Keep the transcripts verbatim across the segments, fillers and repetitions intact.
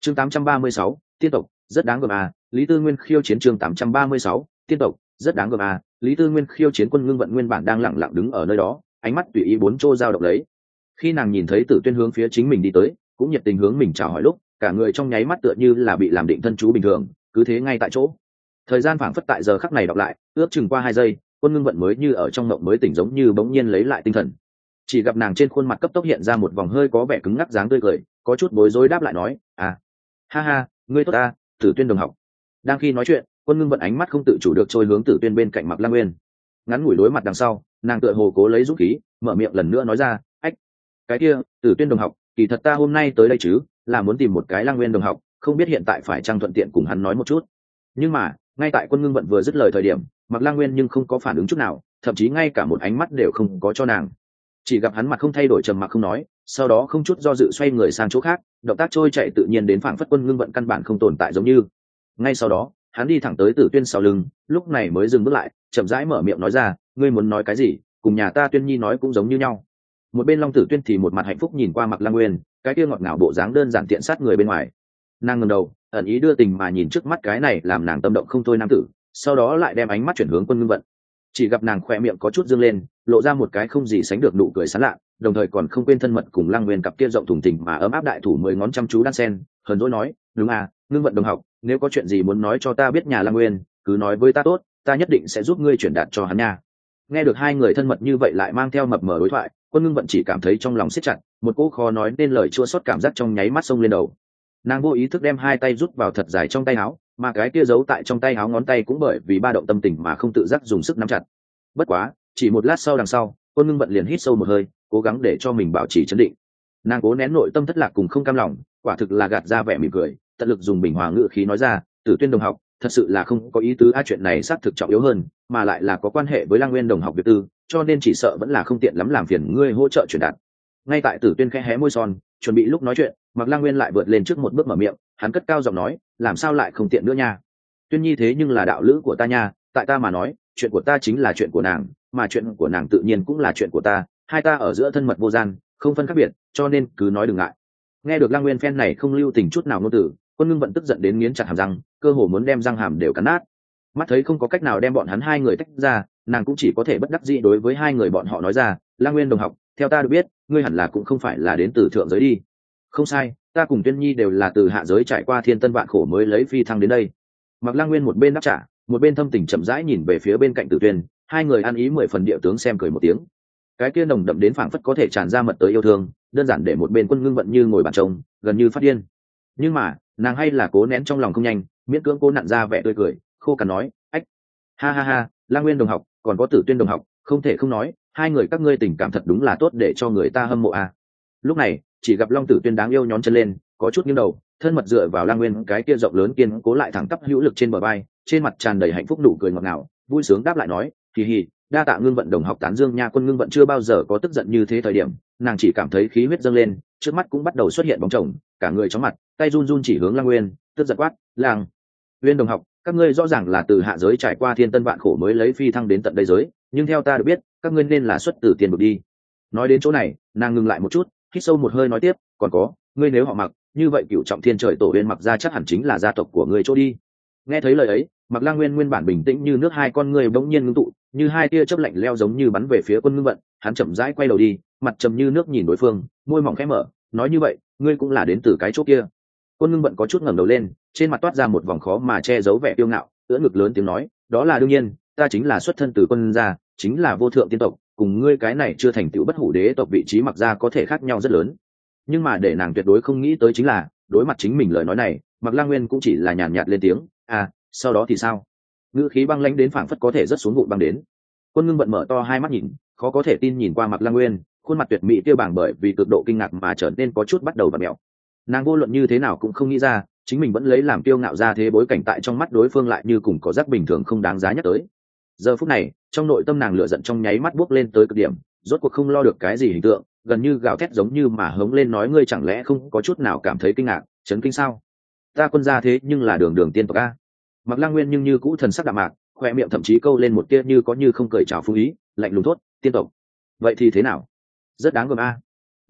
chương tám trăm ba mươi sáu, tiên tộc rất đáng gờm à. Lý Tư Nguyên khiêu chiến chương tám trăm ba mươi sáu, tiên tộc rất đáng gờm à. Lý Tư Nguyên khiêu chiến Quân Ngưng Vận nguyên bản đang lặng lặng đứng ở nơi đó, ánh mắt tùy ý bốn chỗ dao động lấy. Khi nàng nhìn thấy Tử Tuyên hướng phía chính mình đi tới, cũng nhiệt tình hướng mình chào hỏi lúc, cả người trong nháy mắt tựa như là bị làm định thân chú bình thường, cứ thế ngay tại chỗ. Thời gian phảng phất tại giờ khắc này đọc lại, ước chừng qua hai giây, Quân Ngưng Vận mới như ở trong mộng mới tỉnh, giống như bỗng nhiên lấy lại tinh thần. Chỉ gặp nàng trên khuôn mặt cấp tốc hiện ra một vòng hơi có vẻ cứng ngắc dáng tươi cười, có chút bối rối đáp lại nói, à ha ha, ngươi tốt ta, Tử Tuyên đồng học. Đang khi nói chuyện, Quân Ngưng Vận ánh mắt không tự chủ được trôi hướng Tử Tuyên bên cạnh Mạc Lang Nguyên. Ngắn ngủi đối mặt đằng sau, nàng tựa hồ cố lấy dũng khí, mở miệng lần nữa nói ra, ách, cái kia, Tử Tuyên đồng học, kỳ thật ta hôm nay tới đây chứ, là muốn tìm một cái Lang Nguyên đồng học, không biết hiện tại phải chăng thuận tiện cùng hắn nói một chút. Nhưng mà, ngay tại Quân Ngưng Vận vừa dứt lời thời điểm, Mạc Lang Nguyên nhưng không có phản ứng chút nào, thậm chí ngay cả một ánh mắt đều không có cho nàng. Chỉ gặp hắn mặt không thay đổi, trầm mặc không nói, sau đó không chút do dự xoay người sang chỗ khác, động tác trôi chạy tự nhiên đến phảng phất Quân Ngưng Vận căn bản không tồn tại giống như. Ngay sau đó, hắn đi thẳng tới Tử Tuyên sau lưng, lúc này mới dừng bước lại, chậm rãi mở miệng nói ra, ngươi muốn nói cái gì, cùng nhà ta Tuyên Nhi nói cũng giống như nhau. Một bên Long Tử Tuyên thì một mặt hạnh phúc nhìn qua Mạc Lang Nguyên, cái kia ngọt ngào bộ dáng đơn giản tiện sát người bên ngoài. Nàng ngẩng đầu, ẩn ý đưa tình mà nhìn trước mắt cái này làm nàng tâm động không thôi nam tử, sau đó lại đem ánh mắt chuyển hướng Quân Ngưng Vận. Chỉ gặp nàng khỏe miệng có chút dương lên, lộ ra một cái không gì sánh được nụ cười sán lạ, đồng thời còn không quên thân mật cùng Lang Nguyên cặp kia rộng thùng thình mà ấm áp đại thủ mười ngón chăm chú đan sen, hờn dỗi nói, đúng à, Ngưng Vận đồng học, nếu có chuyện gì muốn nói cho ta biết nhà Lang Nguyên, cứ nói với ta tốt, ta nhất định sẽ giúp ngươi chuyển đạt cho hắn nha. Nghe được hai người thân mật như vậy lại mang theo mập mờ đối thoại, Quân Ngưng Vận chỉ cảm thấy trong lòng siết chặt, một cỗ khó nói nên lời chua xót cảm giác trong nháy mắt xông lên đầu. Nàng vô ý thức đem hai tay rút vào thật dài trong tay áo, mà cái kia giấu tại trong tay áo ngón tay cũng bởi vì ba động tâm tình mà không tự giác dùng sức nắm chặt. Bất quá, chỉ một lát sau đằng sau, Quân Ngưng Vận liền hít sâu một hơi, cố gắng để cho mình bảo trì trấn định. Nàng cố nén nội tâm thất lạc cùng không cam lòng, quả thực là gạt ra vẻ mỉm cười, tận lực dùng bình hòa ngữ khí nói ra, Tử Tuyên đồng học, thật sự là không có ý tứ, a chuyện này xác thực trọng yếu hơn, mà lại là có quan hệ với Lang Nguyên đồng học việc tư, cho nên chỉ sợ vẫn là không tiện lắm làm phiền ngươi hỗ trợ truyền đạt. Ngay tại Tử Tuyên khẽ hé môi son, chuẩn bị lúc nói chuyện, Mạc Lang Nguyên lại vượt lên trước một bước mở miệng, hắn cất cao giọng nói, làm sao lại không tiện nữa nha. Tuyên Nhi thế nhưng là đạo lữ của ta nha, tại ta mà nói, chuyện của ta chính là chuyện của nàng, mà chuyện của nàng tự nhiên cũng là chuyện của ta, hai ta ở giữa thân mật vô gian, không phân khác biệt, cho nên cứ nói đừng ngại. Nghe được Lang Nguyên phen này không lưu tình chút nào ngôn từ, Quân Ngưng Vận tức giận đến nghiến chặt hàm răng, cơ hồ muốn đem răng hàm đều cắn nát. Mắt thấy không có cách nào đem bọn hắn hai người tách ra, nàng cũng chỉ có thể bất đắc dĩ đối với hai người bọn họ nói ra, Lang Nguyên đồng học, theo ta được biết, ngươi hẳn là cũng không phải là đến từ thượng giới đi. Không sai, ta cùng Tuyên Nhi đều là từ hạ giới trải qua thiên tân vạn khổ mới lấy phi thăng đến đây. Mạc Lang Nguyên một bên đáp trả, một bên thâm tình chậm rãi nhìn về phía bên cạnh Tử Tuyên, hai người ăn ý mười phần địa tướng xem cười một tiếng. Cái kia nồng đậm đến phảng phất có thể tràn ra mật tới yêu thương, đơn giản để một bên Quân Ngưng Vận như ngồi bàn trông, gần như phát điên. Nhưng mà, nàng hay là cố nén trong lòng không nhanh, miễn cưỡng cố nặn ra vẻ tươi cười, khô cằn nói, ách, ha ha ha, Lang Nguyên đồng học, còn có Tử Tuyên đồng học, không thể không nói, hai người các ngươi tình cảm thật đúng là tốt để cho người ta hâm mộ à. Lúc này, chỉ gặp Long Tử Tuyên đáng yêu nhón chân lên, có chút nghiêng đầu, thân mật dựa vào Lang Nguyên cái kia rộng lớn kiên cố lại thẳng tắp hữu lực trên bờ vai, trên mặt tràn đầy hạnh phúc nụ cười ngọt ngào, vui sướng đáp lại nói, kỳ hỉ, đa tạ Ngưng Vận đồng học tán dương nha. Quân Ngưng Vận chưa bao giờ có tức giận như thế thời điểm, nàng chỉ cảm thấy khí huyết dâng lên, trước mắt cũng bắt đầu xuất hiện bóng chồng, cả người chóng mặt, tay run run chỉ hướng Lang Nguyên, tức giận quát, Lang Nguyên đồng học, các ngươi rõ ràng là từ hạ giới trải qua thiên tân vạn khổ mới lấy phi thăng đến tận đây giới, nhưng theo ta được biết, các ngươi nên là xuất từ tiền bực đi. Nói đến chỗ này, nàng ngừng lại một chút, hít sâu một hơi nói tiếp, còn có, ngươi nếu họ Mặc, như vậy cựu trọng thiên trời tổ Uyên Mặc gia chắc hẳn chính là gia tộc của ngươi chỗ đi. Nghe thấy lời ấy, Mạc Lang Nguyên nguyên bản bình tĩnh như nước hai con ngươi bỗng nhiên ngưng tụ, như hai tia chớp lạnh leo giống như bắn về phía Quân Ngưng Vận, hắn chậm rãi quay đầu đi, mặt trầm như nước nhìn đối phương, môi mỏng khẽ mở, nói như vậy, ngươi cũng là đến từ cái chỗ kia. Quân Ngưng Vận có chút ngẩng đầu lên, trên mặt toát ra một vòng khó mà che giấu vẻ kiêu ngạo, ưỡn ngực lớn tiếng nói, đó là đương nhiên, ta chính là xuất thân từ quân gia, chính là vô thượng tiên tộc, cùng ngươi cái này chưa thành tựu bất hủ đế tộc vị trí Mặc gia có thể khác nhau rất lớn. Nhưng mà để nàng tuyệt đối không nghĩ tới chính là, đối mặt chính mình lời nói này, Mạc Lang Nguyên cũng chỉ là nhàn nhạt lên tiếng, à, sau đó thì sao? Ngữ khí băng lãnh đến phảng phất có thể rất xuống vụn băng đến. Quân Ngưng Vận mở to hai mắt nhìn, khó có thể tin nhìn qua Mạc Lang Nguyên, khuôn mặt tuyệt mỹ tiêu bảng bởi vì cực độ kinh ngạc mà trở nên có chút bắt đầu vặn mèo. Nàng vô luận như thế nào cũng không nghĩ ra, chính mình vẫn lấy làm kiêu ngạo ra thế bối cảnh tại trong mắt đối phương lại như cùng có rác bình thường không đáng giá nhắc tới. Giờ phút này, trong nội tâm nàng lửa giận trong nháy mắt buốc lên tới cực điểm, rốt cuộc không lo được cái gì hình tượng, gần như gào thét giống như mà hống lên nói, ngươi chẳng lẽ không có chút nào cảm thấy kinh ngạc, chấn kinh sao? Ta quân gia thế nhưng là đường đường tiên tộc a. Mạc Lang Nguyên nhưng như cũ thần sắc đạm mạc, khoe miệng thậm chí câu lên một tia như có như không cười chào phúng ý, lạnh lùng thốt, tiên tộc, vậy thì thế nào? Rất đáng gờm a.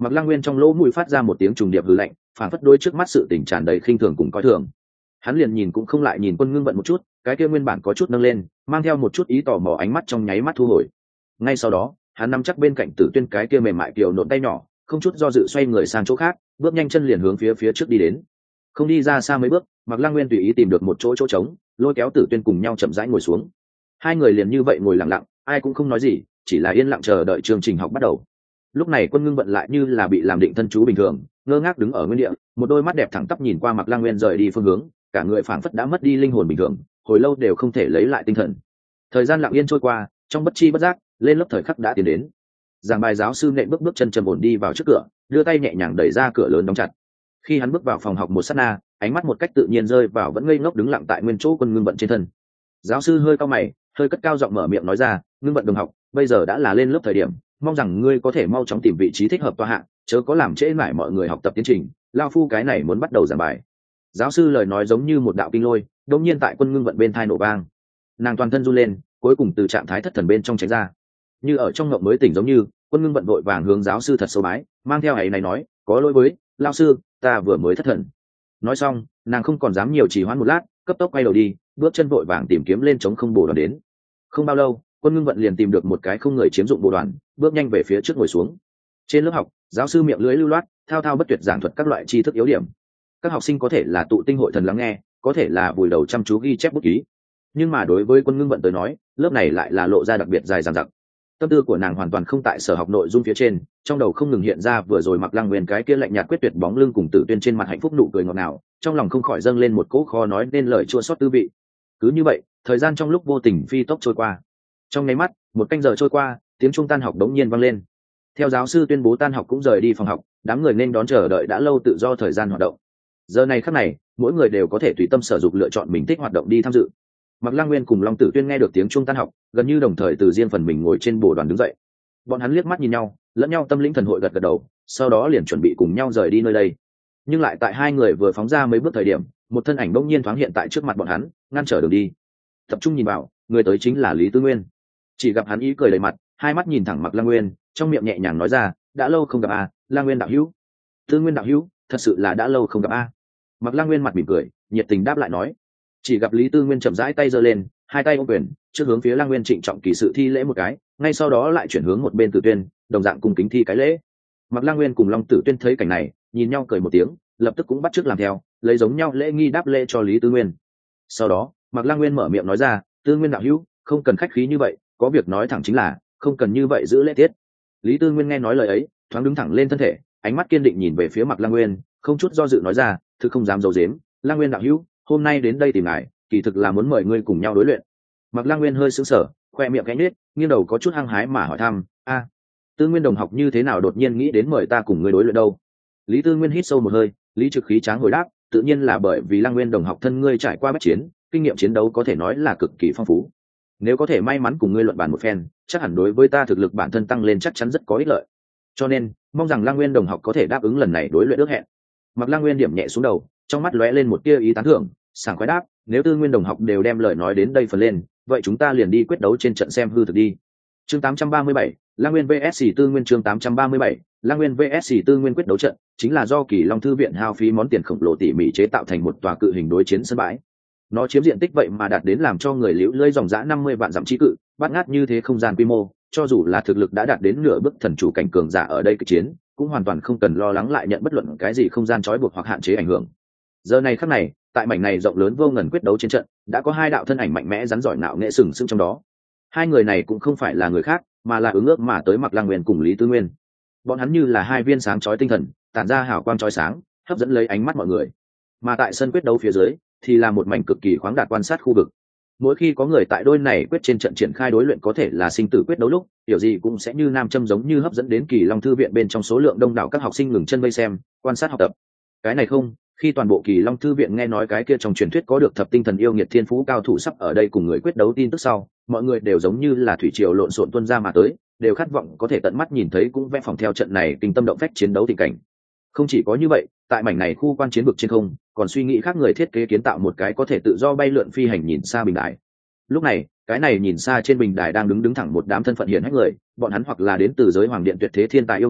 Mạc Lăng Nguyên trong lỗ mũi phát ra một tiếng trùng điệp hừ lạnh, phản phất đôi trước mắt sự tình tràn đầy khinh thường cùng coi thường. Hắn liền nhìn cũng không lại nhìn Quân Ngưng Vận một chút, cái kia nguyên bản có chút nâng lên, mang theo một chút ý tò mò ánh mắt trong nháy mắt thu hồi. Ngay sau đó, hắn nắm chắc bên cạnh Tử Tuyên cái kia mềm mại kiều nộn tay nhỏ, không chút do dự xoay người sang chỗ khác, bước nhanh chân liền hướng phía phía trước đi đến. Không đi ra xa mấy bước, Mạc Lăng Nguyên tùy ý tìm được một chỗ chỗ trống, lôi kéo Tử Tuyên cùng nhau chậm rãi ngồi xuống. Hai người liền như vậy ngồi lặng lặng, ai cũng không nói gì, chỉ là yên lặng chờ đợi chương trình học bắt đầu. Lúc này Quân Ngưng Vận lại như là bị làm định thân chú bình thường, ngơ ngác đứng ở nguyên địa, một đôi mắt đẹp thẳng tắp nhìn qua Mạc Lăng Nguyên rời đi phương hướng, cả người phảng phất đã mất đi linh hồn bình thường, hồi lâu đều không thể lấy lại tinh thần. Thời gian lặng yên trôi qua, trong bất chi bất giác, lên lớp thời khắc đã tiến đến. Giảng bài giáo sư nện bước bước chân trầm ổn đi vào trước cửa, đưa tay nhẹ nhàng đẩy ra cửa lớn đóng chặt. Khi hắn bước vào phòng học một sát na, ánh mắt một cách tự nhiên rơi vào vẫn ngây ngốc đứng lặng tại nguyên chỗ Quân Ngưng Vận trên thân. Giáo sư hơi cau mày, hơi cất cao giọng mở miệng nói ra, Ngưng Vận đồng học, bây giờ đã là lên lớp thời điểm, mong rằng ngươi có thể mau chóng tìm vị trí thích hợp tọa hạ, chớ có làm trễ mãi mọi người học tập tiến trình, lao phu cái này muốn bắt đầu giảng bài. Giáo sư lời nói giống như một đạo kinh lôi, đột nhiên tại Quân Ngưng Vận bên tai nổ vang. Nàng toàn thân run lên, cuối cùng từ trạng thái thất thần bên trong tránh ra. Như ở trong ngộng mới tỉnh giống như, Quân Ngưng Vận vội vàng hướng giáo sư thật sâu bái, mang theo ấy này nói, có lỗi với lao sư, ta vừa mới thất thần. Nói xong, nàng không còn dám nhiều trì hoãn một lát, cấp tốc quay đầu đi, bước chân vội vàng tìm kiếm lên chống không bổ đoàn đến. Không bao lâu, Quân Ngưng Vận liền tìm được một cái không người chiếm dụng bộ đoàn, bước nhanh về phía trước ngồi xuống. Trên lớp học, giáo sư miệng lưỡi lưu loát, thao thao bất tuyệt giảng thuật các loại tri thức yếu điểm. Các học sinh có thể là tụ tinh hội thần lắng nghe, có thể là vùi đầu chăm chú ghi chép bút ký. Nhưng mà đối với Quân Ngưng Vận tới nói, lớp này lại là lộ ra đặc biệt dài dằng dặc. Tâm tư của nàng hoàn toàn không tại sở học nội dung phía trên, trong đầu không ngừng hiện ra vừa rồi Mạc Lăng Nguyên cái kia lạnh nhạt quyết tuyệt bóng lưng cùng Tử Tuyên trên mặt hạnh phúc nụ cười ngọt ngào, trong lòng không khỏi dâng lên một cỗ khó nói nên lời chua xót tư vị. Cứ như vậy, thời gian trong lúc vô tình phi tốc trôi qua. Trong nháy mắt, một canh giờ trôi qua, tiếng chuông tan học đống nhiên vang lên. Theo giáo sư tuyên bố tan học cũng rời đi phòng học, đám người nên đón chờ đợi đã lâu tự do thời gian hoạt động. Giờ này khắc này, mỗi người đều có thể tùy tâm sở dục lựa chọn mình thích hoạt động đi tham dự. Mạc Lăng Nguyên cùng Long Tử Tuyên nghe được tiếng chuông tan học, gần như đồng thời từ riêng phần mình ngồi trên bồ đoàn đứng dậy. Bọn hắn liếc mắt nhìn nhau, lẫn nhau tâm linh thần hội gật gật đầu, sau đó liền chuẩn bị cùng nhau rời đi nơi đây. Nhưng lại tại hai người vừa phóng ra mấy bước thời điểm, một thân ảnh bỗng nhiên thoáng hiện tại trước mặt bọn hắn, ngăn trở đường đi. Tập trung nhìn vào, người tới chính là Lý Tư Nguyên. Chỉ gặp hắn ý cười đầy mặt, hai mắt nhìn thẳng Mạc Lăng Nguyên, trong miệng nhẹ nhàng nói ra, đã lâu không gặp a, Lăng Nguyên đạo hữu. Tư Nguyên đạo hữu, thật sự là đã lâu không gặp a. Mạc Lăng Nguyên mặt mỉm cười, nhiệt tình đáp lại nói. Chỉ gặp Lý Tư Nguyên chậm rãi tay giơ lên, hai tay ôm quyền, trước hướng phía Lăng Nguyên trịnh trọng kỳ sự thi lễ một cái, ngay sau đó lại chuyển hướng một bên Tử Tuyên, đồng dạng cùng kính thi cái lễ. Mạc Lăng Nguyên cùng Long Tử Tuyên thấy cảnh này, nhìn nhau cười một tiếng, lập tức cũng bắt chước làm theo, lấy giống nhau lễ nghi đáp lễ cho Lý Tư Nguyên. Sau đó, Mạc Lăng Nguyên mở miệng nói ra, Tư Nguyên đạo hữu, không cần khách khí như vậy, có việc nói thẳng chính là, không cần như vậy giữ lễ tiết. Lý Tư Nguyên nghe nói lời ấy, thoáng đứng thẳng lên thân thể, ánh mắt kiên định nhìn về phía Mạc Lăng Nguyên, không chút do dự nói ra, thực không dám giấu giếm, Lăng Nguyên đạo hữu, hôm nay đến đây tìm ngài, kỳ thực là muốn mời ngươi cùng nhau đối luyện. Mạc Lăng Nguyên hơi sững sờ, khoe miệng khẽ nhếch, nghiêng đầu có chút hăng hái mà hỏi thăm, a, Tư Nguyên đồng học như thế nào đột nhiên nghĩ đến mời ta cùng ngươi đối luyện đâu? Lý Tư Nguyên hít sâu một hơi, lý trực khí tráng hồi đáp, tự nhiên là bởi vì Lăng Nguyên đồng học thân ngươi trải qua bách chiến, kinh nghiệm chiến đấu có thể nói là cực kỳ phong phú. Nếu có thể may mắn cùng ngươi luận bàn một phen, chắc hẳn đối với ta thực lực bản thân tăng lên chắc chắn rất có ích lợi. Cho nên, mong rằng Lăng Nguyên đồng học có thể đáp ứng lần này đối luyện ước hẹn. Mạc Lăng Nguyên điểm nhẹ xuống đầu, trong mắt lóe lên một tia ý tán thưởng, sảng khoái đáp, nếu Tư Nguyên đồng học đều đem lời nói đến đây phần lên, vậy chúng ta liền đi quyết đấu trên trận xem hư thực đi. Chương tám trăm ba mươi bảy, Lăng Nguyên vs Tư Nguyên. Chương tám trăm ba mươi bảy, Lăng Nguyên vs Tư Nguyên quyết đấu trận, chính là do Kỳ Long thư viện hao phí món tiền khổng lồ tỉ mỉ chế tạo thành một tòa cự hình đối chiến sân bãi. Nó chiếm diện tích vậy mà đạt đến làm cho người liễu lơi dòng dã năm mươi vạn dặm chi cự, bát ngát như thế không gian quy mô, cho dù là thực lực đã đạt đến nửa bước thần chủ cảnh cường giả ở đây kịch chiến, cũng hoàn toàn không cần lo lắng lại nhận bất luận cái gì không gian trói buộc hoặc hạn chế ảnh hưởng. Giờ này khắc này, tại mảnh này rộng lớn vô ngần quyết đấu trên trận, đã có hai đạo thân ảnh mạnh mẽ rắn giỏi nạo nghệ sừng sững trong đó. Hai người này cũng không phải là người khác, mà là ứng ước mà tới Mạc Lăng Nguyên cùng Lý Tư Nguyên. Bọn hắn như là hai viên sáng chói tinh thần, tản ra hào quang chói sáng, hấp dẫn lấy ánh mắt mọi người. Mà tại sân quyết đấu phía dưới, thì là một mảnh cực kỳ khoáng đạt quan sát khu vực. Mỗi khi có người tại đôi này quyết trên trận triển khai đối luyện có thể là sinh tử quyết đấu lúc, điều gì cũng sẽ như nam châm giống như hấp dẫn đến Kỳ Long thư viện bên trong số lượng đông đảo các học sinh ngừng chân vây xem, quan sát học tập. Cái này không, khi toàn bộ Kỳ Long thư viện nghe nói cái kia trong truyền thuyết có được thập tinh thần yêu nghiệt thiên phú cao thủ sắp ở đây cùng người quyết đấu tin tức sau, mọi người đều giống như là thủy triều lộn xộn tuôn ra mà tới, đều khát vọng có thể tận mắt nhìn thấy cũng vẽ phòng theo trận này kinh tâm động phách chiến đấu tình cảnh. Không chỉ có như vậy, tại mảnh này khu quan chiến vực trên không, còn suy nghĩ khác người thiết kế kiến tạo một cái có thể tự do bay lượn phi hành nhìn xa bình đài. Lúc này, cái này nhìn xa trên bình đài đang đứng đứng thẳng một đám thân phận hiển hách người, bọn hắn hoặc là đến từ giới hoàng điện tuyệt thế thiên tài yêu nghiệt,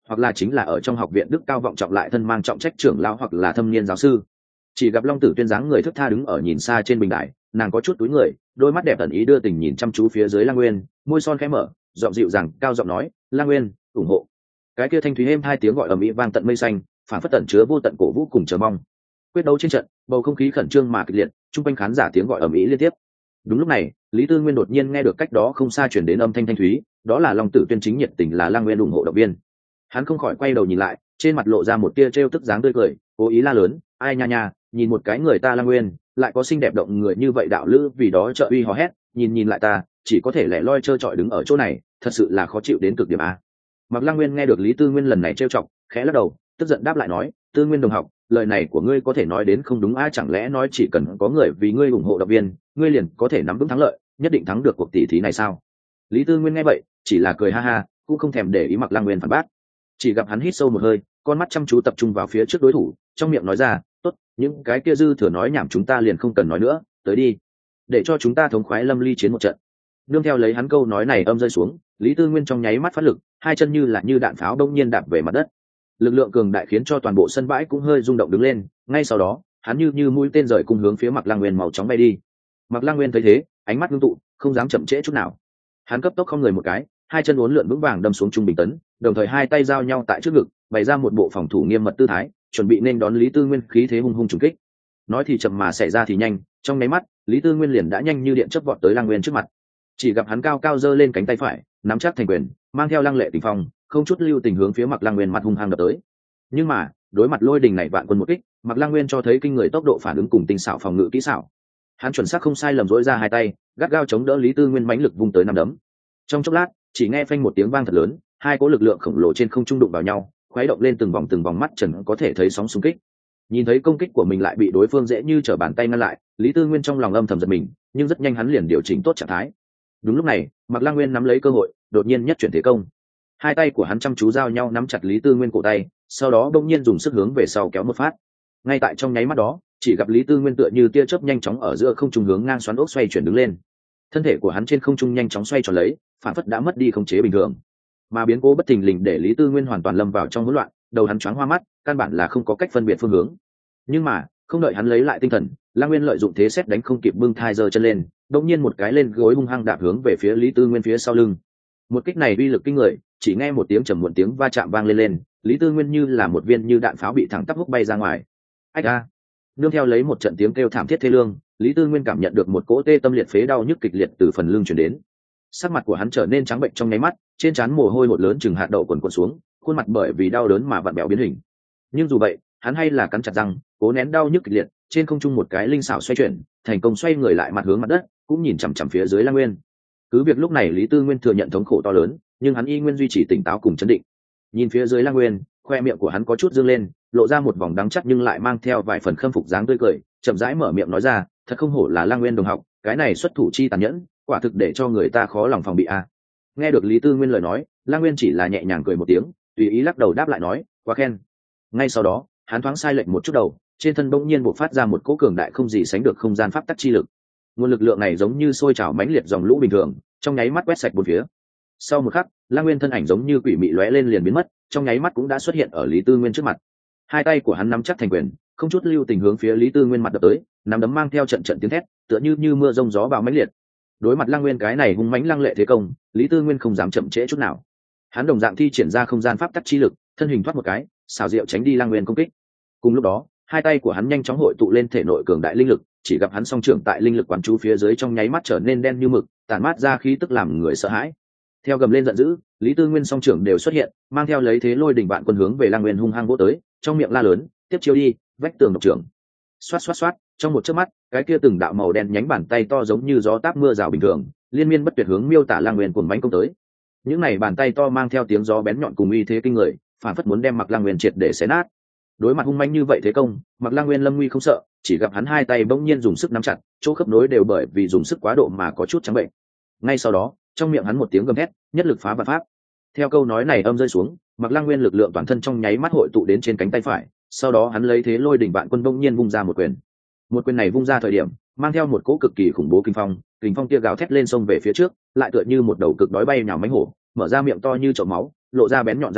hoặc là chính là ở trong học viện đức cao vọng trọng lại thân mang trọng trách trưởng lão hoặc là thâm niên giáo sư. Chỉ gặp Long Tử Tuyên dáng người thướt tha đứng ở nhìn xa trên bình đài, nàng có chút túi người, đôi mắt đẹp ẩn ý đưa tình nhìn chăm chú phía dưới Lang Nguyên, môi son khẽ mở, giọng dịu dàng cao giọng nói, Lang Nguyên, ủng hộ. Cái kia thanh thúy êm hai tiếng gọi ầm ĩ vang tận mây xanh, phản phất tận chứa vô tận cổ vũ cùng chờ mong. Quyết đấu trên trận, bầu không khí khẩn trương mà kịch liệt, chung quanh khán giả tiếng gọi ầm ĩ liên tiếp. Đúng lúc này, Lý Tư Nguyên đột nhiên nghe được cách đó không xa truyền đến âm thanh thanh thúy, đó là Long Tử Tuyên chính nhiệt tình là Lang Nguyên ủng hộ động viên. Hắn không khỏi quay đầu nhìn lại, trên mặt lộ ra một tia trêu tức dáng tươi cười, cố ý la lớn, ai nha nha, nhìn một cái người ta Lang Nguyên, lại có xinh đẹp động người như vậy đạo lữ vì đó trợ uy hò hét, nhìn nhìn lại ta, chỉ có thể lẻ loi trơ trọi đứng ở chỗ này, thật sự là khó chịu đến cực điểm a. Mạc Lang Nguyên nghe được Lý Tư Nguyên lần này trêu chọc, khẽ lắc đầu, tức giận đáp lại nói, Tư Nguyên đồng học, lời này của ngươi có thể nói đến không đúng a, chẳng lẽ nói chỉ cần có người vì ngươi ủng hộ động viên, ngươi liền có thể nắm vững thắng lợi, nhất định thắng được cuộc tỷ thí này sao? Lý Tư Nguyên nghe vậy, chỉ là cười ha ha, cũng không thèm để ý Mạc Lang Nguyên phản bác. Chỉ gặp hắn hít sâu một hơi, con mắt chăm chú tập trung vào phía trước đối thủ, trong miệng nói ra, tốt, những cái kia dư thừa nói nhảm chúng ta liền không cần nói nữa, tới đi, để cho chúng ta thống khoái lâm ly chiến một trận. Nương theo lấy hắn câu nói này âm rơi xuống, Lý Tư Nguyên trong nháy mắt phát lực, hai chân như là như đạn pháo đông nhiên đạp về mặt đất. Lực lượng cường đại khiến cho toàn bộ sân bãi cũng hơi rung động đứng lên, ngay sau đó, hắn như như mũi tên rời cung hướng phía Mạc Lang Nguyên màu chóng bay đi. Mạc Lang Nguyên thấy thế, ánh mắt ngưng tụ, không dám chậm trễ chút nào. Hắn cấp tốc không người một cái, hai chân uốn lượn vững vàng đâm xuống trung bình tấn, đồng thời hai tay giao nhau tại trước ngực, bày ra một bộ phòng thủ nghiêm mật tư thái, chuẩn bị nên đón Lý Tư Nguyên khí thế hung hung trùng kích. Nói thì chậm mà xảy ra thì nhanh, trong nháy mắt, Lý Tư Nguyên liền đã nhanh như điện chớp vọt tới Lang Nguyên trước mặt. Chỉ gặp hắn cao cao giơ lên cánh tay phải, nắm chắc thành quyền, mang theo lăng lệ tình phong, không chút lưu tình hướng phía Mạc Lang Nguyên mặt hung hăng đập tới. Nhưng mà, đối mặt lôi đình này vạn quân một kích, Mạc Lang Nguyên cho thấy kinh người tốc độ phản ứng cùng tinh xảo phòng ngự kỹ xảo. Hắn chuẩn xác không sai lầm dỗi ra hai tay, gắt gao chống đỡ Lý Tư Nguyên mãnh lực vung tới năm đấm. Trong chốc lát, chỉ nghe phanh một tiếng vang thật lớn, hai cỗ lực lượng khổng lồ trên không trung đụng vào nhau, khuấy động lên từng vòng từng vòng mắt trần có thể thấy sóng xung kích. Nhìn thấy công kích của mình lại bị đối phương dễ như trở bàn tay ngăn lại, Lý Tư Nguyên trong lòng âm thầm giật mình, nhưng rất nhanh hắn liền điều chỉnh tốt trạng thái. Đúng lúc này, Mạc Lang Nguyên nắm lấy cơ hội, đột nhiên nhất chuyển thế công. Hai tay của hắn chăm chú giao nhau nắm chặt Lý Tư Nguyên cổ tay, sau đó bỗng nhiên dùng sức hướng về sau kéo một phát. Ngay tại trong nháy mắt đó, chỉ gặp Lý Tư Nguyên tựa như tia chớp nhanh chóng ở giữa không trung hướng ngang xoắn ốc xoay chuyển đứng lên. Thân thể của hắn trên không trung nhanh chóng xoay tròn lấy, phản phất đã mất đi khống chế bình thường. Mà biến cố bất thình lình để Lý Tư Nguyên hoàn toàn lâm vào trong hỗn loạn, đầu hắn choáng hoa mắt, căn bản là không có cách phân biệt phương hướng. Nhưng mà, không đợi hắn lấy lại tinh thần, Lang Nguyên lợi dụng thế xét đánh không kịp bưng thai giơ chân lên, đột nhiên một cái lên gối hung hăng đạp hướng về phía Lý Tư Nguyên phía sau lưng. Một kích này uy lực kinh người, chỉ nghe một tiếng trầm muộn tiếng va chạm vang lên lên, Lý Tư Nguyên như là một viên như đạn pháo bị thẳng tắp húc bay ra ngoài. Ách a! Nương theo lấy một trận tiếng kêu thảm thiết thê lương, Lý Tư Nguyên cảm nhận được một cỗ tê tâm liệt phế đau nhức kịch liệt từ phần lưng truyền đến. Sắc mặt của hắn trở nên trắng bệnh trong nháy mắt, trên trán mồ hôi hột lớn chừng hạt đậu quần quần xuống, khuôn mặt bởi vì đau đớn mà vặn bẹo biến hình. Nhưng dù vậy, hắn hay là cắn chặt răng, cố nén đau nhức kịch liệt, trên không trung một cái linh xảo xoay chuyển, thành công xoay người lại mặt hướng mặt đất, cũng nhìn chằm chằm phía dưới Lang Nguyên. Cứ việc lúc này Lý Tư Nguyên thừa nhận thống khổ to lớn, nhưng hắn y nguyên duy trì tỉnh táo cùng chấn định. Nhìn phía dưới Lang Nguyên, khoe miệng của hắn có chút dương lên, lộ ra một vòng đắng chắt nhưng lại mang theo vài phần khâm phục dáng tươi cười, chậm rãi mở miệng nói ra, thật không hổ là Lang Nguyên đồng học, cái này xuất thủ chi tàn nhẫn, quả thực để cho người ta khó lòng phòng bị a. À. Nghe được Lý Tư Nguyên lời nói, Lang Nguyên chỉ là nhẹ nhàng cười một tiếng, tùy ý lắc đầu đáp lại nói, quá khen. Ngay sau đó, hắn thoáng sai lệch một chút đầu, trên thân bỗng nhiên bộc phát ra một cỗ cường đại không gì sánh được không gian pháp tắc chi lực. Nguồn lực lượng này giống như sôi trào mãnh liệt dòng lũ bình thường, trong nháy mắt quét sạch bốn phía. Sau một khắc, Lang Nguyên thân ảnh giống như quỷ mị lóe lên liền biến mất, trong nháy mắt cũng đã xuất hiện ở Lý Tư Nguyên trước mặt. Hai tay của hắn nắm chắc thành quyền, không chút lưu tình hướng phía Lý Tư Nguyên mặt đập tới, nắm đấm mang theo trận trận tiếng thét, tựa như như mưa rông gió bão mãnh liệt. Đối mặt Lang Nguyên cái này hung mãnh lăng lệ thế công, Lý Tư Nguyên không dám chậm trễ chút nào. Hắn đồng dạng thi triển ra không gian pháp tắc chi lực, thân hình thoát một cái, xảo diệu tránh đi Lang Nguyên công kích. Cùng lúc đó, hai tay của hắn nhanh chóng hội tụ lên thể nội cường đại linh lực, chỉ gặp hắn song trưởng tại linh lực quán chú phía dưới trong nháy mắt trở nên đen như mực, tản mát ra khí tức làm người sợ hãi. Theo gầm lên giận dữ, Lý Tư Nguyên song trưởng đều xuất hiện, mang theo lấy thế lôi đỉnh vạn quân hướng về Lang Nguyên hung hăng vỗ tới, trong miệng la lớn, tiếp chiêu đi, vách tường độc trưởng. Xoát xoát xoát, trong một chớp mắt, cái kia từng đạo màu đen nhánh bàn tay to giống như gió táp mưa rào bình thường, liên miên bất tuyệt hướng miêu tả Lang Nguyên cuồng mãnh công tới. Những này bàn tay to mang theo tiếng gió bén nhọn cùng uy thế kinh người, phản phất muốn đem Mạc Lang Nguyên triệt để xé nát. Đối mặt hung mãnh như vậy thế công, Mạc Lang Nguyên lâm nguy không sợ, chỉ gặp hắn hai tay bỗng nhiên dùng sức nắm chặt, chỗ khớp nối đều bởi vì dùng sức quá độ mà có chút trắng bệnh. Ngay sau đó, trong miệng hắn một tiếng gầm thét, nhất lực phá vạn pháp. Theo câu nói này âm rơi xuống, Mạc Lang Nguyên lực lượng toàn thân trong nháy mắt hội tụ đến trên cánh tay phải, sau đó hắn lấy thế lôi đỉnh vạn quân bỗng nhiên vung ra một quyền. Một quyền này vung ra thời điểm, mang theo một cỗ cực kỳ khủng bố kinh phong, kinh phong kia gào thét lên sông về phía trước, lại tựa như một đầu cực đói bay nhào mãnh hổ, mở ra miệng to như chậu máu, lộ ra bén nhọn răng nanh,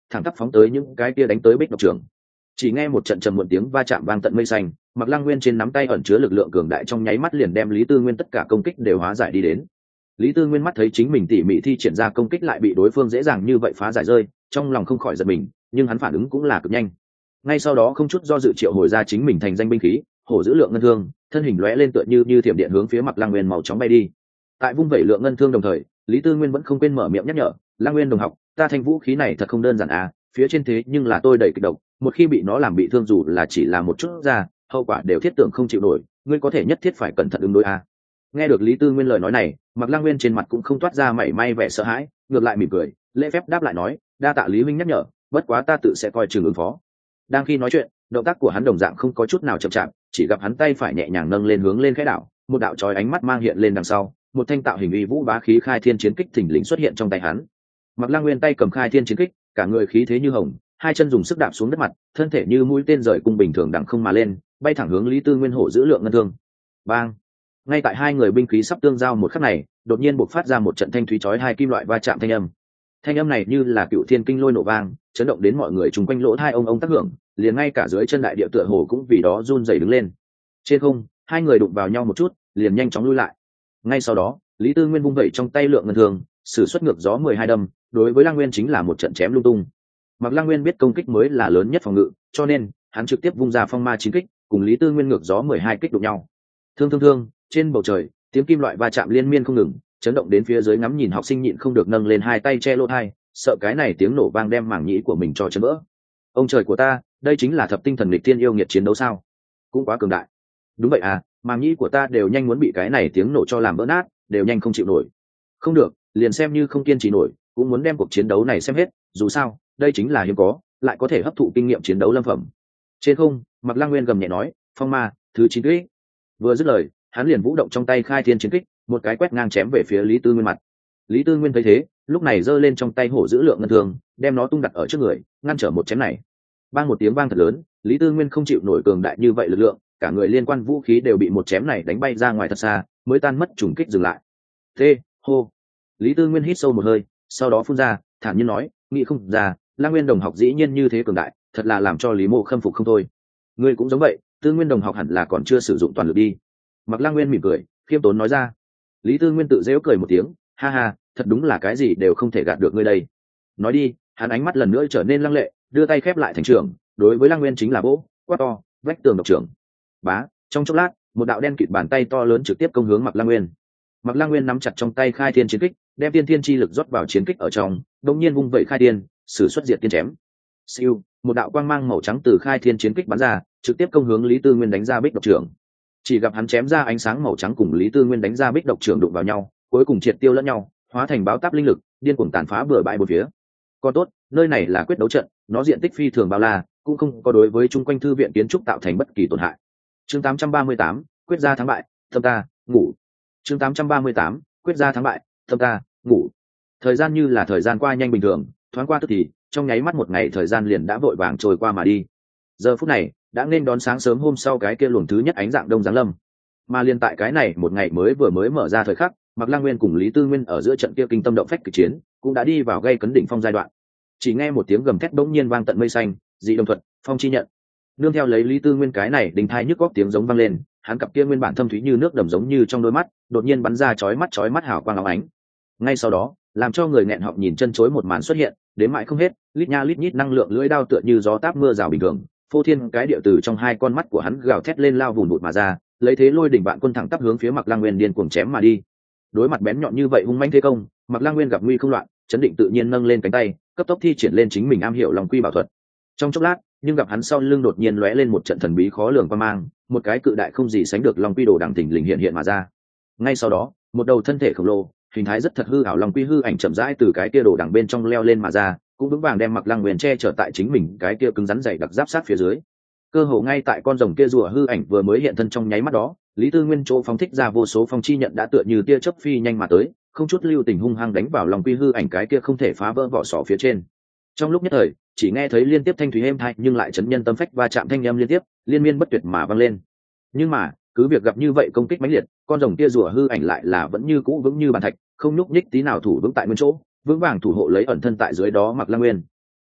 thẳng tắp phóng tới những cái kia đánh tới bích độc trưởng. Chỉ nghe một trận trầm muộn tiếng va chạm vang tận mây xanh, Mạc Lăng Nguyên trên nắm tay ẩn chứa lực lượng cường đại trong nháy mắt liền đem Lý Tư Nguyên tất cả công kích đều hóa giải đi đến. Lý Tư Nguyên mắt thấy chính mình tỉ mỉ thi triển ra công kích lại bị đối phương dễ dàng như vậy phá giải rơi, trong lòng không khỏi giật mình, nhưng hắn phản ứng cũng là cực nhanh. Ngay sau đó không chút do dự triệu hồi ra chính mình thành danh binh khí, hổ dữ lượng ngân thương, thân hình lóe lên tựa như như thiểm điện hướng phía Mạc Lăng Nguyên màu chóng bay đi. Tại vung vẩy lượng ngân thương đồng thời, Lý Tư Nguyên vẫn không quên mở miệng nhắc nhở, "Lăng Nguyên đồng học, ta thanh vũ khí này thật không đơn giản à, phía trên thế nhưng là tôi đầy kịch độc, một khi bị nó làm bị thương dù là chỉ là một chút ra, hậu quả đều thiết tưởng không chịu nổi, ngươi có thể nhất thiết phải cẩn thận ứng đối à." Nghe được Lý Tư Nguyên lời nói này, Mạc Lăng Nguyên trên mặt cũng không toát ra mảy may vẻ sợ hãi, ngược lại mỉm cười, lễ phép đáp lại nói, "Đa tạ Lý huynh nhắc nhở, bất quá ta tự sẽ coi chừng ứng phó." Đang khi nói chuyện, động tác của hắn đồng dạng không có chút nào chậm chạp, chỉ gặp hắn tay phải nhẹ nhàng nâng lên hướng lên khẽ đảo, một đạo chói ánh mắt mang hiện lên đằng sau, một thanh tạo hình uy vũ bá khí khai thiên chiến kích thình lình xuất hiện trong tay hắn. Mạc Lăng Nguyên tay cầm khai thiên chiến kích, cả người khí thế như hồng, hai chân dùng sức đạp xuống đất mặt, thân thể như mũi tên rời cung bình thường đằng không mà lên, bay thẳng hướng Lý Tư Nguyên hổ giữ lượng ngân thương. Bang! Ngay tại hai người binh khí sắp tương giao một khắc này, đột nhiên bộc phát ra một trận thanh thúy chói hai kim loại va chạm thanh âm. Thanh âm này như là cựu thiên kinh lôi nổ vang, chấn động đến mọi người chung quanh lỗ tai ông ông tác hưởng, liền ngay cả dưới chân đại địa tựa hồ cũng vì đó run rẩy đứng lên. Trên không, hai người đụng vào nhau một chút, liền nhanh chóng lui lại. Ngay sau đó, Lý Tư Nguyên vung vẩy trong tay lượng ngân thương, sử xuất ngược gió mười hai đâm, đối với Lăng Nguyên chính là một trận chém lung tung. Mặc Lăng Nguyên biết công kích mới là lớn nhất phòng ngự, cho nên hắn trực tiếp vung ra phong ma chín kích, cùng Lý Tư Nguyên ngược gió mười hai kích đụng nhau. Thương thương thương, trên bầu trời, tiếng kim loại va chạm liên miên không ngừng, chấn động đến phía dưới ngắm nhìn học sinh nhịn không được nâng lên hai tay che lỗ tai, sợ cái này tiếng nổ vang đem màng nhĩ của mình cho chấn vỡ. Ông trời của ta, đây chính là thập tinh thần nghịch thiên yêu nghiệt chiến đấu sao? Cũng quá cường đại. Đúng vậy à, màng nhĩ của ta đều nhanh muốn bị cái này tiếng nổ cho làm vỡ nát, đều nhanh không chịu nổi. Không được, liền xem như không kiên trì nổi, cũng muốn đem cuộc chiến đấu này xem hết, dù sao, đây chính là hiếm có, lại có thể hấp thụ kinh nghiệm chiến đấu lâm phẩm. Trên không, Mạc Lăng Nguyên gầm nhẹ nói, "Phong ma, thứ chín kích." Vừa dứt lời, hắn liền vũ động trong tay khai thiên chiến kích, một cái quét ngang chém về phía Lý Tư Nguyên mặt. Lý Tư Nguyên thấy thế, lúc này giơ lên trong tay hổ giữ lượng ngân thương, đem nó tung đặt ở trước người, ngăn trở một chém này. Bang một tiếng vang thật lớn, Lý Tư Nguyên không chịu nổi cường đại như vậy lực lượng, cả người liên quan vũ khí đều bị một chém này đánh bay ra ngoài thật xa, mới tan mất trùng kích dừng lại. Thế, hô. Lý Tư Nguyên hít sâu một hơi, sau đó phun ra, thản nhiên nói, "Nghĩ không ra, Lăng Nguyên đồng học dĩ nhiên như thế cường đại, thật là làm cho Lý Mộ khâm phục không thôi." "Ngươi cũng giống vậy, Tư Nguyên đồng học hẳn là còn chưa sử dụng toàn lực đi." Mạc Lăng Nguyên mỉm cười, khiêm tốn nói ra. Lý Tư Nguyên tự giễu cười một tiếng, "Ha ha, thật đúng là cái gì đều không thể gạt được ngươi đây." Nói đi, hắn ánh mắt lần nữa trở nên lăng lệ, đưa tay khép lại thành trường, đối với Lăng Nguyên chính là vỗ, quát to, "Vách tường độc trưởng." Bá, trong chốc lát, một đạo đen kịt bàn tay to lớn trực tiếp công hướng Mạc Lăng Nguyên. Mạc Lăng Nguyên nắm chặt trong tay khai thiên chiến kích, đem tiên thiên chi lực rót vào chiến kích ở trong, đột nhiên vung vẩy khai thiên, sử xuất diệt tiên chém. Siêu, một đạo quang mang màu trắng từ khai thiên chiến kích bắn ra, trực tiếp công hướng Lý Tư Nguyên đánh ra bích độc trưởng. Chỉ gặp hắn chém ra ánh sáng màu trắng cùng Lý Tư Nguyên đánh ra bích độc trưởng đụng vào nhau, cuối cùng triệt tiêu lẫn nhau, hóa thành báo táp linh lực, điên cuồng tàn phá bừa bãi bốn phía. Còn tốt, nơi này là quyết đấu trận, nó diện tích phi thường bao la, cũng không có đối với chung quanh thư viện kiến trúc tạo thành bất kỳ tổn hại. Chương tám trăm ba mươi tám, quyết ra thắng bại, thâm ta, ngủ. Chương tám trăm ba mươi tám, quyết ra thắng bại, thâm ta, ngủ. Thời gian như là thời gian qua nhanh bình thường, thoáng qua tức thì, trong nháy mắt một ngày thời gian liền đã vội vàng trôi qua mà đi. Giờ phút này, đã nên đón sáng sớm hôm sau cái kia luồng thứ nhất ánh dạng đông giáng lâm. Mà liên tại cái này một ngày mới vừa mới mở ra thời khắc, Mạc Lăng Nguyên cùng Lý Tư Nguyên ở giữa trận kia kinh tâm động phách kịch chiến, cũng đã đi vào gây cấn đỉnh phong giai đoạn. Chỉ nghe một tiếng gầm thét bỗng nhiên vang tận mây xanh, dị đồng thuật, phong chi nhận. Nương theo lấy Lý Tư Nguyên cái này đình thai nhức góc tiếng giống vang lên, hắn cặp kia nguyên bản thâm thúy như nước đầm giống như trong đôi mắt, đột nhiên bắn ra chói mắt chói mắt hào quang óng ánh. Ngay sau đó, làm cho người nghẹn họng nhìn chân chối một màn xuất hiện, đến mãi không hết, lít nha lít nhít năng lượng lưỡi đao tựa như gió táp mưa rào bình thường, phô thiên cái địa từ trong hai con mắt của hắn gào thét lên lao vùn vụt mà ra, lấy thế lôi đỉnh vạn quân thẳng tắp hướng phía Mạc Lăng Nguyên điên cuồng chém mà đi. Đối mặt bén nhọn như vậy hung manh thế công, Mạc Lăng Nguyên gặp nguy không loạn, chấn định tự nhiên nâng lên cánh tay, cấp tốc thi triển lên chính mình am hiểu Long Quy bảo thuật. Trong chốc lát, nhưng gặp hắn sau lưng đột nhiên lóe lên một trận thần bí khó lường qua mang, một cái cự đại không gì sánh được Long Quy đồ đằng thình lình hiện hiện mà ra. Ngay sau đó, một đầu thân thể khổng lồ, hình thái rất thật hư ảo Long Quy hư ảnh chậm rãi từ cái kia đồ đằng bên trong leo lên mà ra, cũng vững vàng đem Mạc Lăng Nguyên che chở tại chính mình cái kia cứng rắn dày đặc giáp sát phía dưới. Cơ hồ ngay tại con rồng kia rùa hư ảnh vừa mới hiện thân trong nháy mắt đó, Lý Tư Nguyên chỗ phóng thích ra vô số phong chi nhận đã tựa như tia chớp phi nhanh mà tới, không chút lưu tình hung hăng đánh vào Long Quy hư ảnh cái kia không thể phá vỡ vỏ sọ phía trên. Trong lúc nhất thời, chỉ nghe thấy liên tiếp thanh thúy êm tai nhưng lại chấn nhân tâm phách va chạm thanh âm liên tiếp, liên miên bất tuyệt mà vang lên. Nhưng mà, cứ việc gặp như vậy công kích mãnh liệt, con rồng kia rùa hư ảnh lại là vẫn như cũ vững như bàn thạch, không nhúc nhích tí nào thủ vững tại nguyên chỗ, vững vàng thủ hộ lấy ẩn thân tại dưới đó Mạc Lăng Nguyên.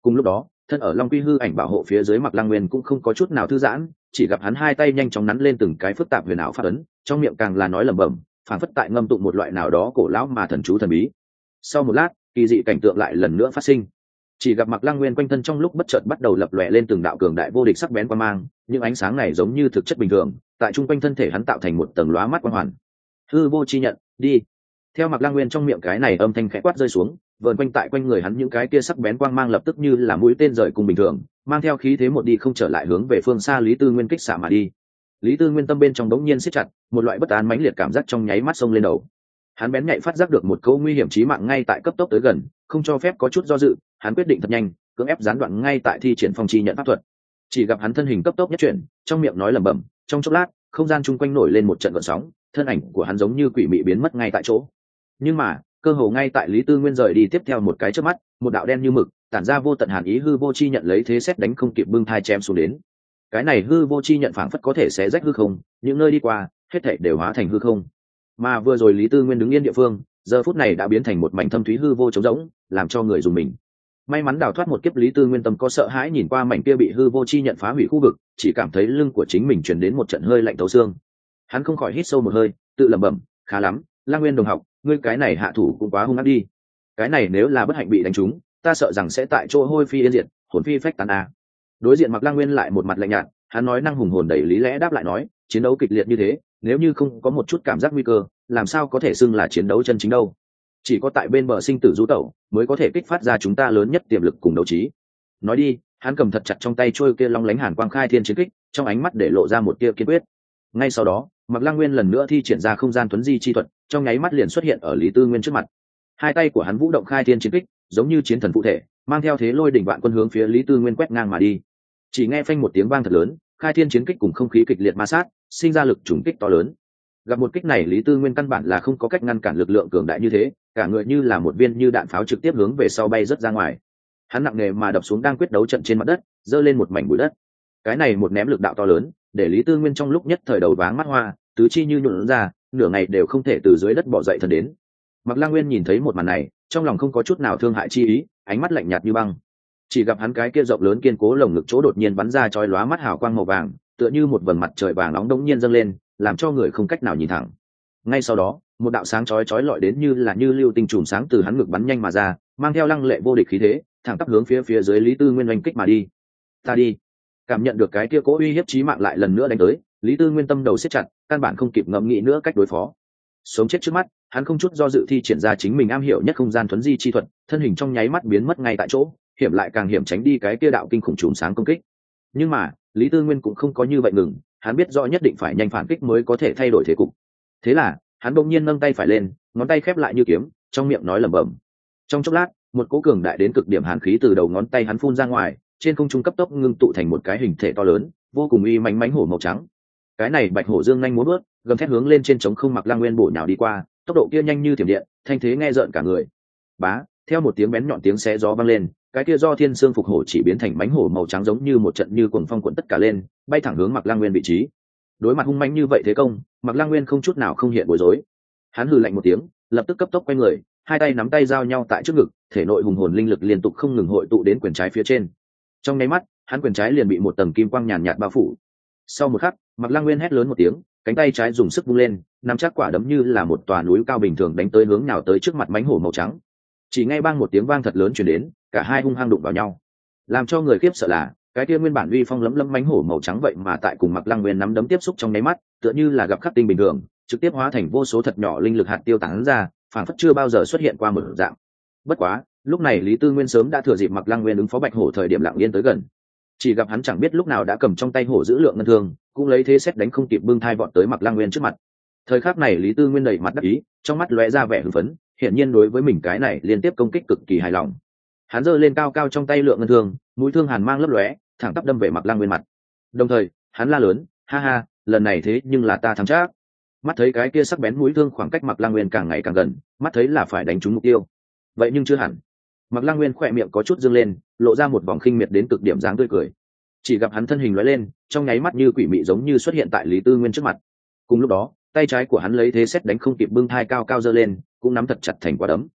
Cùng lúc đó thân ở long quy hư ảnh bảo hộ phía dưới Mạc Lăng Nguyên cũng không có chút nào thư giãn, chỉ gặp hắn hai tay nhanh chóng nắn lên từng cái phức tạp huyền ảo pháp ấn, trong miệng càng là nói lẩm bẩm, phảng phất tại ngâm tụng một loại nào đó cổ lão mà thần chú thần bí. Sau một lát kỳ dị cảnh tượng lại lần nữa phát sinh, chỉ gặp Mạc Lăng Nguyên quanh thân trong lúc bất chợt bắt đầu lập lòe lên từng đạo cường đại vô địch sắc bén quang mang, những ánh sáng này giống như thực chất bình thường tại trung quanh thân thể hắn tạo thành một tầng lóa mắt quang hoàn. Hư vô chi nhận đi. Theo Mạc Lăng Nguyên trong miệng cái này âm thanh khẽ quát rơi xuống, vờn quanh tại quanh người hắn những cái kia sắc bén quang mang lập tức như là mũi tên rời cùng bình thường, mang theo khí thế một đi không trở lại hướng về phương xa Lý Tư Nguyên kích xạ mà đi. Lý Tư Nguyên tâm bên trong đống nhiên siết chặt, một loại bất an mãnh liệt cảm giác trong nháy mắt xông lên đầu. Hắn bén nhạy phát giác được một câu nguy hiểm chí mạng ngay tại cấp tốc tới gần, không cho phép có chút do dự, hắn quyết định thật nhanh, cưỡng ép gián đoạn ngay tại thi triển phong chi nhận pháp thuật. Chỉ gặp hắn thân hình cấp tốc nhất chuyển, trong miệng nói lẩm bẩm, trong chốc lát, không gian chung quanh nổi lên một trận gợn sóng, thân ảnh của hắn giống như quỷ mị biến mất ngay tại chỗ. Nhưng mà cơ hồ ngay tại Lý Tư Nguyên rời đi tiếp theo một cái chớp mắt, một đạo đen như mực tản ra vô tận hàn ý hư vô chi nhận lấy thế xét đánh không kịp bưng thai chém xuống đến. Cái này hư vô chi nhận phảng phất có thể xé rách hư không, những nơi đi qua hết thảy đều hóa thành hư không. Mà vừa rồi Lý Tư Nguyên đứng yên địa phương giờ phút này đã biến thành một mảnh thâm thúy hư vô trống rỗng, làm cho người dùng mình. May mắn đào thoát một kiếp Lý Tư Nguyên tâm có sợ hãi nhìn qua mảnh kia bị hư vô chi nhận phá hủy khu vực, chỉ cảm thấy lưng của chính mình truyền đến một trận hơi lạnh thấu xương. Hắn không khỏi hít sâu một hơi, tự lẩm bẩm, khá lắm, Lang Nguyên đồng học, ngươi cái này hạ thủ cũng quá hung ác đi. Cái này nếu là bất hạnh bị đánh trúng, ta sợ rằng sẽ tại chỗ hôi phi yên diệt, hồn phi phách tán a. Đối diện Mạc Lang Nguyên lại một mặt lạnh nhạt, hắn nói năng hùng hồn đầy lý lẽ đáp lại nói, chiến đấu kịch liệt như thế, nếu như không có một chút cảm giác nguy cơ, làm sao có thể xưng là chiến đấu chân chính đâu. Chỉ có tại bên bờ sinh tử du tẩu mới có thể kích phát ra chúng ta lớn nhất tiềm lực cùng đấu trí. Nói đi, hắn cầm thật chặt trong tay trôi kia long lánh hàn quang khai thiên chiến kích, trong ánh mắt để lộ ra một tia kiên quyết. Ngay sau đó Mạc Lăng Nguyên lần nữa thi triển ra không gian tuấn di chi thuật, trong nháy mắt liền xuất hiện ở Lý Tư Nguyên trước mặt. Hai tay của hắn vũ động khai thiên chiến kích, giống như chiến thần phụ thể, mang theo thế lôi đỉnh vạn quân hướng phía Lý Tư Nguyên quét ngang mà đi. Chỉ nghe phanh một tiếng vang thật lớn, khai thiên chiến kích cùng không khí kịch liệt ma sát, sinh ra lực trùng kích to lớn. Gặp một kích này Lý Tư Nguyên căn bản là không có cách ngăn cản lực lượng cường đại như thế, cả người như là một viên như đạn pháo trực tiếp hướng về sau bay rất ra ngoài. Hắn nặng nề mà đập xuống đang quyết đấu trận trên mặt đất, giơ lên một mảnh bụi đất. Cái này một ném lực đạo to lớn, để Lý Tư Nguyên trong lúc nhất thời đầu váng mắt hoa, tứ chi như nhuộn ra, nửa ngày đều không thể từ dưới đất bò dậy thần đến. Mạc Lăng Nguyên nhìn thấy một màn này, trong lòng không có chút nào thương hại chi ý, ánh mắt lạnh nhạt như băng. Chỉ gặp hắn cái kia rộng lớn kiên cố lồng ngực chỗ đột nhiên bắn ra chói lóa mắt hào quang màu vàng, tựa như một vầng mặt trời vàng nóng đống nhiên dâng lên, làm cho người không cách nào nhìn thẳng. Ngay sau đó, một đạo sáng chói chói lọi đến như là như lưu tinh trùm sáng từ hắn ngực bắn nhanh mà ra, mang theo lăng lệ vô địch khí thế, thẳng tắp hướng phía phía dưới Lý Tư Nguyên oanh kích mà đi. Ta đi. Cảm nhận được cái kia cố uy hiếp chí mạng lại lần nữa đánh tới, Lý Tư Nguyên tâm đầu siết chặt, căn bản không kịp ngẫm nghĩ nữa cách đối phó. Sống chết trước mắt, hắn không chút do dự thi triển ra chính mình am hiểu nhất không gian thuấn di chi thuật, thân hình trong nháy mắt biến mất ngay tại chỗ, hiểm lại càng hiểm tránh đi cái kia đạo kinh khủng trùm sáng công kích. Nhưng mà Lý Tư Nguyên cũng không có như vậy ngừng, hắn biết rõ nhất định phải nhanh phản kích mới có thể thay đổi thế cục. Thế là hắn bỗng nhiên nâng tay phải lên, ngón tay khép lại như kiếm, trong miệng nói lẩm bẩm. Trong chốc lát, một cỗ cường đại đến cực điểm hàn khí từ đầu ngón tay hắn phun ra ngoài, trên không trung cấp tốc ngưng tụ thành một cái hình thể to lớn, vô cùng uy mãnh mãnh hổ màu trắng. Cái này bạch hổ dương nhanh múa vớt, gầm thét hướng lên trên trống không Mạc Lăng Nguyên bổ nhào đi qua, tốc độ kia nhanh như thiểm điện, thanh thế nghe rợn cả người. Bá, theo một tiếng bén nhọn tiếng xé gió vang lên, cái kia do thiên xương phục hổ chỉ biến thành mãnh hổ màu trắng giống như một trận như cuồng phong cuộn tất cả lên, bay thẳng hướng Mạc Lăng Nguyên vị trí. Đối mặt hung mãnh như vậy thế công, Mạc Lăng Nguyên không chút nào không hiện bối rối. Hắn hừ lạnh một tiếng, lập tức cấp tốc quay người, hai tay nắm tay giao nhau tại trước ngực, thể nội hùng hồn linh lực liên tục không ngừng hội tụ đến quyền trái phía trên. Trong nháy mắt, hắn quyền trái liền bị một tầng kim quang nhàn nhạt bao phủ. Sau một khắc, Mạc Lăng Nguyên hét lớn một tiếng, cánh tay trái dùng sức vung lên, nắm chắc quả đấm như là một tòa núi cao bình thường đánh tới hướng nào tới trước mặt mãnh hổ màu trắng. Chỉ nghe bang một tiếng vang thật lớn truyền đến, cả hai hung hăng đụng vào nhau. Làm cho người khiếp sợ là, cái kia nguyên bản uy phong lấm lấm mãnh hổ màu trắng vậy mà tại cùng Mạc Lăng Nguyên nắm đấm tiếp xúc trong nháy mắt, tựa như là gặp khắc tinh bình thường, trực tiếp hóa thành vô số thật nhỏ linh lực hạt tiêu tán ra, phản phất chưa bao giờ xuất hiện qua một dạng. Bất quá, lúc này Lý Tư Nguyên sớm đã thừa dịp Mạc Lăng Nguyên ứng phó bạch hổ thời điểm lặng yên tới gần. Chỉ gặp hắn chẳng biết lúc nào đã cầm trong tay hổ giữ lượng ngân thương, cũng lấy thế xét đánh không kịp bưng thai vọt tới Mạc Lăng Nguyên trước mặt. Thời khắc này Lý Tư Nguyên đầy mặt đắc ý, trong mắt lóe ra vẻ hưng phấn, hiển nhiên đối với mình cái này liên tiếp công kích cực kỳ hài lòng. Hắn giơ lên cao cao trong tay lượng ngân thương, mũi thương hàn mang lấp lóe, thẳng tắp đâm về Mạc Lăng Nguyên mặt. Đồng thời, hắn la lớn, ha ha, lần này thế nhưng là ta thắng chắc. Mắt thấy cái kia sắc bén mũi thương khoảng cách Mạc Lăng Nguyên càng ngày càng gần, mắt thấy là phải đánh trúng mục tiêu. Vậy nhưng chưa hẳn. Mạc Lăng Nguyên khỏe miệng có chút dương lên, lộ ra một vòng khinh miệt đến cực điểm dáng tươi cười. Chỉ gặp hắn thân hình lóe lên, trong nháy mắt như quỷ mị giống như xuất hiện tại Lý Tư Nguyên trước mặt. Cùng lúc đó, tay trái của hắn lấy thế xét đánh không kịp bưng thai cao cao giơ lên, cũng nắm thật chặt thành quả đấm.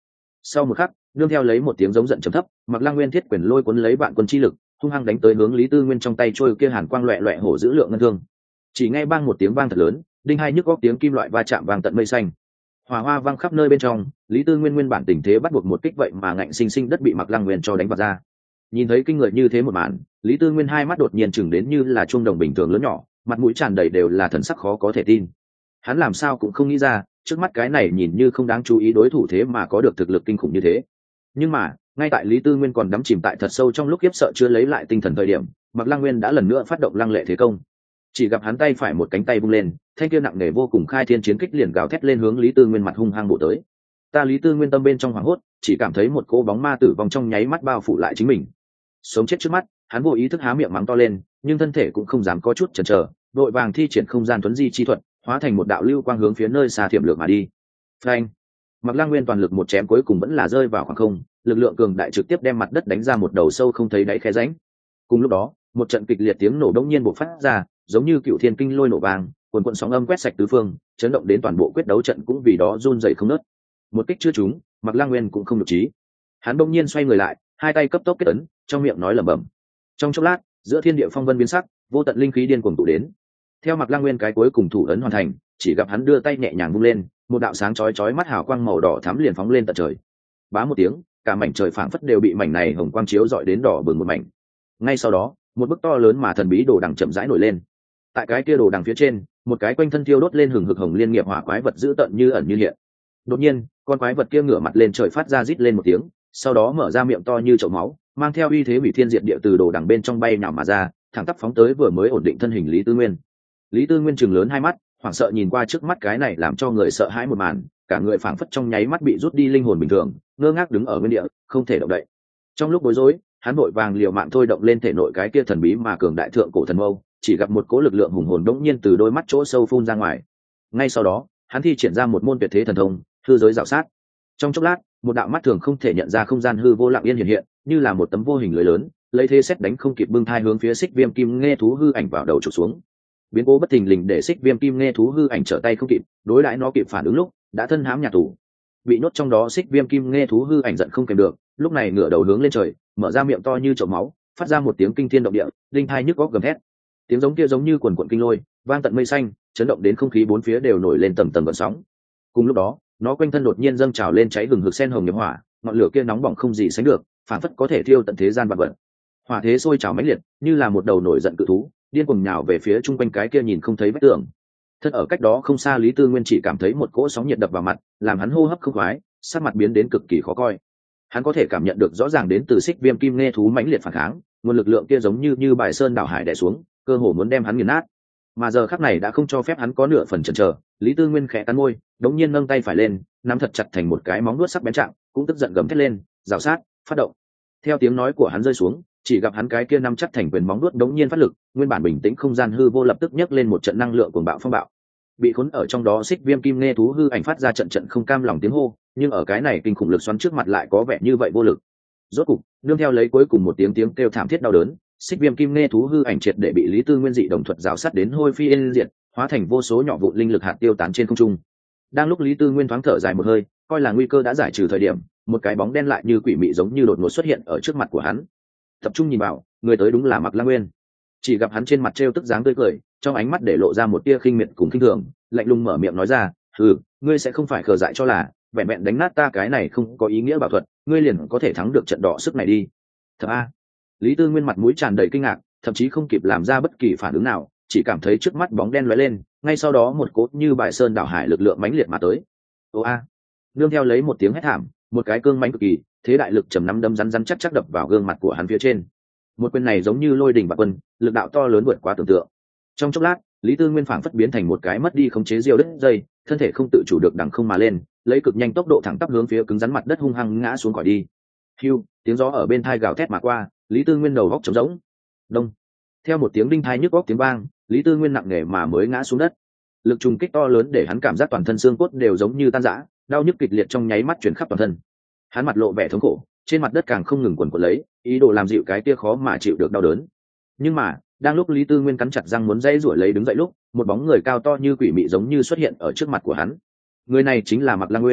Sau một khắc, nương theo lấy một tiếng giống giận trầm thấp, Mạc Lăng Nguyên thiết quyền lôi cuốn lấy vạn quân chi lực, hung hăng đánh tới hướng Lý Tư Nguyên trong tay trôi kia hàn quang loẹt loẹt hổ dữ lượng ngân thương. Chỉ nghe bang một tiếng vang thật lớn, đinh hai nhức góc tiếng kim loại va chạm vang tận mây xanh. Hỏa hoa vang khắp nơi bên trong, Lý Tư Nguyên nguyên bản tình thế bắt buộc một kích vậy mà ngạnh sinh sinh đất bị Mạc Lăng Nguyên cho đánh vào ra. Nhìn thấy kinh người như thế một màn, Lý Tư Nguyên hai mắt đột nhiên chừng đến như là chuông đồng bình thường lớn nhỏ, mặt mũi tràn đầy đều là thần sắc khó có thể tin. Hắn làm sao cũng không nghĩ ra, trước mắt cái này nhìn như không đáng chú ý đối thủ thế mà có được thực lực kinh khủng như thế. Nhưng mà, ngay tại Lý Tư Nguyên còn đắm chìm tại thật sâu trong lúc khiếp sợ chưa lấy lại tinh thần thời điểm, Mạc Lăng Nguyên đã lần nữa phát động lăng lệ thế công. Chỉ gặp hắn tay phải một cánh tay vung lên, thanh kia nặng nề vô cùng khai thiên chiến kích liền gào thét lên hướng Lý Tư Nguyên mặt hung hăng bộ tới. Ta Lý Tư Nguyên tâm bên trong hoảng hốt, chỉ cảm thấy một cỗ bóng ma tử vong trong nháy mắt bao phủ lại chính mình. Sống chết trước mắt, hắn vô ý thức há miệng mắng to lên, nhưng thân thể cũng không dám có chút chần chờ, đội vàng thi triển không gian tuấn di chi thuật, hóa thành một đạo lưu quang hướng phía nơi xa thiểm lược mà đi. Phanh! Mạc Lăng Nguyên toàn lực một chém cuối cùng vẫn là rơi vào khoảng không, lực lượng cường đại trực tiếp đem mặt đất đánh ra một đầu sâu không thấy đáy khe rãnh. Cùng lúc đó, một trận kịch liệt tiếng nổ đống nhiên bộc phát ra, giống như cựu thiên kinh lôi nổ vàng, cuồn cuộn sóng âm quét sạch tứ phương, chấn động đến toàn bộ quyết đấu trận cũng vì đó run rẩy không ngớt. Một kích chưa trúng, Mạc Lăng Nguyên cũng không được trí. Hắn bỗng nhiên xoay người lại, hai tay cấp tốc kết ấn, trong miệng nói lẩm bẩm. Trong chốc lát, giữa thiên địa phong vân biến sắc, vô tận linh khí điên cuồng tụ đến. Theo Mạc Lăng Nguyên cái cuối cùng thủ ấn hoàn thành, chỉ gặp hắn đưa tay nhẹ nhàng vung lên, một đạo sáng chói chói mắt hào quang màu đỏ thắm liền phóng lên tận trời. Bá một tiếng, cả mảnh trời phảng phất đều bị mảnh này hồng quang chiếu rọi đến đỏ bừng một mảnh. Ngay sau đó, một bức to lớn mà thần bí đồ đằng chậm rãi nổi lên. Tại cái kia đồ đằng phía trên, một cái quanh thân thiêu đốt lên hừng hực hồng liên nghiệp hỏa quái vật dữ tợn như ẩn như hiện. Đột nhiên, con quái vật kia ngửa mặt lên trời phát ra rít lên một tiếng, sau đó mở ra miệng to như chậu máu, mang theo uy thế hủy thiên diệt địa từ đồ đằng bên trong bay nhào mà ra, thẳng tắp phóng tới vừa mới ổn định thân hình Lý Tư Nguyên. Lý Tư Nguyên trừng lớn hai mắt, hoảng sợ nhìn qua trước mắt cái này làm cho người sợ hãi một màn, cả người phảng phất trong nháy mắt bị rút đi linh hồn bình thường, ngơ ngác đứng ở nguyên địa, không thể động đậy. Trong lúc bối rối, hắn vội vàng liều mạng thôi động lên thể nội cái kia thần bí mà cường đại thượng cổ thần mâu, chỉ gặp một cỗ lực lượng hùng hồn đống nhiên từ đôi mắt chỗ sâu phun ra ngoài. Ngay sau đó, hắn thi triển ra một môn tuyệt thế thần thông, hư giới rào sát. Trong chốc lát, một đạo mắt thường không thể nhận ra không gian hư vô lặng yên hiện hiện, như là một tấm vô hình lưới lớn, lấy thế xét đánh không kịp bưng thai hướng phía Xích Viêm Kim Nghe thú hư ảnh vào đầu chụp xuống. Biến cố bất thình lình để Xích Viêm Kim Nghe thú hư ảnh trở tay không kịp, đối đãi nó kịp phản ứng lúc, đã thân hãm nhà tù. Bị nhốt trong đó Xích Viêm Kim Nghe thú hư ảnh giận không kèm được, lúc này ngửa đầu hướng lên trời, mở ra miệng to như chậu máu, phát ra một tiếng kinh thiên động địa, linh thai nhức góc gầm thét. Tiếng giống kia giống như quần quần kinh lôi, vang tận mây xanh, chấn động đến không khí bốn phía đều nổi lên tầng tầng gợn sóng. Cùng lúc đó, nó quanh thân đột nhiên dâng trào lên cháy hừng hực sen hồng nghiệp hỏa, ngọn lửa kia nóng bỏng không gì sánh được, phản phất có thể thiêu tận thế gian vạn vật. Hỏa thế sôi trào mãnh liệt, như là một đầu nổi giận cự thú, điên cuồng nhào về phía chung quanh cái kia nhìn không thấy vách tường. Thân ở cách đó không xa Lý Tư Nguyên chỉ cảm thấy một cỗ sóng nhiệt đập vào mặt, làm hắn hô hấp không khoái, sắc mặt biến đến cực kỳ khó coi. Hắn có thể cảm nhận được rõ ràng đến từ Xích Viêm Kim Nghe thú mãnh liệt phản kháng, nguồn lực lượng kia giống như như bài sơn đảo hải đè xuống, cơ hồ muốn đem hắn nghiền nát. Mà giờ khắc này đã không cho phép hắn có nửa phần chần chờ, Lý Tư Nguyên khẽ cắn môi, đống nhiên nâng tay phải lên, nắm thật chặt thành một cái móng vuốt sắc bén trạng, cũng tức giận gầm thét lên, rào sát, phát động. Theo tiếng nói của hắn rơi xuống, chỉ gặp hắn cái kia nắm chắc thành quyền móng vuốt đống nhiên phát lực, nguyên bản bình tĩnh không gian hư vô lập tức nhấc lên một trận năng lượng cuồng bạo phong bạo. Bị khốn ở trong đó Xích Viêm Kim Nghe thú hư ảnh phát ra trận trận không cam lòng tiếng hô, nhưng ở cái này kinh khủng lực xoắn trước mặt lại có vẻ như vậy vô lực. Rốt cục, nương theo lấy cuối cùng một tiếng tiếng kêu thảm thiết đau đớn, Xích Viêm Kim Nghe thú hư ảnh triệt để bị Lý Tư Nguyên dị đồng thuật rào sát đến hôi phi yên diệt, hóa thành vô số nhỏ vụn linh lực hạt tiêu tán trên không trung. Đang lúc Lý Tư Nguyên thoáng thở dài một hơi, coi là nguy cơ đã giải trừ thời điểm, một cái bóng đen lại như quỷ mị giống như đột ngột xuất hiện ở trước mặt của hắn. Tập trung nhìn vào, người tới đúng là Mạc Lăng Nguyên. Chỉ gặp hắn trên mặt trêu tức dáng tươi cười, trong ánh mắt để lộ ra một tia khinh miệt cùng khinh thường, lạnh lùng mở miệng nói ra, "Hừ, ngươi sẽ không phải khờ dại cho là, vẹn vẹn đánh nát ta cái này không có ý nghĩa bảo thuật, ngươi liền có thể thắng được trận đỏ sức này đi." Thật a. Lý Tư Nguyên mặt mũi tràn đầy kinh ngạc, thậm chí không kịp làm ra bất kỳ phản ứng nào, chỉ cảm thấy trước mắt bóng đen lóe lên, ngay sau đó một cỗ như bài sơn đảo hải lực lượng mãnh liệt mà tới. Ô a! Nương theo lấy một tiếng hét thảm, một cái cương mãnh cực kỳ, thế đại lực trầm năm đâm rắn rắn chắc chắc đập vào gương mặt của hắn phía trên. Một quyền này giống như lôi đỉnh bạc quân, lực đạo to lớn vượt quá tưởng tượng. Trong chốc lát, Lý Tư Nguyên phảng phất biến thành một cái mất đi khống chế diều đứt dây, thân thể không tự chủ được đằng không mà lên, lấy cực nhanh tốc độ thẳng tắp hướng phía cứng rắn mặt đất hung hăng ngã xuống khỏi đi. Hưu, tiếng gió ở bên tai gào thét mà qua, Lý Tư Nguyên đầu góc trống rỗng. Đông. Theo một tiếng đinh tai nhức óc tiếng vang, Lý Tư Nguyên nặng nề mà mới ngã xuống đất. Lực trùng kích to lớn để hắn cảm giác toàn thân xương cốt đều giống như tan rã, đau nhức kịch liệt trong nháy mắt truyền khắp toàn thân. Hắn mặt lộ vẻ thống khổ, trên mặt đất càng không ngừng quần quật lấy, ý đồ làm dịu cái kia khó mà chịu được đau đớn. Nhưng mà, đang lúc Lý Tư Nguyên cắn chặt răng muốn dãy giụa lấy đứng dậy lúc, một bóng người cao to như quỷ mị giống như xuất hiện ở trước mặt của hắn. Người này chính là Mạc Lăng Nguyên,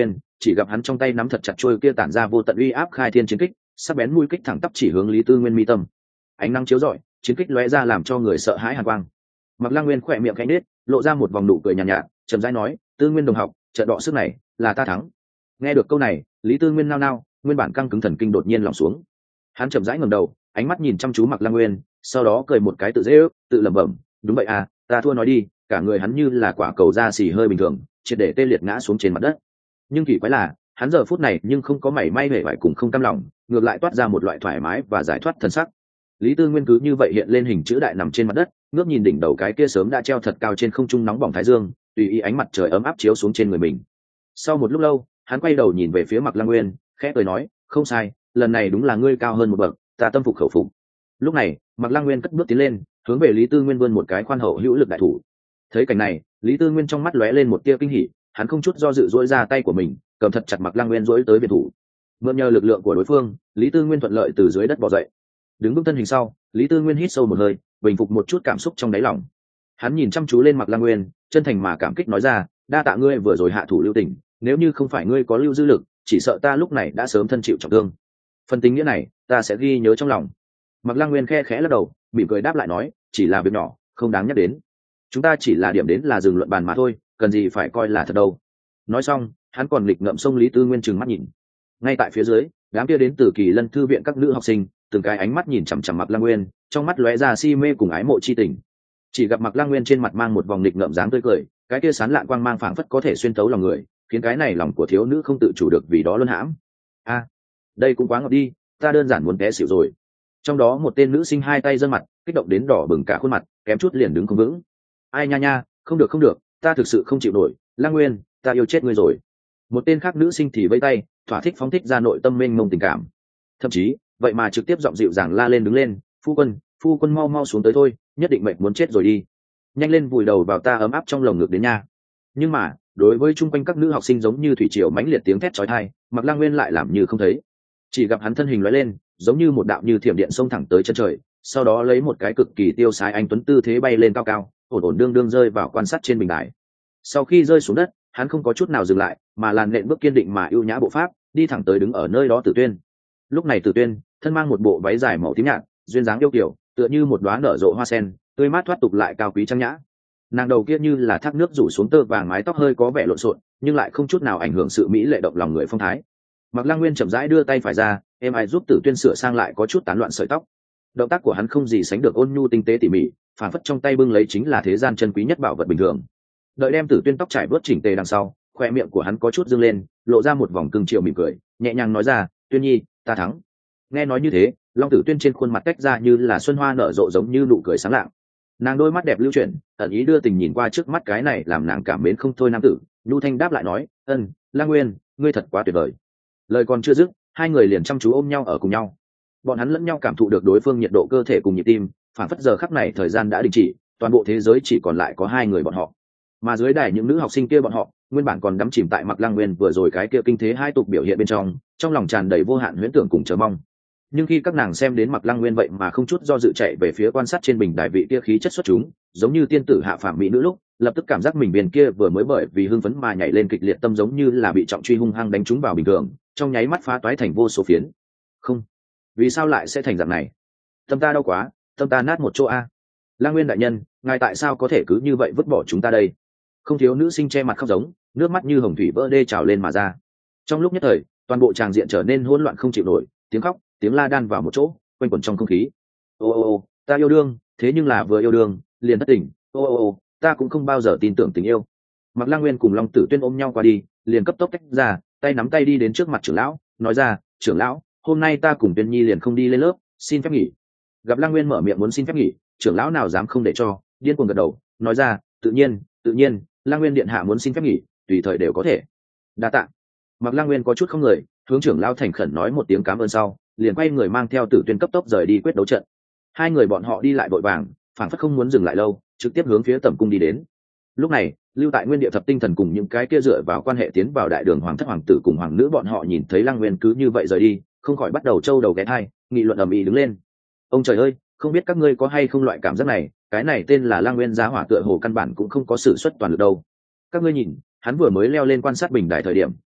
chỉ gặp hắn trong tay nắm thật chặt trôi kia tản ra vô tận uy áp khai thiên chiến kích, sắc bén mũi kích thẳng tắp chỉ hướng Lý Tư Nguyên mi tâm. Ánh nắng chiếu rọi, chiến kích lóe ra làm cho người sợ hãi hàn quang. Mạc Lăng Nguyên khỏe miệng khẽ nết, lộ ra một vòng nụ cười nhàn nhạt, nhạt chậm rãi nói, Tư Nguyên đồng học, trận đọ sức này là ta thắng. Nghe được câu này, Lý Tư Nguyên nao nao, nguyên bản căng cứng thần kinh đột nhiên lỏng xuống. Hắn chậm rãi ngẩng đầu, ánh mắt nhìn chăm chú Mạc Lăng Nguyên, sau đó cười một cái tự dễ ước, tự lẩm bẩm, đúng vậy à, ta thua nói đi. Cả người hắn như là quả cầu da xì hơi bình thường, triệt để tê liệt ngã xuống trên mặt đất. Nhưng kỳ quái là, hắn giờ phút này nhưng không có mảy may hề bại cùng không cam lòng, ngược lại toát ra một loại thoải mái và giải thoát thần sắc. Lý Tư Nguyên cứ như vậy hiện lên hình chữ đại nằm trên mặt đất, ngước nhìn đỉnh đầu cái kia sớm đã treo thật cao trên không trung nóng bỏng thái dương, tùy ý ánh mặt trời ấm áp chiếu xuống trên người mình. Sau một lúc lâu, hắn quay đầu nhìn về phía Mạc Lăng Nguyên, khẽ cười nói, không sai, lần này đúng là ngươi cao hơn một bậc, ta tâm phục khẩu phục. Lúc này, Mạc Lăng Nguyên cất bước tiến lên, hướng về Lý Tư Nguyên vươn một cái khoan hậu hữu lực đại thủ. Thấy cảnh này, Lý Tư Nguyên trong mắt lóe lên một tia kinh hỉ, hắn không chút do dự duỗi ra tay của mình, cầm thật chặt Mạc Lăng Nguyên duỗi tới biệt thủ. Mượn nhờ lực lượng của đối phương, Lý Tư Nguyên thuận lợi từ dưới đất bò dậy. Đứng vững thân hình sau, Lý Tư Nguyên hít sâu một hơi, bình phục một chút cảm xúc trong đáy lòng. Hắn nhìn chăm chú lên Mạc Lăng Nguyên, chân thành mà cảm kích nói ra, đa tạ ngươi vừa rồi hạ thủ lưu tình, nếu như không phải ngươi có lưu dư lực, chỉ sợ ta lúc này đã sớm thân chịu trọng thương. Phần tình nghĩa này, ta sẽ ghi nhớ trong lòng. Mạc Lăng Nguyên khe khẽ lắc đầu, mỉm cười đáp lại nói, chỉ là việc nhỏ, không đáng nhắc đến. Chúng ta chỉ là điểm đến là dừng luận bàn mà thôi, cần gì phải coi là thật đâu. Nói xong, hắn còn nghịch ngợm xông Lý Tư Nguyên trừng mắt nhìn. Ngay tại phía dưới, đám kia đến từ Kỳ Lân thư viện các nữ học sinh, từng cái ánh mắt nhìn chằm chằm Mạc Lăng Nguyên, trong mắt lóe ra si mê cùng ái mộ chi tình. Chỉ gặp Mạc Lăng Nguyên trên mặt mang một vòng nghịch ngợm dáng tươi cười, cái kia sán lạn quang mang phảng phất có thể xuyên tấu lòng người, khiến cái này lòng của thiếu nữ không tự chủ được vì đó luân hãm. A, đây cũng quá ngọt đi, ta đơn giản muốn té xỉu rồi. Trong đó một tên nữ sinh hai tay giơ mặt, kích động đến đỏ bừng cả khuôn mặt, kém chút liền đứng không vững. Ai nha nha, không được không được, ta thực sự không chịu nổi, Lăng Nguyên, ta yêu chết ngươi rồi. Một tên khác nữ sinh thì vẫy tay, thỏa thích phóng thích ra nội tâm mênh mông tình cảm. Thậm chí, vậy mà trực tiếp giọng dịu dàng la lên đứng lên, phu quân, phu quân mau mau xuống tới thôi, nhất định mệnh muốn chết rồi đi. Nhanh lên vùi đầu vào ta ấm áp trong lồng ngực đến nha. Nhưng mà, đối với chung quanh các nữ học sinh giống như thủy triều mãnh liệt tiếng thét chói tai, Mạc Lăng Nguyên lại làm như không thấy. Chỉ gặp hắn thân hình lóe lên, giống như một đạo như thiểm điện xông thẳng tới chân trời, sau đó lấy một cái cực kỳ tiêu sái anh tuấn tư thế bay lên cao cao, ổn ổn đương đương rơi vào quan sát trên bình đài. Sau khi rơi xuống đất, hắn không có chút nào dừng lại, mà làn nện bước kiên định mà ưu nhã bộ pháp, đi thẳng tới đứng ở nơi đó Tử Tuyên. Lúc này Tử Tuyên, thân mang một bộ váy dài màu tím nhạt, duyên dáng yêu kiều, tựa như một đóa nở rộ hoa sen, tươi mát thoát tục lại cao quý trang nhã. Nàng đầu kia như là thác nước rủ xuống tơ vàng, mái tóc hơi có vẻ lộn xộn, nhưng lại không chút nào ảnh hưởng sự mỹ lệ động lòng người phong thái. Mạc Lăng Nguyên chậm rãi đưa tay phải ra, em ai giúp Tử Tuyên sửa sang lại có chút tán loạn sợi tóc. Động tác của hắn không gì sánh được ôn nhu tinh tế tỉ mỉ, phản phất trong tay bưng lấy chính là thế gian chân quý nhất bảo vật bình thường. Đợi đem Tử Tuyên tóc trải bớt chỉnh tề đằng sau, khoe miệng của hắn có chút dương lên, lộ ra một vòng cưng chiều mỉm cười, nhẹ nhàng nói ra, Tuyên Nhi, ta thắng. Nghe nói như thế, Long Tử Tuyên trên khuôn mặt tách ra như là xuân hoa nở rộ giống như nụ cười sáng lạng. Nàng đôi mắt đẹp lưu chuyển, ẩn ý đưa tình nhìn qua trước mắt cái này làm nàng cảm mến không thôi nam tử, nhu thanh đáp lại nói, ân, Lăng Nguyên, ngươi thật quá tuyệt vời. Lời còn chưa dứt, hai người liền chăm chú ôm nhau ở cùng nhau. Bọn hắn lẫn nhau cảm thụ được đối phương nhiệt độ cơ thể cùng nhịp tim, phản phất giờ khắc này thời gian đã đình chỉ, toàn bộ thế giới chỉ còn lại có hai người bọn họ. Mà dưới đài những nữ học sinh kia bọn họ, nguyên bản còn đắm chìm tại Mạc Lăng Nguyên vừa rồi cái kia kinh thế hai tục biểu hiện bên trong, trong lòng tràn đầy vô hạn huyễn tưởng cùng chờ mong. Nhưng khi các nàng xem đến Mạc Lăng Nguyên vậy mà không chút do dự chạy về phía quan sát trên bình đài vị kia khí chất xuất chúng, giống như tiên tử hạ phàm mỹ nữ lúc, lập tức cảm giác mình viên kia vừa mới bởi vì hưng phấn mà nhảy lên kịch liệt tâm giống như là bị trọng truy hung hăng đánh trúng vào bình thường, trong nháy mắt phá toái thành vô số phiến. Không, vì sao lại sẽ thành dạng này? Tâm ta đau quá, tâm ta nát một chỗ a. Lăng Nguyên đại nhân, ngài tại sao có thể cứ như vậy vứt bỏ chúng ta đây? Không thiếu nữ sinh che mặt khóc giống, nước mắt như hồng thủy vỡ đê trào lên mà ra. Trong lúc nhất thời, toàn bộ tràng diện trở nên hỗn loạn không chịu nổi, tiếng khóc, tiếng la đan vào một chỗ, quanh quẩn trong không khí. Ô ô ô, ta yêu đương, thế nhưng là vừa yêu đương, liền thất tình. Ô ô ô, ta cũng không bao giờ tin tưởng tình yêu. Mạc Lăng Nguyên cùng Long Tử Tuyên ôm nhau qua đi, liền cấp tốc tách ra, tay nắm tay đi đến trước mặt trưởng lão, nói ra, trưởng lão, hôm nay ta cùng Tuyên Nhi liền không đi lên lớp, xin phép nghỉ. Gặp Lăng Nguyên mở miệng muốn xin phép nghỉ, trưởng lão nào dám không để cho, điên cuồng gật đầu, nói ra, tự nhiên, tự nhiên, Lăng Nguyên điện hạ muốn xin phép nghỉ, tùy thời đều có thể. Đa tạ. Mạc Lăng Nguyên có chút không người, hướng trưởng lão thành khẩn nói một tiếng cảm ơn sau, liền quay người mang theo Tử Tuyên cấp tốc rời đi quyết đấu trận. Hai người bọn họ đi lại vội vàng, phản phất không muốn dừng lại lâu, trực tiếp hướng phía tẩm cung đi đến. Lúc này, lưu tại nguyên địa thập tinh thần cùng những cái kia dựa vào quan hệ tiến vào đại đường hoàng thất hoàng tử cùng hoàng nữ bọn họ nhìn thấy Lăng Nguyên cứ như vậy rời đi, không khỏi bắt đầu trâu đầu ghé thai, nghị luận ầm ĩ đứng lên. Ông trời ơi, không biết các ngươi có hay không loại cảm giác này, cái này tên là Lăng Nguyên giá hỏa tựa hồ căn bản cũng không có sự xuất toàn lực đâu. Các ngươi nhìn, hắn vừa mới leo lên quan sát bình đài thời điểm,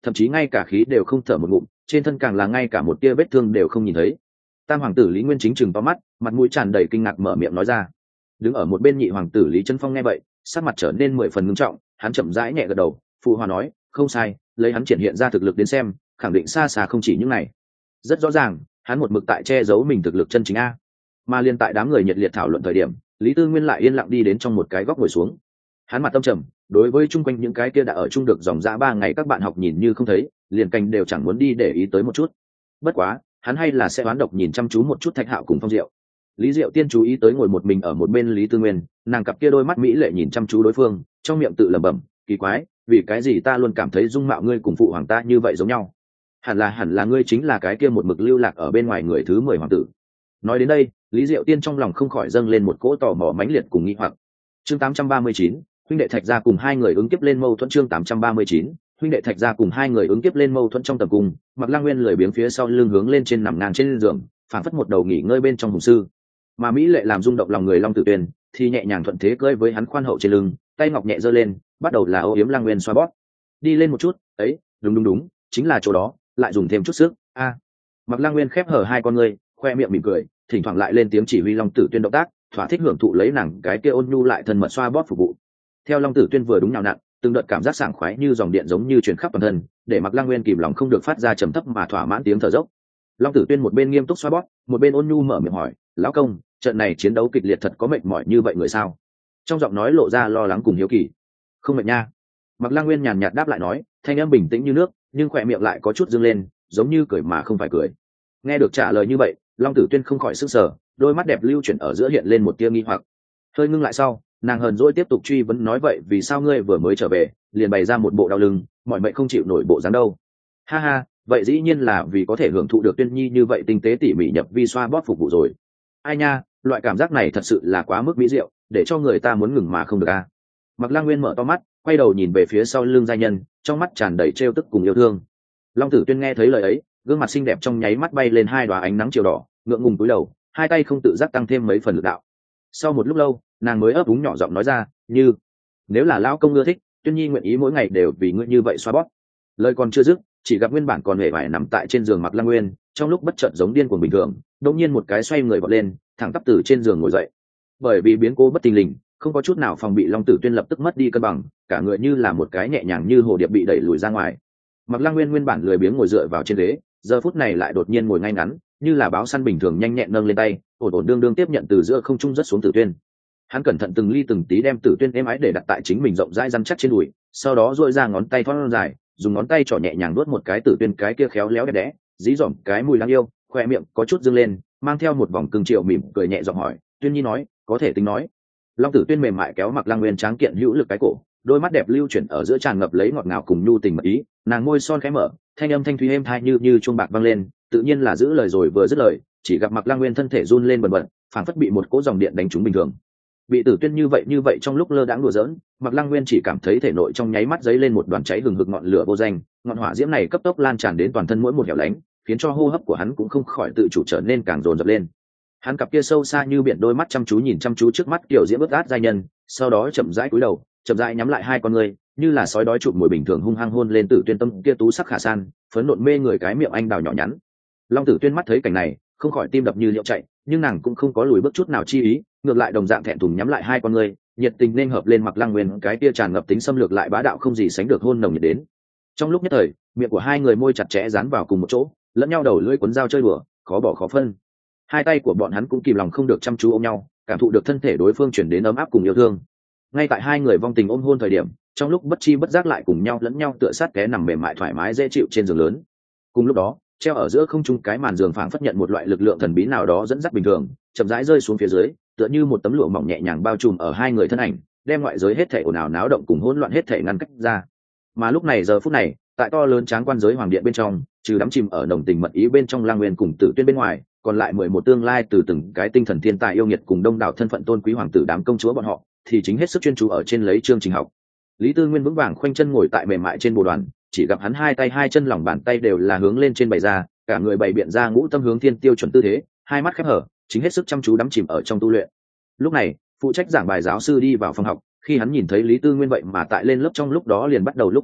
thậm chí ngay cả khí đều không thở một ngụm, trên thân càng là ngay cả một tia vết thương đều không nhìn thấy. Tam hoàng tử Lý Nguyên Chính chừng to mắt, mặt mũi tràn đầy kinh ngạc mở miệng nói ra. Đứng ở một bên nhị hoàng tử Lý Trấn Phong nghe vậy, sắc mặt trở nên mười phần ngưng trọng, hắn chậm rãi nhẹ gật đầu, phụ hòa nói, không sai, lấy hắn triển hiện ra thực lực đến xem, khẳng định xa xa không chỉ những này. Rất rõ ràng, hắn một mực tại che giấu mình thực lực chân chính a. Mà liên tại đám người nhiệt liệt thảo luận thời điểm, Lý Tư Nguyên lại yên lặng đi đến trong một cái góc ngồi xuống. Hắn mặt tâm trầm, đối với chung quanh những cái kia đã ở chung được dòng dã ba ngày các bạn học nhìn như không thấy, liền canh đều chẳng muốn đi để ý tới một chút. Bất quá, hắn hay là sẽ oán độc nhìn chăm chú một chút Thạch Hạo cùng Phong Diệu. Lý Diệu Tiên chú ý tới ngồi một mình ở một bên Lý Tư Nguyên, nàng cặp kia đôi mắt mỹ lệ nhìn chăm chú đối phương, trong miệng tự lẩm bẩm, kỳ quái, vì cái gì ta luôn cảm thấy dung mạo ngươi cùng phụ hoàng ta như vậy giống nhau? Hẳn là hẳn là ngươi chính là cái kia một mực lưu lạc ở bên ngoài người thứ mười hoàng tử. Nói đến đây, Lý Diệu Tiên trong lòng không khỏi dâng lên một cỗ tò mò mãnh liệt cùng nghi hoặc. Chương tám trăm ba mươi chín, huynh đệ Thạch gia cùng hai người ứng kiếp lên mâu thuẫn. Chương tám trăm ba mươi chín, huynh đệ Thạch gia cùng hai người ứng kiếp lên mâu thuẫn. Trong tầm cung, Mạc Lăng Nguyên lười biếng phía sau lưng hướng lên trên nằm ngang trên giường, phảng phất một đầu nghỉ ngơi bên trong hùng sư. Mà mỹ lệ làm rung động lòng người Long Tử Tuyên thì nhẹ nhàng thuận thế cưỡi với hắn khoan hậu trên lưng, tay ngọc nhẹ giơ lên, bắt đầu là âu yếm Lăng Nguyên xoa bóp. Đi lên một chút, ấy, đúng đúng đúng, chính là chỗ đó, lại dùng thêm chút sức. A. À. Mạc Lăng Nguyên khép hở hai con ngươi, khoe miệng mỉm cười, thỉnh thoảng lại lên tiếng chỉ huy Long Tử Tuyên động tác, thỏa thích hưởng thụ lấy nàng cái kia ôn nhu lại thân mật xoa bóp phục vụ. Theo Long Tử Tuyên vừa đúng nào nặn, từng đợt cảm giác sảng khoái như dòng điện giống như truyền khắp toàn thân, để Mạc Lăng Nguyên kìm lòng không được phát ra trầm thấp mà thỏa mãn tiếng thở dốc. Long Tử Tuyên một bên nghiêm túc xoa bóp, một bên ôn nhu mở miệng hỏi, lão công, trận này chiến đấu kịch liệt thật có mệt mỏi như vậy người sao? Trong giọng nói lộ ra lo lắng cùng hiếu kỳ. Không mệt nha. Mạc Lăng Nguyên nhàn nhạt đáp lại nói, thanh âm bình tĩnh như nước, nhưng khỏe miệng lại có chút dương lên, giống như cười mà không phải cười. Nghe được trả lời như vậy, Long Tử Tuyên không khỏi sững sờ, đôi mắt đẹp lưu chuyển ở giữa hiện lên một tia nghi hoặc. Hơi ngưng lại sau, nàng hờn dỗi tiếp tục truy vấn nói, vậy vì sao ngươi vừa mới trở về liền bày ra một bộ đau lưng, mỏi mệt không chịu nổi bộ dáng đâu? Ha ha, vậy dĩ nhiên là vì có thể hưởng thụ được Tuyên Nhi như vậy tinh tế tỉ mỉ nhập vi xoa bóp phục vụ rồi. Ai nha, loại cảm giác này thật sự là quá mức mỹ diệu, để cho người ta muốn ngừng mà không được a. À. Mạc Lăng Nguyên mở to mắt, quay đầu nhìn về phía sau lưng gia nhân, trong mắt tràn đầy trêu tức cùng yêu thương. Long Tử Tuyên nghe thấy lời ấy, gương mặt xinh đẹp trong nháy mắt bay lên hai đóa ánh nắng chiều đỏ, ngượng ngùng cúi đầu, hai tay không tự giác tăng thêm mấy phần lực đạo. Sau một lúc lâu, nàng mới ấp úng nhỏ giọng nói ra, như nếu là lão công ưa thích, Tuyên Nhi nguyện ý mỗi ngày đều vì ngươi như vậy xoa bóp. Lời còn chưa dứt, chỉ gặp nguyên bản còn hề vải nằm tại trên giường Mạc Lăng Nguyên, trong lúc bất chợt giống điên cuồng bình thường, đột nhiên một cái xoay người vọt lên, thẳng tắp từ trên giường ngồi dậy. Bởi vì biến cố bất thình lình, không có chút nào phòng bị, Long Tử Tuyên lập tức mất đi cân bằng, cả người như là một cái nhẹ nhàng như hồ điệp bị đẩy lùi ra ngoài. Mạc Lăng Nguyên nguyên bản lười biếng ngồi dựa vào trên ghế, giờ phút này lại đột nhiên ngồi ngay ngắn, như là báo săn bình thường nhanh nhẹn nâng lên tay, ổn ổn đương đương tiếp nhận từ giữa không trung rất xuống Tử Tuyên. Hắn cẩn thận từng ly từng tí đem Tử Tuyên êm ái để đặt tại chính mình rộng rãi rắn chắc trên đùi, sau đó duỗi ra ngón tay thon dài, dùng ngón tay trỏ nhẹ nhàng nuốt một cái Tử Tuyên cái kia khéo léo đẹp đẽ, dí dỏm cái mùi đáng yêu, khoe miệng có chút dương lên, mang theo một vòng cưng chiều mỉm cười nhẹ giọng hỏi, Tuyên Nhi nói, có thể tính nói. Long Tử Tuyên mềm mại kéo Mạc Lăng Nguyên tráng kiện hữu lực cái cổ, đôi mắt đẹp lưu chuyển ở giữa tràn ngập lấy ngọt ngào cùng nhu tình mật ý, nàng môi son khẽ mở, thanh âm thanh thúy êm tai như như chuông bạc vang lên, tự nhiên là giữ lời rồi vừa dứt lời, chỉ gặp Mạc Lăng Nguyên thân thể run lên bần bật, phảng phất bị một cỗ dòng điện đánh trúng bình thường. Bị Tử Tuyên như vậy như vậy trong lúc lơ đãng đùa giỡn, Mạc Lăng Nguyên chỉ cảm thấy thể nội trong nháy mắt dấy lên một đoàn cháy hừng hực ngọn lửa vô danh, ngọn hỏa diễm này cấp tốc lan tràn đến toàn thân mỗi một hẻo lánh, khiến cho hô hấp của hắn cũng không khỏi tự chủ trở nên càng dồn dập lên. Hắn cặp kia sâu xa như biển đôi mắt chăm chú nhìn chăm chú trước mắt kiểu diễm ướt át giai nhân, sau đó chậm rãi cúi đầu, chậm rãi nhắm lại hai con ngươi, như là sói đói chụp mồi bình thường hung hăng hôn lên Tử Tuyên tâm kia tú sắc khả san, phấn nộn mê người cái miệng anh đào nhỏ nhắn. Long Tử Tuyên mắt thấy cảnh này, không khỏi tim đập như liễu chạy, nhưng nàng cũng không có lùi bước chút nào chi ý, ngược lại đồng dạng thẹn thùng nhắm lại hai con ngươi, nhiệt tình nên hợp lên Mạc Lăng Nguyên cái kia tràn ngập tính xâm lược lại bá đạo không gì sánh được hôn nồng nhiệt đến. Trong lúc nhất thời, miệng của hai người môi chặt chẽ dán vào cùng một chỗ, lẫn nhau đầu lưỡi cuốn dao chơi đùa, khó bỏ khó phân. Hai tay của bọn hắn cũng kìm lòng không được chăm chú ôm nhau, cảm thụ được thân thể đối phương chuyển đến ấm áp cùng yêu thương. Ngay tại hai người vong tình ôm hôn thời điểm, trong lúc bất chi bất giác lại cùng nhau lẫn nhau tựa sát té nằm mềm mại thoải mái dễ chịu trên giường lớn. Cùng lúc đó, treo ở giữa không trung cái màn giường phảng phất nhận một loại lực lượng thần bí nào đó dẫn dắt bình thường, chậm rãi rơi xuống phía dưới, tựa như một tấm lụa mỏng nhẹ nhàng bao trùm ở hai người thân ảnh, đem ngoại giới hết thảy ồn ào náo động cùng hỗn loạn hết thảy ngăn cách ra. Mà lúc này giờ phút này, tại to lớn tráng quan giới hoàng điện bên trong, trừ đắm chìm ở nồng tình mật ý bên trong Lang Nguyên cùng Tử Tuyên bên ngoài, còn lại mười một tương lai từ từng cái tinh thần thiên tài yêu nghiệt cùng đông đảo thân phận tôn quý hoàng tử đám công chúa bọn họ, thì chính hết sức chuyên chú ở trên lấy chương trình học. Lý Tư Nguyên vững vàng khoanh chân ngồi tại mềm mại trên bồ đoàn, chỉ gặp hắn hai tay hai chân lòng bàn tay đều là hướng lên trên bày ra, cả người bày biện ra ngũ tâm hướng thiên tiêu chuẩn tư thế, hai mắt khép hở, chính hết sức chăm chú đắm chìm ở trong tu luyện. Lúc này, phụ trách giảng bài giáo sư đi vào phòng học, khi hắn nhìn thấy Lý Tư Nguyên vậy mà tại lên lớp trong lúc đó liền bắt đầu lúc tu luyện,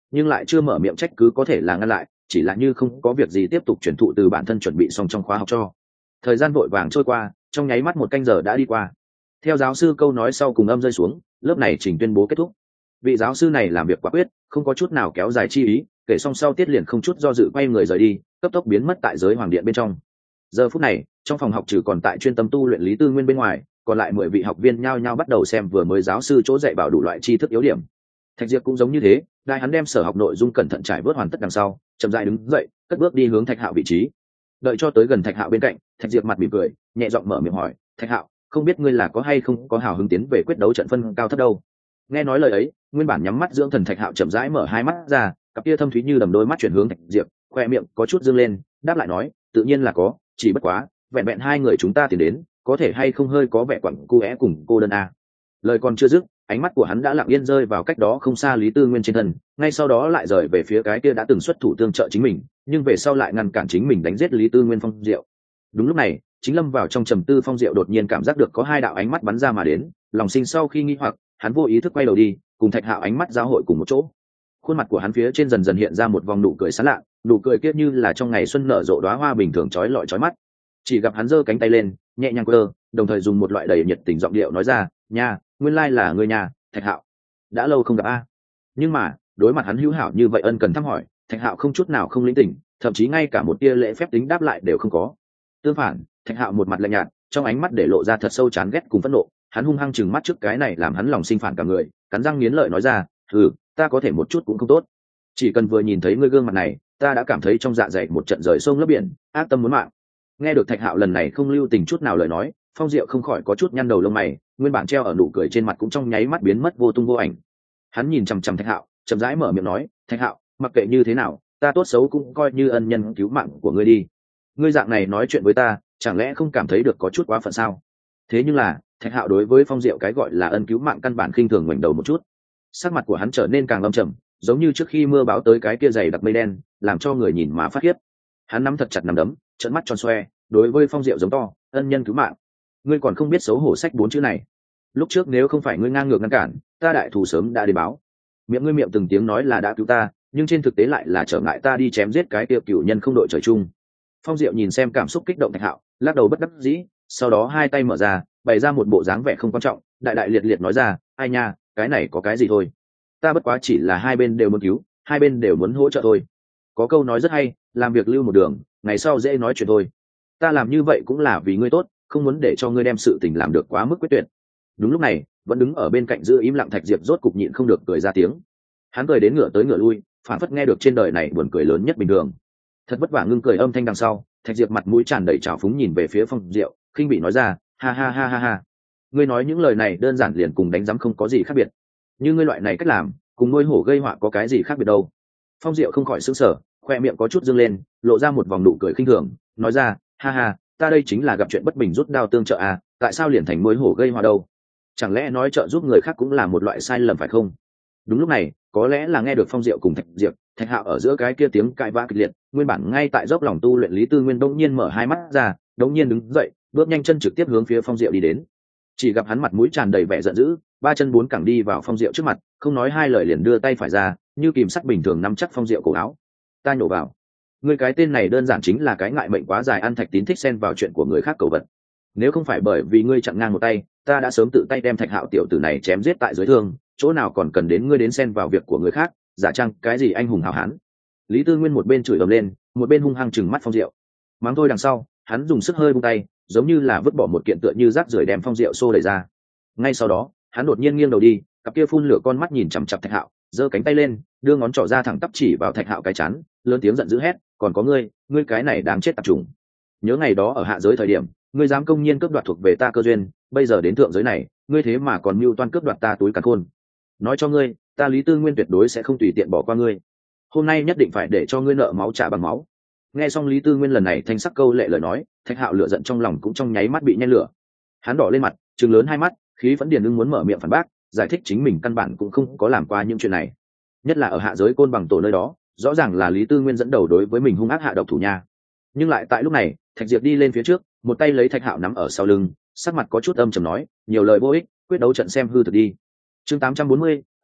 nhưng lại chưa mở miệng trách cứ có thể là ngăn lại, chỉ là như không có việc gì tiếp tục truyền thụ từ bản thân chuẩn bị xong trong khóa học cho. Thời gian vội vàng trôi qua, trong nháy mắt một canh giờ đã đi qua. Theo giáo sư câu nói sau cùng âm rơi xuống, lớp này trình tuyên bố kết thúc. Vị giáo sư này làm việc quả quyết, không có chút nào kéo dài chi ý, kể xong sau tiết liền không chút do dự quay người rời đi, cấp tốc biến mất tại giới hoàng điện bên trong. Giờ phút này, trong phòng học trừ còn tại chuyên tâm tu luyện Lý Tư Nguyên bên ngoài, còn lại mười vị học viên nhao nhao bắt đầu xem vừa mới giáo sư chỗ dạy bảo đủ loại tri thức yếu điểm. Thạch Diệp cũng giống như thế, đại hắn đem sở học nội dung cẩn thận trải vớt hoàn tất đằng sau, chậm rãi đứng dậy, cất bước đi hướng Thạch Hạo vị trí. Đợi cho tới gần Thạch Hạo bên cạnh, Thạch Diệp mặt mỉm cười, nhẹ giọng mở miệng hỏi, "Thạch Hạo, không biết ngươi là có hay không có hào hứng tiến về quyết đấu trận phân cao thấp đâu?" Nghe nói lời ấy, nguyên bản nhắm mắt dưỡng thần Thạch Hạo chậm rãi mở hai mắt ra, cặp kia thâm thúy như đầm đôi mắt chuyển hướng Thạch Diệp, khoe miệng có chút dương lên, đáp lại nói, "Tự nhiên là có, chỉ bất quá, vẹn vẹn hai người chúng ta tiến đến, có thể hay không hơi có vẻ quặng cu é cùng cô đơn a." Lời còn chưa dứt, ánh mắt của hắn đã lặng yên rơi vào cách đó không xa Lý Tư Nguyên trên thân, ngay sau đó lại rời về phía cái kia đã từng xuất thủ tương trợ chính mình, nhưng về sau lại ngăn cản chính mình đánh giết Lý Tư Nguyên Phong Diệu. Đúng lúc này, chính lâm vào trong trầm tư Phong Diệu đột nhiên cảm giác được có hai đạo ánh mắt bắn ra mà đến, lòng sinh sau khi nghi hoặc, hắn vô ý thức quay đầu đi, cùng Thạch Hạo ánh mắt giao hội cùng một chỗ. Khuôn mặt của hắn phía trên dần dần hiện ra một vòng nụ cười sán lạ, nụ cười kia như là trong ngày xuân nở rộ đóa hoa bình thường chói lọi chói mắt. Chỉ gặp hắn giơ cánh tay lên, nhẹ nhàng quơ, đồng thời dùng một loại đầy nhiệt tình giọng điệu nói ra, "Nha, nguyên lai là người nhà, Thạch Hạo. Đã lâu không gặp a." Nhưng mà, đối mặt hắn hữu hảo như vậy ân cần thăm hỏi, Thạch Hạo không chút nào không lĩnh tỉnh, thậm chí ngay cả một tia lễ phép tính đáp lại đều không có. Tương phản, Thạch Hạo một mặt lạnh nhạt, trong ánh mắt để lộ ra thật sâu chán ghét cùng phẫn nộ, hắn hung hăng chừng mắt trước cái này làm hắn lòng sinh phản cả người, cắn răng nghiến lợi nói ra, "Ừ, ta có thể một chút cũng không tốt. Chỉ cần vừa nhìn thấy ngươi gương mặt này, ta đã cảm thấy trong dạ dày một trận rời sông lấp biển, ác tâm muốn mạng." Nghe được Thạch Hạo lần này không lưu tình chút nào lời nói, Phong Diệu không khỏi có chút nhăn đầu lông mày, nguyên bản treo ở nụ cười trên mặt cũng trong nháy mắt biến mất vô tung vô ảnh. Hắn nhìn chằm chằm Thạch Hạo, chậm rãi mở miệng nói, "Thạch Hạo, mặc kệ như thế nào, ta tốt xấu cũng coi như ân nhân cứu mạng của ngươi đi. Ngươi dạng này nói chuyện với ta, chẳng lẽ không cảm thấy được có chút quá phận sao?" Thế nhưng là, Thạch Hạo đối với Phong Diệu cái gọi là ân cứu mạng căn bản khinh thường ngoảnh đầu một chút. Sắc mặt của hắn trở nên càng âm trầm, giống như trước khi mưa báo tới cái kia dày đặc mây đen, làm cho người nhìn mà phát khiếp. Hắn nắm thật chặt nắm đấm, trợn mắt tròn xoe, đối với Phong Diệu giống to, "Ân nhân cứu mạng, ngươi còn không biết xấu hổ sách bốn chữ này. Lúc trước nếu không phải ngươi ngang ngược ngăn cản, ta đại thù sớm đã đến báo." Miệng ngươi miệng từng tiếng nói là đã cứu ta, nhưng trên thực tế lại là trở ngại ta đi chém giết cái tiêu cửu nhân không đội trời chung. Phong Diệu nhìn xem cảm xúc kích động Thạch Hạo, lắc đầu bất đắc dĩ, sau đó hai tay mở ra, bày ra một bộ dáng vẻ không quan trọng, đại đại liệt liệt nói ra, "Ai nha, cái này có cái gì thôi. Ta bất quá chỉ là hai bên đều muốn cứu, hai bên đều muốn hỗ trợ thôi. Có câu nói rất hay, làm việc lưu một đường, ngày sau dễ nói chuyện thôi. Ta làm như vậy cũng là vì ngươi tốt, không muốn để cho ngươi đem sự tình làm được quá mức quyết tuyệt." Đúng lúc này, vẫn đứng ở bên cạnh giữ im lặng Thạch Diệp rốt cục nhịn không được cười ra tiếng. Hắn cười đến ngửa tới ngửa lui, phản phất nghe được trên đời này buồn cười lớn nhất bình thường. Thật vất vả ngưng cười âm thanh đằng sau, Thạch Diệp mặt mũi tràn đầy trào phúng nhìn về phía Phong Diệu, khinh bị nói ra, "Ha ha ha ha ha. Ngươi nói những lời này đơn giản liền cùng đánh giám không có gì khác biệt. Như ngươi loại này cách làm, cùng nuôi hổ gây họa có cái gì khác biệt đâu." Phong Diệu không khỏi sững sờ, khoe miệng có chút dương lên, lộ ra một vòng nụ cười khinh thường, nói ra, "Ha ha, ta đây chính là gặp chuyện bất bình rút đao tương trợ à, tại sao liền thành nuôi hổ gây họa đâu? Chẳng lẽ nói trợ giúp người khác cũng là một loại sai lầm phải không?" Đúng lúc này, có lẽ là nghe được Phong Diệu cùng Thạch Diệp, Thạch Hạo ở giữa cái kia tiếng cãi vã kịch liệt, nguyên bản ngay tại dốc lòng tu luyện Lý Tư Nguyên đông nhiên mở hai mắt ra, đống nhiên đứng dậy, bước nhanh chân trực tiếp hướng phía Phong Diệu đi đến. Chỉ gặp hắn mặt mũi tràn đầy vẻ giận dữ, ba chân bốn cẳng đi vào Phong Diệu trước mặt, không nói hai lời liền đưa tay phải ra, như kìm sắt bình thường nắm chắc Phong Diệu cổ áo. "Ta nhổ vào. Ngươi cái tên này đơn giản chính là cái ngại mệnh quá dài ăn Thạch Tín thích xen vào chuyện của người khác cầu vật. Nếu không phải bởi vì ngươi chặn ngang một tay, ta đã sớm tự tay đem Thạch Hạo tiểu tử này chém giết tại dưới thương, chỗ nào còn cần đến ngươi đến xen vào việc của người khác, giả trang cái gì anh hùng hào hán." Lý Tư Nguyên một bên chửi ầm lên, một bên hung hăng chừng mắt Phong Diệu. Mắng thôi đằng sau, hắn dùng sức hơi buông tay, giống như là vứt bỏ một kiện tựa như rác rưởi đem Phong Diệu xô đẩy ra. Ngay sau đó, hắn đột nhiên nghiêng đầu đi, cặp kia phun lửa con mắt nhìn chằm chằm Thạch Hạo, giơ cánh tay lên, đưa ngón trỏ ra thẳng tắp chỉ vào Thạch Hạo cái chán, lớn tiếng giận dữ hét, "Còn có ngươi, ngươi cái này đáng chết tạp chủng. Nhớ ngày đó ở hạ giới thời điểm, ngươi dám công nhiên cướp đoạt thuộc về ta cơ duyên, bây giờ đến thượng giới này, ngươi thế mà còn mưu toan cướp đoạt ta túi càn khôn. Nói cho ngươi, ta Lý Tư Nguyên tuyệt đối sẽ không tùy tiện bỏ qua ngươi. Hôm nay nhất định phải để cho ngươi nợ máu trả bằng máu." Nghe xong Lý Tư Nguyên lần này thanh sắc câu lệ lời nói, Thạch Hạo lửa giận trong lòng cũng trong nháy mắt bị nhen lửa. Hắn đỏ lên mặt, trừng lớn hai mắt, khí phẫn điền ưng muốn mở miệng phản bác, giải thích chính mình căn bản cũng không có làm qua những chuyện này. Nhất là ở hạ giới Côn Bằng Tổ nơi đó, rõ ràng là Lý Tư Nguyên dẫn đầu đối với mình hung ác hạ độc thủ nha. Nhưng lại tại lúc này, Thạch Diệp đi lên phía trước, một tay lấy Thạch Hạo nắm ở sau lưng, sắc mặt có chút âm trầm nói, "Nhiều lời vô ích, quyết đấu trận xem hư thực đi." Chương tám trăm bốn mươi,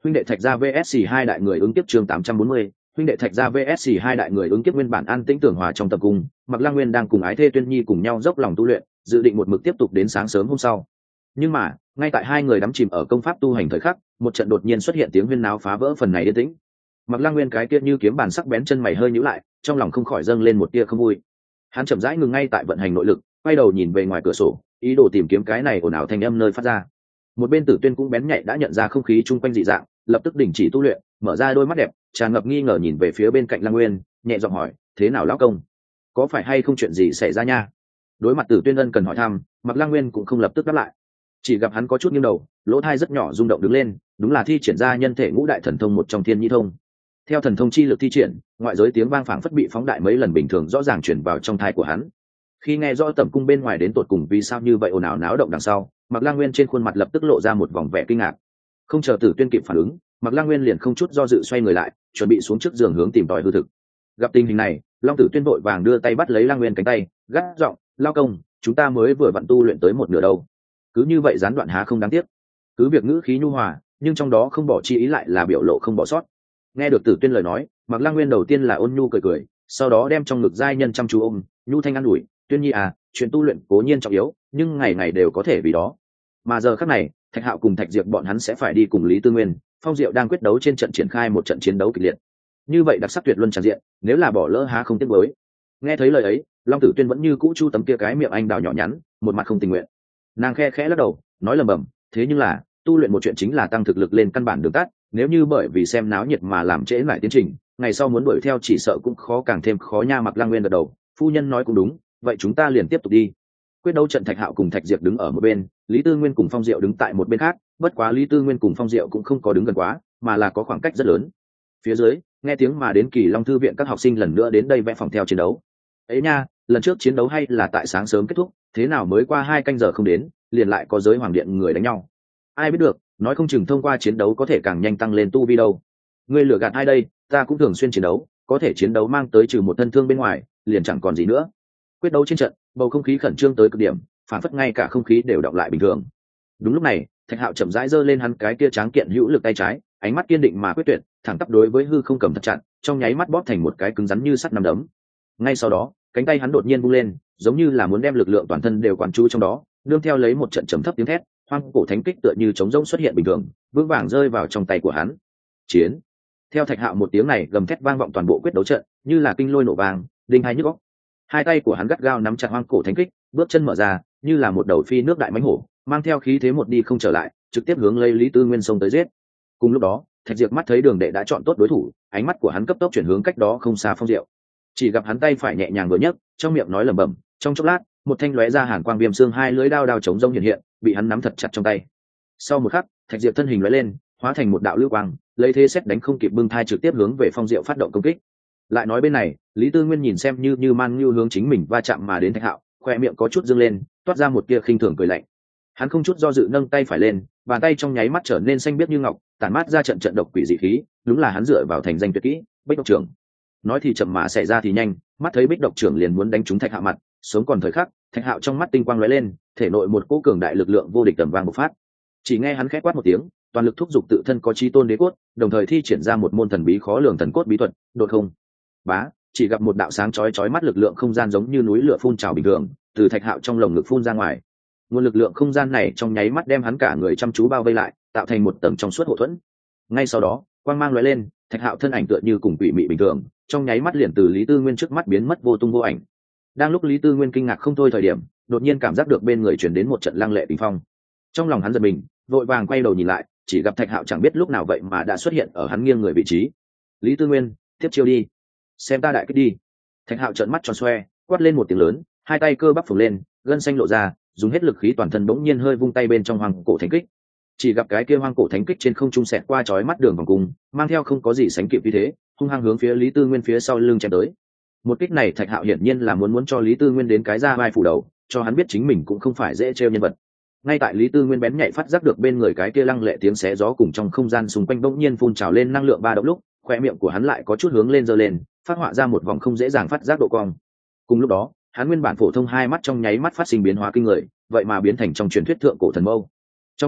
Huynh đệ Thạch Gia vs hai đại người ứng kiếp chương tám trăm bốn mươi, huynh đệ Thạch Gia vs hai đại người ứng kiếp. Nguyên bản an tĩnh tưởng hòa trong tập cung, Mạc Lăng Nguyên đang cùng ái thê Tuyên Nhi cùng nhau dốc lòng tu luyện, dự định một mực tiếp tục đến sáng sớm hôm sau. Nhưng mà, ngay tại hai người đắm chìm ở công pháp tu hành thời khắc, một trận đột nhiên xuất hiện tiếng huyên náo phá vỡ phần này yên tĩnh. Mạc Lăng Nguyên cái kia như kiếm bàn sắc bén chân mày hơi nhíu lại, trong lòng không khỏi dâng lên một tia không vui. Hắn chậm rãi ngừng ngay tại vận hành nội lực, quay đầu nhìn về ngoài cửa sổ, ý đồ tìm kiếm cái này ồn ào thanh âm nơi phát ra. Một bên Tử Tuyên cũng bén nhạy đã nhận ra không khí chung quanh dị dạng, lập tức đình chỉ tu luyện, mở ra đôi mắt đẹp tràn ngập nghi ngờ nhìn về phía bên cạnh Lăng Nguyên, nhẹ giọng hỏi: thế nào lão công, có phải hay không chuyện gì xảy ra nha? Đối mặt Tử Tuyên ân cần hỏi thăm, Mạc Lăng Nguyên cũng không lập tức đáp lại, chỉ gặp hắn có chút nghiêng đầu, lỗ thai rất nhỏ rung động đứng lên, đúng là thi triển ra nhân thể ngũ đại thần thông một trong Thiên Nhĩ Thông. Theo thần thông chi lực thi triển, ngoại giới tiếng vang phảng phất bị phóng đại mấy lần bình thường rõ ràng truyền vào trong thai của hắn. Khi nghe rõ tầm cung bên ngoài đến tột cùng vì sao như vậy ồn ào náo động đằng sau, Mạc Lăng Nguyên trên khuôn mặt lập tức lộ ra một vòng vẻ kinh ngạc. Không chờ Tử Tuyên kịp phản ứng, Mạc Lăng Nguyên liền không chút do dự xoay người lại, chuẩn bị xuống trước giường hướng tìm tòi hư thực. Gặp tình hình này, Long Tử Tuyên vội vàng đưa tay bắt lấy Lăng Nguyên cánh tay, gắt giọng: lao công, chúng ta mới vừa vặn tu luyện tới một nửa đâu, cứ như vậy gián đoạn há không đáng tiếc. Cứ việc ngữ khí nhu hòa, nhưng trong đó không bỏ chi ý lại là biểu lộ không bỏ sót. Nghe được Tử Tuyên lời nói, Mạc Lăng Nguyên đầu tiên là ôn nhu cười cười, sau đó đem trong ngực giai nhân chăm chú ôm, nhu thanh an ủi: Tuyên Nhi à, chuyện tu luyện cố nhiên trọng yếu, nhưng ngày ngày đều có thể vì đó. Mà giờ khắc này, Thạch Hạo cùng Thạch Diệp bọn hắn sẽ phải đi cùng Lý Tư Nguyên, Phong Diệu đang quyết đấu trên trận triển khai một trận chiến đấu kịch liệt. Như vậy đặc sắc tuyệt luân tràn diện, nếu là bỏ lỡ há không tiếc nuối. Nghe thấy lời ấy, Long Tử Tuyên vẫn như cũ chu tấm kia cái miệng anh đào nhỏ nhắn, một mặt không tình nguyện. Nàng khe khẽ lắc đầu, nói lầm bầm: thế nhưng là, tu luyện một chuyện chính là tăng thực lực lên căn bản đường tắt, nếu như bởi vì xem náo nhiệt mà làm trễ lại tiến trình, ngày sau muốn đuổi theo chỉ sợ cũng khó càng thêm khó nha. Mạc Lăng Nguyên gật đầu, phu nhân nói cũng đúng, vậy chúng ta liền tiếp tục đi. Quyết đấu trận Thạch Hạo cùng Thạch Diệp đứng ở một bên, Lý Tư Nguyên cùng Phong Diệu đứng tại một bên khác, bất quá Lý Tư Nguyên cùng Phong Diệu cũng không có đứng gần quá, mà là có khoảng cách rất lớn. Phía dưới, nghe tiếng mà đến Kỳ Long thư viện các học sinh lần nữa đến đây vẽ phòng theo chiến đấu. Ấy nha, lần trước chiến đấu hay là tại sáng sớm kết thúc, thế nào mới qua hai canh giờ không đến, liền lại có giới hoàng điện người đánh nhau. Ai biết được, nói không chừng thông qua chiến đấu có thể càng nhanh tăng lên tu vi đâu. Ngươi lừa gạt ai đây, ta cũng thường xuyên chiến đấu, có thể chiến đấu mang tới trừ một thân thương bên ngoài, liền chẳng còn gì nữa. Quyết đấu trên trận, bầu không khí khẩn trương tới cực điểm, phản phất ngay cả không khí đều đọng lại bình thường. Đúng lúc này, Thạch Hạo chậm rãi giơ lên hắn cái kia tráng kiện hữu lực tay trái, ánh mắt kiên định mà quyết tuyệt, thẳng tắp đối với hư không cầm thật chặt, trong nháy mắt bóp thành một cái cứng rắn như sắt nắm đấm. Ngay sau đó, cánh tay hắn đột nhiên vung lên, giống như là muốn đem lực lượng toàn thân đều quán chú trong đó, nương theo lấy một trận trầm thấp tiếng thét, hoang cổ thánh kích tựa như trống rỗng xuất hiện bình thường, vững vàng rơi vào trong tay của hắn. Chiến. Theo Thạch Hạo một tiếng này gầm thét vang vọng toàn bộ quyết đấu trận, như là kinh lôi nổ vang, đinh hai nhức óc. Hai tay của hắn gắt gao nắm chặt hoang cổ thánh kích, bước chân mở ra, như là một đầu phi nước đại mãnh hổ, mang theo khí thế một đi không trở lại, trực tiếp hướng lấy Lý Tư Nguyên xông tới giết. Cùng lúc đó, Thạch Diệp mắt thấy Đường Đệ đã chọn tốt đối thủ, ánh mắt của hắn cấp tốc chuyển hướng cách đó không xa Phong Diệu. Chỉ gặp hắn tay phải nhẹ nhàng vừa nhấc, trong miệng nói lẩm bẩm, trong chốc lát, một thanh lóe ra hàn quang viêm xương hai lưỡi đao đao chống rông hiện hiện, bị hắn nắm thật chặt trong tay. Sau một khắc, Thạch Diệp thân hình lóe lên, hóa thành một đạo lưu quang, lấy thế xét đánh không kịp bưng thai trực tiếp hướng về Phong Diệu phát động công kích. Lại nói bên này, Lý Tư Nguyên nhìn xem như như man như hướng chính mình va chạm mà đến Thạch Hạo, khoe miệng có chút dương lên, toát ra một tia khinh thường cười lạnh. Hắn không chút do dự nâng tay phải lên, bàn tay trong nháy mắt trở nên xanh biếc như ngọc, tản mát ra trận trận độc quỷ dị khí, đúng là hắn dựa vào thành danh tuyệt kỹ, Bích Độc Trưởng. Nói thì chậm mà xảy ra thì nhanh, mắt thấy Bích Độc Trưởng liền muốn đánh trúng Thạch Hạo mặt, sống còn thời khắc, Thạch Hạo trong mắt tinh quang lóe lên, thể nội một cỗ cường đại lực lượng vô địch tầm vang bộc phát. Chỉ nghe hắn khẽ quát một tiếng, toàn lực thúc giục tự thân có chí tôn đế cốt, đồng thời thi triển ra một môn thần bí khó lường thần cốt bí thuật, đột không. Bá, chỉ gặp một đạo sáng chói chói mắt lực lượng không gian giống như núi lửa phun trào bình thường, từ Thạch Hạo trong lồng ngực phun ra ngoài. Nguồn lực lượng không gian này trong nháy mắt đem hắn cả người chăm chú bao vây lại, tạo thành một tầng trong suốt hộ thuẫn. Ngay sau đó, quang mang lóe lên, Thạch Hạo thân ảnh tựa như cùng quỷ mị bình thường, trong nháy mắt liền từ Lý Tư Nguyên trước mắt biến mất vô tung vô ảnh. Đang lúc Lý Tư Nguyên kinh ngạc không thôi thời điểm, đột nhiên cảm giác được bên người truyền đến một trận lăng lệ tình phong. Trong lòng hắn giật mình, vội vàng quay đầu nhìn lại, chỉ gặp Thạch Hạo chẳng biết lúc nào vậy mà đã xuất hiện ở hắn nghiêng người vị trí. Lý Tư Nguyên, tiếp chiêu đi, xem ta đại kích đi. Thạch Hạo trợn mắt tròn xoe, quát lên một tiếng lớn, hai tay cơ bắp phồng lên, gân xanh lộ ra, dùng hết lực khí toàn thân bỗng nhiên hơi vung tay bên trong hoàng cổ thánh kích. Chỉ gặp cái kia hoang cổ thánh kích trên không trung xẹt qua chói mắt đường vòng cung, mang theo không có gì sánh kịp như thế, hung hăng hướng phía Lý Tư Nguyên phía sau lưng chém tới. Một kích này Thạch Hạo hiển nhiên là muốn muốn cho Lý Tư Nguyên đến cái ra vai phủ đầu, cho hắn biết chính mình cũng không phải dễ trêu nhân vật. Ngay tại Lý Tư Nguyên bén nhạy phát giác được bên người cái kia lăng lệ tiếng xé gió cùng trong không gian xung quanh bỗng nhiên phun trào lên năng lượng ba động lúc, khoe miệng của hắn lại có chút hướng lên giơ lên, phát họa ra một vòng không dễ dàng phát giác độ cong. Cùng lúc đó, hắn nguyên bản phổ thông hai mắt trong nháy mắt phát sinh biến hóa kinh người, vậy mà biến thành trong truyền thuyết thượng cổ thần mâu. Trong chốc lát,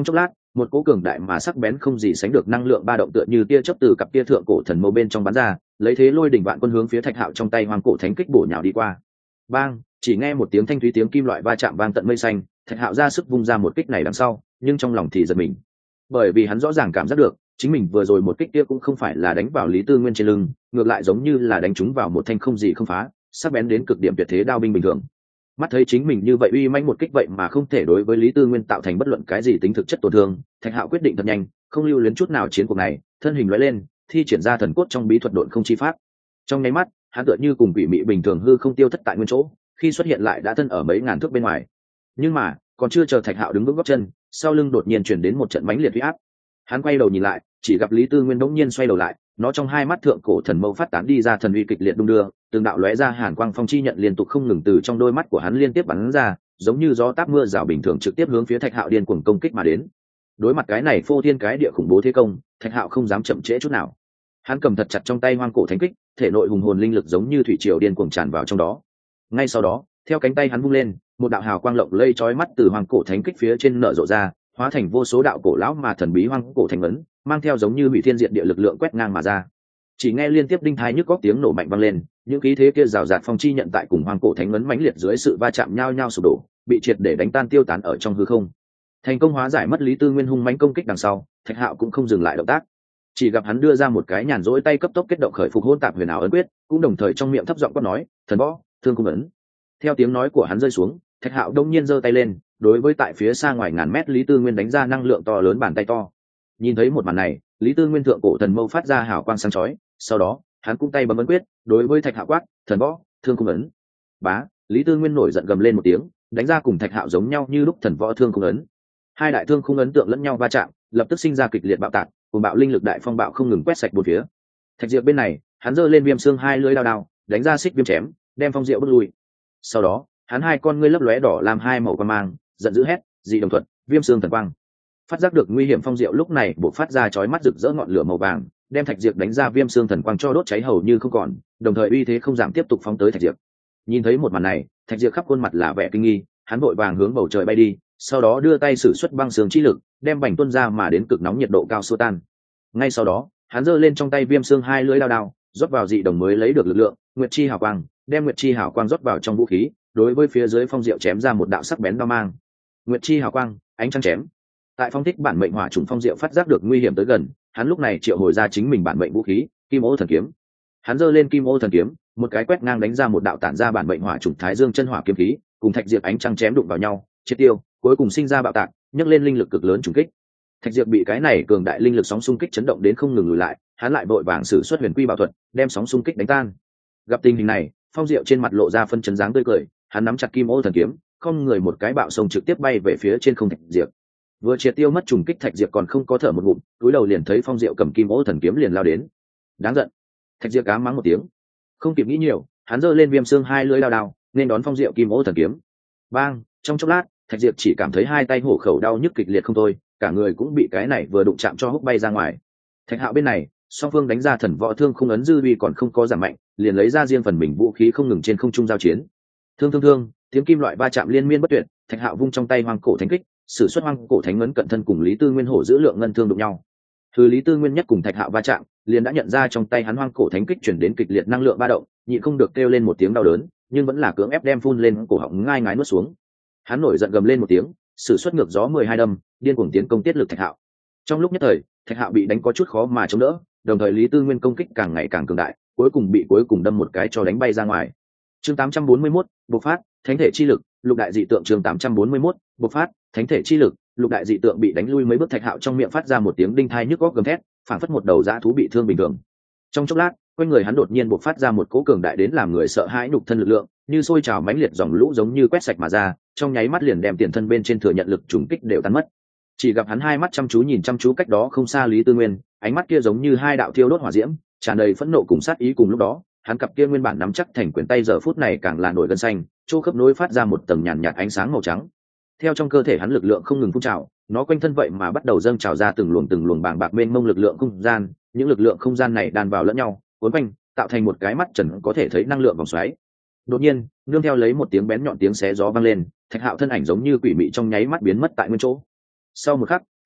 một cỗ cường đại mà sắc bén không gì sánh được năng lượng ba động tựa như tia chớp từ cặp tia thượng cổ thần mâu bên trong bắn ra, lấy thế lôi đỉnh vạn quân hướng phía Thạch Hạo trong tay hoang cổ thánh kích bổ nhào đi qua. Bang, chỉ nghe một tiếng thanh thúy tiếng kim loại va chạm vang tận mây xanh, Thạch Hạo ra sức vung ra một kích này đằng sau, nhưng trong lòng thì giật mình, bởi vì hắn rõ ràng cảm giác được chính mình vừa rồi một kích kia cũng không phải là đánh vào Lý Tư Nguyên trên lưng, ngược lại giống như là đánh trúng vào một thanh không gì không phá, sắc bén đến cực điểm tuyệt thế đao binh bình thường. Mắt thấy chính mình như vậy uy mãnh một kích vậy mà không thể đối với Lý Tư Nguyên tạo thành bất luận cái gì tính thực chất tổn thương, Thạch Hạo quyết định thật nhanh, không lưu luyến chút nào chiến cuộc này, thân hình lóe lên, thi triển ra thần cốt trong bí thuật độn không chi pháp. Trong nháy mắt, hắn tựa như cùng quỷ mị bình thường hư không tiêu thất tại nguyên chỗ, khi xuất hiện lại đã thân ở mấy ngàn thước bên ngoài. Nhưng mà, còn chưa chờ Thạch Hạo đứng vững gót chân, sau lưng đột nhiên truyền đến một trận mãnh liệt uy áp. Hắn quay đầu nhìn lại, chỉ gặp Lý Tư Nguyên bỗng nhiên xoay đầu lại, nó trong hai mắt thượng cổ thần mâu phát tán đi ra thần uy kịch liệt đung đưa, từng đạo lóe ra hàn quang phong chi nhận liên tục không ngừng từ trong đôi mắt của hắn liên tiếp bắn ra, giống như gió táp mưa rào bình thường trực tiếp hướng phía Thạch Hạo điên cuồng công kích mà đến. Đối mặt cái này phô thiên cái địa khủng bố thế công, Thạch Hạo không dám chậm trễ chút nào. Hắn cầm thật chặt trong tay hoang cổ thánh kích, thể nội hùng hồn linh lực giống như thủy triều điên cuồng tràn vào trong đó. Ngay sau đó, theo cánh tay hắn vung lên, một đạo hào quang lộng lây chói mắt từ hoang cổ thánh kích phía trên nở rộ ra, hóa thành vô số đạo cổ lão mà thần bí hoang cổ thành ấn, mang theo giống như hủy thiên diện địa lực lượng quét ngang mà ra. Chỉ nghe liên tiếp đinh thái nhức góc tiếng nổ mạnh vang lên, những khí thế kia rào rạt phong chi nhận tại cùng hoang cổ thánh ấn mãnh liệt dưới sự va chạm nhau nhau sụp đổ, bị triệt để đánh tan tiêu tán ở trong hư không. Thành công hóa giải mất Lý Tư Nguyên hung mãnh công kích đằng sau, Thạch Hạo cũng không dừng lại động tác, chỉ gặp hắn đưa ra một cái nhàn rỗi tay cấp tốc kết động khởi phục hỗn tạp huyền ảo ấn quyết, cũng đồng thời trong miệng thấp giọng quát nói: "Thần võ, thương cung ấn." Theo tiếng nói của hắn rơi xuống, Thạch Hạo đông nhiên giơ tay lên, đối với tại phía xa ngoài ngàn mét Lý Tư Nguyên đánh ra năng lượng to lớn bàn tay to. Nhìn thấy một màn này, Lý Tư Nguyên thượng cổ thần mâu phát ra hào quang sáng chói, sau đó, hắn cũng tay bấm ấn quyết, đối với Thạch Hạo quát: "Thần võ, thương cung ấn." Bá, Lý Tư Nguyên nổi giận gầm lên một tiếng, đánh ra cùng Thạch Hạo giống nhau như lúc thần võ thương cung ấn. Hai đại thương khung ấn tượng lẫn nhau va chạm, lập tức sinh ra kịch liệt bạo tạc, cùng bạo linh lực đại phong bạo không ngừng quét sạch bốn phía. Thạch Diệp bên này, hắn giơ lên viêm xương hai lưỡi đao đao, đánh ra xích viêm chém, đem Phong Diệu bước lui. Sau đó, hắn hai con ngươi lấp lóe đỏ làm hai màu quang mang, giận dữ hét: "Dị đồng thuật, viêm xương thần quang!" Phát giác được nguy hiểm, Phong Diệu lúc này bộc phát ra chói mắt rực rỡ ngọn lửa màu vàng, đem Thạch Diệp đánh ra viêm xương thần quang cho đốt cháy hầu như không còn, đồng thời uy thế không giảm tiếp tục phóng tới Thạch Diệp. Nhìn thấy một màn này, Thạch Diệp khắp khuôn mặt là vẻ kinh nghi, hắn vội vàng hướng bầu trời bay đi, sau đó đưa tay sử xuất băng sương chi lực, đem bành tuôn ra mà đến cực nóng nhiệt độ cao xua tan. Ngay sau đó, hắn giơ lên trong tay viêm xương hai lưỡi đao đao, rót vào dị đồng mới lấy được lực lượng, nguyệt chi hào quang, đem nguyệt chi hào quang rót vào trong vũ khí, đối với phía dưới Phong Diệu chém ra một đạo sắc bén đao mang. Nguyệt chi hào quang, ánh trăng chém. Tại phong thích bản mệnh hỏa trùng Phong Diệu phát giác được nguy hiểm tới gần, hắn lúc này triệu hồi ra chính mình bản mệnh vũ khí, Kim Ô thần kiếm. Hắn giơ lên Kim Ô thần kiếm, một cái quét ngang đánh ra một đạo tản ra bản mệnh hỏa trùng Thái Dương chân hỏa kiếm khí, cùng Thạch Diệp ánh trăng chém đụng vào nhau, triệt tiêu, cuối cùng sinh ra bạo tạc, nhấc lên linh lực cực lớn trùng kích. Thạch Diệp bị cái này cường đại linh lực sóng xung kích chấn động đến không ngừng lùi lại, hắn lại vội vàng sử xuất huyền quy bảo thuật, đem sóng xung kích đánh tan. Gặp tình hình này, Phong Diệu trên mặt lộ ra phân chấn dáng tươi cười, hắn nắm chặt Kim Ô thần kiếm, không người một cái bạo sông trực tiếp bay về phía trên không Thạch Diệp. Vừa triệt tiêu mất trùng kích, Thạch Diệp còn không có thở một ngụm, cúi đầu liền thấy Phong Diệu cầm Kim Ô thần kiếm liền lao đến. Đáng giận! Thạch Diệp cá mắng một tiếng, không kịp nghĩ nhiều, hắn giơ lên viêm xương hai lưỡi đao đao, nên đón Phong Diệu Kim Ô thần kiếm. Bang! Trong chốc lát, Thạch Diệp chỉ cảm thấy hai tay hổ khẩu đau nhức kịch liệt không thôi, cả người cũng bị cái này vừa đụng chạm cho húc bay ra ngoài. Thạch Hạo bên này, song phương đánh ra thần võ thương khung ấn dư uy còn không có giảm mạnh, liền lấy ra riêng phần mình vũ khí không ngừng trên không trung giao chiến. Thương thương thương, tiếng kim loại va chạm liên miên bất tuyệt, Thạch Hạo vung trong tay hoang cổ thánh kích, sử xuất hoang cổ thánh ấn cận thân cùng Lý Tư Nguyên hổ giữ lượng ngân thương đụng nhau. Thứ Lý Tư Nguyên nhất cùng Thạch Hạo va chạm, liền đã nhận ra trong tay hắn hoang cổ thánh kích chuyển đến kịch liệt năng lượng ba động, nhịn không được kêu lên một tiếng đau đớn, nhưng vẫn là cưỡng ép đem phun lên cổ họng ngai ngái nuốt xuống. Hắn nổi giận gầm lên một tiếng, sử xuất ngược gió mười hai đâm, điên cuồng tiến công tiết lực Thạch Hạo. Trong lúc nhất thời, Thạch Hạo bị đánh có chút khó mà chống đỡ, đồng thời Lý Tư Nguyên công kích càng ngày càng cường đại, cuối cùng bị cuối cùng đâm một cái cho đánh bay ra ngoài. Chương tám trăm bốn mươi mốt, bộc phát, thánh thể chi lực, lục đại dị tượng. Chương tám trăm bốn mươi mốt, bộc phát, thánh thể chi lực, lục đại dị tượng bị đánh lui mấy bước, Thạch Hạo trong miệng phát ra một tiếng đinh thai nhức óc gầm thét, phảng phất một đầu dã thú bị thương bình thường. Trong chốc lát, quanh người hắn đột nhiên bộc phát ra một cỗ cường đại đến làm người sợ hãi nhục thân lực lượng, như sôi trào mãnh liệt dòng lũ giống như quét sạch mà ra, trong nháy mắt liền đem tiền thân bên trên thừa nhận lực trùng kích đều tan mất. Chỉ gặp hắn hai mắt chăm chú nhìn chăm chú cách đó không xa Lý Tư Nguyên, ánh mắt kia giống như hai đạo thiêu đốt hỏa diễm, tràn đầy phẫn nộ cùng sát ý. Cùng lúc đó, hắn cặp kia nguyên bản nắm chắc thành quyền tay giờ phút này càng là nổi gân xanh, chỗ khớp nối phát ra một tầng nhàn nhạt ánh sáng màu trắng. Theo trong cơ thể hắn lực lượng không ngừng phun trào, nó quanh thân vậy mà bắt đầu dâng trào ra từng luồng từng luồng bàng bạc mênh mông lực lượng không gian, những lực lượng không gian này đan vào lẫn nhau, cuốn quanh, tạo thành một cái mắt trần có thể thấy năng lượng vòng xoáy. Đột nhiên, nương theo lấy một tiếng bén nhọn tiếng xé gió vang lên, Thạch Hạo thân ảnh giống như quỷ mị trong nháy mắt biến mất tại nguyên chỗ. Sau một khắc,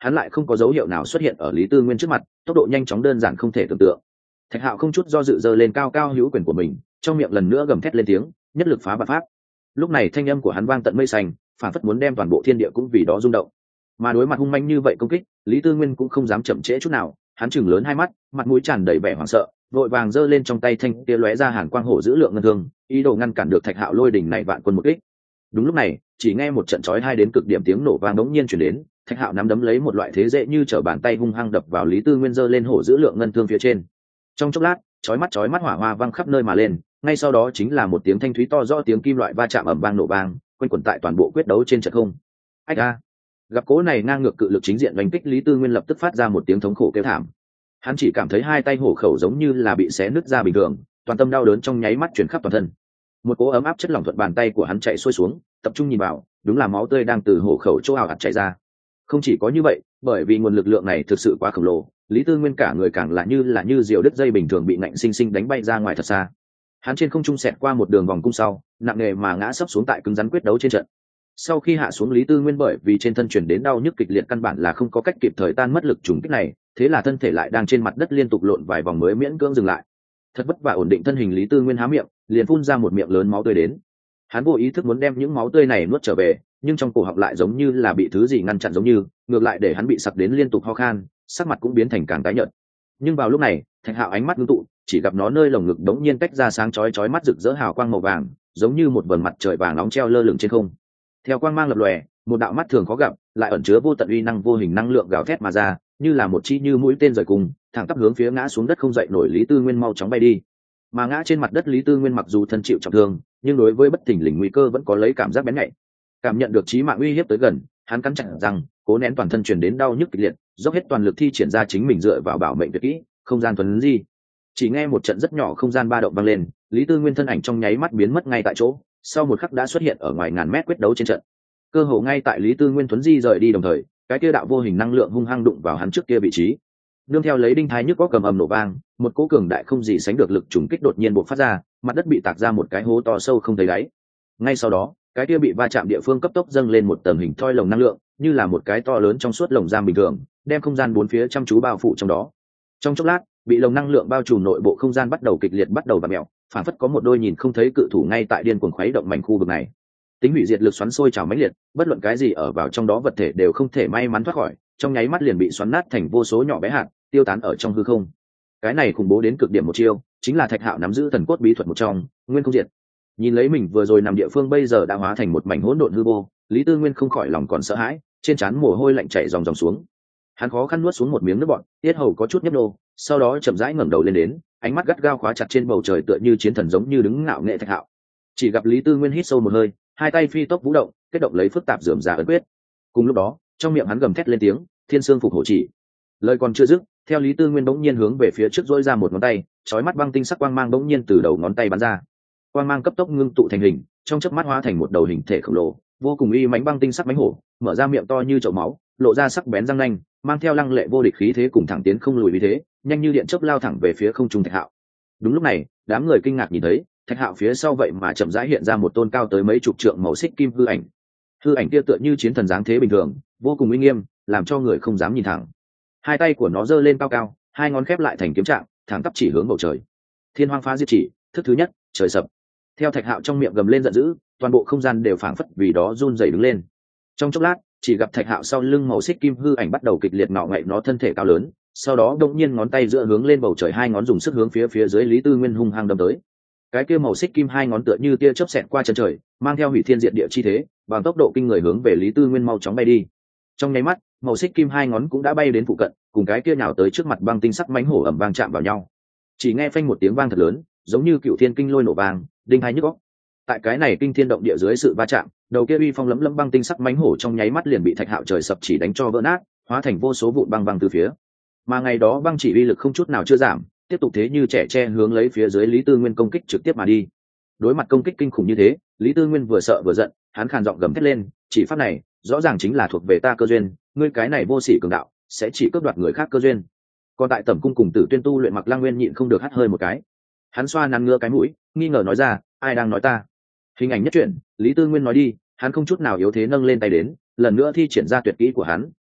hắn lại không có dấu hiệu nào xuất hiện ở Lý Tư Nguyên trước mặt, tốc độ nhanh chóng đơn giản không thể tưởng tượng. Thạch Hạo không chút do dự giơ lên cao cao hữu quyền của mình, trong miệng lần nữa gầm thét lên tiếng, nhất lực phá vạn pháp. Lúc này thanh âm của hắn vang tận mây xanh, phản phất muốn đem toàn bộ thiên địa cũng vì đó rung động. Mà đối mặt hung manh như vậy công kích, Lý Tư Nguyên cũng không dám chậm trễ chút nào, hắn chừng lớn hai mắt, mặt mũi tràn đầy vẻ hoảng sợ, vội vàng giơ lên trong tay thanh kia lóe ra hàn quang hổ giữ lượng ngân thương, ý đồ ngăn cản được Thạch Hạo lôi đỉnh này vạn quân một kích. Đúng lúc này, chỉ nghe một trận chói tai đến cực điểm tiếng nổ vang đống nhiên truyền đến, Thạch Hạo nắm đấm lấy một loại thế dễ như trở bàn tay hung hăng đập vào Lý Tư Nguyên giơ lên hổ giữ lượng ngân thương phía trên. Trong chốc lát, chói mắt chói mắt hỏa hoa vang khắp nơi mà lên, ngay sau đó chính là một tiếng thanh thúy to rõ tiếng kim loại va chạm ầm vang nổ vang, quanh quẩn tại toàn bộ quyết đấu trên trận không. Ách a! Gặp cố này ngang ngược cự lực chính diện đánh kích, Lý Tư Nguyên lập tức phát ra một tiếng thống khổ kêu thảm. Hắn chỉ cảm thấy hai tay hổ khẩu giống như là bị xé nứt ra bình thường, toàn tâm đau đớn trong nháy mắt truyền khắp toàn thân. Một cỗ ấm áp chất lỏng thuận bàn tay của hắn chạy xuôi xuống, tập trung nhìn vào, đúng là máu tươi đang từ hổ khẩu chỗ ảo ạt chảy ra. Không chỉ có như vậy, bởi vì nguồn lực lượng này thực sự quá khổng lồ, Lý Tư Nguyên cả người càng là như là như diều đứt dây bình thường bị nạnh sinh sinh đánh bay ra ngoài thật xa. Hắn trên không trung xẹt qua một đường vòng cung sau, nặng nề mà ngã sấp xuống tại cứng rắn quyết đấu trên trận. Sau khi hạ xuống, Lý Tư Nguyên bởi vì trên thân truyền đến đau nhức kịch liệt căn bản là không có cách kịp thời tan mất lực trùng kích này, thế là thân thể lại đang trên mặt đất liên tục lộn vài vòng mới miễn cưỡng dừng lại. Thật vất vả ổn định thân hình, Lý Tư Nguyên há miệng, liền phun ra một miệng lớn máu tươi đến. Hắn vô ý thức muốn đem những máu tươi này nuốt trở về, nhưng trong cổ họng lại giống như là bị thứ gì ngăn chặn giống như, ngược lại để hắn bị sặc đến liên tục ho khan, sắc mặt cũng biến thành càng tái nhợt. Nhưng vào lúc này, Thạch Hạo ánh mắt ngưng tụ, chỉ gặp nó nơi lồng ngực đống nhiên tách ra sáng chói chói mắt rực rỡ hào quang màu vàng, giống như một vầng mặt trời vàng nóng treo lơ lửng trên không. Theo quang mang lập lòe, một đạo mắt thường khó gặp, lại ẩn chứa vô tận uy năng vô hình năng lượng gào thét mà ra, như là một chi như mũi tên rời cùng, thẳng tắp hướng phía ngã xuống đất không dậy nổi Lý Tư Nguyên mau chóng bay đi. Mà ngã trên mặt đất Lý Tư Nguyên mặc dù thân chịu trọng thương, nhưng đối với bất thình lình nguy cơ vẫn có lấy cảm giác bén nhạy. Cảm nhận được chí mạng uy hiếp tới gần, hắn cắn chặt răng, cố nén toàn thân truyền đến đau nhức kịch liệt, dốc hết toàn lực thi triển ra chính mình dựa vào bảo mệnh tuyệt kỹ, không gian thuần di. Chỉ nghe một trận rất nhỏ không gian ba động vang lên, Lý Tư Nguyên thân ảnh trong nháy mắt biến mất ngay tại chỗ, sau một khắc đã xuất hiện ở ngoài ngàn mét quyết đấu trên trận. Cơ hồ ngay tại Lý Tư Nguyên thuấn di rời đi đồng thời, cái kia đạo vô hình năng lượng hung hăng đụng vào hắn trước kia vị trí. Nương theo lấy đinh thái nhức có cầm ầm nổ vang, một cỗ cường đại không gì sánh được lực trùng kích đột nhiên bộc phát ra, mặt đất bị tạc ra một cái hố to sâu không thấy đáy. Ngay sau đó, cái kia bị va chạm địa phương cấp tốc dâng lên một tầng hình thoi lồng năng lượng, như là một cái to lớn trong suốt lồng giam bình thường, đem không gian bốn phía chăm chú bao phủ trong đó. Trong chốc lát, bị lồng năng lượng bao trùm nội bộ không gian bắt đầu kịch liệt bắt đầu vặn mèo, phản phất có một đôi nhìn không thấy cự thủ ngay tại điên cuồng khuấy động mảnh khu vực này. Tính hủy diệt lực xoắn sôi trào mãnh liệt, bất luận cái gì ở vào trong đó vật thể đều không thể may mắn thoát khỏi, trong nháy mắt liền bị xoắn nát thành vô số nhỏ bé hạt, tiêu tán ở trong hư không. Cái này khủng bố đến cực điểm một chiêu, chính là Thạch Hạo nắm giữ thần cốt bí thuật một trong, Nguyên Không Diệt. Nhìn lấy mình vừa rồi nằm địa phương bây giờ đã hóa thành một mảnh hỗn độn hư vô, Lý Tư Nguyên không khỏi lòng còn sợ hãi, trên trán mồ hôi lạnh chảy ròng ròng xuống. Hắn khó khăn nuốt xuống một miếng nước bọt, tiết hầu có chút nhấp nô, sau đó chậm rãi ngẩng đầu lên đến, ánh mắt gắt gao khóa chặt trên bầu trời tựa như chiến thần giống như đứng ngạo nghệ Thạch Hạo. Chỉ gặp Lý Tư Nguyên hít sâu một hơi, hai tay phi tốc vũ động, kết động lấy phức tạp rườm rà ấn quyết. Cùng lúc đó, trong miệng hắn gầm thét lên tiếng, Thiên Xương Phục Hổ Chỉ. Lời còn chưa dứt, theo Lý Tư Nguyên bỗng nhiên hướng về phía trước dỗi ra một ngón tay, chói mắt băng tinh sắc quang mang bỗng nhiên từ đầu ngón tay bắn ra. Quang mang cấp tốc ngưng tụ thành hình, trong chớp mắt hóa thành một đầu hình thể khổng lồ, vô cùng uy mãnh băng tinh sắc mãnh hổ, mở ra miệng to như chậu máu, lộ ra sắc bén răng nanh, mang theo lăng lệ vô địch khí thế cùng thẳng tiến không lùi vì thế, nhanh như điện chớp lao thẳng về phía không trung Thạch Hạo. Đúng lúc này, đám người kinh ngạc nhìn thấy, Thạch Hạo phía sau vậy mà chậm rãi hiện ra một tôn cao tới mấy chục trượng màu xích kim hư ảnh. Hư ảnh kia tựa như chiến thần dáng thế bình thường, vô cùng uy nghiêm, làm cho người không dám nhìn thẳng. Hai tay của nó giơ lên cao cao, hai ngón khép lại thành kiếm trạng, thẳng tắp chỉ hướng bầu trời. Thiên Hoang Phá Diệt Chỉ, thức thứ nhất, trời sập. Theo Thạch Hạo trong miệng gầm lên giận dữ, toàn bộ không gian đều phảng phất vì đó run rẩy đứng lên. Trong chốc lát, chỉ gặp Thạch Hạo sau lưng màu xích kim hư ảnh bắt đầu kịch liệt ngọ ngậy nó thân thể cao lớn, sau đó đột nhiên ngón tay giữa hướng lên bầu trời, hai ngón dùng sức hướng phía phía dưới Lý Tư Nguyên hung hăng đâm tới. Cái kia màu xích kim hai ngón tựa như tia chớp xẹt qua chân trời, mang theo hủy thiên diệt địa chi thế, bằng tốc độ kinh người hướng về Lý Tư Nguyên mau chóng bay đi. Trong nháy mắt, màu xích kim hai ngón cũng đã bay đến phụ cận, cùng cái kia nhào tới trước mặt băng tinh sắc mãnh hổ ầm vang chạm vào nhau. Chỉ nghe phanh một tiếng vang thật lớn, giống như cựu thiên kinh lôi nổ vang, đinh hai nhức óc. Tại cái này kinh thiên động địa dưới sự va chạm, đầu kia uy phong lẫm lẫm băng tinh sắc mãnh hổ trong nháy mắt liền bị Thạch Hạo trời sập chỉ đánh cho vỡ nát, hóa thành vô số vụn băng băng từ phía. Mà ngày đó băng chỉ uy lực không chút nào chưa giảm, tiếp tục thế như trẻ tre hướng lấy phía dưới Lý Tư Nguyên công kích trực tiếp mà đi. Đối mặt công kích kinh khủng như thế, Lý Tư Nguyên vừa sợ vừa giận, hắn khàn giọng gầm thét lên, chỉ pháp này, rõ ràng chính là thuộc về ta cơ duyên, ngươi cái này vô sỉ cường đạo, sẽ chỉ cướp đoạt người khác cơ duyên. Còn tại Tẩm Cung cùng Tử Tuyên tu luyện Mặc Lang Nguyên nhịn không được hắt hơi một cái. Hắn xoa nắn ngựa cái mũi, nghi ngờ nói ra, ai đang nói ta? Hình ảnh nhất truyện, Lý Tư Nguyên nói đi, hắn không chút nào yếu thế nâng lên tay đến, lần nữa thi triển ra tuyệt kỹ của hắn,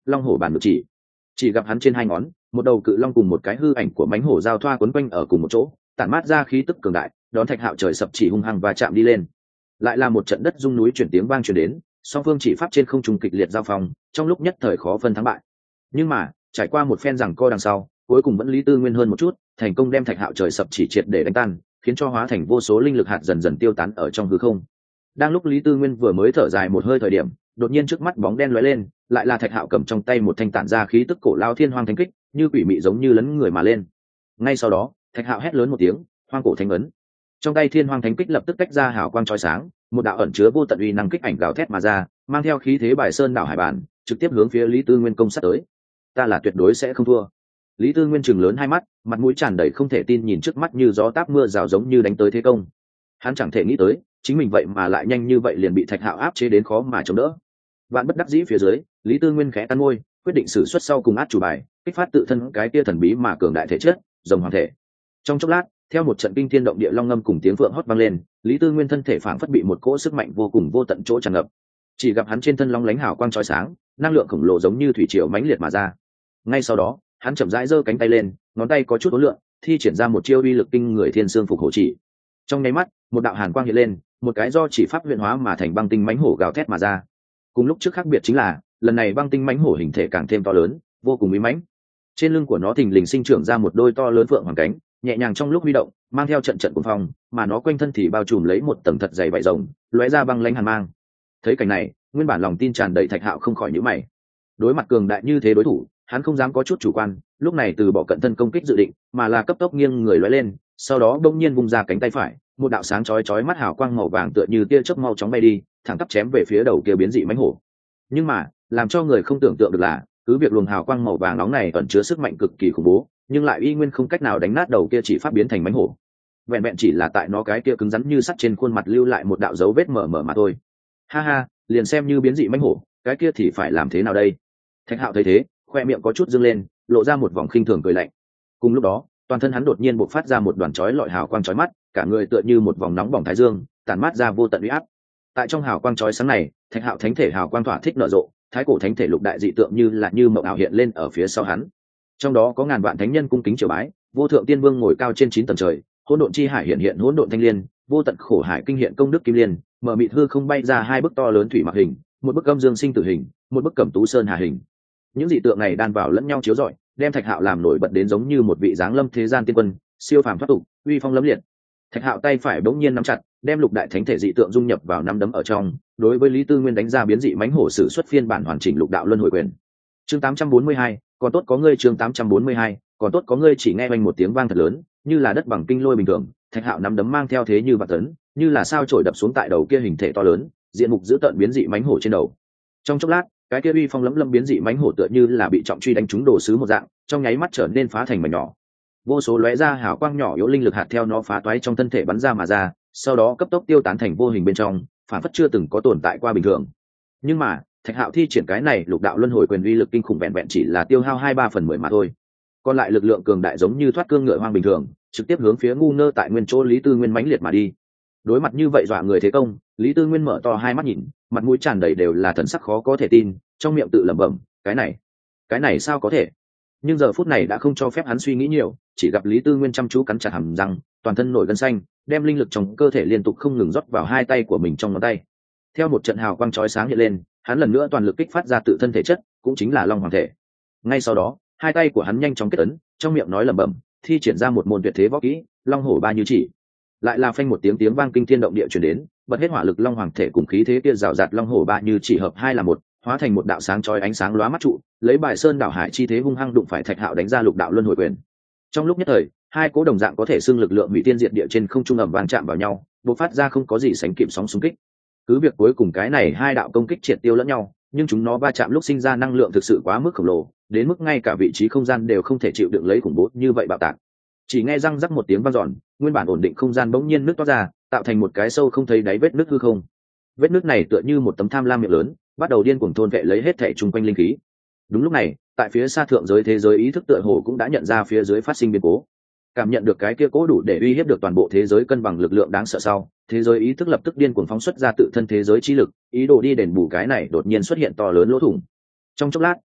long hổ bản ngự chỉ. Chỉ gặp hắn trên hai ngón, một đầu cự long cùng một cái hư ảnh của mãnh hổ giao thoa quấn quanh ở cùng một chỗ, tản mát ra khí tức cường đại, đón Thạch Hạo trời sập chỉ hung hăng và chạm đi lên. Lại là một trận đất rung núi chuyển tiếng vang truyền đến, song phương chỉ pháp trên không trung kịch liệt giao phong, trong lúc nhất thời khó phân thắng bại. Nhưng mà trải qua một phen giằng co đằng sau, cuối cùng vẫn Lý Tư Nguyên hơn một chút, thành công đem Thạch Hạo trời sập chỉ triệt để đánh tan, khiến cho hóa thành vô số linh lực hạt dần dần tiêu tán ở trong hư không. Đang lúc Lý Tư Nguyên vừa mới thở dài một hơi thời điểm, đột nhiên trước mắt bóng đen lóe lên, lại là Thạch Hạo cầm trong tay một thanh tản ra khí tức cổ lao thiên hoang thánh kích, như quỷ mị giống như lấn người mà lên. Ngay sau đó, Thạch Hạo hét lớn một tiếng, hoang cổ thánh ấn. Trong tay thiên hoang thánh kích lập tức tách ra hào quang chói sáng, một đạo ẩn chứa vô tận uy năng kích ảnh gào thét mà ra, mang theo khí thế bài sơn đảo hải bản, trực tiếp hướng phía Lý Tư Nguyên công sát tới. Ta là tuyệt đối sẽ không thua. Lý Tư Nguyên trừng lớn hai mắt, mặt mũi tràn đầy không thể tin nhìn trước mắt như gió táp mưa rào giống như đánh tới thế công. Hắn chẳng thể nghĩ tới, chính mình vậy mà lại nhanh như vậy liền bị Thạch Hạo áp chế đến khó mà chống đỡ. Vạn bất đắc dĩ phía dưới, Lý Tư Nguyên khẽ cắn môi, quyết định sử xuất sau cùng át chủ bài, kích phát tự thân cái kia thần bí mà cường đại thể chất, rồng hoàng thể. Trong chốc lát, theo một trận kinh thiên động địa long ngâm cùng tiếng vượng hót vang lên, Lý Tư Nguyên thân thể phảng phất bị một cỗ sức mạnh vô cùng vô tận chỗ tràn ngập. Chỉ gặp hắn trên thân long lánh hào quang chói sáng, năng lượng khổng lồ giống như thủy triều mãnh liệt mà ra. Ngay sau đó, hắn chậm rãi giơ cánh tay lên, ngón tay có chút uốn lượn, thi triển ra một chiêu uy lực kinh người thiên xương phục hổ chỉ. Trong nháy mắt, một đạo hàn quang hiện lên, một cái do chỉ pháp luyện hóa mà thành băng tinh mãnh hổ gào thét mà ra. Cùng lúc trước khác biệt chính là, lần này băng tinh mãnh hổ hình thể càng thêm to lớn, vô cùng uy mãnh. Trên lưng của nó thình lình sinh trưởng ra một đôi to lớn phượng hoàng cánh, nhẹ nhàng trong lúc huy động, mang theo trận trận cuồng phong, mà nó quanh thân thì bao trùm lấy một tầng thật dày vảy rồng, lóe ra băng lãnh hàn mang. Thấy cảnh này, nguyên bản lòng tin tràn đầy Thạch Hạo không khỏi nhíu mày. Đối mặt cường đại như thế đối thủ, hắn không dám có chút chủ quan, lúc này từ bỏ cận thân công kích dự định, mà là cấp tốc nghiêng người lóe lên, sau đó đông nhiên vung ra cánh tay phải, một đạo sáng chói chói mắt hào quang màu vàng tựa như tia chớp mau chóng bay đi, thẳng tắp chém về phía đầu kia biến dị mãnh hổ. Nhưng mà, làm cho người không tưởng tượng được là, cứ việc luồng hào quang màu vàng nóng này ẩn chứa sức mạnh cực kỳ khủng bố, nhưng lại y nguyên không cách nào đánh nát đầu kia chỉ pháp biến thành mãnh hổ. Vẹn vẹn chỉ là tại nó cái kia cứng rắn như sắt trên khuôn mặt lưu lại một đạo dấu vết mờ mờ mà thôi. Ha ha, liền xem như biến dị mãnh hổ, cái kia thì phải làm thế nào đây? Thạch Hạo thấy thế, khoe miệng có chút dương lên, lộ ra một vòng khinh thường cười lạnh. Cùng lúc đó, toàn thân hắn đột nhiên bộc phát ra một đoàn chói lọi hào quang chói mắt, cả người tựa như một vòng nóng bỏng thái dương, tản mát ra vô tận uy áp. Tại trong hào quang chói sáng này, Thạch Hạo thánh thể hào quang tỏa thích nở rộ, thái cổ thánh thể lục đại dị tượng như là như mộng ảo hiện lên ở phía sau hắn. Trong đó có ngàn vạn thánh nhân cung kính triều bái, vô thượng tiên vương ngồi cao trên chín tầng trời, hỗn độn chi hải hiện hiện hỗn độn thanh liên, vô tận khổ hải kinh hiện công đức kim liên, mở mịt hư không bay ra hai bức to lớn thủy mặc hình, một bức âm dương sinh tử hình, một bức cẩm tú sơn hà hình. Những dị tượng này đan vào lẫn nhau chiếu rọi, đem Thạch Hạo làm nổi bật đến giống như một vị giáng lâm thế gian tiên quân, siêu phàm thoát tục, uy phong lẫm liệt. Thạch Hạo tay phải bỗng nhiên nắm chặt, đem lục đại thánh thể dị tượng dung nhập vào nắm đấm ở trong, đối với Lý Tư Nguyên đánh ra biến dị mãnh hổ sử xuất phiên bản hoàn chỉnh lục đạo luân hồi quyền. Chương tám trăm bốn mươi hai, còn tốt có ngươi chương tám trăm bốn mươi hai, còn tốt có ngươi chỉ nghe oanh một tiếng vang thật lớn, như là đất bằng kinh lôi bình thường, Thạch Hạo nắm đấm mang theo thế như vạn tấn, như là sao chổi đập xuống tại đầu kia hình thể to lớn, diện mục dữ tợn biến dị mãnh hổ trên đầu. Trong chốc lát, cái kia uy phong lẫm lâm biến dị mãnh hổ tựa như là bị trọng truy đánh trúng đồ sứ một dạng, trong nháy mắt trở nên phá thành mảnh nhỏ. Vô số lóe ra hào quang nhỏ yếu linh lực hạt theo nó phá toái trong thân thể bắn ra mà ra, sau đó cấp tốc tiêu tán thành vô hình bên trong, phản phất chưa từng có tồn tại qua bình thường. Nhưng mà, Thạch Hạo thi triển cái này lục đạo luân hồi quyền uy lực kinh khủng vẹn vẹn chỉ là tiêu hao hai ba phần mười mà thôi. Còn lại lực lượng cường đại giống như thoát cương ngựa hoang bình thường, trực tiếp hướng phía ngu ngơ tại nguyên chỗ Lý Tư Nguyên mãnh liệt mà đi. Đối mặt như vậy dọa người thế công, Lý Tư Nguyên mở to hai mắt nhìn, mặt mũi tràn đầy đều là thần sắc khó có thể tin, trong miệng tự lẩm bẩm, cái này, cái này sao có thể? Nhưng giờ phút này đã không cho phép hắn suy nghĩ nhiều, chỉ gặp Lý Tư Nguyên chăm chú cắn chặt hàm răng, toàn thân nổi gân xanh, đem linh lực trong cơ thể liên tục không ngừng rót vào hai tay của mình trong ngón tay. Theo một trận hào quang chói sáng hiện lên, hắn lần nữa toàn lực kích phát ra tự thân thể chất, cũng chính là Long Hoàng thể. Ngay sau đó, hai tay của hắn nhanh chóng kết ấn, trong miệng nói lẩm bẩm, thi triển ra một môn tuyệt thế võ kỹ, Long Hổ Ba Như Chỉ. Lại là phanh một tiếng tiếng vang kinh thiên động địa truyền đến, bật hết hỏa lực Long Hoàng thể cùng khí thế kia rào rạt Long Hổ Ba Như Chỉ hợp hai là một, hóa thành một đạo sáng chói ánh sáng lóa mắt trụ, lấy bài sơn đảo hải chi thế hung hăng đụng phải Thạch Hạo đánh ra lục đạo luân hồi quyền. Trong lúc nhất thời, hai cố đồng dạng có thể xưng lực lượng hủy tiên diệt địa trên không trung ầm vang chạm vào nhau, bộc phát ra không có gì sánh kịp sóng xung kích. Cứ việc cuối cùng cái này hai đạo công kích triệt tiêu lẫn nhau, nhưng chúng nó va chạm lúc sinh ra năng lượng thực sự quá mức khổng lồ, đến mức ngay cả vị trí không gian đều không thể chịu đựng lấy khủng bố như vậy bạo tạc. Chỉ nghe răng rắc một tiếng vang dọn, nguyên bản ổn định không gian bỗng nhiên nứt toát ra, tạo thành một cái sâu không thấy đáy vết nứt hư không. Vết nứt này tựa như một tấm tham lam miệng lớn, bắt đầu điên cuồng thôn vệ lấy hết thảy chung quanh linh khí. Đúng lúc này, tại phía xa thượng giới thế giới ý thức tựa hồ cũng đã nhận ra phía dưới phát sinh biến cố. Cảm nhận được cái kia cố đủ để uy hiếp được toàn bộ thế giới cân bằng lực lượng đáng sợ sau, thế giới ý thức lập tức điên cuồng phóng xuất ra tự thân thế giới trí lực, ý đồ đi đền bù cái này đột nhiên xuất hiện to lớn lỗ thủng. Trong chốc lát,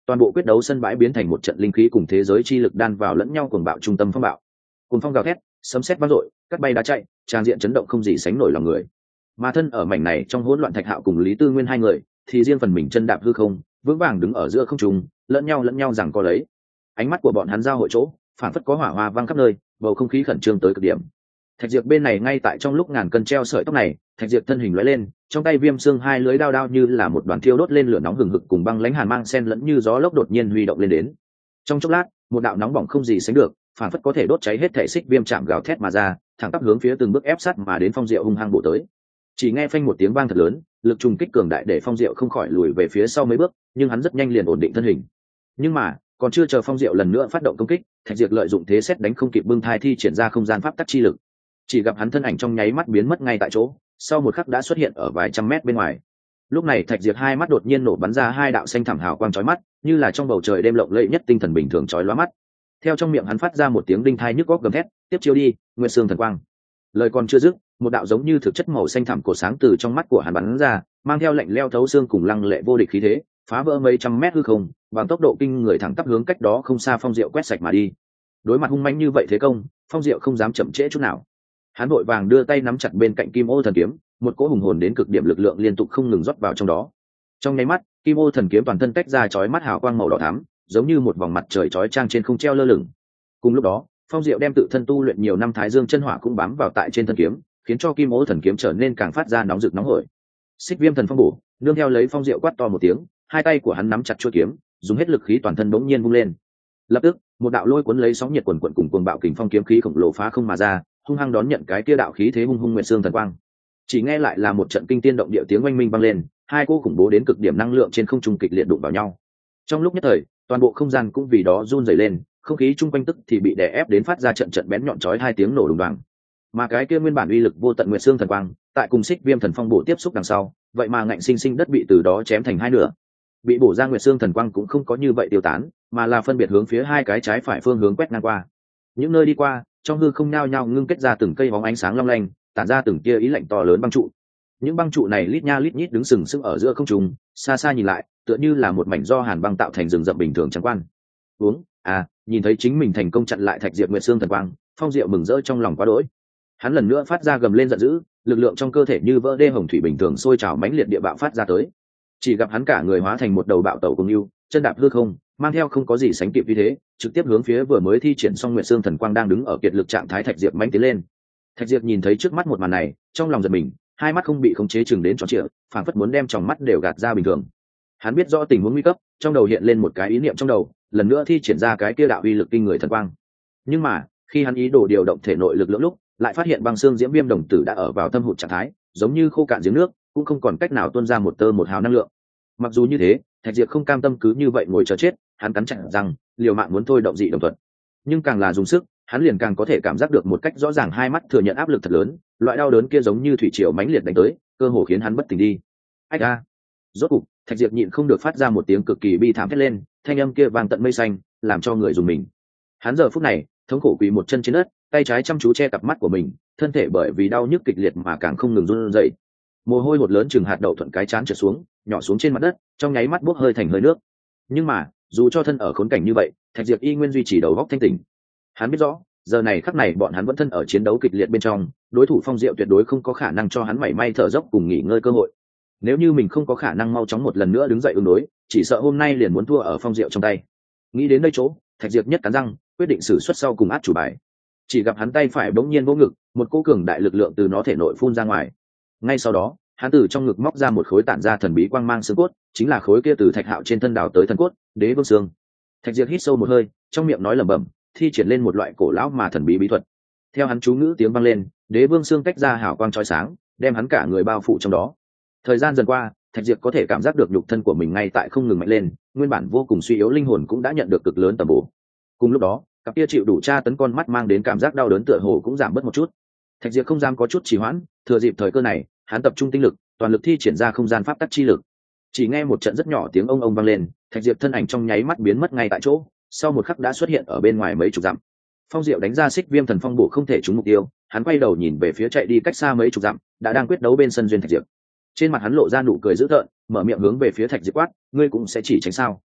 toàn bộ quyết đấu sân bãi biến thành một trận linh khí cùng thế giới chi lực đan vào lẫn nhau cuồng bạo trung tâm phong bạo. Cùng phong gào thét, sấm sét vang dội, cắt bay đá chạy, trang diện chấn động không gì sánh nổi lòng người. Mà thân ở mảnh này trong hỗn loạn Thạch Hạo cùng Lý Tư Nguyên hai người, thì riêng phần mình chân đạp hư không, vững vàng đứng ở giữa không trung, lẫn nhau lẫn nhau giằng co lấy. Ánh mắt của bọn hắn giao hội chỗ, phản phất có hỏa hoa vang khắp nơi, bầu không khí khẩn trương tới cực điểm. Thạch Diệp bên này ngay tại trong lúc ngàn cân treo sợi tóc này, Thạch Diệp thân hình lóe lên, trong tay viêm xương hai lưới đao đao như là một đoàn thiêu đốt lên lửa nóng hừng hực cùng băng lãnh hàn mang xen lẫn như gió lốc đột nhiên huy động lên đến. Trong chốc lát, một đạo nóng bỏng không gì sánh được, phản phất có thể đốt cháy hết thể xích viêm chạm gào thét mà ra, thẳng tắp hướng phía từng bước ép sát mà đến Phong Diệu hung hăng bổ tới. Chỉ nghe phanh một tiếng vang thật lớn, lực trùng kích cường đại để Phong Diệu không khỏi lùi về phía sau mấy bước, nhưng hắn rất nhanh liền ổn định thân hình. Nhưng mà, còn chưa chờ Phong Diệu lần nữa phát động công kích, Thạch Diệp lợi dụng thế xét đánh không kịp bưng thai thi triển ra không gian pháp tắc chi lực. Chỉ gặp hắn thân ảnh trong nháy mắt biến mất ngay tại chỗ, sau một khắc đã xuất hiện ở vài trăm mét bên ngoài. Lúc này Thạch Diệp hai mắt đột nhiên nổ bắn ra hai đạo xanh thẳm hào quang chói mắt, như là trong bầu trời đêm lộng lẫy nhất tinh thần bình thường chói lóa mắt. Theo trong miệng hắn phát ra một tiếng đinh thai nhức óc gầm thét, tiếp chiếu đi, Nguyệt Sương thần quang. Lời còn chưa dứt, một đạo giống như thực chất màu xanh thẳm cổ sáng từ trong mắt của hắn bắn ra, mang theo lạnh lẽo thấu xương cùng lăng lệ vô địch khí thế, phá vỡ mấy trăm mét hư không, bằng tốc độ kinh người thẳng tắp hướng cách đó không xa Phong Diệu quét sạch mà đi. Đối mặt hung mãnh như vậy thế công, Phong Diệu không dám chậm trễ chút nào. Hắn vội vàng đưa tay nắm chặt bên cạnh Kim Ô thần kiếm, một cỗ hùng hồn đến cực điểm lực lượng liên tục không ngừng rót vào trong đó. Trong nháy mắt, Kim Ô thần kiếm toàn thân tách ra chói mắt hào quang màu đỏ thắm, giống như một vòng mặt trời chói chang trên không treo lơ lửng. Cùng lúc đó, Phong Diệu đem tự thân tu luyện nhiều năm Thái Dương chân hỏa cũng bám vào tại trên thân kiếm, khiến cho Kim Ô thần kiếm trở nên càng phát ra nóng rực nóng hổi. Xích Viêm thần phong bổ, nương theo lấy Phong Diệu quát to một tiếng, hai tay của hắn nắm chặt chuôi kiếm, dùng hết lực khí toàn thân bỗng nhiên vung lên. Lập tức, một đạo lôi cuốn lấy sóng nhiệt quần quần cùng cuồng bạo kình phong kiếm khí khổng lồ phá không mà ra, hung hăng đón nhận cái kia đạo khí thế hung hung Nguyệt Sương thần quang. Chỉ nghe lại là một trận kinh tiên động địa tiếng oanh minh vang lên, hai cô khủng bố đến cực điểm năng lượng trên không trung kịch liệt đụng vào nhau. Trong lúc nhất thời, toàn bộ không gian cũng vì đó run rẩy lên, không khí chung quanh tức thì bị đè ép đến phát ra trận trận bén nhọn chói hai tiếng nổ đùng đoàng. Mà cái kia nguyên bản uy lực vô tận Nguyệt Sương thần quang, tại cùng Xích Viêm thần phong bổ tiếp xúc đằng sau, vậy mà ngạnh sinh sinh đất bị từ đó chém thành hai nửa. Bị bổ ra Nguyệt Sương thần quang cũng không có như vậy tiêu tán, mà là phân biệt hướng phía hai cái trái phải phương hướng quét ngang qua. Những nơi đi qua, trong hư không nhao nhao ngưng kết ra từng cây bóng ánh sáng long lanh, tản ra từng tia ý lạnh to lớn băng trụ. Những băng trụ này lít nha lít nhít đứng sừng sững ở giữa không trung, xa xa nhìn lại, tựa như là một mảnh do hàn băng tạo thành rừng rậm bình thường trắng quan. Uống, à, nhìn thấy chính mình thành công chặn lại Thạch Diệp Nguyệt Sương thần quang, Phong Diệu mừng rỡ trong lòng quá đỗi. Hắn lần nữa phát ra gầm lên giận dữ, lực lượng trong cơ thể như vỡ đê hồng thủy bình thường sôi trào mãnh liệt địa bạo phát ra tới. Chỉ gặp hắn cả người hóa thành một đầu bạo tẩu cùng lưu, chân đạp hư không, mang theo không có gì sánh kịp như thế, trực tiếp hướng phía vừa mới thi triển xong Nguyệt Sương thần quang đang đứng ở kiệt lực trạng thái Thạch Diệp mãnh tiến lên. Thạch Diệp nhìn thấy trước mắt một màn này, trong lòng giật mình, hai mắt không bị khống chế chừng đến tròn trịa, phảng phất muốn đem tròng mắt đều gạt ra bình thường. Hắn biết rõ tình huống nguy cấp, trong đầu hiện lên một cái ý niệm trong đầu, lần nữa thi triển ra cái kia đạo uy lực kinh người thần quang. Nhưng mà, khi hắn ý đồ điều động thể nội lực lượng lúc, lại phát hiện băng xương diễm viêm đồng tử đã ở vào thâm hụt trạng thái, giống như khô cạn giếng nước, cũng không còn cách nào tuôn ra một tơ một hào năng lượng. Mặc dù như thế, Thạch Diệp không cam tâm cứ như vậy ngồi chờ chết, hắn cắn chặt răng, liều mạng muốn thôi động dị đồng thuật. Nhưng càng là dùng sức, hắn liền càng có thể cảm giác được một cách rõ ràng hai mắt thừa nhận áp lực thật lớn, loại đau đớn kia giống như thủy triều mãnh liệt đánh tới, cơ hồ khiến hắn bất tỉnh đi. Ách a! Rốt cục, Thạch Diệp nhịn không được phát ra một tiếng cực kỳ bi thảm thét lên, thanh âm kia vang tận mây xanh, làm cho người dùng mình. Hắn giờ phút này, thống khổ quỳ một chân trên đất, tay trái chăm chú che cặp mắt của mình, thân thể bởi vì đau nhức kịch liệt mà càng không ngừng run rẩy. Mồ hôi hột lớn chừng hạt đậu thuận cái trán trượt xuống, nhỏ xuống trên mặt đất, trong nháy mắt bốc hơi thành hơi nước. Nhưng mà, dù cho thân ở khốn cảnh như vậy, Thạch Diệp y nguyên duy trì đầu óc thanh tỉnh. Hắn biết rõ, giờ này khắc này bọn hắn vẫn thân ở chiến đấu kịch liệt bên trong, đối thủ Phong Diệu tuyệt đối không có khả năng cho hắn mảy may thở dốc cùng nghỉ ngơi cơ hội. Nếu như mình không có khả năng mau chóng một lần nữa đứng dậy ứng đối, chỉ sợ hôm nay liền muốn thua ở Phong Diệu trong tay. Nghĩ đến đây chỗ, Thạch Diệp nhất cắn răng, quyết định sử xuất sau cùng át chủ bài. Chỉ gặp hắn tay phải bỗng nhiên vỗ ngực, một cỗ cường đại lực lượng từ nó thể nội phun ra ngoài. Ngay sau đó, hắn từ trong ngực móc ra một khối tản ra thần bí quang mang xương cốt, chính là khối kia từ Thạch Hạo trên thân đào tới thần cốt, Đế Vương xương. Thạch Diệp hít sâu một hơi, trong miệng nói lẩm bẩm, thi triển lên một loại cổ lão mà thần bí bí thuật. Theo hắn chú ngữ tiếng vang lên, Đế Vương xương tách ra hào quang chói sáng, đem hắn cả người bao phủ trong đó. Thời gian dần qua, Thạch Diệp có thể cảm giác được nhục thân của mình ngay tại không ngừng mạnh lên, nguyên bản vô cùng suy yếu linh hồn cũng đã nhận được cực lớn tầm bổ. Cùng lúc đó, cặp kia chịu đủ tra tấn con mắt mang đến cảm giác đau đớn tựa hồ cũng giảm bớt một chút. Thạch Diệp không dám có chút trì hoãn, thừa dịp thời cơ này, hắn tập trung tinh lực, toàn lực thi triển ra không gian pháp tắc chi lực. Chỉ nghe một trận rất nhỏ tiếng ông ông vang lên, Thạch Diệp thân ảnh trong nháy mắt biến mất ngay tại chỗ, sau một khắc đã xuất hiện ở bên ngoài mấy chục dặm. Phong Diệu đánh ra Xích Viêm thần phong bổ không thể trúng mục tiêu, hắn quay đầu nhìn về phía chạy đi cách xa mấy chục dặm, đã đang quyết đấu bên sân duyên Thạch Diệp. Trên mặt hắn lộ ra nụ cười dữ tợn, mở miệng hướng về phía Thạch Diệp quát, ngươi cũng sẽ chỉ tránh sao?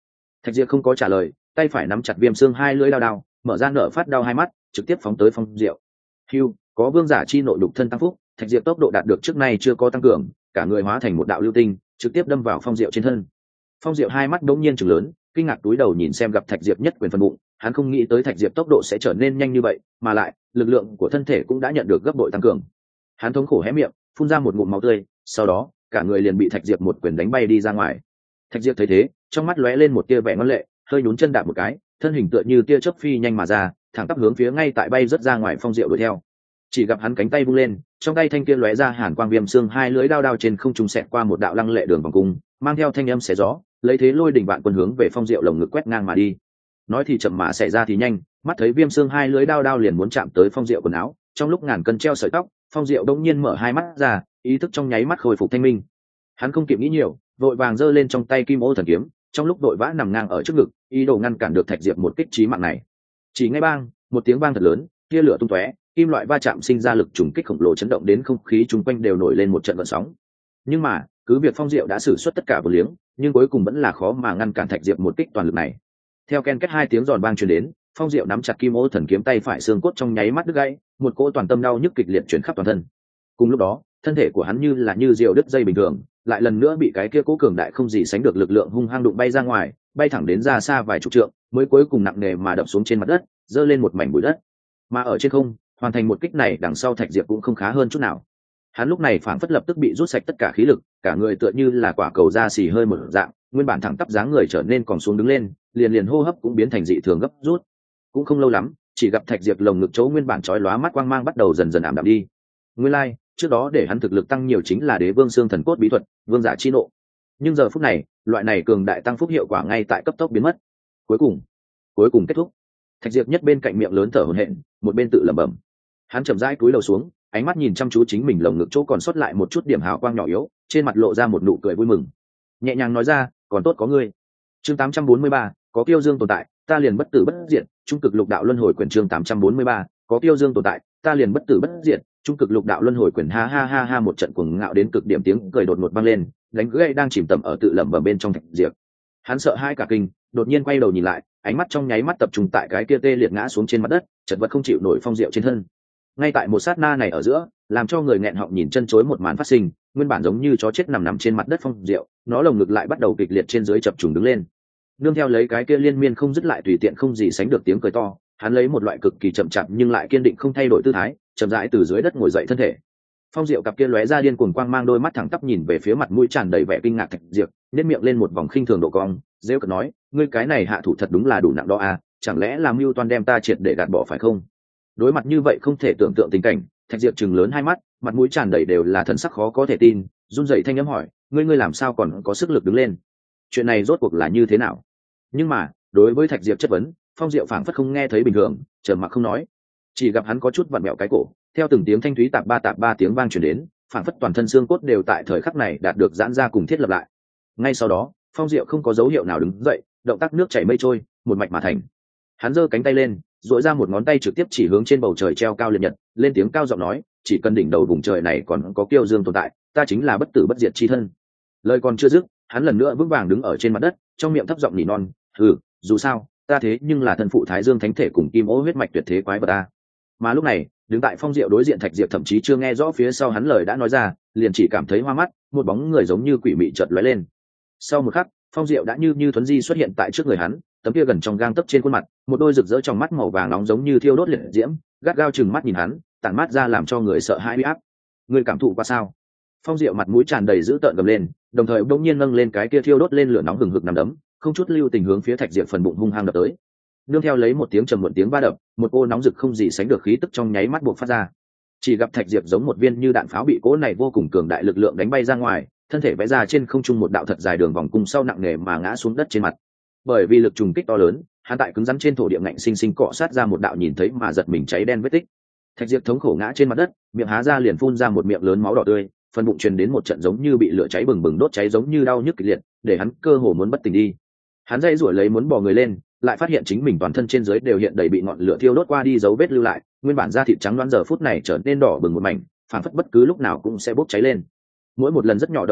Thạch Diệp không có trả lời, tay phải nắm chặt viêm xương hai lưỡi đao đao, mở ra nở phát đao hai mắt, trực tiếp phóng tới Phong Diệu. Hưu, có vương giả chi nội đục thân tăng phúc, Thạch Diệp tốc độ đạt được trước nay chưa có tăng cường, cả người hóa thành một đạo lưu tinh, trực tiếp đâm vào Phong Diệu trên thân. Phong Diệu hai mắt đống nhiên trừng lớn, kinh ngạc túi đầu nhìn xem gặp Thạch Diệp nhất quyền phần bụng, hắn không nghĩ tới Thạch Diệp tốc độ sẽ trở nên nhanh như vậy, mà lại lực lượng của thân thể cũng đã nhận được gấp bội tăng cường. Hắn thống khổ hé miệng, phun ra một ngụm máu tươi, sau đó cả người liền bị Thạch Diệp một quyền đánh bay đi ra ngoài. Thạch Diệp thấy thế, trong mắt lóe lên một tia vẻ ngoan lệ, hơi nhún chân đạp một cái, thân hình tựa như tia chớp phi nhanh mà ra, thẳng tắp hướng phía ngay tại bay rất ra ngoài Phong Diệu đuổi theo. Chỉ gặp hắn cánh tay vung lên, trong tay thanh kia lóe ra hàn quang viêm xương hai lưỡi đao đao trên không trung xẹt qua một đạo lăng lệ đường vòng cung, mang theo thanh âm xé gió, lấy thế lôi đỉnh vạn quân hướng về Phong Diệu lồng ngực quét ngang mà đi. Nói thì chậm mà xảy ra thì nhanh, mắt thấy viêm xương hai lưỡi đao đao liền muốn chạm tới Phong Diệu quần áo, trong lúc ngàn cân treo sợi tóc, Phong Diệu đống nhiên mở hai mắt ra, ý thức trong nháy mắt khôi phục thanh minh. Hắn không kịp nghĩ nhiều, vội vàng giơ lên trong tay kim ô thần kiếm, trong lúc đội vã nằm ngang ở trước ngực, ý đồ ngăn cản được Thạch Diệp một kích chí mạng này. Chỉ ngay bang, một tiếng vang thật lớn, tia lửa tung tóe, kim loại va chạm sinh ra lực trùng kích khổng lồ chấn động đến không khí chung quanh đều nổi lên một trận gợn sóng. Nhưng mà, cứ việc Phong Diệu đã sử xuất tất cả vô liếng, nhưng cuối cùng vẫn là khó mà ngăn cản Thạch Diệp một kích toàn lực này. Theo ken kết hai tiếng giòn vang truyền đến, Phong Diệu nắm chặt kim ô thần kiếm tay phải xương cốt trong nháy mắt đứt gãy, một cỗ toàn tâm đau nhức kịch liệt chuyển khắp toàn thân. Cùng lúc đó, thân thể của hắn như là như diều đứt dây bình thường, lại lần nữa bị cái kia cố cường đại không gì sánh được lực lượng hung hăng đụng bay ra ngoài, bay thẳng đến ra xa vài chục trượng, mới cuối cùng nặng nề mà đập xuống trên mặt đất, giơ lên một mảnh bụi đất. Mà ở trên không, hoàn thành một kích này đằng sau Thạch Diệp cũng không khá hơn chút nào. Hắn lúc này phảng phất lập tức bị rút sạch tất cả khí lực, cả người tựa như là quả cầu da xì hơi một dạng, nguyên bản thẳng tắp dáng người trở nên còn xuống đứng lên, liền liền hô hấp cũng biến thành dị thường gấp rút. Cũng không lâu lắm, chỉ gặp Thạch Diệp lồng ngực chỗ nguyên bản chói lóa mắt quang mang bắt đầu dần dần ảm đạm đi. Nguyên lai, like, trước đó để hắn thực lực tăng nhiều chính là Đế Vương xương thần cốt bí thuật, vương giả chi nộ. Nhưng giờ phút này, loại này cường đại tăng phúc hiệu quả ngay tại cấp tốc biến mất. Cuối cùng, cuối cùng kết thúc. Thạch Diệp nhất bên cạnh miệng lớn thở hổn hển, một bên tự lẩm bẩm. Hắn chậm rãi cúi đầu xuống, ánh mắt nhìn chăm chú chính mình lồng ngực chỗ còn sót lại một chút điểm hào quang nhỏ yếu, trên mặt lộ ra một nụ cười vui mừng. Nhẹ nhàng nói ra, còn tốt có ngươi. Chương tám trăm bốn mươi ba, có Kiêu Dương tồn tại, ta liền bất tử bất diệt, trung cực lục đạo luân hồi quyền chương tám trăm bốn mươi ba, có Kiêu Dương tồn tại, ta liền bất tử bất diệt, trung cực lục đạo luân hồi quyền ha ha ha ha một trận cuồng ngạo đến cực điểm tiếng cười đột ngột vang lên, đánh gãy đang chìm tầm ở tự lẩm bẩm bên trong Thạch Diệp. Hắn sợ hai cả kinh, đột nhiên quay đầu nhìn lại, ánh mắt trong nháy mắt tập trung tại cái kia tê liệt ngã xuống trên mặt đất, chật vật không chịu nổi Phong Diệu trên thân. Ngay tại một sát na này ở giữa, làm cho người nghẹn họng nhìn chân chối một màn phát sinh, nguyên bản giống như chó chết nằm nằm trên mặt đất Phong Diệu, nó lồng ngực lại bắt đầu kịch liệt trên dưới chập trùng đứng lên. Nương theo lấy cái kia liên miên không dứt lại tùy tiện không gì sánh được tiếng cười to, hắn lấy một loại cực kỳ chậm chạp nhưng lại kiên định không thay đổi tư thái, chậm rãi từ dưới đất ngồi dậy thân thể. Phong Diệu cặp kia lóe ra điên cuồng quang mang đôi mắt thẳng tắp nhìn về phía mặt mũi tràn đầy vẻ kinh ngạc Thạch Diệp, nhếch miệng lên một vòng khinh thường độ cong, giễu cợt nói, ngươi cái này hạ thủ thật đúng là đủ nặng đó à, chẳng lẽ làm mưu toan đem ta triệt để gạt bỏ phải không? Đối mặt như vậy không thể tưởng tượng tình cảnh, Thạch Diệp trừng lớn hai mắt, mặt mũi tràn đầy đều là thần sắc khó có thể tin, run rẩy thanh âm hỏi, ngươi ngươi làm sao còn có sức lực đứng lên? Chuyện này rốt cuộc là như thế nào? Nhưng mà, đối với Thạch Diệp chất vấn, Phong Diệu phảng phất không nghe thấy bình thường, trầm mặc không nói. Chỉ gặp hắn có chút vặn mẹo cái cổ, theo từng tiếng thanh thúy tạp ba tạp ba tiếng vang truyền đến, phảng phất toàn thân xương cốt đều tại thời khắc này đạt được giãn ra cùng thiết lập lại. Ngay sau đó, Phong Diệu không có dấu hiệu nào đứng dậy, động tác nước chảy mây trôi, một mạch mà thành. Hắn giơ cánh tay lên, duỗi ra một ngón tay trực tiếp chỉ hướng trên bầu trời treo cao liệt nhật, lên tiếng cao giọng nói, chỉ cần đỉnh đầu vùng trời này còn có Kiêu Dương tồn tại, ta chính là bất tử bất diệt chi thân. Lời còn chưa dứt, hắn lần nữa vững vàng đứng ở trên mặt đất, trong miệng thấp giọng nỉ non, "Hừ, dù sao, ta thế nhưng là thần phụ Thái Dương thánh thể cùng Kim Ô huyết mạch tuyệt thế quái vật ta." Mà lúc này, đứng tại Phong Diệu đối diện Thạch Diệp thậm chí chưa nghe rõ phía sau hắn lời đã nói ra, liền chỉ cảm thấy hoa mắt, một bóng người giống như quỷ mị chợt lóe lên. Sau một khắc, Phong Diệu đã như như thuấn di xuất hiện tại trước người hắn, tấm kia gần trong gang tấc trên khuôn mặt, một đôi rực rỡ trong mắt màu vàng nóng giống như thiêu đốt liệt diễm, gắt gao chừng mắt nhìn hắn, tản mắt ra làm cho người sợ hãi uy áp. Người cảm thụ qua sao? Phong Diệu mặt mũi tràn đầy dữ tợn gầm lên, đồng thời bỗng nhiên nâng lên cái kia thiêu đốt lên lửa nóng hừng hực nằm đấm, không chút lưu tình hướng phía Thạch Diệp phần bụng hung hăng đập tới. Nương theo lấy một tiếng trầm muộn tiếng va đập, một cô nóng rực không gì sánh được khí tức trong nháy mắt buộc phát ra. Chỉ gặp Thạch Diệp giống một viên như đạn pháo bị cỗ này vô cùng cường đại lực lượng đánh bay ra ngoài, thân thể vẽ ra trên không trung một đạo thật dài đường vòng cung sau nặng nề mà ngã xuống đất trên mặt. Bởi vì lực trùng kích to lớn, hắn tại cứng rắn trên thổ địa ngạnh sinh sinh cọ sát ra một đạo nhìn thấy mà giật mình cháy đen vết tích. Thạch Diệp thống khổ ngã trên mặt đất, miệng há ra liền phun ra một miệng lớn máu đỏ tươi, phần bụng truyền đến một trận giống như bị lửa cháy bừng bừng đốt cháy giống như đau nhức kịch liệt, để hắn cơ hồ muốn bất tỉnh đi. Hắn dãy rủa lấy muốn bò người lên, lại phát hiện chính mình toàn thân trên dưới đều hiện đầy bị ngọn lửa thiêu đốt qua đi dấu vết lưu lại, nguyên bản da thịt trắng đoán giờ phút này trở nên đỏ bừng một mảnh, phản phất bất cứ lúc nào cũng sẽ bốc cháy lên. Mỗi một lần rất nhỏ động tác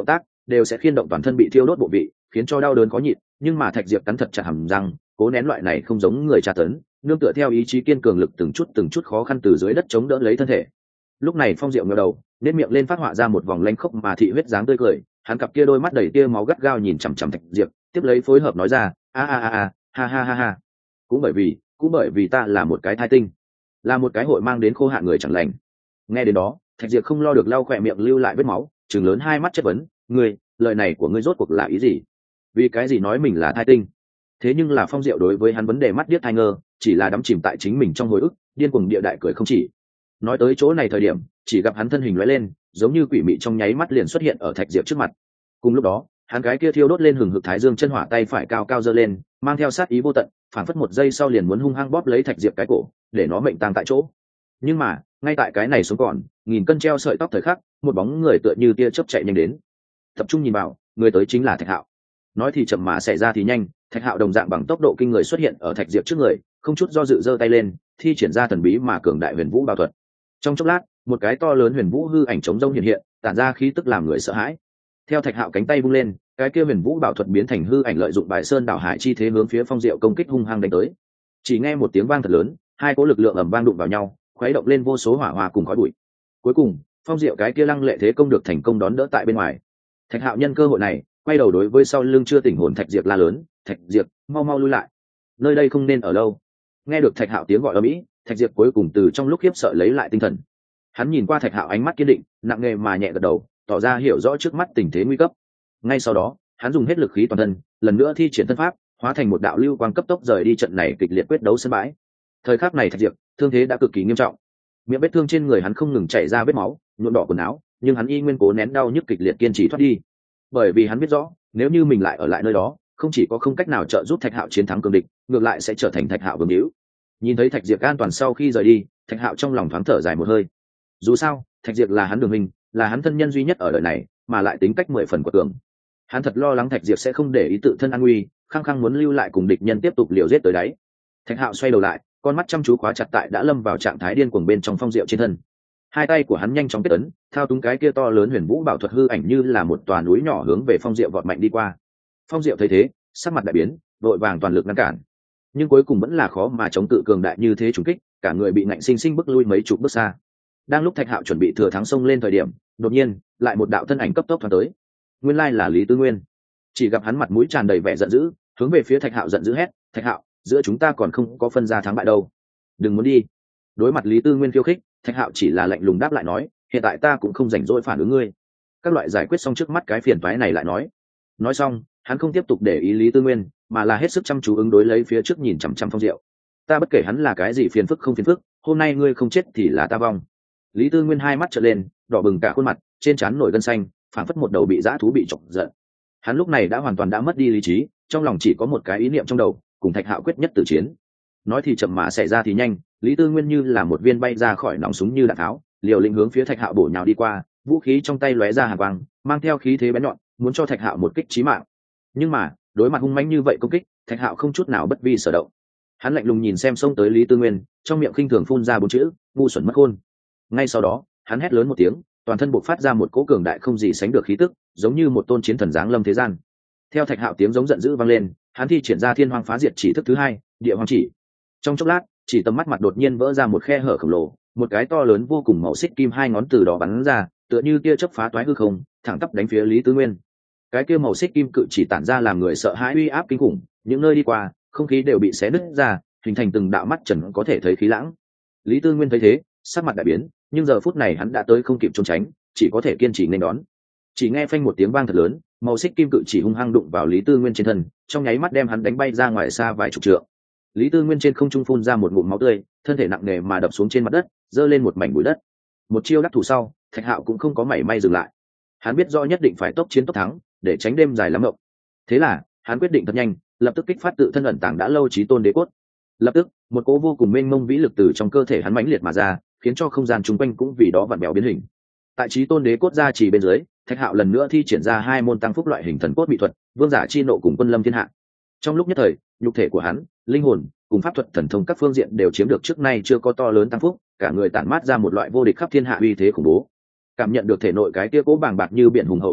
đều sẽ khiên động toàn thân bị thiêu đốt bộ vị, khiến cho đau đớn khó nhịn. Nhưng mà Thạch Diệp cắn thật chặt hàm răng, cố nén loại này không giống người tra tấn, nương tựa theo ý chí kiên cường lực từng chút từng chút khó khăn từ dưới đất chống đỡ lấy thân thể. Lúc này Phong Diệu ngẩng đầu, nét miệng lên phát họa ra một vòng lanh khốc mà thị huyết dáng tươi cười, hắn cặp kia đôi mắt đầy tia máu gắt gao nhìn chằm chằm Thạch Diệp, tiếp lấy phối hợp nói ra, a a a a, ha ha ha ha. Cũng bởi vì, cũng bởi vì ta là một cái thai tinh, là một cái hội mang đến khô hạn người chẳng lành. Nghe đến đó, Thạch Diệp không lo được lau khỏe miệng lưu lại vết máu, trừng lớn hai mắt chất vấn, ngươi, lời này của ngươi rốt cuộc là ý gì? Vì cái gì nói mình là thai tinh? Thế nhưng là Phong Diệu đối với hắn vấn đề mắt điếc thai ngơ, chỉ là đắm chìm tại chính mình trong hồi ức, điên cuồng địa đại cười không chỉ. Nói tới chỗ này thời điểm, chỉ gặp hắn thân hình lóe lên, giống như quỷ mị trong nháy mắt liền xuất hiện ở Thạch Diệp trước mặt. Cùng lúc đó, hắn cái kia thiêu đốt lên hừng hực thái dương chân hỏa tay phải cao cao giơ lên, mang theo sát ý vô tận, phản phất một giây sau liền muốn hung hăng bóp lấy Thạch Diệp cái cổ, để nó mệnh tang tại chỗ. Nhưng mà, ngay tại cái này xuống còn, nghìn cân treo sợi tóc thời khắc, một bóng người tựa như tia chớp chạy nhanh đến. Tập trung nhìn vào, người tới chính là Thạch Hạo. Nói thì chậm mà xảy ra thì nhanh, Thạch Hạo đồng dạng bằng tốc độ kinh người xuất hiện ở Thạch Diệp trước người, không chút do dự giơ tay lên, thi triển ra thần bí mà cường đại huyền vũ bảo thuật. Trong chốc lát, một cái to lớn huyền vũ hư ảnh chống rông hiện hiện, tản ra khí tức làm người sợ hãi. Theo Thạch Hạo cánh tay vung lên, cái kia huyền vũ bảo thuật biến thành hư ảnh lợi dụng bài sơn đảo hải chi thế hướng phía Phong Diệu công kích hung hăng đánh tới. Chỉ nghe một tiếng vang thật lớn, hai cỗ lực lượng ầm vang đụng vào nhau, khuấy động lên vô số hỏa hoa cùng khói bụi. Cuối cùng, Phong Diệu cái kia lăng lệ thế công được thành công đón đỡ tại bên ngoài. Thạch Hạo nhân cơ hội này, quay đầu đối với sau lưng chưa tỉnh hồn Thạch Diệp la lớn, "Thạch Diệp, mau mau lui lại, nơi đây không nên ở lâu." Nghe được Thạch Hạo tiếng gọi ầm ĩ, Thạch Diệp cuối cùng từ trong lúc khiếp sợ lấy lại tinh thần. Hắn nhìn qua Thạch Hạo ánh mắt kiên định, nặng nề mà nhẹ gật đầu, tỏ ra hiểu rõ trước mắt tình thế nguy cấp. Ngay sau đó, hắn dùng hết lực khí toàn thân, lần nữa thi triển thân pháp, hóa thành một đạo lưu quang cấp tốc rời đi trận này kịch liệt quyết đấu sân bãi. Thời khắc này Thạch Diệp, thương thế đã cực kỳ nghiêm trọng. Miệng vết thương trên người hắn không ngừng chảy ra vết máu, nhuộm đỏ quần áo, nhưng hắn y nguyên cố nén đau nhức kịch liệt kiên trì thoát đi. Bởi vì hắn biết rõ, nếu như mình lại ở lại nơi đó, không chỉ có không cách nào trợ giúp Thạch Hạo chiến thắng cường địch, ngược lại sẽ trở thành Thạch Hạo vương hữu. Nhìn thấy Thạch Diệp an toàn sau khi rời đi, Thạch Hạo trong lòng thoáng thở dài một hơi. Dù sao, Thạch Diệp là hắn đường huynh, là hắn thân nhân duy nhất ở đời này, mà lại tính cách mười phần quật cường. Hắn thật lo lắng Thạch Diệp sẽ không để ý tự thân an nguy, khăng khăng muốn lưu lại cùng địch nhân tiếp tục liều giết tới đáy. Thạch Hạo xoay đầu lại, con mắt chăm chú khóa chặt tại đã lâm vào trạng thái điên cuồng bên trong Phong Diệu trên thân. Hai tay của hắn nhanh chóng kết ấn, thao túng cái kia to lớn huyền vũ bảo thuật hư ảnh như là một tòa núi nhỏ hướng về Phong Diệu vọt mạnh đi qua. Phong Diệu thấy thế, sắc mặt đại biến, vội vàng toàn lực ngăn cản. Nhưng cuối cùng vẫn là khó mà chống cự cường đại như thế trùng kích, cả người bị ngạnh sinh sinh bước lui mấy chục bước xa. Đang lúc Thạch Hạo chuẩn bị thừa thắng xông lên thời điểm, đột nhiên, lại một đạo thân ảnh cấp tốc thoáng tới. Nguyên lai là Lý Tư Nguyên. Chỉ gặp hắn mặt mũi tràn đầy vẻ giận dữ, hướng về phía Thạch Hạo giận dữ hét, "Thạch Hạo, giữa chúng ta còn không có phân ra thắng bại đâu, đừng muốn đi." Đối mặt Lý Tư Nguyên khiêu khích, Thạch Hạo chỉ là lạnh lùng đáp lại nói, "Hiện tại ta cũng không rảnh rỗi phản ứng ngươi, các loại giải quyết xong trước mắt cái phiền toái này lại nói." Nói xong, hắn không tiếp tục để ý Lý Tư Nguyên, mà là hết sức chăm chú ứng đối lấy phía trước nhìn chằm chằm Phong Diệu. "Ta bất kể hắn là cái gì phiền phức không phiền phức, hôm nay ngươi không chết thì là ta vong." Lý Tư Nguyên hai mắt trợn lên, đỏ bừng cả khuôn mặt, trên trán nổi gân xanh, phảng phất một đầu bị dã thú bị chọc giận. Hắn lúc này đã hoàn toàn đã mất đi lý trí, trong lòng chỉ có một cái ý niệm trong đầu, cùng Thạch Hạo quyết nhất tử chiến. Nói thì chậm mà xảy ra thì nhanh, Lý Tư Nguyên như là một viên bay ra khỏi nòng súng như đạn tháo, liều lĩnh hướng phía Thạch Hạo bổ nhào đi qua, vũ khí trong tay lóe ra hàn quang, mang theo khí thế bén nhọn, muốn cho Thạch Hạo một kích chí mạng. Nhưng mà, đối mặt hung mãnh như vậy công kích, Thạch Hạo không chút nào bất vi sở động. Hắn lạnh lùng nhìn xem xông tới Lý Tư Nguyên, trong miệng khinh thường phun ra bốn chữ, ngu xuẩn mất khôn. Ngay sau đó, hắn hét lớn một tiếng, toàn thân bộc phát ra một cỗ cường đại không gì sánh được khí tức, giống như một tôn chiến thần giáng lâm thế gian. Theo Thạch Hạo tiếng giống giận dữ vang lên, hắn thi triển ra Thiên Hoang Phá Diệt chỉ thức thứ hai, Địa Hoang chỉ. Trong chốc lát, chỉ tầm mắt mặt đột nhiên vỡ ra một khe hở khổng lồ, một cái to lớn vô cùng màu xích kim hai ngón từ đó bắn ra, tựa như tia chớp phá toái hư không, thẳng tắp đánh phía Lý Tư Nguyên. Cái kia màu xích kim cự chỉ tản ra làm người sợ hãi uy áp kinh khủng, những nơi đi qua, không khí đều bị xé nứt ra, hình thành từng đạo mắt trần có thể thấy khí lãng. Lý Tư Nguyên thấy thế, sắc mặt đại biến, nhưng giờ phút này hắn đã tới không kịp trốn tránh, chỉ có thể kiên trì nên đón. Chỉ nghe phanh một tiếng vang thật lớn, màu xích kim cự chỉ hung hăng đụng vào Lý Tư Nguyên trên thân, trong nháy mắt đem hắn đánh bay ra ngoài xa vài chục trượng. Lý Tư Nguyên trên không trung phun ra một ngụm máu tươi, thân thể nặng nề mà đập xuống trên mặt đất, giơ lên một mảnh bụi đất. Một chiêu đắc thủ sau, Thạch Hạo cũng không có mảy may dừng lại. Hắn biết rõ nhất định phải tốc chiến tốc thắng, để tránh đêm dài lắm mộng. Thế là, hắn quyết định thật nhanh, lập tức kích phát tự thân ẩn tàng đã lâu chí tôn đế cốt. Lập tức, một cỗ vô cùng mênh mông vĩ lực từ trong cơ thể hắn mãnh liệt mà ra, khiến cho không gian chung quanh cũng vì đó vặn vẹo biến hình. Tại chí tôn đế cốt ra chỉ bên dưới, Thạch Hạo lần nữa thi triển ra hai môn tăng phúc loại hình thần cốt mỹ thuật, vương giả chi nộ cùng quân lâm thiên hạ. Trong lúc nhất thời, nhục thể của hắn, linh hồn cùng pháp thuật thần thông các phương diện đều chiếm được trước nay chưa có to lớn tăng phúc, cả người tản mát ra một loại vô địch khắp thiên hạ uy thế khủng bố. Cảm nhận được thể nội cái kia cố bàng bạc như biển hùng hậu lực lượng,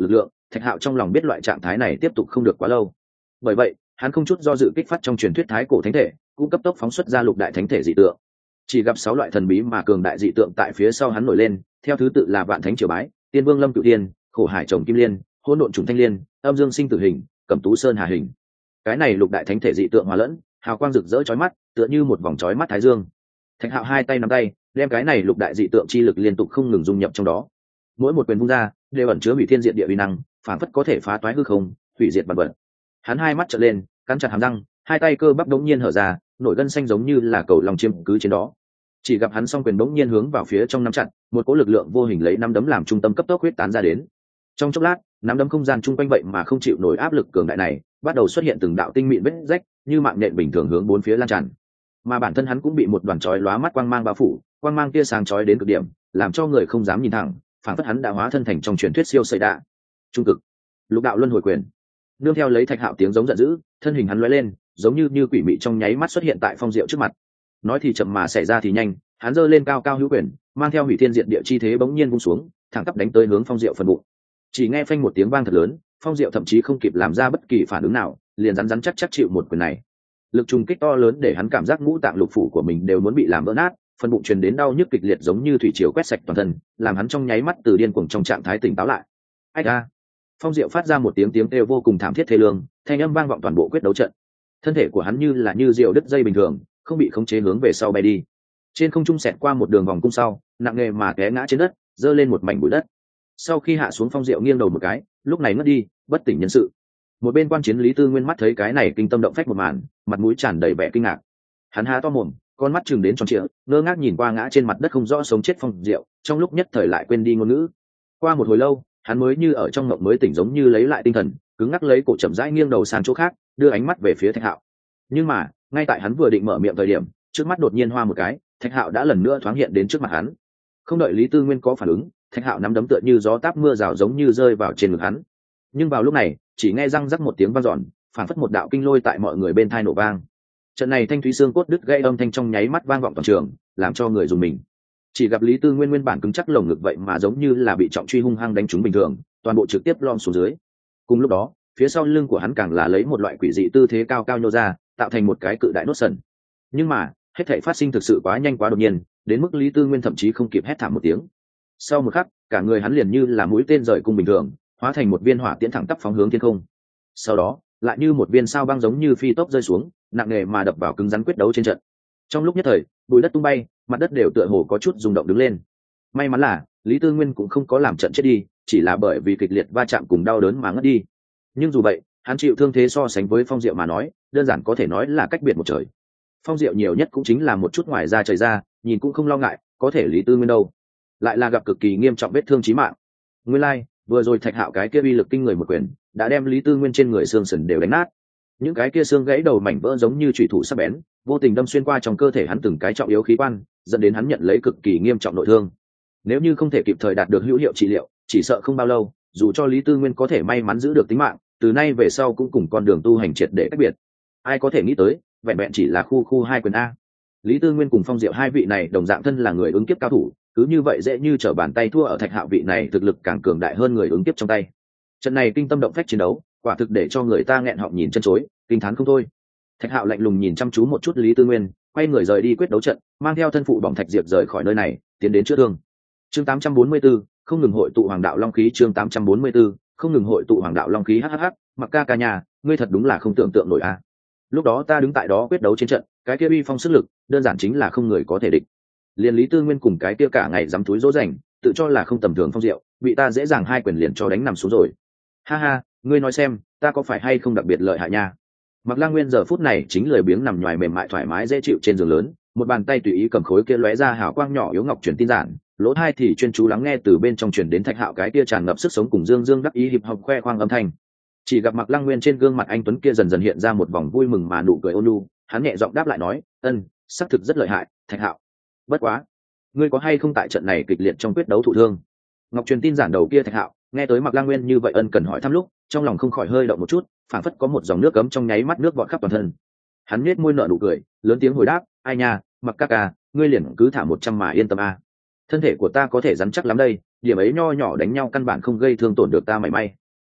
Thạch Hạo trong lòng biết loại trạng thái này tiếp tục không được quá lâu, bởi vậy hắn không chút do dự kích phát trong truyền thuyết thái cổ thánh thể, cũng cấp tốc phóng xuất ra lục đại thánh thể dị tượng. Chỉ gặp sáu loại thần bí mà cường đại dị tượng tại phía sau hắn nổi lên, theo thứ tự là vạn thánh triều bái, tiên vương lâm cửu tiên, khổ hải trồng kim liên, hỗn độn trùng thanh liên, âm dương sinh tử hình, cẩm tú sơn hà hình. Cái này lục đại thánh thể dị tượng hòa lẫn, hào quang rực rỡ chói mắt, tựa như một vòng chói mắt thái dương. Thạch Hạo hai tay nắm tay, đem cái này lục đại dị tượng chi lực liên tục không ngừng dung nhập trong đó. Mỗi một quyền vung ra đều ẩn chứa hủy thiên diệt địa uy năng, phản phất có thể phá toái hư không, hủy diệt vạn vật. Hắn hai mắt trợn lên, cắn chặt hàm răng, hai tay cơ bắp đống nhiên hở ra, nổi gân xanh giống như là cầu lòng chiêm cứ trên đó. Chỉ gặp hắn song quyền đống nhiên hướng vào phía trong nắm chặt, một cỗ lực lượng vô hình lấy năm đấm làm trung tâm cấp tốc huyết tán ra đến. Trong chốc lát, nắm đấm không gian chung quanh vậy mà không chịu nổi áp lực cường đại này, bắt đầu xuất hiện từng đạo tinh mịn vết rách, như mạng nhện bình thường hướng bốn phía lan tràn. Mà bản thân hắn cũng bị một đoàn chói lóa mắt quang mang bao phủ, quang mang kia sáng chói đến cực điểm, làm cho người không dám nhìn thẳng, phản phất hắn đã hóa thân thành trong truyền thuyết siêu sợi đạ. Trung cực, lục đạo luân hồi quyền. Nương theo lấy Thạch Hạo tiếng giống giận dữ, thân hình hắn lóe lên, giống như như quỷ mị trong nháy mắt xuất hiện tại Phong Diệu trước mặt. Nói thì chậm mà xảy ra thì nhanh, hắn giơ lên cao cao hữu quyền, mang theo hủy thiên diệt địa chi thế bỗng nhiên vung xuống, thẳng tắp đánh tới hướng Phong Diệu phần bụng. Chỉ nghe phanh một tiếng vang thật lớn, Phong Diệu thậm chí không kịp làm ra bất kỳ phản ứng nào, liền rắn rắn chắc chắc chịu một quyền này. Lực trùng kích to lớn để hắn cảm giác ngũ tạng lục phủ của mình đều muốn bị làm vỡ nát, phần bụng truyền đến đau nhức kịch liệt giống như thủy triều quét sạch toàn thân, làm hắn trong nháy mắt từ điên cuồng trong trạng thái tỉnh táo lại. Ách a! Phong Diệu phát ra một tiếng tiếng kêu vô cùng thảm thiết thê lương, thanh âm vang vọng toàn bộ quyết đấu trận. Thân thể của hắn như là như diều đứt dây bình thường, không bị khống chế hướng về sau bay đi. Trên không trung xẹt qua một đường vòng cung sau, nặng nề mà té ngã trên đất, giơ lên một mảnh bụi đất. Sau khi hạ xuống, Phong Diệu nghiêng đầu một cái, lúc này ngất đi, bất tỉnh nhân sự. Một bên quan chiến Lý Tư Nguyên mắt thấy cái này kinh tâm động phách một màn, mặt mũi tràn đầy vẻ kinh ngạc. Hắn há to mồm, con mắt chừng đến tròn trịa, ngơ ngác nhìn qua ngã trên mặt đất không rõ sống chết Phong Diệu, trong lúc nhất thời lại quên đi ngôn ngữ. Qua một hồi lâu, hắn mới như ở trong mộng mới tỉnh, giống như lấy lại tinh thần, cứng ngắc lấy cổ chậm rãi nghiêng đầu sang chỗ khác, đưa ánh mắt về phía Thạch Hạo. Nhưng mà ngay tại hắn vừa định mở miệng thời điểm, trước mắt đột nhiên hoa một cái, Thạch Hạo đã lần nữa thoáng hiện đến trước mặt hắn. Không đợi Lý Tư Nguyên có phản ứng, Thạch Hạo nắm đấm tựa như gió táp mưa rào giống như rơi vào trên ngực hắn. Nhưng vào lúc này, chỉ nghe răng rắc một tiếng vang dọn, phản phất một đạo kinh lôi tại mọi người bên thai nổ vang. Trận này thanh thúy xương cốt đứt gãy âm thanh trong nháy mắt vang vọng toàn trường, làm cho người dùng mình. Chỉ gặp Lý Tư Nguyên nguyên bản cứng chắc lồng ngực vậy mà giống như là bị trọng truy hung hăng đánh trúng bình thường, toàn bộ trực tiếp lom xuống dưới. Cùng lúc đó, phía sau lưng của hắn càng là lấy một loại quỷ dị tư thế cao cao nhô ra, tạo thành một cái cự đại nốt sần. Nhưng mà hết thảy phát sinh thực sự quá nhanh quá đột nhiên, đến mức Lý Tư Nguyên thậm chí không kịp hét thảm một tiếng. Sau một khắc, cả người hắn liền như là mũi tên rời cung bình thường, hóa thành một viên hỏa tiễn thẳng tắp phóng hướng thiên không. Sau đó, lại như một viên sao băng giống như phi tốc rơi xuống, nặng nề mà đập vào cứng rắn quyết đấu trên trận. Trong lúc nhất thời, bụi đất tung bay, mặt đất đều tựa hồ có chút rung động đứng lên. May mắn là Lý Tư Nguyên cũng không có làm trận chết đi, chỉ là bởi vì kịch liệt va chạm cùng đau đớn mà ngất đi. Nhưng dù vậy, hắn chịu thương thế so sánh với Phong Diệu mà nói, đơn giản có thể nói là cách biệt một trời. Phong Diệu nhiều nhất cũng chính là một chút ngoài da trời ra, nhìn cũng không lo ngại, có thể Lý Tư Nguyên đâu, lại là gặp cực kỳ nghiêm trọng vết thương chí mạng. Nguyên lai, like, vừa rồi Thạch Hạo cái kia uy lực kinh người một quyền, đã đem Lý Tư Nguyên trên người xương sườn đều đánh nát. Những cái kia xương gãy đầu mảnh vỡ giống như chủy thủ sắc bén, vô tình đâm xuyên qua trong cơ thể hắn từng cái trọng yếu khí quan, dẫn đến hắn nhận lấy cực kỳ nghiêm trọng nội thương. Nếu như không thể kịp thời đạt được hữu hiệu trị liệu, chỉ sợ không bao lâu, dù cho Lý Tư Nguyên có thể may mắn giữ được tính mạng, từ nay về sau cũng cùng con đường tu hành triệt để cách biệt. Ai có thể nghĩ tới, vẹn vẹn chỉ là khu khu hai quyền a. Lý Tư Nguyên cùng Phong Diệu hai vị này đồng dạng thân là người ứng kiếp cao thủ, cứ như vậy dễ như trở bàn tay thua ở Thạch Hạo vị này thực lực càng cường đại hơn người ứng kiếp trong tay. Trận này kinh tâm động phách chiến đấu, quả thực để cho người ta nghẹn họng nhìn chân chối, kinh thán không thôi. Thạch Hạo lạnh lùng nhìn chăm chú một chút Lý Tư Nguyên, quay người rời đi quyết đấu trận, mang theo thân phụ bỏng Thạch Diệp rời khỏi nơi này, tiến đến chữa thương. Chương tám trăm bốn mươi 4, không ngừng hội tụ Hoàng đạo long khí. Chương tám trăm bốn mươi 4, không ngừng hội tụ Hoàng đạo long khí. Hắc hắc, Mặc ca ca nhà, ngươi thật đúng là không tưởng tượng nổi a. Lúc đó ta đứng tại đó quyết đấu trên trận, cái kia uy phong sức lực, đơn giản chính là không người có thể địch. Liên Lý Tư Nguyên cùng cái kia cả ngày dám túi dỗ dành, tự cho là không tầm thường Phong Diệu, bị ta dễ dàng hai quyền liền cho đánh nằm xuống rồi. Ha ha, ngươi nói xem, ta có phải hay không đặc biệt lợi hại nha? Mặc Lang Nguyên giờ phút này chính lười biếng nằm nhoài mềm mại thoải mái dễ chịu trên giường lớn, một bàn tay tùy ý cầm khối kia lóe ra hào quang nhỏ yếu ngọc truyền tin giản, lỗ tai thì chuyên chú lắng nghe từ bên trong truyền đến Thạch Hạo cái kia tràn ngập sức sống cùng dương dương đắc ý hiệp học khoe khoang âm thanh. Chỉ gặp Mặc Lang Nguyên trên gương mặt anh tuấn kia dần dần hiện ra một vòng vui mừng mà nụ cười ôn nhu, hắn nhẹ giọng đáp lại nói, "Ân, xác thực rất lợi hại, Thạch Hạo. Bất quá, ngươi có hay không tại trận này kịch liệt trong quyết đấu thụ thương?" Ngọc truyền tin giản đầu kia Thạch Hạo, nghe tới Mặc Lang Nguyên như vậy ân cần hỏi thăm lúc, trong lòng không khỏi hơi động một chút, phảng phất có một dòng nước cấm trong nháy mắt nước vọt khắp toàn thân. Hắn nhếch môi nở nụ cười, lớn tiếng hồi đáp, "Ai nha, Mặc ca ca, ngươi liền cứ thả một trăm mà yên tâm a. Thân thể của ta có thể rắn chắc lắm đây, điểm ấy nho nhỏ đánh nhau căn bản không gây thương tổn được ta mảy may."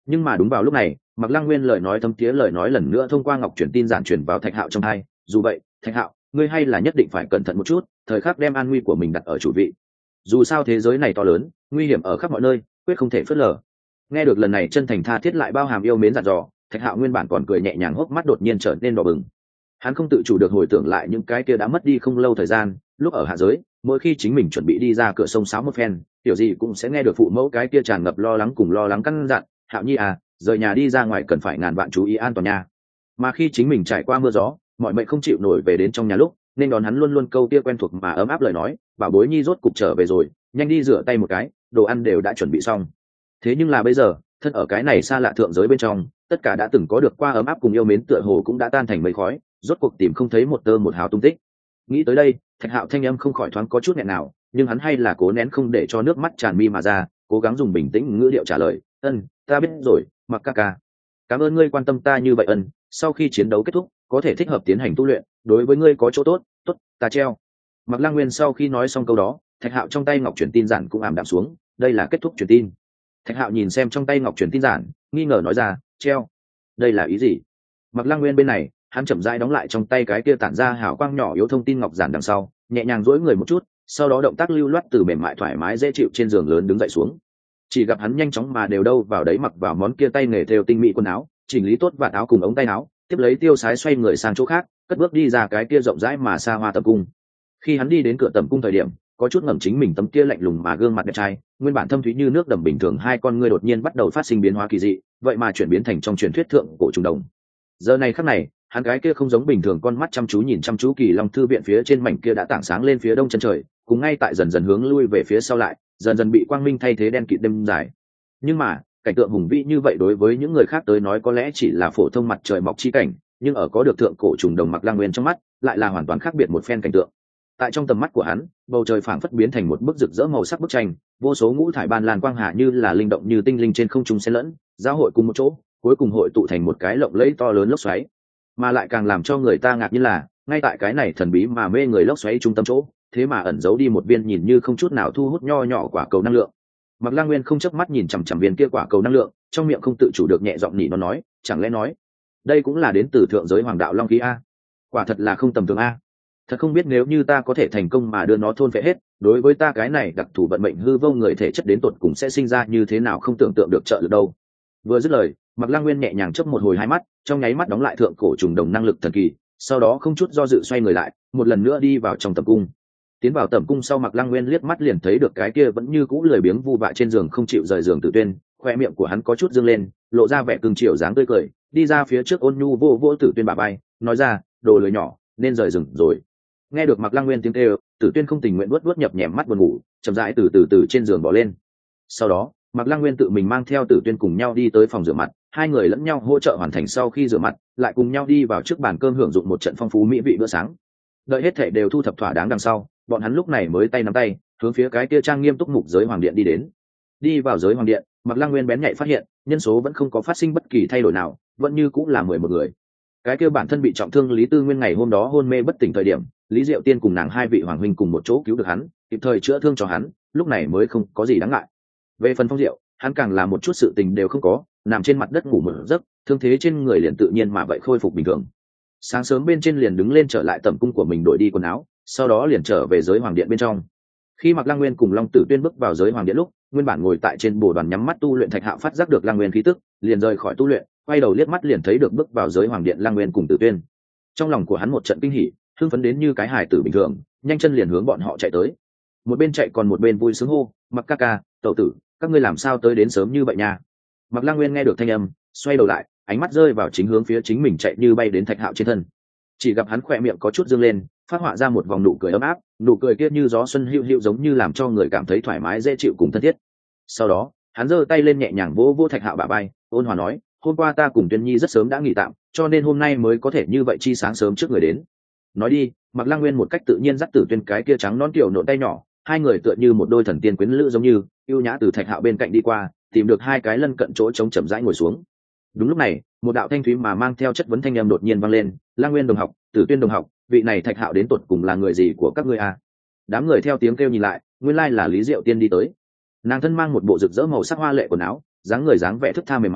Nhưng mà đúng vào lúc này, Mạc Lăng Nguyên lời nói thâm thiế lời nói lần nữa thông qua ngọc truyền tin giản truyền vào Thạch Hạo trong tai. Dù vậy, Thạch Hạo, ngươi hay là nhất định phải cẩn thận một chút, thời khắc đem an nguy của mình đặt ở chủ vị. Dù sao thế giới này to lớn, nguy hiểm ở khắp mọi nơi, quyết không thể phớt lờ. Nghe được lần này chân thành tha thiết lại bao hàm yêu mến dặn dò, Thạch Hạo nguyên bản còn cười nhẹ nhàng, hốc mắt đột nhiên trở nên đỏ bừng. Hắn không tự chủ được hồi tưởng lại những cái kia đã mất đi không lâu thời gian, lúc ở hạ giới, mỗi khi chính mình chuẩn bị đi ra cửa sông sáo một phen, tiểu gì cũng sẽ nghe được phụ mẫu cái kia tràn ngập lo lắng cùng lo lắng căn dặn, Hạo Nhi à, rời nhà đi ra ngoài cần phải ngàn vạn chú ý an toàn nha. Mà khi chính mình trải qua mưa gió, mọi mệnh không chịu nổi về đến trong nhà lúc, nên đón hắn luôn luôn câu kia quen thuộc mà ấm áp lời nói, bảo bối Nhi rốt cục trở về rồi, nhanh đi rửa tay một cái, đồ ăn đều đã chuẩn bị xong. Thế nhưng là bây giờ, thân ở cái này xa lạ thượng giới bên trong, tất cả đã từng có được qua ấm áp cùng yêu mến tựa hồ cũng đã tan thành mây khói, rốt cuộc tìm không thấy một tơ một hào tung tích. Nghĩ tới đây, Thạch Hạo thanh âm không khỏi thoáng có chút nghẹn nào, nhưng hắn hay là cố nén không để cho nước mắt tràn mi mà ra, cố gắng dùng bình tĩnh ngữ điệu trả lời, ân, ta biết rồi, Mặc ca ca, cảm ơn ngươi quan tâm ta như vậy ân. Sau khi chiến đấu kết thúc, có thể thích hợp tiến hành tu luyện, đối với ngươi có chỗ tốt, tốt, ta treo. Mặc Lăng Nguyên sau khi nói xong câu đó, Thạch Hạo trong tay ngọc truyền tin giản cũng ảm đạm xuống, đây là kết thúc truyền tin. Thạch Hạo nhìn xem trong tay ngọc truyền tin giản, nghi ngờ nói ra, treo, đây là ý gì? Mặc Lăng Nguyên bên này, hắn chậm rãi đóng lại trong tay cái kia tản ra hào quang nhỏ yếu thông tin ngọc giản đằng sau, nhẹ nhàng duỗi người một chút, sau đó động tác lưu loát từ mềm mại thoải mái dễ chịu trên giường lớn đứng dậy xuống. Chỉ gặp hắn nhanh chóng mà đều đâu vào đấy mặc vào món kia tay nghề thêu tinh mỹ quần áo, chỉnh lý tốt vạt áo cùng ống tay áo, tiếp lấy tiêu sái xoay người sang chỗ khác, cất bước đi ra cái kia rộng rãi mà xa hoa tầm cung. Khi hắn đi đến cửa tầm cung thời điểm, có chút ngẩng chính mình tấm kia lạnh lùng mà gương mặt đẹp trai, nguyên bản thâm thúy như nước đầm bình thường hai con ngươi đột nhiên bắt đầu phát sinh biến hóa kỳ dị, vậy mà chuyển biến thành trong truyền thuyết thượng cổ trùng đồng. Giờ này khắc này, hắn cái kia không giống bình thường con mắt chăm chú nhìn chăm chú Kỳ Long thư viện phía trên mảnh kia đã tảng sáng lên phía đông chân trời, cùng ngay tại dần dần hướng lui về phía sau lại, dần dần bị quang minh thay thế đen kịt đêm dài. Nhưng mà, cảnh tượng hùng vĩ như vậy đối với những người khác tới nói có lẽ chỉ là phổ thông mặt trời mọc chi cảnh, nhưng ở có được thượng cổ trùng đồng Mặc Lang Nguyên trong mắt, lại là hoàn toàn khác biệt một phen cảnh tượng. Tại trong tầm mắt của hắn, bầu trời phảng phất biến thành một bức rực rỡ màu sắc bức tranh, vô số ngũ thải ban lan quang hà như là linh động như tinh linh trên không trung xen lẫn, giao hội cùng một chỗ, cuối cùng hội tụ thành một cái lộng lẫy to lớn lốc xoáy. Mà lại càng làm cho người ta ngạc nhiên là, ngay tại cái này thần bí mà mê người lốc xoáy trung tâm chỗ, thế mà ẩn giấu đi một viên nhìn như không chút nào thu hút nho nhỏ quả cầu năng lượng. Mặc Lang Nguyên không chớp mắt nhìn chằm chằm viên kia quả cầu năng lượng, trong miệng không tự chủ được nhẹ giọng nhỉ nó nói, chẳng lẽ nói, đây cũng là đến từ thượng giới hoàng đạo long khí a? Quả thật là không tầm thường a. Thật không biết nếu như ta có thể thành công mà đưa nó thôn phệ hết, đối với ta cái này đặc thù vận mệnh hư vô người thể chất đến tột cùng sẽ sinh ra như thế nào không tưởng tượng được trợ lực đâu. Vừa dứt lời, Mặc Lang Nguyên nhẹ nhàng chớp một hồi hai mắt, trong nháy mắt đóng lại thượng cổ trùng đồng năng lực thần kỳ, sau đó không chút do dự xoay người lại, một lần nữa đi vào trong tầm cung. Tiến vào tầm cung sau, Mặc Lang Nguyên liếc mắt liền thấy được cái kia vẫn như cũ lười biếng vu vạ trên giường không chịu rời giường Tử Tuyên, khoe miệng của hắn có chút dương lên, lộ ra vẻ cưng chiều dáng tươi cười, đi ra phía trước ôn nhu vô vô Tử Tuyên bả vai, nói ra, đồ lười nhỏ, nên rời giường rồi. Nghe được Mặc Lang Nguyên tiếng kêu, Tử Tuyên không tình nguyện vuốt vuốt nhập nhèm mắt buồn ngủ, chậm rãi từ từ từ trên giường bỏ lên. Sau đó, Mặc Lang Nguyên tự mình mang theo Tử Tuyên cùng nhau đi tới phòng rửa mặt, hai người lẫn nhau hỗ trợ hoàn thành sau khi rửa mặt, lại cùng nhau đi vào trước bàn cơm hưởng dụng một trận phong phú mỹ vị bữa sáng. Đợi hết thảy đều thu thập thỏa đáng đằng sau, bọn hắn lúc này mới tay nắm tay, hướng phía cái kia trang nghiêm túc mục giới hoàng điện đi đến. Đi vào giới hoàng điện, Mặc Lang Nguyên bén nhạy phát hiện, nhân số vẫn không có phát sinh bất kỳ thay đổi nào, vẫn như cũng là mười một người. Cái kia bản thân bị trọng thương Lý Tư Nguyên ngày hôm đó hôn mê bất tỉnh thời điểm, Lý Diệu Tiên cùng nàng hai vị hoàng huynh cùng một chỗ cứu được hắn, kịp thời chữa thương cho hắn, lúc này mới không có gì đáng ngại. Về phần Phong Diệu, hắn càng là một chút sự tình đều không có, nằm trên mặt đất ngủ một giấc, thương thế trên người liền tự nhiên mà vậy khôi phục bình thường. Sáng sớm bên trên liền đứng lên trở lại tẩm cung của mình đổi đi quần áo, sau đó liền trở về giới hoàng điện bên trong. Khi Mặc Lang Nguyên cùng Long Tử Tuyên bước vào giới hoàng điện lúc, nguyên bản ngồi tại trên bồ đoàn nhắm mắt tu luyện Thạch Hạo phát giác được Lang Nguyên khí tức, liền rời khỏi tu luyện, quay đầu liếc mắt liền thấy được bước vào giới hoàng điện Lang Nguyên cùng Tử Tuyên. Trong lòng của hắn một trận kinh hỉ, hưng phấn đến như cái hài tử bình thường, nhanh chân liền hướng bọn họ chạy tới. Một bên chạy còn một bên vui sướng hô, Mặc ca ca, tẩu tử, các ngươi làm sao tới đến sớm như vậy nha? Mặc Lang Nguyên nghe được thanh âm, xoay đầu lại, ánh mắt rơi vào chính hướng phía chính mình chạy như bay đến Thạch Hạo trên thân. Chỉ gặp hắn khỏe miệng có chút dương lên, phát họa ra một vòng nụ cười ấm áp, nụ cười kia như gió xuân hữu hữu giống như làm cho người cảm thấy thoải mái dễ chịu cùng thân thiết. Sau đó, hắn giơ tay lên nhẹ nhàng vỗ vỗ Thạch Hạo bả vai, ôn hòa nói, hôm qua ta cùng Tuyên Nhi rất sớm đã nghỉ tạm, cho nên hôm nay mới có thể như vậy chi sáng sớm trước người đến. Nói đi, Mặc Lang Nguyên một cách tự nhiên dắt Tử Tuyên cái kia trắng nón kiểu nộn tay nhỏ, hai người tựa như một đôi thần tiên quyến lữ giống như, ưu nhã từ Thạch Hạo bên cạnh đi qua, tìm được hai cái lân cận chỗ trống chậm rãi ngồi xuống. Đúng lúc này, một đạo thanh thúy mà mang theo chất vấn thanh âm đột nhiên vang lên, Lang Nguyên đồng học, Tử Tuyên đồng học, vị này Thạch Hạo đến tột cùng là người gì của các ngươi à? Đám người theo tiếng kêu nhìn lại, nguyên lai là Lý Diệu Tiên đi tới. Nàng thân mang một bộ rực rỡ màu sắc hoa lệ quần áo, dáng người dáng vẻ thức tha mềm mại,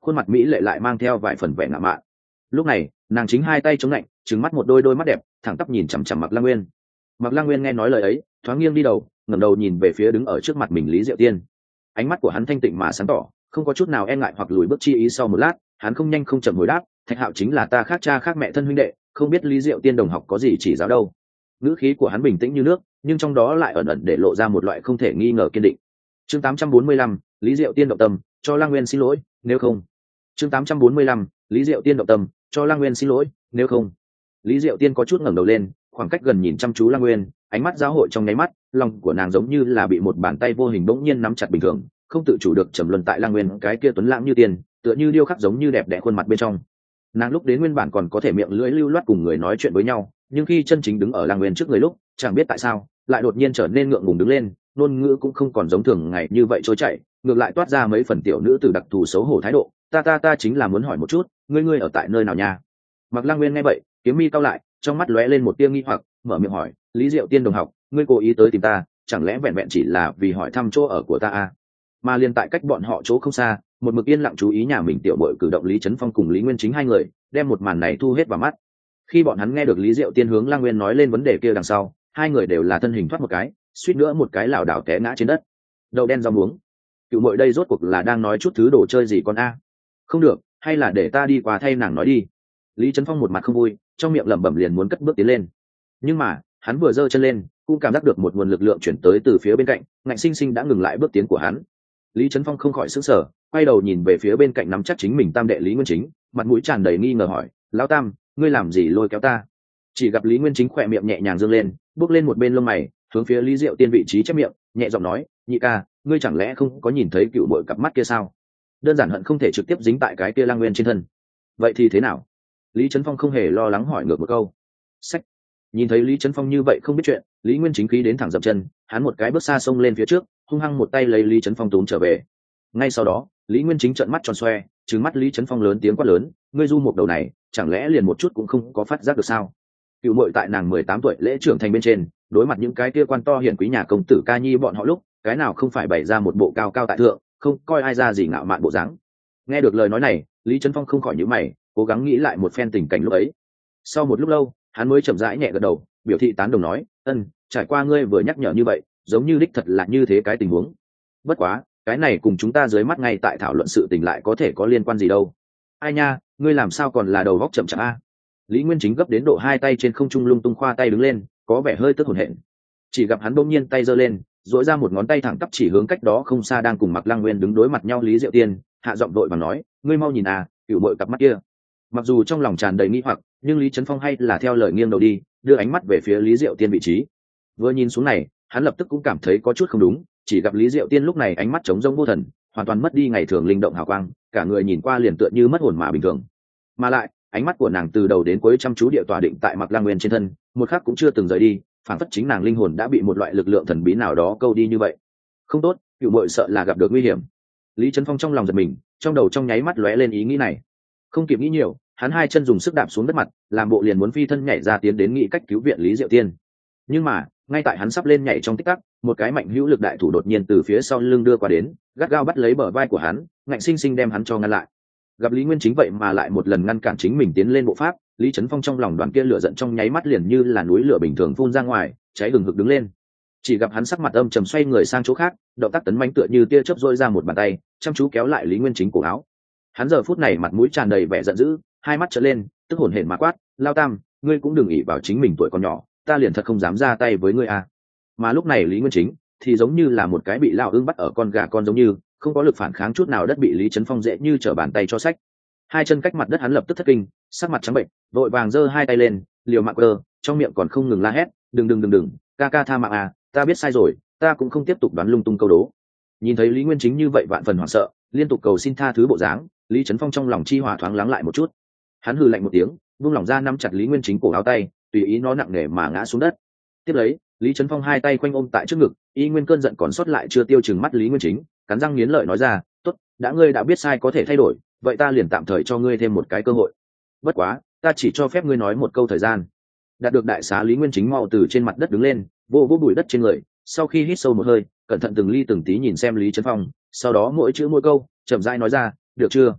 khuôn mặt mỹ lệ lại mang theo vài phần vẻ ngạo mạn. Lúc này nàng chính hai tay chống lạnh, trừng mắt một đôi đôi mắt đẹp thẳng tắp nhìn chằm chằm Mạc Lăng Nguyên. Mạc Lăng Nguyên nghe nói lời ấy, thoáng nghiêng đi đầu, ngẩng đầu nhìn về phía đứng ở trước mặt mình Lý Diệu Tiên. Ánh mắt của hắn thanh tịnh mà sáng tỏ, không có chút nào e ngại hoặc lùi bước chi ý. Sau một lát, hắn không nhanh không chậm hồi đáp, Thạch Hạo chính là ta khác cha khác mẹ thân huynh đệ, không biết Lý Diệu Tiên đồng học có gì chỉ giáo đâu. Ngữ khí của hắn bình tĩnh như nước, nhưng trong đó lại ẩn ẩn để lộ ra một loại không thể nghi ngờ kiên định. Chương tám trăm bốn mươi lăm, Lý Diệu Tiên động tâm, cho Lăng Nguyên xin lỗi, nếu không. Chương tám trăm bốn mươi lăm, Lý Diệu Tiên động tâm, cho Lăng Nguyên xin lỗi, nếu không. Lý Diệu Tiên có chút ngẩng đầu lên, khoảng cách gần nhìn chăm chú Lăng Nguyên, ánh mắt giáo hội trong nháy mắt, lòng của nàng giống như là bị một bàn tay vô hình bỗng nhiên nắm chặt bình thường, không tự chủ được trầm luân tại Lăng Nguyên cái kia tuấn lãng như tiền, tựa như điêu khắc giống như đẹp đẽ khuôn mặt bên trong. Nàng lúc đến nguyên bản còn có thể miệng lưỡi lưu loát cùng người nói chuyện với nhau, nhưng khi chân chính đứng ở Lăng Nguyên trước người lúc, chẳng biết tại sao, lại đột nhiên trở nên ngượng ngùng đứng lên, ngôn ngữ cũng không còn giống thường ngày như vậy trôi chảy, ngược lại toát ra mấy phần tiểu nữ từ đặc thù xấu hổ thái độ. Ta ta ta chính là muốn hỏi một chút, ngươi ngươi ở tại nơi nào nha? Mạc Lăng Nguyên nghe vậy, kiếm mi cau lại, trong mắt lóe lên một tia nghi hoặc, mở miệng hỏi, Lý Diệu Tiên đồng học, ngươi cố ý tới tìm ta, chẳng lẽ vẹn vẹn chỉ là vì hỏi thăm chỗ ở của ta à? Mà liên tại cách bọn họ chỗ không xa, một mực yên lặng chú ý nhà mình tiểu bội cử động Lý Chấn Phong cùng Lý Nguyên Chính hai người, đem một màn này thu hết vào mắt. Khi bọn hắn nghe được Lý Diệu Tiên hướng Lăng Nguyên nói lên vấn đề kia đằng sau, hai người đều là thân hình thoát một cái, suýt nữa một cái lảo đảo té ngã trên đất. Đậu đen rau muống, cựu muội đây rốt cuộc là đang nói chút thứ đồ chơi gì con a? Không được, hay là để ta đi qua thay nàng nói đi. Lý Chấn Phong một mặt không vui, trong miệng lẩm bẩm liền muốn cất bước tiến lên. Nhưng mà hắn vừa giơ chân lên, cũng cảm giác được một nguồn lực lượng chuyển tới từ phía bên cạnh, ngạnh sinh sinh đã ngừng lại bước tiến của hắn. Lý Chấn Phong không khỏi sững sờ, quay đầu nhìn về phía bên cạnh nắm chắc chính mình tam đệ Lý Nguyên Chính, mặt mũi tràn đầy nghi ngờ hỏi, lão tam, ngươi làm gì lôi kéo ta? Chỉ gặp Lý Nguyên Chính khỏe miệng nhẹ nhàng dương lên, bước lên một bên lông mày, hướng phía Lý Diệu Tiên vị trí chép miệng, nhẹ giọng nói, nhị ca, ngươi chẳng lẽ không có nhìn thấy cựu bội cặp mắt kia sao? Đơn giản hận không thể trực tiếp dính tại cái kia Lăng Nguyên trên thân. Vậy thì thế nào? Lý Chấn Phong không hề lo lắng hỏi ngược một câu. Sách. Nhìn thấy Lý Chấn Phong như vậy không biết chuyện, Lý Nguyên Chính khí đến thẳng dậm chân, hắn một cái bước xa xông lên phía trước, hung hăng một tay lấy Lý Chấn Phong túm trở về. Ngay sau đó, Lý Nguyên Chính trợn mắt tròn xoe, trừng mắt Lý Chấn Phong lớn tiếng quát lớn, ngươi du một đầu này, chẳng lẽ liền một chút cũng không có phát giác được sao? Cựu muội tại nàng mười tám tuổi lễ trưởng thành bên trên, đối mặt những cái kia quan to hiển quý nhà công tử ca nhi bọn họ lúc, cái nào không phải bày ra một bộ cao cao tại thượng, không coi ai ra gì ngạo mạn bộ dáng. Nghe được lời nói này, Lý Chấn Phong không khỏi nhíu mày, cố gắng nghĩ lại một phen tình cảnh lúc ấy. Sau một lúc lâu, hắn mới chậm rãi nhẹ gật đầu, biểu thị tán đồng nói, ân, trải qua ngươi vừa nhắc nhở như vậy, giống như đích thật là như thế cái tình huống. Bất quá, cái này cùng chúng ta dưới mắt ngay tại thảo luận sự tình lại có thể có liên quan gì đâu. Ai nha, ngươi làm sao còn là đầu góc chậm chạp a? Lý Nguyên Chính gấp đến độ hai tay trên không trung lung tung khoa tay đứng lên, có vẻ hơi tức hổn hển. Chỉ gặp hắn bỗng nhiên tay giơ lên, duỗi ra một ngón tay thẳng tắp chỉ hướng cách đó không xa đang cùng Mạc Lăng Nguyên đứng đối mặt nhau Lý Diệu Tiên, hạ giọng đội và nói, ngươi mau nhìn à, cựu bội cặp mắt kia. Mặc dù trong lòng tràn đầy nghi hoặc, nhưng Lý Chấn Phong hay là theo lời nghiêng đầu đi, đưa ánh mắt về phía Lý Diệu Tiên vị trí. Vừa nhìn xuống này, hắn lập tức cũng cảm thấy có chút không đúng, chỉ gặp Lý Diệu Tiên lúc này ánh mắt trống rỗng vô thần, hoàn toàn mất đi ngày thường linh động hào quang, cả người nhìn qua liền tựa như mất hồn mà bình thường. Mà lại, ánh mắt của nàng từ đầu đến cuối chăm chú địa tọa định tại Mạc Lăng Nguyên trên thân, một khắc cũng chưa từng rời đi, phản phất chính nàng linh hồn đã bị một loại lực lượng thần bí nào đó câu đi như vậy. Không tốt, cựu muội sợ là gặp được nguy hiểm. Lý Chấn Phong trong lòng giật mình, trong đầu trong nháy mắt lóe lên ý nghĩ này. Không kịp nghĩ nhiều, hắn hai chân dùng sức đạp xuống đất mặt, làm bộ liền muốn phi thân nhảy ra tiến đến nghĩ cách cứu viện Lý Diệu Tiên. Nhưng mà, ngay tại hắn sắp lên nhảy trong tích tắc, một cái mạnh hữu lực đại thủ đột nhiên từ phía sau lưng đưa qua đến, gắt gao bắt lấy bờ vai của hắn, ngạnh sinh sinh đem hắn cho ngăn lại. Gặp Lý Nguyên Chính vậy mà lại một lần ngăn cản chính mình tiến lên bộ pháp, Lý Chấn Phong trong lòng đoàn kia lửa giận trong nháy mắt liền như là núi lửa bình thường phun ra ngoài, cháy hừng hực đứng lên. Chỉ gặp hắn sắc mặt âm trầm xoay người sang chỗ khác, động tác tấn mãnh tựa như tia chớp rôi ra một bàn tay, chăm chú kéo lại Lý Nguyên Chính cổ áo. Hắn giờ phút này mặt mũi tràn đầy vẻ giận dữ, hai mắt trợn lên, tức hổn hển mà quát, lao tam, ngươi cũng đừng ỷ vào chính mình tuổi còn nhỏ, ta liền thật không dám ra tay với ngươi à. Mà lúc này Lý Nguyên Chính thì giống như là một cái bị lao ưng bắt ở con gà con giống như, không có lực phản kháng chút nào, đất bị Lý Chấn Phong dễ như trở bàn tay cho sách. Hai chân cách mặt đất hắn lập tức thất kinh, sắc mặt trắng bệnh, vội vàng giơ hai tay lên, liều mạng cơ, trong miệng còn không ngừng la hét, đừng đừng đừng đừng, ca ca tha mạng à, ta biết sai rồi, ta cũng không tiếp tục đoán lung tung câu đố. Nhìn thấy Lý Nguyên Chính như vậy vạn phần hoảng sợ, liên tục cầu xin tha thứ bộ dáng, Lý Chấn Phong trong lòng chi hòa thoáng lắng lại một chút. Hắn hừ lạnh một tiếng, vung lòng ra nắm chặt Lý Nguyên Chính cổ áo tay, tùy ý nó nặng nề mà ngã xuống đất. Tiếp lấy, Lý Chấn Phong hai tay quanh ôm tại trước ngực, y nguyên cơn giận còn sót lại chưa tiêu, chừng mắt Lý Nguyên Chính, cắn răng nghiến lợi nói ra, tốt, đã ngươi đã biết sai có thể thay đổi, vậy ta liền tạm thời cho ngươi thêm một cái cơ hội. Bất quá, ta chỉ cho phép ngươi nói một câu thời gian. Đạt được đại xá Lý Nguyên Chính mau từ trên mặt đất đứng lên, vô vô bụi đất trên người, sau khi hít sâu một hơi, cẩn thận từng ly từng tí nhìn xem Lý Chấn Phong, sau đó mỗi chữ mỗi câu chậm rãi nói ra, được chưa?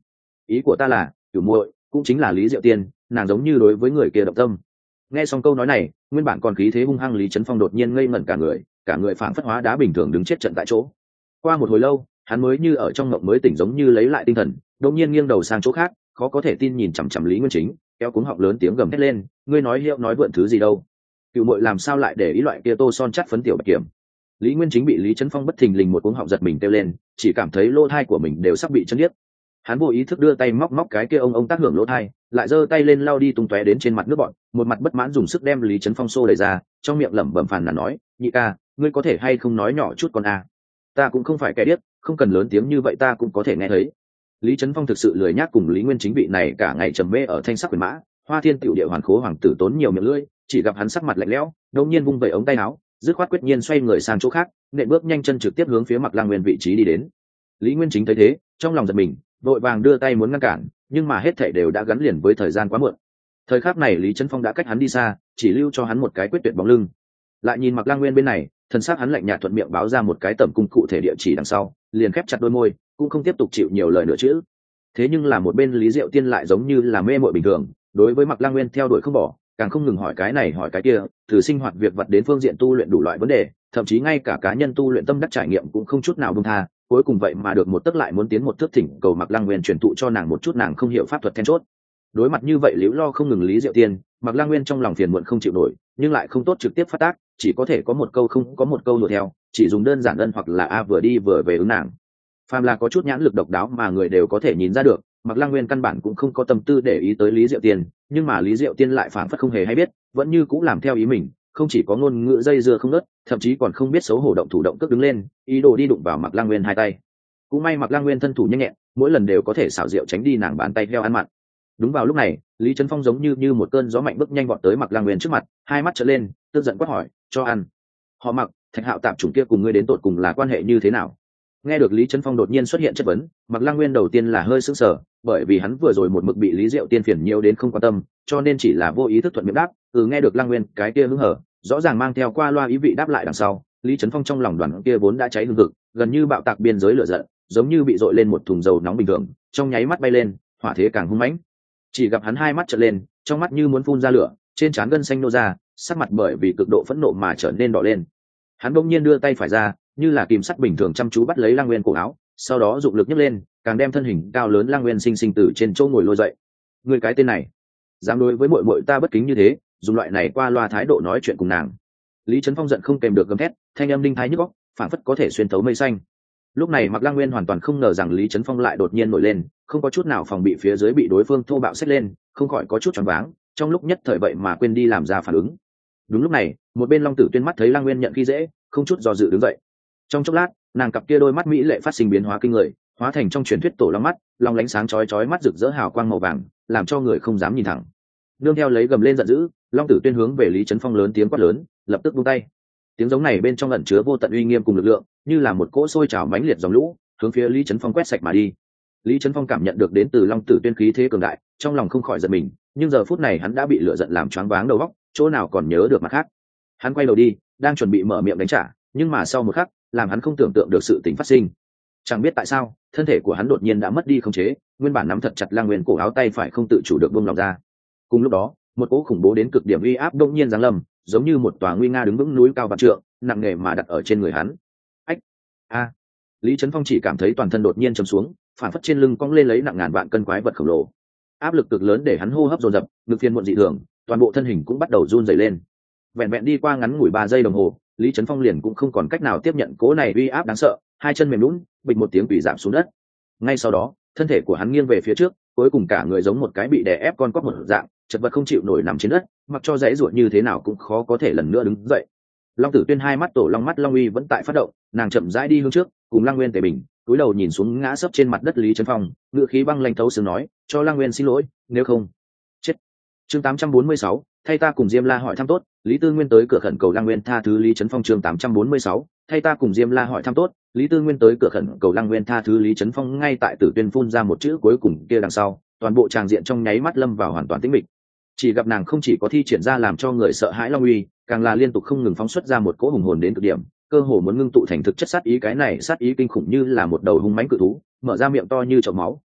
ý của ta là cửu muội cũng chính là Lý Diệu Tiên, nàng giống như đối với người kia động tâm. Nghe xong câu nói này, nguyên bản còn khí thế hung hăng Lý Chấn Phong đột nhiên ngây ngẩn cả người, cả người phảng phất hóa đá bình thường đứng chết trận tại chỗ. Qua một hồi lâu, hắn mới như ở trong mộng mới tỉnh, giống như lấy lại tinh thần, đột nhiên nghiêng đầu sang chỗ khác, khó có thể tin nhìn chằm chằm Lý Nguyên Chính, kéo cuống họng lớn tiếng gầm thét lên, ngươi nói hiệu nói vượn thứ gì đâu? Cửu muội làm sao lại để ý loại kia tô son chát phấn tiểu bạch kiểm? Lý Nguyên Chính bị Lý Chấn Phong bất thình lình một cuống họng giật mình kêu lên, chỉ cảm thấy lỗ tai của mình đều sắp bị chấn điếc. Hắn vô ý thức đưa tay móc móc cái kia ông ông tác hưởng lỗ tai, lại giơ tay lên lau đi tung tóe đến trên mặt nước bọt, một mặt bất mãn dùng sức đem Lý Chấn Phong xô đẩy ra, trong miệng lẩm bẩm phàn nàn nói, nhị ca, ngươi có thể hay không nói nhỏ chút con a? Ta cũng không phải kẻ điếc, không cần lớn tiếng như vậy ta cũng có thể nghe thấy. Lý Chấn Phong thực sự lười nhác cùng Lý Nguyên Chính vị này cả ngày trầm mê ở thanh sắc quyền mã, Hoa Thiên tiểu địa hoàn khố hoàng tử tốn nhiều miệng lưỡi, chỉ gặp hắn sắc mặt lạnh lẽo, đột nhiên vung vẩy ống tay áo, dứt khoát quyết nhiên xoay người sang chỗ khác, nện bước nhanh chân trực tiếp hướng phía Mạc Lang Nguyên vị trí đi đến. Lý Nguyên Chính thấy thế, trong lòng giật mình, vội vàng đưa tay muốn ngăn cản, nhưng mà hết thảy đều đã gắn liền với thời gian quá muộn. Thời khắc này Lý Chấn Phong đã cách hắn đi xa, chỉ lưu cho hắn một cái quyết tuyệt bóng lưng. Lại nhìn Mạc Lang Nguyên bên này, thần sắc hắn lạnh nhạt thuận miệng báo ra một cái tầm cung cụ thể địa chỉ đằng sau, liền khép chặt đôi môi, cũng không tiếp tục chịu nhiều lời nữa chứ. Thế nhưng là một bên Lý Diệu Tiên lại giống như là mê muội bình thường, đối với Mạc Lang Nguyên theo đuổi không bỏ, càng không ngừng hỏi cái này hỏi cái kia, từ sinh hoạt việc vật đến phương diện tu luyện đủ loại vấn đề, thậm chí ngay cả cá nhân tu luyện tâm đắc trải nghiệm cũng không chút nào buông tha, cuối cùng vậy mà được một tức lại muốn tiến một thước, thỉnh cầu Mạc Lang Nguyên truyền thụ cho nàng một chút nàng không hiểu pháp thuật then chốt. Đối mặt như vậy liễu lo không ngừng Lý Diệu Tiên, Mạc Lang Nguyên trong lòng phiền muộn không chịu nổi, nhưng lại không tốt trực tiếp phát tác, chỉ có thể có một câu không có một câu đuổi theo, chỉ dùng đơn giản ân hoặc là a vừa đi vừa về ứng nàng. Phàm là có chút nhãn lực độc đáo mà người đều có thể nhìn ra được, Mạc Lang Nguyên căn bản cũng không có tâm tư để ý tới Lý Diệu Tiên, nhưng mà Lý Diệu Tiên lại phảng phất không hề hay biết, vẫn như cũng làm theo ý mình, không chỉ có ngôn ngữ dây dưa không ngớt, thậm chí còn không biết xấu hổ động thủ động cước đứng lên, ý đồ đi đụng vào Mạc Lang Nguyên hai tay. Cũng may Mạc Lang Nguyên thân thủ nhanh nhẹn, mỗi lần đều có thể xảo diệu tránh đi nàng bàn tay theo ăn mặn. Đúng vào lúc này, Lý Chấn Phong giống như như một cơn gió mạnh bước nhanh vọt tới Mạc Lang Nguyên trước mặt, hai mắt trợn lên, tức giận quát hỏi, cho ăn. Họ Mạc, Thạch Hạo tạp chủng kia cùng ngươi đến tột cùng là quan hệ như thế nào? Nghe được Lý Chấn Phong đột nhiên xuất hiện chất vấn, Mạc Lang Nguyên đầu tiên là hơi sững sờ, bởi vì hắn vừa rồi một mực bị Lý Diệu Tiên phiền nhiều đến không quan tâm, cho nên chỉ là vô ý thức thuận miệng đáp, ừ nghe được Lang Nguyên cái kia hứng hở, rõ ràng mang theo qua loa ý vị đáp lại đằng sau, Lý Chấn Phong trong lòng đoàn kia vốn đã cháy hừng hực, gần như bạo tạc biên giới lửa giận, giống như bị dội lên một thùng dầu nóng bình thường, trong nháy mắt bay lên, hỏa thế càng hung mãnh. Chỉ gặp hắn hai mắt trợn lên, trong mắt như muốn phun ra lửa, trên trán gân xanh nô ra, sắc mặt bởi vì cực độ phẫn nộ mà trở nên đỏ lên. Hắn bỗng nhiên đưa tay phải ra, như là kìm sắt bình thường chăm chú bắt lấy Lang Nguyên cổ áo, sau đó dụng lực nhấc lên, càng đem thân hình cao lớn Lang Nguyên sinh sinh từ trên chỗ ngồi lôi dậy. Người cái tên này, dám đối với muội muội ta bất kính như thế, dùng loại này qua loa thái độ nói chuyện cùng nàng. Lý Chấn Phong giận không kèm được gầm thét, thanh âm đinh thái nhức óc, phảng phất có thể xuyên thấu mây xanh. Lúc này Mạc Lang Nguyên hoàn toàn không ngờ rằng Lý Chấn Phong lại đột nhiên nổi lên, không có chút nào phòng bị phía dưới bị đối phương thô bạo xách lên, không khỏi có chút choáng váng, trong lúc nhất thời vậy mà quên đi làm ra phản ứng. Đúng lúc này, một bên Long Tử Tuyên mắt thấy Lang Nguyên nhận khi dễ, không chút do dự đứng dậy. Trong chốc lát, nàng cặp kia đôi mắt mỹ lệ phát sinh biến hóa kinh người, hóa thành trong truyền thuyết tổ long mắt, long lánh sáng chói chói mắt rực rỡ hào quang màu vàng, làm cho người không dám nhìn thẳng. Nương theo lấy gầm lên giận dữ, Long Tử Tuyên hướng về Lý Chấn Phong lớn tiếng quát lớn, lập tức buông tay. Tiếng giống này bên trong ẩn chứa vô tận uy nghiêm cùng lực lượng, như là một cỗ sôi trào mãnh liệt dòng lũ, hướng phía Lý Chấn Phong quét sạch mà đi. Lý Chấn Phong cảm nhận được đến từ Long Tử Tuyên khí thế cường đại, trong lòng không khỏi giật mình, nhưng giờ phút này hắn đã bị lửa giận làm choáng váng đầu óc, chỗ nào còn nhớ được mặt khác. Hắn quay đầu đi, đang chuẩn bị mở miệng đánh trả, nhưng mà sau một khắc, làm hắn không tưởng tượng được sự tình phát sinh. Chẳng biết tại sao, thân thể của hắn đột nhiên đã mất đi khống chế, nguyên bản nắm thật chặt Lang Nguyên cổ áo tay phải không tự chủ được buông lỏng ra. Cùng lúc đó, một cỗ khủng bố đến cực điểm uy áp đột nhiên giáng lâm, giống như một tòa nguy nga đứng vững núi cao vạn trượng, nặng nề mà đặt ở trên người hắn. Ách! A! Lý Chấn Phong chỉ cảm thấy toàn thân đột nhiên trầm xuống, phản phất trên lưng cong lên lấy nặng ngàn vạn cân quái vật khổng lồ. Áp lực cực lớn để hắn hô hấp dồn dập, ngực phiền muộn dị thường, toàn bộ thân hình cũng bắt đầu run rẩy lên. Vẹn vẹn đi qua ngắn ngủi ba giây đồng hồ, Lý Chấn Phong liền cũng không còn cách nào tiếp nhận cỗ này uy áp đáng sợ, hai chân mềm nhũn, bịch một tiếng quỳ giảm xuống đất. Ngay sau đó, thân thể của hắn nghiêng về phía trước, cuối cùng cả người giống một cái bị đè ép con cóc một dạng, chật vật không chịu nổi nằm trên đất, mặc cho dãy ruột như thế nào cũng khó có thể lần nữa đứng dậy. Long Tử Tuyên hai mắt tổ long mắt long uy vẫn tại phát động, nàng chậm rãi đi hướng trước, cùng Lang Nguyên tề bình, cúi đầu nhìn xuống ngã sấp trên mặt đất Lý Chấn Phong, ngựa khí băng lãnh thấu xương nói, cho Lang Nguyên xin lỗi, nếu không chết. Chương tám trăm bốn mươi sáu, thay ta cùng Diêm La hỏi thăm tốt, Lý Tư Nguyên tới cửa khẩn cầu Lang Nguyên tha thứ Lý Chấn Phong. Chương tám trăm bốn mươi sáu, thay ta cùng Diêm La hỏi thăm tốt, Lý Tư Nguyên tới cửa khẩn cầu Lang Nguyên tha thứ Lý Chấn Phong. Ngay tại Tử Tuyên phun ra một chữ cuối cùng kia đằng sau, toàn bộ tràng diện trong nháy mắt lâm vào hoàn toàn tĩnh mịch. Chỉ gặp nàng không chỉ có thi triển ra làm cho người sợ hãi long uy, càng là liên tục không ngừng phóng xuất ra một cỗ hùng hồn đến cực điểm, cơ hồ muốn ngưng tụ thành thực chất sát ý. Cái này sát ý kinh khủng như là một đầu hung mãnh cự thú, mở ra miệng to như chậu máu,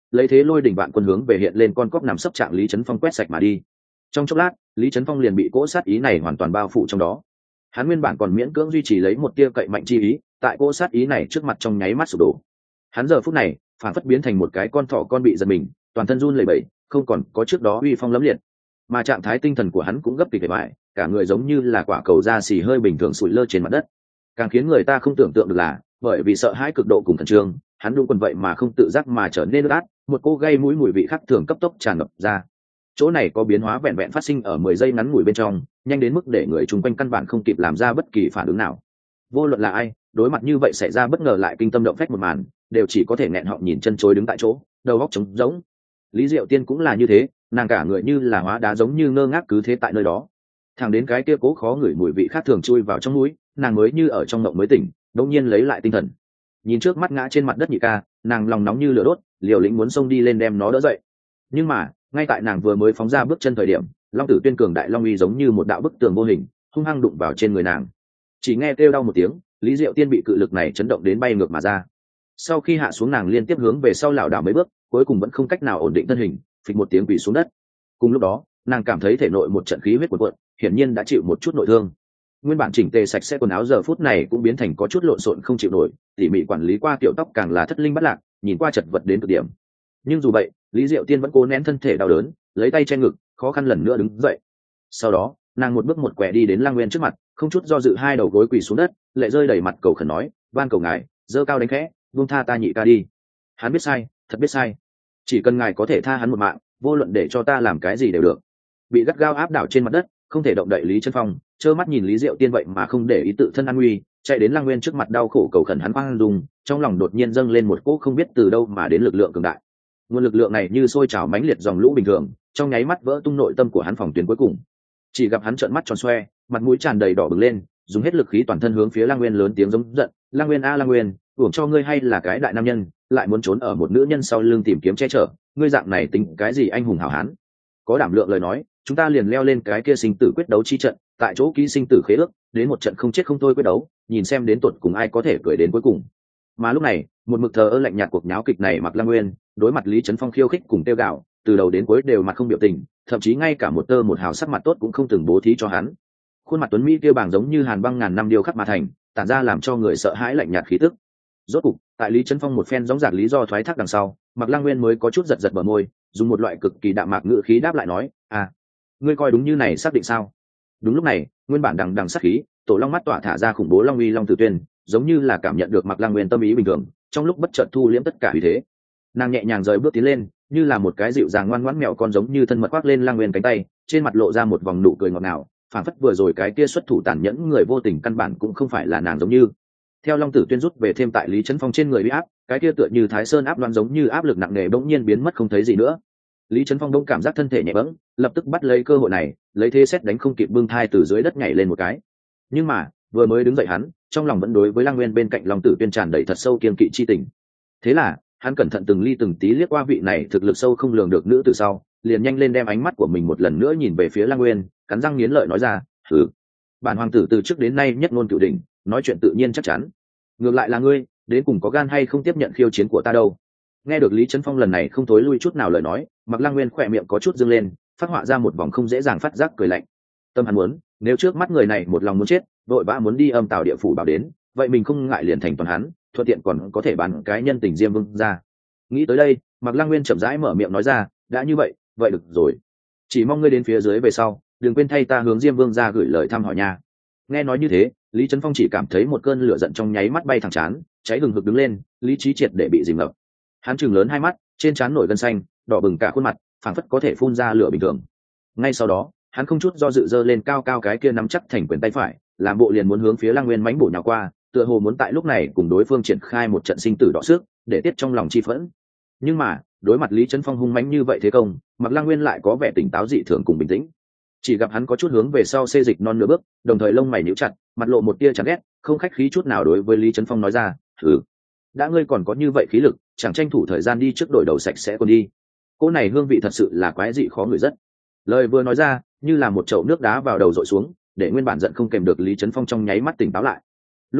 lấy thế lôi đỉnh vạn quân hướng về hiện lên con cóc nằm sấp trạng Lý Trấn Phong quét sạch mà đi. Trong chốc lát, Lý Trấn Phong liền bị cỗ sát ý này hoàn toàn bao phủ trong đó. Hắn nguyên bản còn miễn cưỡng duy trì lấy một tia cậy mạnh chi ý, tại cỗ sát ý này trước mặt trong nháy mắt sụp đổ. Hắn giờ phút này phản phất biến thành một cái con thỏ con bị giật mình, toàn thân run lẩy bẩy, không còn có trước đó uy phong lẫm liệt, mà trạng thái tinh thần của hắn cũng gấp kịch bại, cả người giống như là quả cầu da xì hơi bình thường sụi lơ trên mặt đất. Càng khiến người ta không tưởng tượng được là, bởi vì sợ hãi cực độ cùng khẩn trương, hắn đúng quần vậy mà không tự giác mà trở nên át, một cô gây mũi mùi vị khác thường cấp tốc tràn ngập ra. Chỗ này có biến hóa vẹn vẹn phát sinh ở mười giây ngắn ngủi bên trong, nhanh đến mức để người chung quanh căn bản không kịp làm ra bất kỳ phản ứng nào. Vô luận là ai, đối mặt như vậy xảy ra bất ngờ lại kinh tâm động phách một màn, đều chỉ có thể nghẹn họng nhìn chân chối đứng tại chỗ, đầu óc trống rỗng. Lý Diệu Tiên cũng là như thế, nàng cả người như là hóa đá giống như ngơ ngác cứ thế tại nơi đó. Thẳng đến cái kia cố khó ngửi mùi vị khác thường chui vào trong mũi, nàng mới như ở trong mộng mới tỉnh, đột nhiên lấy lại tinh thần. Nhìn trước mắt ngã trên mặt đất nhị ca, nàng lòng nóng như lửa đốt, liều lĩnh muốn xông đi lên đem nó đỡ dậy. Nhưng mà, ngay tại nàng vừa mới phóng ra bước chân thời điểm, Long Tử Tuyên cường đại long uy giống như một đạo bức tường vô hình, hung hăng đụng vào trên người nàng. Chỉ nghe kêu đau một tiếng, Lý Diệu Tiên bị cự lực này chấn động đến bay ngược mà ra. Sau khi hạ xuống nàng liên tiếp hướng về sau lảo đảo mấy bước, cuối cùng vẫn không cách nào ổn định thân hình, phịch một tiếng quỳ xuống đất. Cùng lúc đó, nàng cảm thấy thể nội một trận khí huyết cuộn cuộn, hiển nhiên đã chịu một chút nội thương. Nguyên bản chỉnh tề sạch sẽ quần áo giờ phút này cũng biến thành có chút lộn xộn không chịu nổi, tỉ mỉ quản lý qua kiểu tóc càng là thất linh bất lạc, nhìn qua chật vật đến cực điểm. Nhưng dù vậy, Lý Diệu Tiên vẫn cố nén thân thể đau đớn, lấy tay che ngực, khó khăn lần nữa đứng dậy. Sau đó, nàng một bước một quẻ đi đến Lăng Nguyên trước mặt, không chút do dự hai đầu gối quỳ xuống đất, lệ rơi đầy mặt cầu khẩn nói, van cầu ngài, giơ cao đánh khẽ, buông tha ta nhị ca đi. Hắn biết sai, thật biết sai. Chỉ cần ngài có thể tha hắn một mạng, vô luận để cho ta làm cái gì đều được. Bị gắt gao áp đảo trên mặt đất, không thể động đậy Lý Trấn Phong, trơ mắt nhìn Lý Diệu Tiên vậy mà không để ý tự thân an nguy, chạy đến Lăng Nguyên trước mặt đau khổ cầu khẩn hắn khoan dung, trong lòng đột nhiên dâng lên một cỗ không biết từ đâu mà đến lực lượng cường đại. Nguồn lực lượng này như sôi trào mãnh liệt dòng lũ bình thường, trong nháy mắt vỡ tung nội tâm của hắn phòng tuyến cuối cùng. Chỉ gặp hắn trợn mắt tròn xoe, mặt mũi tràn đầy đỏ bừng lên, dùng hết lực khí toàn thân hướng phía Lăng Nguyên lớn tiếng giống giận, "Lăng Nguyên a Lăng Nguyên, uổng cho ngươi hay là cái đại nam nhân, lại muốn trốn ở một nữ nhân sau lưng tìm kiếm che chở, ngươi dạng này tính cái gì anh hùng hảo hán? Có đảm lượng lời nói, chúng ta liền leo lên cái kia sinh tử quyết đấu chi trận, tại chỗ ký sinh tử khế ước, đến một trận không chết không thôi quyết đấu, nhìn xem đến tột cùng ai có thể cười đến cuối cùng." Mà lúc này, một mực thờ ơ lạnh nhạt cuộc nháo kịch này mặc Lăng Nguyên, đối mặt Lý Trấn Phong khiêu khích cùng tiêu gạo, từ đầu đến cuối đều mặt không biểu tình, thậm chí ngay cả một tơ một hào sắc mặt tốt cũng không từng bố thí cho hắn. Khuôn mặt tuấn mỹ kia bảng giống như hàn băng ngàn năm điêu khắc mà thành, tản ra làm cho người sợ hãi lạnh nhạt khí tức. Rốt cục, tại Lý Trấn Phong một phen gióng giạc lý do thoái thác đằng sau, Mạc Lăng Nguyên mới có chút giật giật bờ môi, dùng một loại cực kỳ đạm mạc ngữ khí đáp lại nói, "À, ngươi coi đúng như này xác định sao?" Đúng lúc này, nguyên bản đằng đằng sát khí, tổ long mắt tỏa thả ra khủng bố long uy Long Tử Tuyên, giống như là cảm nhận được Mạc Lăng Nguyên tâm ý bình thường, trong lúc bất chợt thu liễm tất cả uy thế. Nàng nhẹ nhàng rời bước tiến lên, như là một cái dịu dàng ngoan ngoãn mèo con giống như thân mật khoác lên Lăng Nguyên cánh tay, trên mặt lộ ra một vòng nụ cười ngọt ngào, phảng phất vừa rồi cái kia xuất thủ tàn nhẫn người vô tình căn bản cũng không phải là nàng giống như. Theo Long Tử Tuyên rút về thêm tại Lý Trấn Phong trên người uy áp, cái kia tựa như Thái Sơn áp đoan giống như áp lực nặng nề bỗng nhiên biến mất không thấy gì nữa. Lý Trấn Phong đông cảm giác thân thể nhẹ bẫng, lập tức bắt lấy cơ hội này, lấy thế xét đánh không kịp bưng thai từ dưới đất nhảy lên một cái. Nhưng mà, vừa mới đứng dậy hắn, trong lòng vẫn đối với Lăng Nguyên bên cạnh Long Tử Tuyên tràn đầy thật sâu kiên kỵ chi tình. Thế là, hắn cẩn thận từng ly từng tí liếc qua vị này thực lực sâu không lường được nữ từ sau, liền nhanh lên đem ánh mắt của mình một lần nữa nhìn về phía Lăng Nguyên, cắn răng nghiến lợi nói ra, "Hừ, bản hoàng tử từ trước đến nay nhất ngôn cửu đỉnh, nói chuyện tự nhiên chắc chắn. Ngược lại là ngươi, đến cùng có gan hay không tiếp nhận khiêu chiến của ta đâu?" Nghe được Lý Trấn Phong lần này không thối lui chút nào lời nói, Mạc Lăng Nguyên khỏe miệng có chút dương lên, phát họa ra một vòng không dễ dàng phát giác cười lạnh. Tâm hắn muốn, nếu trước mắt người này một lòng muốn chết, vội vã muốn đi âm tào địa phủ bảo đến, vậy mình không ngại liền thành toàn hắn, thuận tiện còn có thể bán cái nhân tình Diêm Vương ra. Nghĩ tới đây, Mạc Lăng Nguyên chậm rãi mở miệng nói ra, "Đã như vậy, vậy được rồi. Chỉ mong ngươi đến phía dưới về sau, đừng quên thay ta hướng Diêm Vương ra gửi lời thăm hỏi nha." Nghe nói như thế, Lý Trấn Phong chỉ cảm thấy một cơn lửa giận trong nháy mắt bay thẳng chán, cháy hừng hực đứng lên, lý trí triệt để bị dìm ngập. Hắn trừng lớn hai mắt, trên trán nổi gân xanh, đỏ bừng cả khuôn mặt, phảng phất có thể phun ra lửa bình thường. Ngay sau đó, hắn không chút do dự giơ lên cao cao cái kia nắm chắc thành quyền tay phải, làm bộ liền muốn hướng phía Lăng Nguyên mãnh bổ nhào qua, tựa hồ muốn tại lúc này cùng đối phương triển khai một trận sinh tử đọ sức, để tiết trong lòng chi phẫn. Nhưng mà, đối mặt Lý Trấn Phong hung mãnh như vậy thế công, Mạc Lăng Nguyên lại có vẻ tỉnh táo dị thường cùng bình tĩnh. Chỉ gặp hắn có chút hướng về sau xê dịch non nửa bước, đồng thời lông mày nhíu chặt, mặt lộ một tia chán ghét, không khách khí chút nào đối với Lý Trấn Phong nói ra, "Hừ, đã ngươi còn có như vậy khí lực, chẳng tranh thủ thời gian đi trước đội đầu sạch sẽ còn đi. Cô này hương vị thật sự là quái dị khó ngửi rất." Lời vừa nói ra, như là một chậu nước đá vào đầu dội xuống, để nguyên bản giận không kèm được Lý Trấn Phong trong nháy mắt tỉnh táo lại. Lúc này,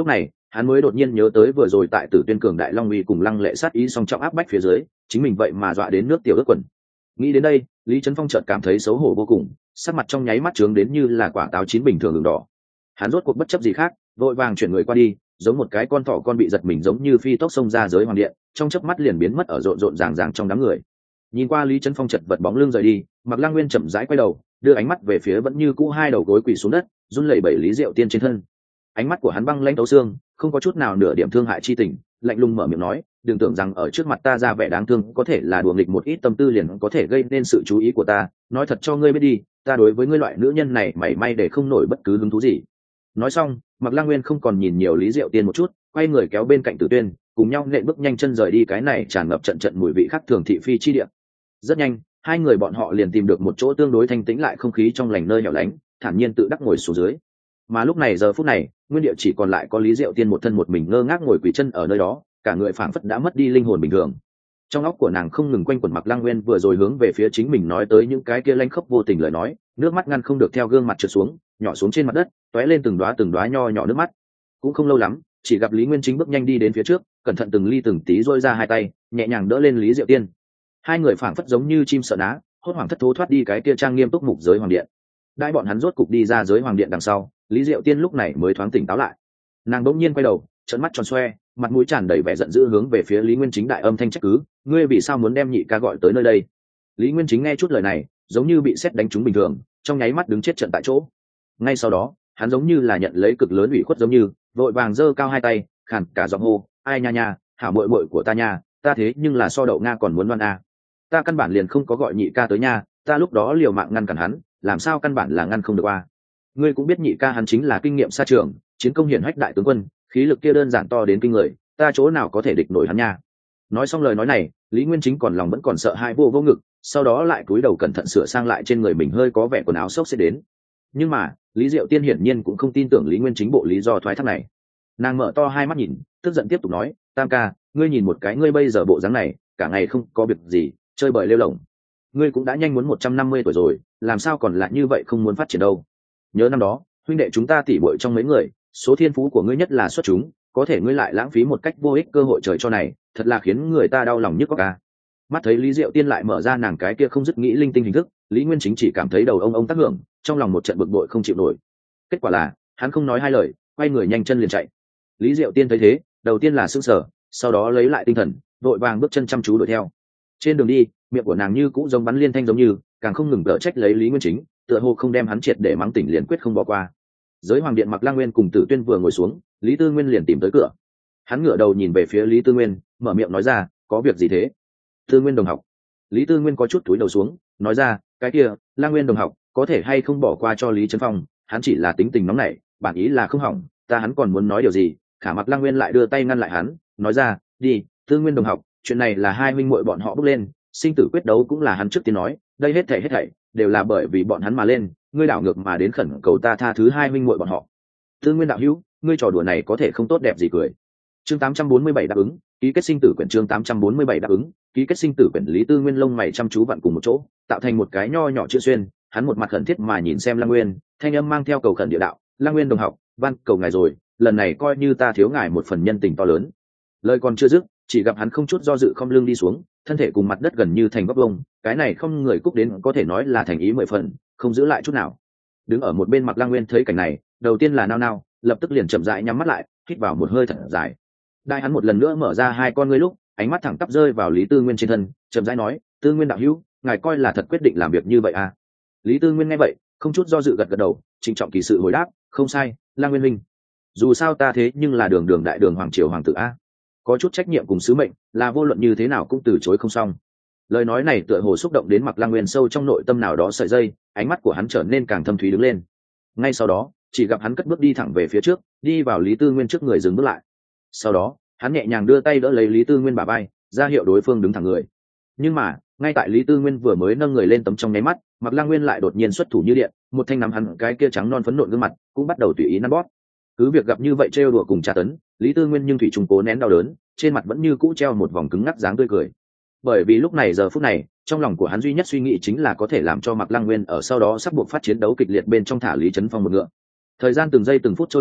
hắn mới đột nhiên nhớ tới vừa rồi tại Tử Tuyên cường đại long uy cùng lăng lệ sát ý song trọng áp bách phía dưới, chính mình vậy mà dọa đến nước tiểu ướt quần. Nghĩ đến đây, Lý Trấn Phong chợt cảm thấy xấu hổ vô cùng, sắc mặt trong nháy mắt trướng đến như là quả táo chín bình thường ửng đỏ. Hắn rốt cuộc bất chấp gì khác, vội vàng chuyển người qua đi, giống một cái con thỏ con bị giật mình giống như phi tốc xông ra giới hoàng điện, trong chớp mắt liền biến mất ở rộn rộn ràng ràng trong đám người. Nhìn qua Lý Trấn Phong chật vật bóng lưng rời đi, Mạc Lăng Nguyên chậm rãi quay đầu, đưa ánh mắt về phía vẫn như cũ hai đầu gối quỳ xuống đất, run lẩy bẩy Lý Diệu Tiên trên thân. Ánh mắt của hắn băng lãnh thấu xương, không có chút nào nửa điểm thương hại chi tình, lạnh lùng mở miệng nói, đừng tưởng rằng ở trước mặt ta ra vẻ đáng thương có thể là đùa nghịch một ít tâm tư liền có thể gây nên sự chú ý của ta, nói thật cho ngươi biết đi, ta đối với ngươi loại nữ nhân này mảy may để không nổi bất cứ hứng thú gì. Nói xong, Mạc Lăng Nguyên không còn nhìn nhiều Lý Diệu Tiên một chút, quay người kéo bên cạnh Tử Tuyên, cùng nhau nện bước nhanh chân rời đi cái này tràn ngập trận trận mùi vị khác thường thị phi chi địa. Rất nhanh, hai người bọn họ liền tìm được một chỗ tương đối thanh tĩnh lại không khí trong lành nơi hẻo lánh, thản nhiên tự đắc ngồi xuống dưới. Mà lúc này giờ phút này, nguyên địa chỉ còn lại có Lý Diệu Tiên một thân một mình ngơ ngác ngồi quỳ chân ở nơi đó, cả người phảng phất đã mất đi linh hồn bình thường. Trong óc của nàng không ngừng quanh quẩn Mạc Lăng Nguyên vừa rồi hướng về phía chính mình nói tới những cái kia lanh khốc vô tình lời nói, nước mắt ngăn không được theo gương mặt trượt xuống, nhỏ xuống trên mặt đất, tóe lên từng đóa từng đóa nho nhỏ nước mắt. Cũng không lâu lắm, chỉ gặp Lý Nguyên Chính bước nhanh đi đến phía trước, cẩn thận từng ly từng tí duỗi ra hai tay, nhẹ nhàng đỡ lên Lý Diệu Tiên. Hai người phảng phất giống như chim sợ ná, hốt hoảng thất thố thoát đi cái kia trang nghiêm túc mục giới hoàng điện. Đại bọn hắn rốt cục đi ra giới hoàng điện đằng sau, Lý Diệu Tiên lúc này mới thoáng tỉnh táo lại. Nàng bỗng nhiên quay đầu, trợn mắt tròn xoe, mặt mũi tràn đầy vẻ giận dữ hướng về phía Lý Nguyên Chính đại âm thanh trách cứ, ngươi vì sao muốn đem nhị ca gọi tới nơi đây? Lý Nguyên Chính nghe chút lời này, giống như bị sét đánh trúng bình thường, trong nháy mắt đứng chết trận tại chỗ. Ngay sau đó, hắn giống như là nhận lấy cực lớn ủy khuất giống như, vội vàng giơ cao hai tay, khàn cả giọng hô, ai nha nha, hảo muội muội của ta nha, ta thế nhưng là so đậu nga còn muốn đoan a. Ta căn bản liền không có gọi nhị ca tới nha, ta lúc đó liều mạng ngăn cản hắn, làm sao căn bản là ngăn không được a. Ngươi cũng biết nhị ca hắn chính là kinh nghiệm xa trường, chiến công hiển hách đại tướng quân, khí lực kia đơn giản to đến kinh người, ta chỗ nào có thể địch nổi hắn nha. Nói xong lời nói này, Lý Nguyên Chính còn lòng vẫn còn sợ hai vô vô ngực, sau đó lại cúi đầu cẩn thận sửa sang lại trên người mình hơi có vẻ quần áo xốc xếp đến. Nhưng mà Lý Diệu Tiên hiển nhiên cũng không tin tưởng Lý Nguyên Chính bộ lý do thoái thác này. Nàng mở to hai mắt nhìn, tức giận tiếp tục nói, tam ca, ngươi nhìn một cái ngươi bây giờ bộ dáng này, cả ngày không có việc gì, chơi bời lêu lổng. Ngươi cũng đã nhanh muốn một trăm năm mươi tuổi rồi, làm sao còn lại như vậy không muốn phát triển đâu. Nhớ năm đó, huynh đệ chúng ta tỉ muội trong mấy người, số thiên phú của ngươi nhất là xuất chúng, có thể ngươi lại lãng phí một cách vô ích cơ hội trời cho này, thật là khiến người ta đau lòng nhức óc ca. Mắt thấy Lý Diệu Tiên lại mở ra nàng cái kia không dứt nghĩ linh tinh hình thức, Lý Nguyên Chính chỉ cảm thấy đầu ông ông tác hưởng, trong lòng một trận bực bội không chịu nổi. Kết quả là, hắn không nói hai lời, quay người nhanh chân liền chạy. Lý Diệu Tiên thấy thế, đầu tiên là sững sờ, sau đó lấy lại tinh thần, vội vàng bước chân chăm chú đuổi theo. Trên đường đi, miệng của nàng như cũ giống bắn liên thanh giống như, càng không ngừng cở trách lấy Lý Nguyên Chính, tựa hồ không đem hắn triệt để mắng tỉnh liền quyết không bỏ qua. Giới hoàng điện Mạc Lăng Nguyên cùng Tử Tuyên vừa ngồi xuống, Lý Tư Nguyên liền tìm tới cửa. Hắn ngửa đầu nhìn về phía Lý Tư Nguyên, mở miệng nói ra, có việc gì thế? Tư Nguyên đồng học. Lý Tư Nguyên có chút cúi đầu xuống, nói ra, cái kia, Lăng Nguyên đồng học, có thể hay không bỏ qua cho Lý Trấn Phong, hắn chỉ là tính tình nóng nảy, bản ý là không hỏng, ta hắn còn muốn nói điều gì, khả Mạc Lăng Nguyên lại đưa tay ngăn lại hắn, nói ra, đi, Tư Nguyên đồng học, chuyện này là hai huynh muội bọn họ bước lên, sinh tử quyết đấu cũng là hắn trước tiên nói, đây hết thảy hết thảy đều là bởi vì bọn hắn mà lên, ngươi đảo ngược mà đến khẩn cầu ta tha thứ hai huynh muội bọn họ. Tư Nguyên đạo hữu, ngươi trò đùa này có thể không tốt đẹp gì cười. Chương tám trăm bốn mươi bảy đáp ứng, ký kết sinh tử quyển chương tám trăm bốn mươi bảy đáp ứng, ký kết sinh tử quyển Lý Tư Nguyên lông mày chăm chú vặn cùng một chỗ, tạo thành một cái nho nhỏ chữ xuyên, hắn một mặt khẩn thiết mà nhìn xem Lăng Nguyên, thanh âm mang theo cầu khẩn địa đạo, Lăng Nguyên đồng học, van cầu ngài rồi, lần này coi như ta thiếu ngài một phần nhân tình to lớn. Lời còn chưa dứt, chỉ gặp hắn không chút do dự không lưng đi xuống, thân thể cùng mặt đất gần như thành góc vuông, cái này không người cúc đến có thể nói là thành ý mười phần, không giữ lại chút nào. Đứng ở một bên Mạc Lăng Nguyên thấy cảnh này, đầu tiên là nao nao, lập tức liền chậm rãi nhắm mắt lại, hít vào một hơi thật dài. Đại hắn một lần nữa mở ra hai con ngươi lúc, ánh mắt thẳng tắp rơi vào Lý Tư Nguyên trên thân, chậm rãi nói, Tư Nguyên đạo hữu, ngài coi là thật quyết định làm việc như vậy à? Lý Tư Nguyên nghe vậy, không chút do dự gật gật đầu, trịnh trọng kỳ sự hồi đáp, không sai, Lăng Nguyên huynh. Dù sao ta thế nhưng là đường đường đại đường hoàng triều hoàng tử a, có chút trách nhiệm cùng sứ mệnh, là vô luận như thế nào cũng từ chối không xong. Lời nói này tựa hồ xúc động đến Mạc Lăng Nguyên sâu trong nội tâm nào đó sợi dây, ánh mắt của hắn trở nên càng thâm thúy đứng lên. Ngay sau đó, chỉ gặp hắn cất bước đi thẳng về phía trước, đi vào Lý Tư Nguyên trước người dừng bước lại. Sau đó, hắn nhẹ nhàng đưa tay đỡ lấy Lý Tư Nguyên bả vai, ra hiệu đối phương đứng thẳng người. Nhưng mà, ngay tại Lý Tư Nguyên vừa mới nâng người lên tấm trong nháy mắt, Mạc Lăng Nguyên lại đột nhiên xuất thủ như điện, một thanh nắm hắn cái kia trắng non phấn nộn gương mặt, cũng bắt đầu tùy ý nắn bóp. Cứ việc gặp như vậy trêu đùa cùng tra tấn, Lý Tư Nguyên nhưng thủy trùng cố nén đau đớn, trên mặt vẫn như cũ treo một vòng cứng ngắc dáng tươi cười. Bởi vì lúc này giờ phút này, trong lòng của hắn duy nhất suy nghĩ chính là có thể làm cho Mạc Lăng Nguyên ở sau đó sắp buộc phát chiến đấu kịch liệt bên trong thả Lý Trấn Phong một ngựa. Thời gian từng giây từng phút trôi qua,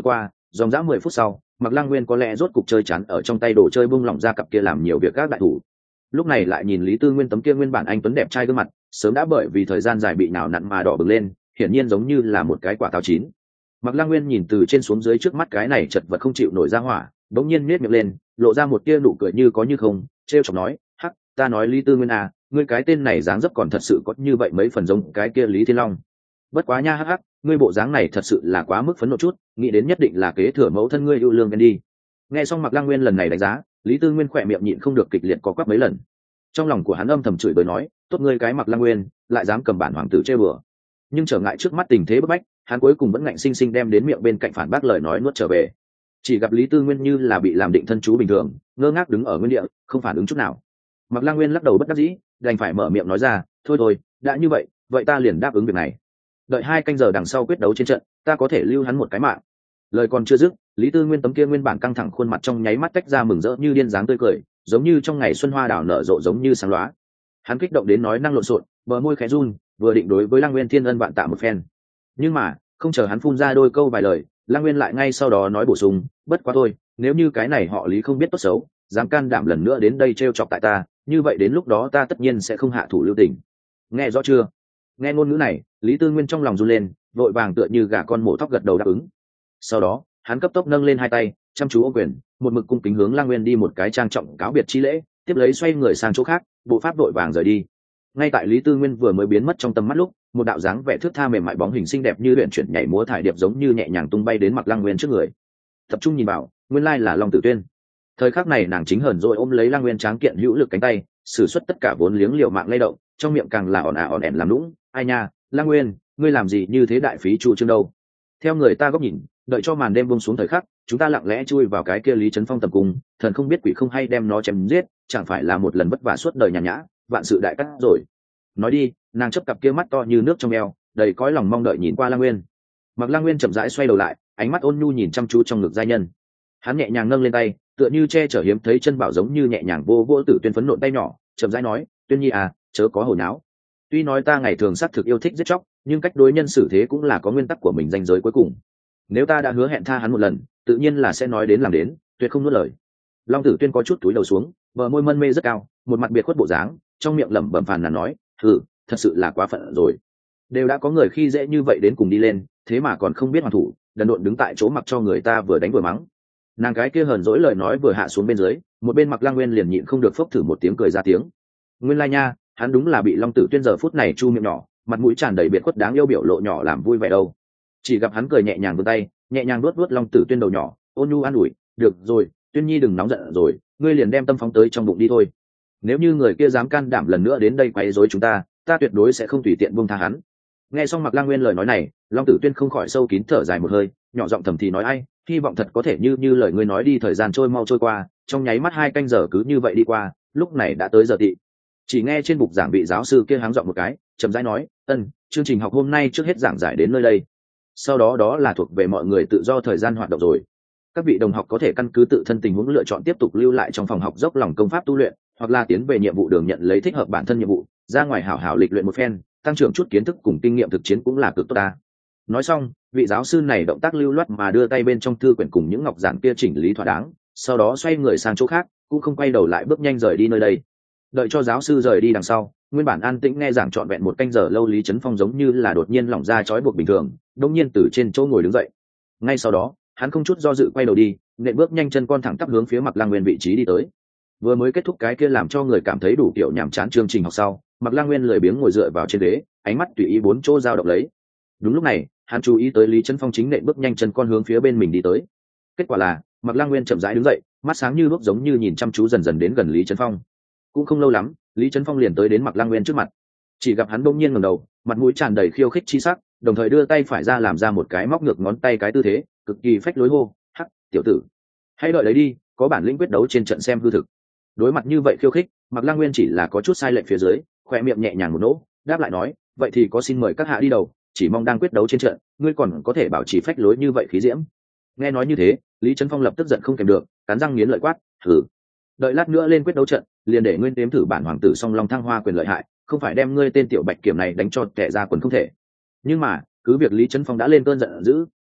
dòng dã mười phút sau Mạc Lăng Nguyên có lẽ rốt cục chơi chán ở trong tay đồ chơi bung lỏng ra cặp kia làm nhiều việc các đại thủ. Lúc này lại nhìn Lý Tư Nguyên tấm kia nguyên bản anh tuấn đẹp trai gương mặt, sớm đã bởi vì thời gian dài bị nào nặn mà đỏ bừng lên, hiển nhiên giống như là một cái quả táo chín. Mạc Lăng Nguyên nhìn từ trên xuống dưới trước mắt cái này chật vật không chịu nổi ra hỏa, bỗng nhiên nhếch miệng lên, lộ ra một tia nụ cười như có như không, trêu chọc nói, "Hắc, ta nói Lý Tư Nguyên à, ngươi cái tên này dáng dấp còn thật sự có như vậy mấy phần giống cái kia Lý Thiên Long. Bất quá nha hắc hắc, ngươi bộ dáng này thật sự là quá mức phấn nộ chút, nghĩ đến nhất định là kế thừa mẫu thân ngươi yêu lương ghen đi." Nghe xong Mạc Lăng Nguyên lần này đánh giá, Lý Tư Nguyên khỏe miệng nhịn không được kịch liệt có quắp mấy lần. Trong lòng của hắn âm thầm chửi bới nói, tốt ngươi cái Mạc Lăng Nguyên, lại dám cầm bản hoàng tử chơi bừa. Nhưng trở ngại trước mắt tình thế bức bách, hắn cuối cùng vẫn ngạnh sinh sinh đem đến miệng bên cạnh phản bác lời nói nuốt trở về. Chỉ gặp Lý Tư Nguyên như là bị làm định thân chú bình thường, ngơ ngác đứng ở nguyên địa, không phản ứng chút nào. Mạc Lăng Nguyên lắc đầu bất đắc dĩ, đành phải mở miệng nói ra, thôi thôi, đã như vậy, vậy ta liền đáp ứng việc này. Đợi hai canh giờ đằng sau quyết đấu trên trận, ta có thể lưu hắn một cái mạng. Lời còn chưa dứt, Lý Tư Nguyên tấm kia nguyên bản căng thẳng khuôn mặt trong nháy mắt tách ra mừng rỡ như điên dáng tươi cười, giống như trong ngày xuân hoa đào nở rộ giống như sáng lóa. Hắn kích động đến nói năng lộn xộn, bờ môi khẽ run, vừa định đối với Lăng Nguyên thiên ân vạn tạ một phen. Nhưng mà, không chờ hắn phun ra đôi câu vài lời, Lăng Nguyên lại ngay sau đó nói bổ sung, bất quá thôi, nếu như cái này họ Lý không biết tốt xấu, dám can đảm lần nữa đến đây trêu chọc tại ta, như vậy đến lúc đó ta tất nhiên sẽ không hạ thủ lưu tình. Nghe rõ chưa? Nghe ngôn ngữ này, Lý Tư Nguyên trong lòng run lên, vội vàng tựa như gà con mổ thóc gật đầu đáp ứng. Sau đó, hắn cấp tốc nâng lên hai tay, chăm chú ôm quyền, một mực cung kính hướng Lăng Nguyên đi một cái trang trọng cáo biệt chi lễ, tiếp lấy xoay người sang chỗ khác, bộ pháp vội vàng rời đi. Ngay tại Lý Tư Nguyên vừa mới biến mất trong tầm mắt lúc, một đạo dáng vẻ thướt tha mềm mại bóng hình xinh đẹp như luyện chuyển nhảy múa thải điệp giống như nhẹ nhàng tung bay đến Mạc Lăng Nguyên trước người. Tập trung nhìn vào, nguyên lai là Long Tử Tuyên. Thời khắc này nàng chính hờn dỗi ôm lấy Lăng Nguyên tráng kiện hữu lực cánh tay, sử xuất tất cả vốn liếng liều mạng lay động, trong miệng càng là ỏn ả ỏn ẻn làm lũng, ai nha, Lăng Nguyên, ngươi làm gì như thế đại phí chu trương đâu? Theo người ta góc nhìn, đợi cho màn đêm buông xuống thời khắc, chúng ta lặng lẽ chui vào cái kia Lý Trấn Phong tầm cung, thần không biết quỷ không hay đem nó chém giết, chẳng phải là một lần vất vả suốt đời nhàn nhã, vạn sự đại cát rồi. Nói đi, nàng chớp cặp kia mắt to như nước trong eo, đầy cõi lòng mong đợi nhìn qua Lăng Nguyên. Mạc Lăng Nguyên chậm rãi xoay đầu lại, ánh mắt ôn nhu nhìn chăm chú trong ngực giai nhân. Hắn nhẹ nhàng nâng lên tay, tựa như che chở hiếm thấy chân bảo giống như nhẹ nhàng vô vô Tử Tuyên phấn nộn tay nhỏ, chậm rãi nói, Tuyên Nhi à, chớ có hồ nháo. Tuy nói ta ngày thường xác thực yêu thích giết chóc, nhưng cách đối nhân xử thế cũng là có nguyên tắc của mình, ranh giới cuối cùng. Nếu ta đã hứa hẹn tha hắn một lần, tự nhiên là sẽ nói đến làm đến, tuyệt không nuốt lời. Long Tử Tuyên có chút túi đầu xuống, bờ môi mân mê rất cao, một mặt biệt khuất bộ dáng, trong miệng lẩm bẩm phàn nàn nói, "Hừ, thật sự là quá phận rồi. Đều đã có người khi dễ như vậy đến cùng đi lên, thế mà còn không biết hoàn thủ, đần độn đứng tại chỗ mặc cho người ta vừa đánh vừa mắng." Nàng cái kia hờn dỗi lời nói vừa hạ xuống bên dưới, một bên Mạc Lăng Nguyên liền nhịn không được phốc thử một tiếng cười ra tiếng. Nguyên lai nha, hắn đúng là bị Long Tử Tuyên giờ phút này chu miệng nhỏ, mặt mũi tràn đầy biệt khuất đáng yêu biểu lộ nhỏ làm vui vẻ đâu. Chỉ gặp hắn cười nhẹ nhàng vươn tay, nhẹ nhàng vuốt vuốt Long Tử Tuyên đầu nhỏ, ôn nhu an ủi, "Được rồi, Tuyên Nhi đừng nóng giận rồi, ngươi liền đem tâm phóng tới trong bụng đi thôi. Nếu như người kia dám can đảm lần nữa đến đây quấy rối chúng ta, ta tuyệt đối sẽ không tùy tiện buông tha hắn." Nghe xong Mạc Lăng Nguyên lời nói này, Long Tử Tuyên không khỏi sâu kín thở dài một hơi, nhỏ giọng thầm thì nói, ai, hy vọng thật có thể như như lời ngươi nói đi, thời gian trôi mau trôi qua, trong nháy mắt hai canh giờ cứ như vậy đi qua, lúc này đã tới giờ tị. Chỉ nghe trên bục giảng vị giáo sư kia háng giọng một cái, chậm rãi nói, ân, chương trình học hôm nay trước hết giảng giải đến nơi đây. Sau đó đó là thuộc về mọi người tự do thời gian hoạt động rồi. Các vị đồng học có thể căn cứ tự thân tình huống lựa chọn tiếp tục lưu lại trong phòng học dốc lòng công pháp tu luyện, hoặc là tiến về nhiệm vụ đường nhận lấy thích hợp bản thân nhiệm vụ, ra ngoài hảo hảo lịch luyện một phen, tăng trưởng chút kiến thức cùng kinh nghiệm thực chiến cũng là cực tốt ta. Nói xong, vị giáo sư này động tác lưu loát mà đưa tay bên trong thư quyển cùng những ngọc giản kia chỉnh lý thỏa đáng, sau đó xoay người sang chỗ khác, cũng không quay đầu lại bước nhanh rời đi nơi đây. Đợi cho giáo sư rời đi đằng sau, nguyên bản an tĩnh nghe giảng trọn vẹn một canh giờ lâu, Lý Trấn Phong giống như là đột nhiên lỏng ra trói buộc bình thường, đột nhiên từ trên chỗ ngồi đứng dậy. Ngay sau đó, hắn không chút do dự quay đầu đi, nện bước nhanh chân con thẳng tắp hướng phía Mạc Lăng Nguyên vị trí đi tới. Vừa mới kết thúc cái kia làm cho người cảm thấy đủ kiểu nhàm chán chương trình học sau, Mạc Lăng Nguyên lười biếng ngồi dựa vào trên ghế, ánh mắt tùy ý bốn chỗ dao động lấy. Đúng lúc này, hắn chú ý tới Lý Trấn Phong chính nện bước nhanh chân con hướng phía bên mình đi tới. Kết quả là, Mạc Lăng Nguyên chậm rãi đứng dậy, mắt sáng như đuốc giống như nhìn chăm chú dần dần đến gần Lý Trấn Phong. Cũng không lâu lắm, Lý Trấn Phong liền tới đến Mạc Lăng Nguyên trước mặt. Chỉ gặp hắn bỗng nhiên ngẩng đầu, mặt mũi tràn đầy khiêu khích chi sắc, đồng thời đưa tay phải ra làm ra một cái móc ngược ngón tay cái tư thế, cực kỳ phách lối hô, "Hắc, tiểu tử, hãy đợi đấy đi, có bản lĩnh quyết đấu trên trận xem hư thực." Đối mặt như vậy khiêu khích, Mạc Lăng Nguyên chỉ là có chút sai lệch phía dưới, khoe miệng nhẹ nhàng một nỗ, đáp lại nói, "Vậy thì có xin mời các hạ đi đầu, chỉ mong đang quyết đấu trên trận, ngươi còn có thể bảo trì phách lối như vậy khí diễm." Nghe nói như thế, Lý Trấn Phong lập tức giận không kèm được, cắn răng nghiến lợi quát, "Hừ, đợi lát nữa lên quyết đấu trận, liền để ngươi nếm thử bản hoàng tử song long thăng hoa quyền lợi hại, không phải đem ngươi tên tiểu bạch kiểm này đánh cho tẻ ra quần không thể." Nhưng mà, cứ việc Lý Trấn Phong đã lên cơn giận dữ,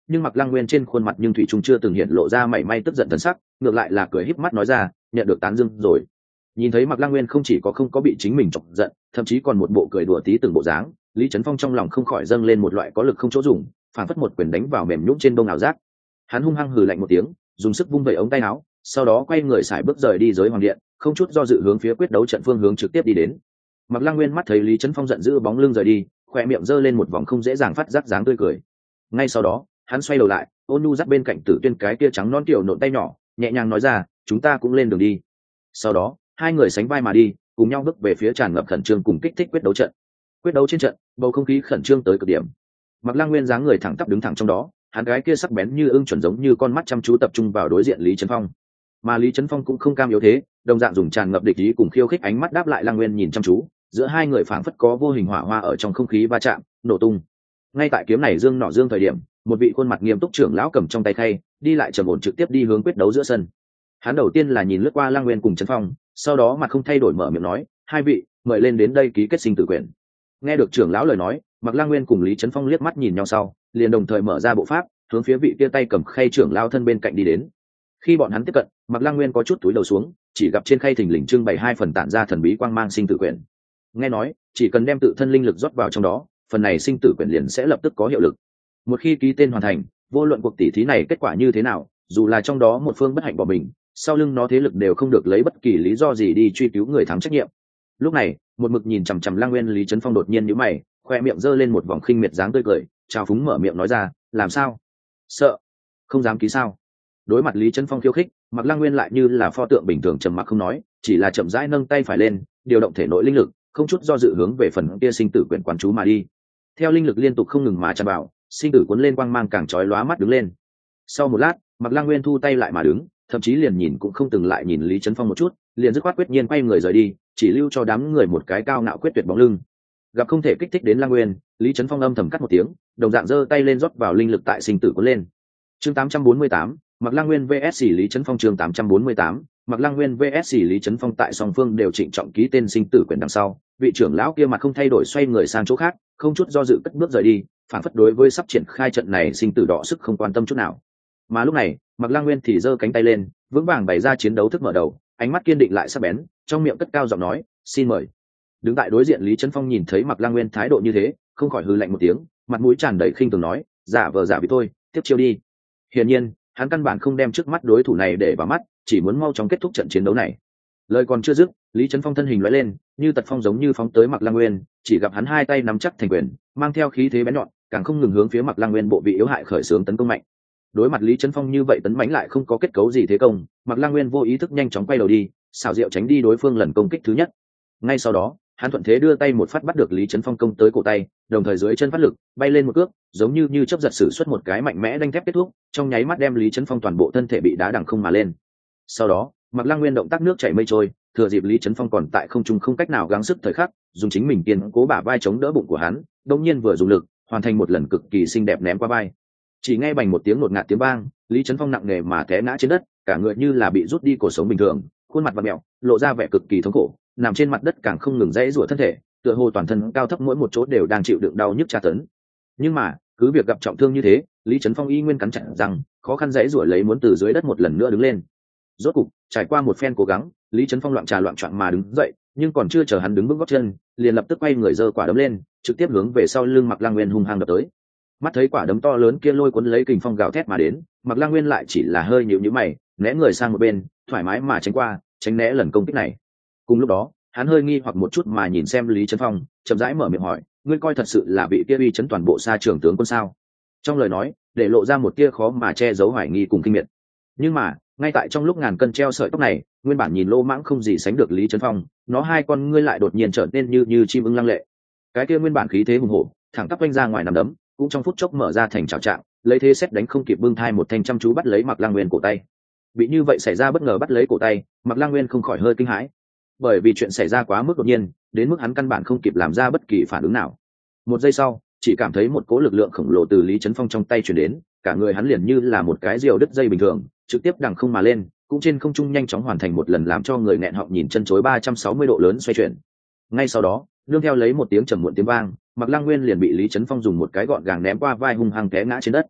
nhưng Mạc Lăng Nguyên trên khuôn mặt nhưng thủy trung chưa từng hiện lộ ra mảy may tức giận thần sắc, ngược lại là cười híp mắt nói ra, nhận được tán dương rồi. Nhìn thấy Mạc Lăng Nguyên không chỉ có không có bị chính mình chọc giận, thậm chí còn một bộ cười đùa tí từng bộ dáng, Lý Chấn Phong trong lòng không khỏi dâng lên một loại có lực không chỗ dùng, phản phất một quyền đánh vào mềm nhũn trên bông ảo giác. Hắn hung hăng hừ lạnh một tiếng, dùng sức vung vẩy ống tay áo, sau đó quay người xài bước rời đi giới hoàng điện, không chút do dự hướng phía quyết đấu trận phương hướng trực tiếp đi đến. Mạc Lăng Nguyên mắt thấy Lý Chấn Phong giận dữ bóng lưng rời đi, khóe miệng giơ lên một vòng không dễ dàng phát giác dáng tươi cười. Ngay sau đó, hắn xoay đầu lại, ôn nhu dắt bên cạnh Tử Tuyên cái kia trắng non tiểu nộn tay nhỏ, nhẹ nhàng nói ra, chúng ta cũng lên đường đi. Sau đó, hai người sánh vai mà đi, cùng nhau bước về phía tràn ngập khẩn trương cùng kích thích quyết đấu trận. Quyết đấu trên trận, bầu không khí khẩn trương tới cực điểm. Mạc Lăng Nguyên dáng người thẳng tắp đứng thẳng trong đó, hắn gái kia sắc bén như ưng chuẩn giống như con mắt chăm chú tập trung vào đối diện Lý Chấn Phong. Mà Lý Chấn Phong cũng không cam yếu thế, đồng dạng dùng tràn ngập địch ý cùng khiêu khích ánh mắt đáp lại Lăng Nguyên nhìn chăm chú, giữa hai người phảng phất có vô hình hỏa hoa ở trong không khí va chạm, nổ tung. Ngay tại kiếm này dương nọ dương thời điểm, một vị khuôn mặt nghiêm túc trưởng lão cầm trong tay khay, đi lại trầm ổn trực tiếp đi hướng quyết đấu giữa sân. Hắn đầu tiên là nhìn lướt qua Lăng Nguyên cùng Chấn Phong, sau đó mặt không thay đổi mở miệng nói, hai vị, mời lên đến đây ký kết sinh tử quyền. Nghe được trưởng lão lời nói, Mạc Lăng Nguyên cùng Lý Chấn Phong liếc mắt nhìn nhau sau, liền đồng thời mở ra bộ pháp, hướng phía vị kia tay cầm khay trưởng lão thân bên cạnh đi đến. Khi bọn hắn tiếp cận, Mạc Lăng Nguyên có chút túi đầu xuống, chỉ gặp trên khay thình lình trưng bày hai phần tản ra thần bí quang mang sinh tử quyển. Nghe nói, chỉ cần đem tự thân linh lực rót vào trong đó, phần này sinh tử quyển liền sẽ lập tức có hiệu lực. Một khi ký tên hoàn thành, vô luận cuộc tỷ thí này kết quả như thế nào, dù là trong đó một phương bất hạnh bỏ mình, sau lưng nó thế lực đều không được lấy bất kỳ lý do gì đi truy cứu người thắng trách nhiệm. Lúc này, một mực nhìn chằm chằm Lăng Nguyên Lý Chấn Phong đột nhiên nhíu mày, khoe miệng giơ lên một vòng khinh miệt dáng tươi cười, trào phúng mở miệng nói ra, làm sao? Sợ? Không dám ký sao? Đối mặt Lý Chấn Phong khiêu khích, Mạc Lăng Nguyên lại như là pho tượng bình thường trầm mặc không nói, chỉ là chậm rãi nâng tay phải lên, điều động thể nội linh lực, không chút do dự hướng về phần kia sinh tử quyển quán chú mà đi. Theo linh lực liên tục không ngừng mà tràn vào, sinh tử cuốn lên quang mang càng chói lóa mắt đứng lên. Sau một lát, Mạc Lăng Nguyên thu tay lại mà đứng, thậm chí liền nhìn cũng không từng lại nhìn Lý Chấn Phong một chút, liền dứt khoát quyết nhiên quay người rời đi, chỉ lưu cho đám người một cái cao ngạo quyết tuyệt bóng lưng. Gặp không thể kích thích đến Lăng Nguyên, Lý Chấn Phong âm thầm cắt một tiếng, đồng dạng giơ tay lên rót vào linh lực tại sinh tử cuốn lên. Chương tám trăm bốn mươi tám, Mạc Lăng Nguyên vs Lý Chấn Phong. Chương tám trăm bốn mươi tám, Mạc Lăng Nguyên vs Lý Chấn Phong. Tại song phương đều trịnh trọng ký tên sinh tử quyển đằng sau, vị trưởng lão kia mặt không thay đổi xoay người sang chỗ khác, không chút do dự cất bước rời đi, phản phất đối với sắp triển khai trận này sinh tử đọ sức không quan tâm chút nào. Mà lúc này, Mạc Lăng Nguyên thì giơ cánh tay lên, vững vàng bày ra chiến đấu thức mở đầu, ánh mắt kiên định lại sắc bén, trong miệng cất cao giọng nói, xin mời. Đứng tại đối diện Lý Chấn Phong nhìn thấy Mạc Lăng Nguyên thái độ như thế, không khỏi hừ lạnh một tiếng, mặt mũi tràn đầy khinh thường nói, giả vờ giả vị thôi, tiếp chiêu đi. Hiển nhiên, hắn căn bản không đem trước mắt đối thủ này để vào mắt, chỉ muốn mau chóng kết thúc trận chiến đấu này. Lời còn chưa dứt, Lý Chấn Phong thân hình lóe lên, như tật phong giống như phóng tới Mạc Lăng Nguyên, chỉ gặp hắn hai tay nắm chắc thành quyền, mang theo khí thế bén nhọn, càng không ngừng hướng phía Mạc Lăng Nguyên bộ vị yếu hại khởi xướng tấn công mạnh. Đối mặt Lý Chấn Phong như vậy tấn mãnh lại không có kết cấu gì thế công, Mạc Lăng Nguyên vô ý thức nhanh chóng quay đầu đi, xảo diệu tránh đi đối phương lần công kích thứ nhất. Ngay sau đó, hắn thuận thế đưa tay một phát bắt được Lý Chấn Phong công tới cổ tay, đồng thời dưới chân phát lực, bay lên một cước, giống như như chớp giật sử xuất một cái mạnh mẽ đanh thép kết thúc, trong nháy mắt đem Lý Chấn Phong toàn bộ thân thể bị đá đằng không mà lên. Sau đó, Mạc Lăng Nguyên động tác nước chảy mây trôi, thừa dịp Lý Chấn Phong còn tại không trung không cách nào gắng sức thời khắc, dùng chính mình kiên cố bả vai chống đỡ bụng của hắn, đột nhiên vừa dùng lực, hoàn thành một lần cực kỳ xinh đẹp ném qua vai. Chỉ nghe bành một tiếng ngột ngạt tiếng vang, Lý Chấn Phong nặng nề mà té ngã trên đất, cả người như là bị rút đi cổ sống bình thường, khuôn mặt vặn mèo, lộ ra vẻ cực kỳ thống khổ, nằm trên mặt đất càng không ngừng dãy rủa thân thể, tựa hồ toàn thân cao thấp mỗi một chỗ đều đang chịu đựng đau nhức tra tấn. Nhưng mà, cứ việc gặp trọng thương như thế, Lý Chấn Phong y nguyên cắn chặt răng, khó khăn dãy rủa lấy muốn từ dưới đất một lần nữa đứng lên. Rốt cục, trải qua một phen cố gắng, Lý Chấn Phong loạn trà loạn choạng mà đứng dậy, nhưng còn chưa chờ hắn đứng vững gót chân, liền lập tức quay người giơ quả đấm lên, trực tiếp hướng về sau lưng Mạc Lăng Nguyên hung hăng đập tới. Mắt thấy quả đấm to lớn kia lôi cuốn lấy kình phong gào thét mà đến, Mạc Lăng Nguyên lại chỉ là hơi nhíu nhíu mày, né người sang một bên, thoải mái mà tránh qua, tránh né lần công kích này. Cùng lúc đó, hắn hơi nghi hoặc một chút mà nhìn xem Lý Chấn Phong, chậm rãi mở miệng hỏi, ngươi coi thật sự là bị kia uy chấn toàn bộ xa trường tướng quân sao? Trong lời nói, để lộ ra một tia khó mà che giấu hoài nghi cùng kinh miệt. Nhưng mà, ngay tại trong lúc ngàn cân treo sợi tóc này, nguyên bản nhìn lô mãng không gì sánh được Lý Chấn Phong, nó hai con ngươi lại đột nhiên trở nên như như chim ưng lăng lệ. Cái kia nguyên bản khí thế hùng hổ, thẳng tắp vênh ra ngoài nằm đấm, cũng trong phút chốc mở ra thành trào trạng, lấy thế xét đánh không kịp bưng thai một thanh chăm chú bắt lấy Mạc Lăng Nguyên cổ tay. Bị như vậy xảy ra bất ngờ bắt lấy cổ tay, Mạc Lăng Nguyên không khỏi hơi kinh hãi, bởi vì chuyện xảy ra quá mức đột nhiên, đến mức hắn căn bản không kịp làm ra bất kỳ phản ứng nào. Một giây sau, chỉ cảm thấy một cỗ lực lượng khổng lồ từ Lý Chấn Phong trong tay truyền đến, cả người hắn liền như là một cái diều đứt dây bình thường, trực tiếp đằng không mà lên, cũng trên không trung nhanh chóng hoàn thành một lần làm cho người nghẹn họng nhìn chân chối ba trăm sáu mươi độ lớn xoay chuyển. Ngay sau đó, nương theo lấy một tiếng trầm muộn tiếng vang, Mạc Lăng Nguyên liền bị Lý Chấn Phong dùng một cái gọn gàng ném qua vai hung hăng té ngã trên đất.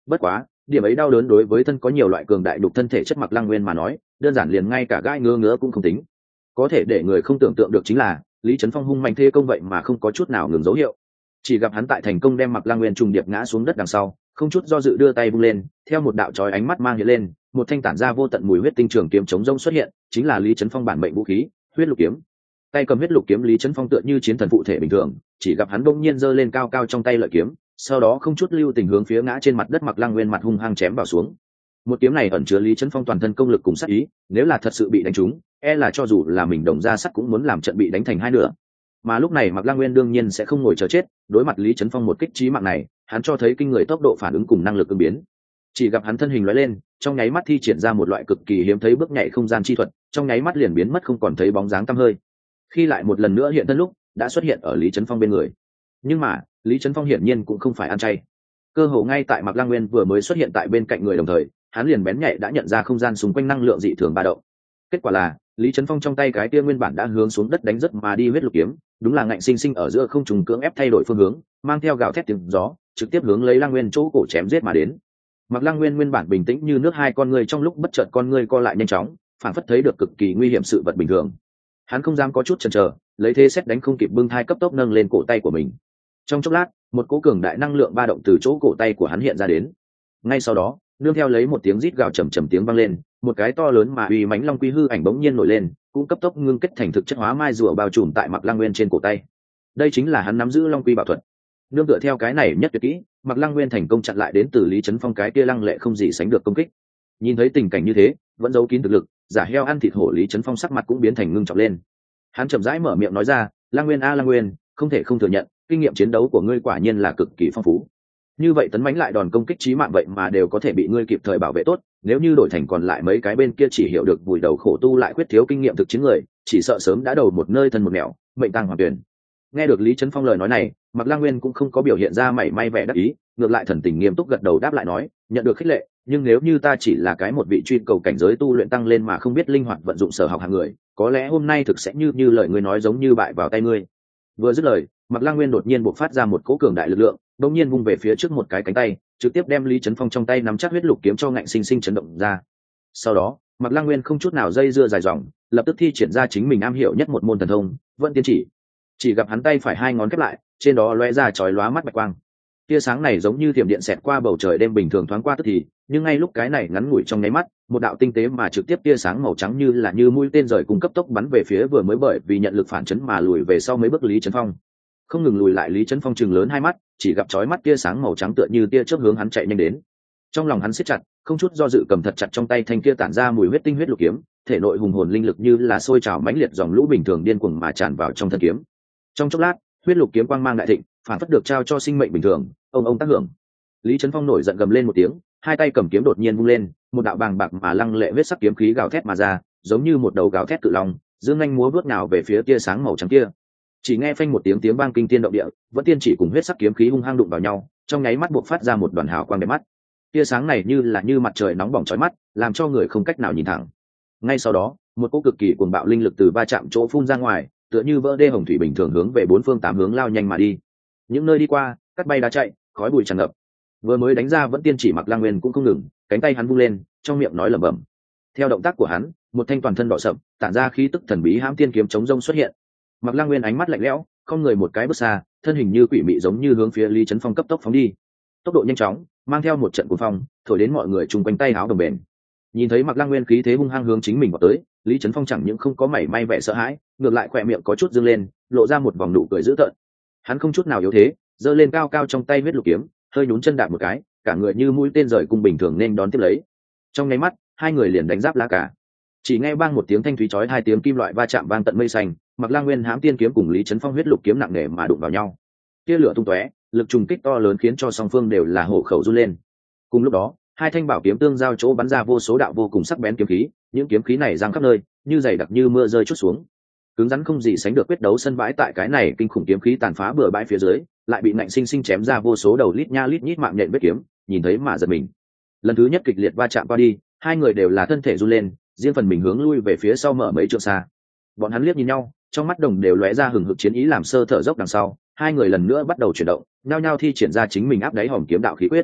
Bất quá điểm ấy đau đớn đối với thân có nhiều loại cường đại đục thân thể chất Mạc Lăng Nguyên mà nói đơn giản liền ngay cả gai ngứa ngứa cũng không tính. Có thể để người không tưởng tượng được chính là Lý Trấn Phong hung mạnh thế công vậy mà không có chút nào ngừng dấu hiệu. Chỉ gặp hắn tại thành công đem Mạc Lăng Nguyên trùng điệp ngã xuống đất đằng sau, không chút do dự đưa tay vung lên, theo một đạo chói ánh mắt mang hiện lên, một thanh tản ra vô tận mùi huyết tinh trường kiếm chống rông xuất hiện, chính là Lý Trấn Phong bản mệnh vũ khí, huyết lục kiếm. Tay cầm huyết lục kiếm Lý Trấn Phong tựa như chiến thần phụ thể bình thường, chỉ gặp hắn bỗng nhiên giơ lên cao cao trong tay lợi kiếm, sau đó không chút lưu tình hướng phía ngã trên mặt đất Mạc Lăng Nguyên mặt hung hăng chém vào xuống. Một kiếm này ẩn chứa Lý Trấn Phong toàn thân công lực cùng sát ý, nếu là thật sự bị đánh trúng, e là cho dù là mình đồng ra sắt cũng muốn làm trận bị đánh thành hai nửa. Mà lúc này Mạc Lăng Nguyên đương nhiên sẽ không ngồi chờ chết, đối mặt Lý Trấn Phong một kích chí mạng này, hắn cho thấy kinh người tốc độ phản ứng cùng năng lực ứng biến. Chỉ gặp hắn thân hình lóe lên, trong nháy mắt thi triển ra một loại cực kỳ hiếm thấy bước nhảy không gian chi thuật, trong nháy mắt liền biến mất không còn thấy bóng dáng tăm hơi. Khi lại một lần nữa hiện thân lúc, đã xuất hiện ở Lý Trấn Phong bên người. Nhưng mà, Lý Trấn Phong hiển nhiên cũng không phải ăn chay. Cơ hồ ngay tại Mạc Lăng Nguyên vừa mới xuất hiện tại bên cạnh người đồng thời, hắn liền bén nhạy đã nhận ra không gian xung quanh năng lượng dị thường ba động. Kết quả là, Lý Trấn Phong trong tay cái kia nguyên bản đã hướng xuống đất đánh rất mà đi huyết lục kiếm, đúng là ngạnh sinh sinh ở giữa không trùng cưỡng ép thay đổi phương hướng, mang theo gào thét tiếng gió, trực tiếp hướng lấy Lăng Nguyên chỗ cổ chém giết mà đến. Mạc Lăng Nguyên nguyên bản bình tĩnh như nước, hai con người trong lúc bất chợt con người co lại nhanh chóng, phản phất thấy được cực kỳ nguy hiểm sự vật bình thường. Hắn không dám có chút chần chờ, lấy thế xét đánh không kịp bưng thai cấp tốc nâng lên cổ tay của mình. Trong chốc lát, một cỗ cường đại năng lượng ba động từ chỗ cổ tay của hắn hiện ra đến. Ngay sau đó, nương theo lấy một tiếng rít gào trầm trầm tiếng vang lên, một cái to lớn mà uy mãnh long quy hư ảnh bỗng nhiên nổi lên, cũng cấp tốc ngưng kết thành thực chất hóa mai rùa bao trùm tại Mạc Lăng Nguyên trên cổ tay. Đây chính là hắn nắm giữ long quy bảo thuật. Nương tựa theo cái này nhất tuyệt kỹ, Mạc Lăng Nguyên thành công chặn lại đến từ Lý Trấn Phong cái kia lăng lệ không gì sánh được công kích. Nhìn thấy tình cảnh như thế, vẫn giấu kín thực lực, giả heo ăn thịt hổ Lý Trấn Phong sắc mặt cũng biến thành ngưng trọng lên. Hắn chậm rãi mở miệng nói ra, Lăng Nguyên a Lăng Nguyên, không thể không thừa nhận, kinh nghiệm chiến đấu của ngươi quả nhiên là cực kỳ phong phú. Như vậy tấn mãnh lại đòn công kích chí mạng vậy mà đều có thể bị ngươi kịp thời bảo vệ tốt, nếu như đổi thành còn lại mấy cái bên kia chỉ hiểu được vùi đầu khổ tu lại khuyết thiếu kinh nghiệm thực chiến người, chỉ sợ sớm đã đầu một nơi thân một nẻo, mệnh tang hoàn tuyển. Nghe được Lý Trấn Phong lời nói này, Mạc Lăng Nguyên cũng không có biểu hiện ra mảy may vẻ đắc ý, ngược lại thần tình nghiêm túc gật đầu đáp lại nói, nhận được khích lệ, nhưng nếu như ta chỉ là cái một vị truy cầu cảnh giới tu luyện tăng lên mà không biết linh hoạt vận dụng sở học hàng người, có lẽ hôm nay thực sẽ như như lời ngươi nói giống như bại vào tay ngươi. Vừa dứt lời, Mạc Lăng Nguyên đột nhiên bộc phát ra một cỗ cường đại lực lượng, đột nhiên vung về phía trước một cái cánh tay, trực tiếp đem Lý Trấn Phong trong tay nắm chắc huyết lục kiếm cho ngạnh sinh sinh chấn động ra. Sau đó, Mạc Lăng Nguyên không chút nào dây dưa dài dòng, lập tức thi triển ra chính mình am hiểu nhất một môn thần thông, Vận Tiên Chỉ. Chỉ gặp hắn tay phải hai ngón khép lại, trên đó lóe ra chói lóa mắt bạch quang. Tia sáng này giống như thiểm điện xẹt qua bầu trời đêm bình thường thoáng qua tức thì, nhưng ngay lúc cái này ngắn ngủi trong nháy mắt, một đạo tinh tế mà trực tiếp tia sáng màu trắng như là như mũi tên rời cùng cấp tốc bắn về phía vừa mới bởi vì nhận lực phản chấn mà lùi về sau mấy bước Lý Trấn Phong. Không ngừng lùi lại Lý Trấn Phong trừng lớn hai mắt, chỉ gặp chói mắt tia sáng màu trắng tựa như tia chớp hướng hắn chạy nhanh đến. Trong lòng hắn siết chặt, không chút do dự cầm thật chặt trong tay thanh kia tản ra mùi huyết tinh huyết lục kiếm, thể nội hùng hồn linh lực như là sôi trào mãnh liệt dòng lũ bình thường điên cuồng mà tràn vào trong thân kiếm. Trong chốc lát, huyết lục kiếm quang mang đại thịnh, phản phất được trao cho sinh mệnh bình thường, ông ông tác hưởng. Lý Trấn Phong nổi giận gầm lên một tiếng, hai tay cầm kiếm đột nhiên vung lên, một đạo bàng bạc mà lăng lệ huyết sắc kiếm khí gào thét mà ra, giống như một đầu gào thét cự long, dương nhanh múa vút nào về phía tia sáng màu trắng kia. Chỉ nghe phanh một tiếng tiếng vang kinh thiên động địa, Vẫn Tiên Chỉ cùng huyết sắc kiếm khí hung hăng đụng vào nhau, trong nháy mắt buộc phát ra một đoàn hào quang đẹp mắt. Tia sáng này như là như mặt trời nóng bỏng chói mắt, làm cho người không cách nào nhìn thẳng. Ngay sau đó, một cỗ cực kỳ cuồng bạo linh lực từ va chạm chỗ phun ra ngoài, tựa như vỡ đê hồng thủy bình thường hướng về bốn phương tám hướng lao nhanh mà đi. Những nơi đi qua, cắt bay đá chạy, khói bụi tràn ngập. Vừa mới đánh ra Vẫn Tiên Chỉ Mạc Lăng Nguyên cũng không ngừng, cánh tay hắn vung lên, trong miệng nói lẩm bẩm. Theo động tác của hắn, một thanh toàn thân đỏ sậm, tản ra khí tức thần bí hãm tiên kiếm chống rông xuất hiện. Mạc Lăng Nguyên ánh mắt lạnh lẽo, không người một cái bước xa, thân hình như quỷ mị giống như hướng phía Lý Trấn Phong cấp tốc phóng đi. Tốc độ nhanh chóng, mang theo một trận cuồng phong, thổi đến mọi người chung quanh tay áo đồng bền. Nhìn thấy Mạc Lăng Nguyên khí thế hung hăng hướng chính mình vào tới, Lý Trấn Phong chẳng những không có mảy may vẻ sợ hãi, ngược lại khỏe miệng có chút dương lên, lộ ra một vòng nụ cười dữ tợn. Hắn không chút nào yếu thế, giơ lên cao cao trong tay huyết lục kiếm, hơi nhún chân đạp một cái, cả người như mũi tên rời cung bình thường nên đón tiếp lấy. Trong nháy mắt, hai người liền đánh giáp lá cả. Chỉ nghe bang một tiếng thanh thúy chói hai tiếng kim loại va chạm vang tận mây xanh, Mạc Lăng Nguyên hãm tiên kiếm cùng Lý Trấn Phong huyết lục kiếm nặng nề mà đụng vào nhau. Tia lửa tung tóe, lực trùng kích to lớn khiến cho song phương đều là hổ khẩu run lên. Cùng lúc đó, hai thanh bảo kiếm tương giao chỗ bắn ra vô số đạo vô cùng sắc bén kiếm khí, những kiếm khí này giăng khắp nơi, như dày đặc như mưa rơi chút xuống. Cứng rắn không gì sánh được quyết đấu sân bãi tại cái này kinh khủng kiếm khí tàn phá bừa bãi phía dưới, lại bị nạnh sinh sinh chém ra vô số đầu lít nha lít nhít mạng nhện vết kiếm, nhìn thấy mà giật mình. Lần thứ nhất kịch liệt va chạm qua đi, hai người đều là thân thể run lên, riêng phần mình hướng lui về phía sau mở mấy trượng xa. Bọn hắn liếc nhìn nhau, trong mắt đồng đều lóe ra hừng hực chiến ý làm sơ thở dốc đằng sau, hai người lần nữa bắt đầu chuyển động, nhao nhao thi triển ra chính mình áp đáy hòm kiếm đạo khí quyết.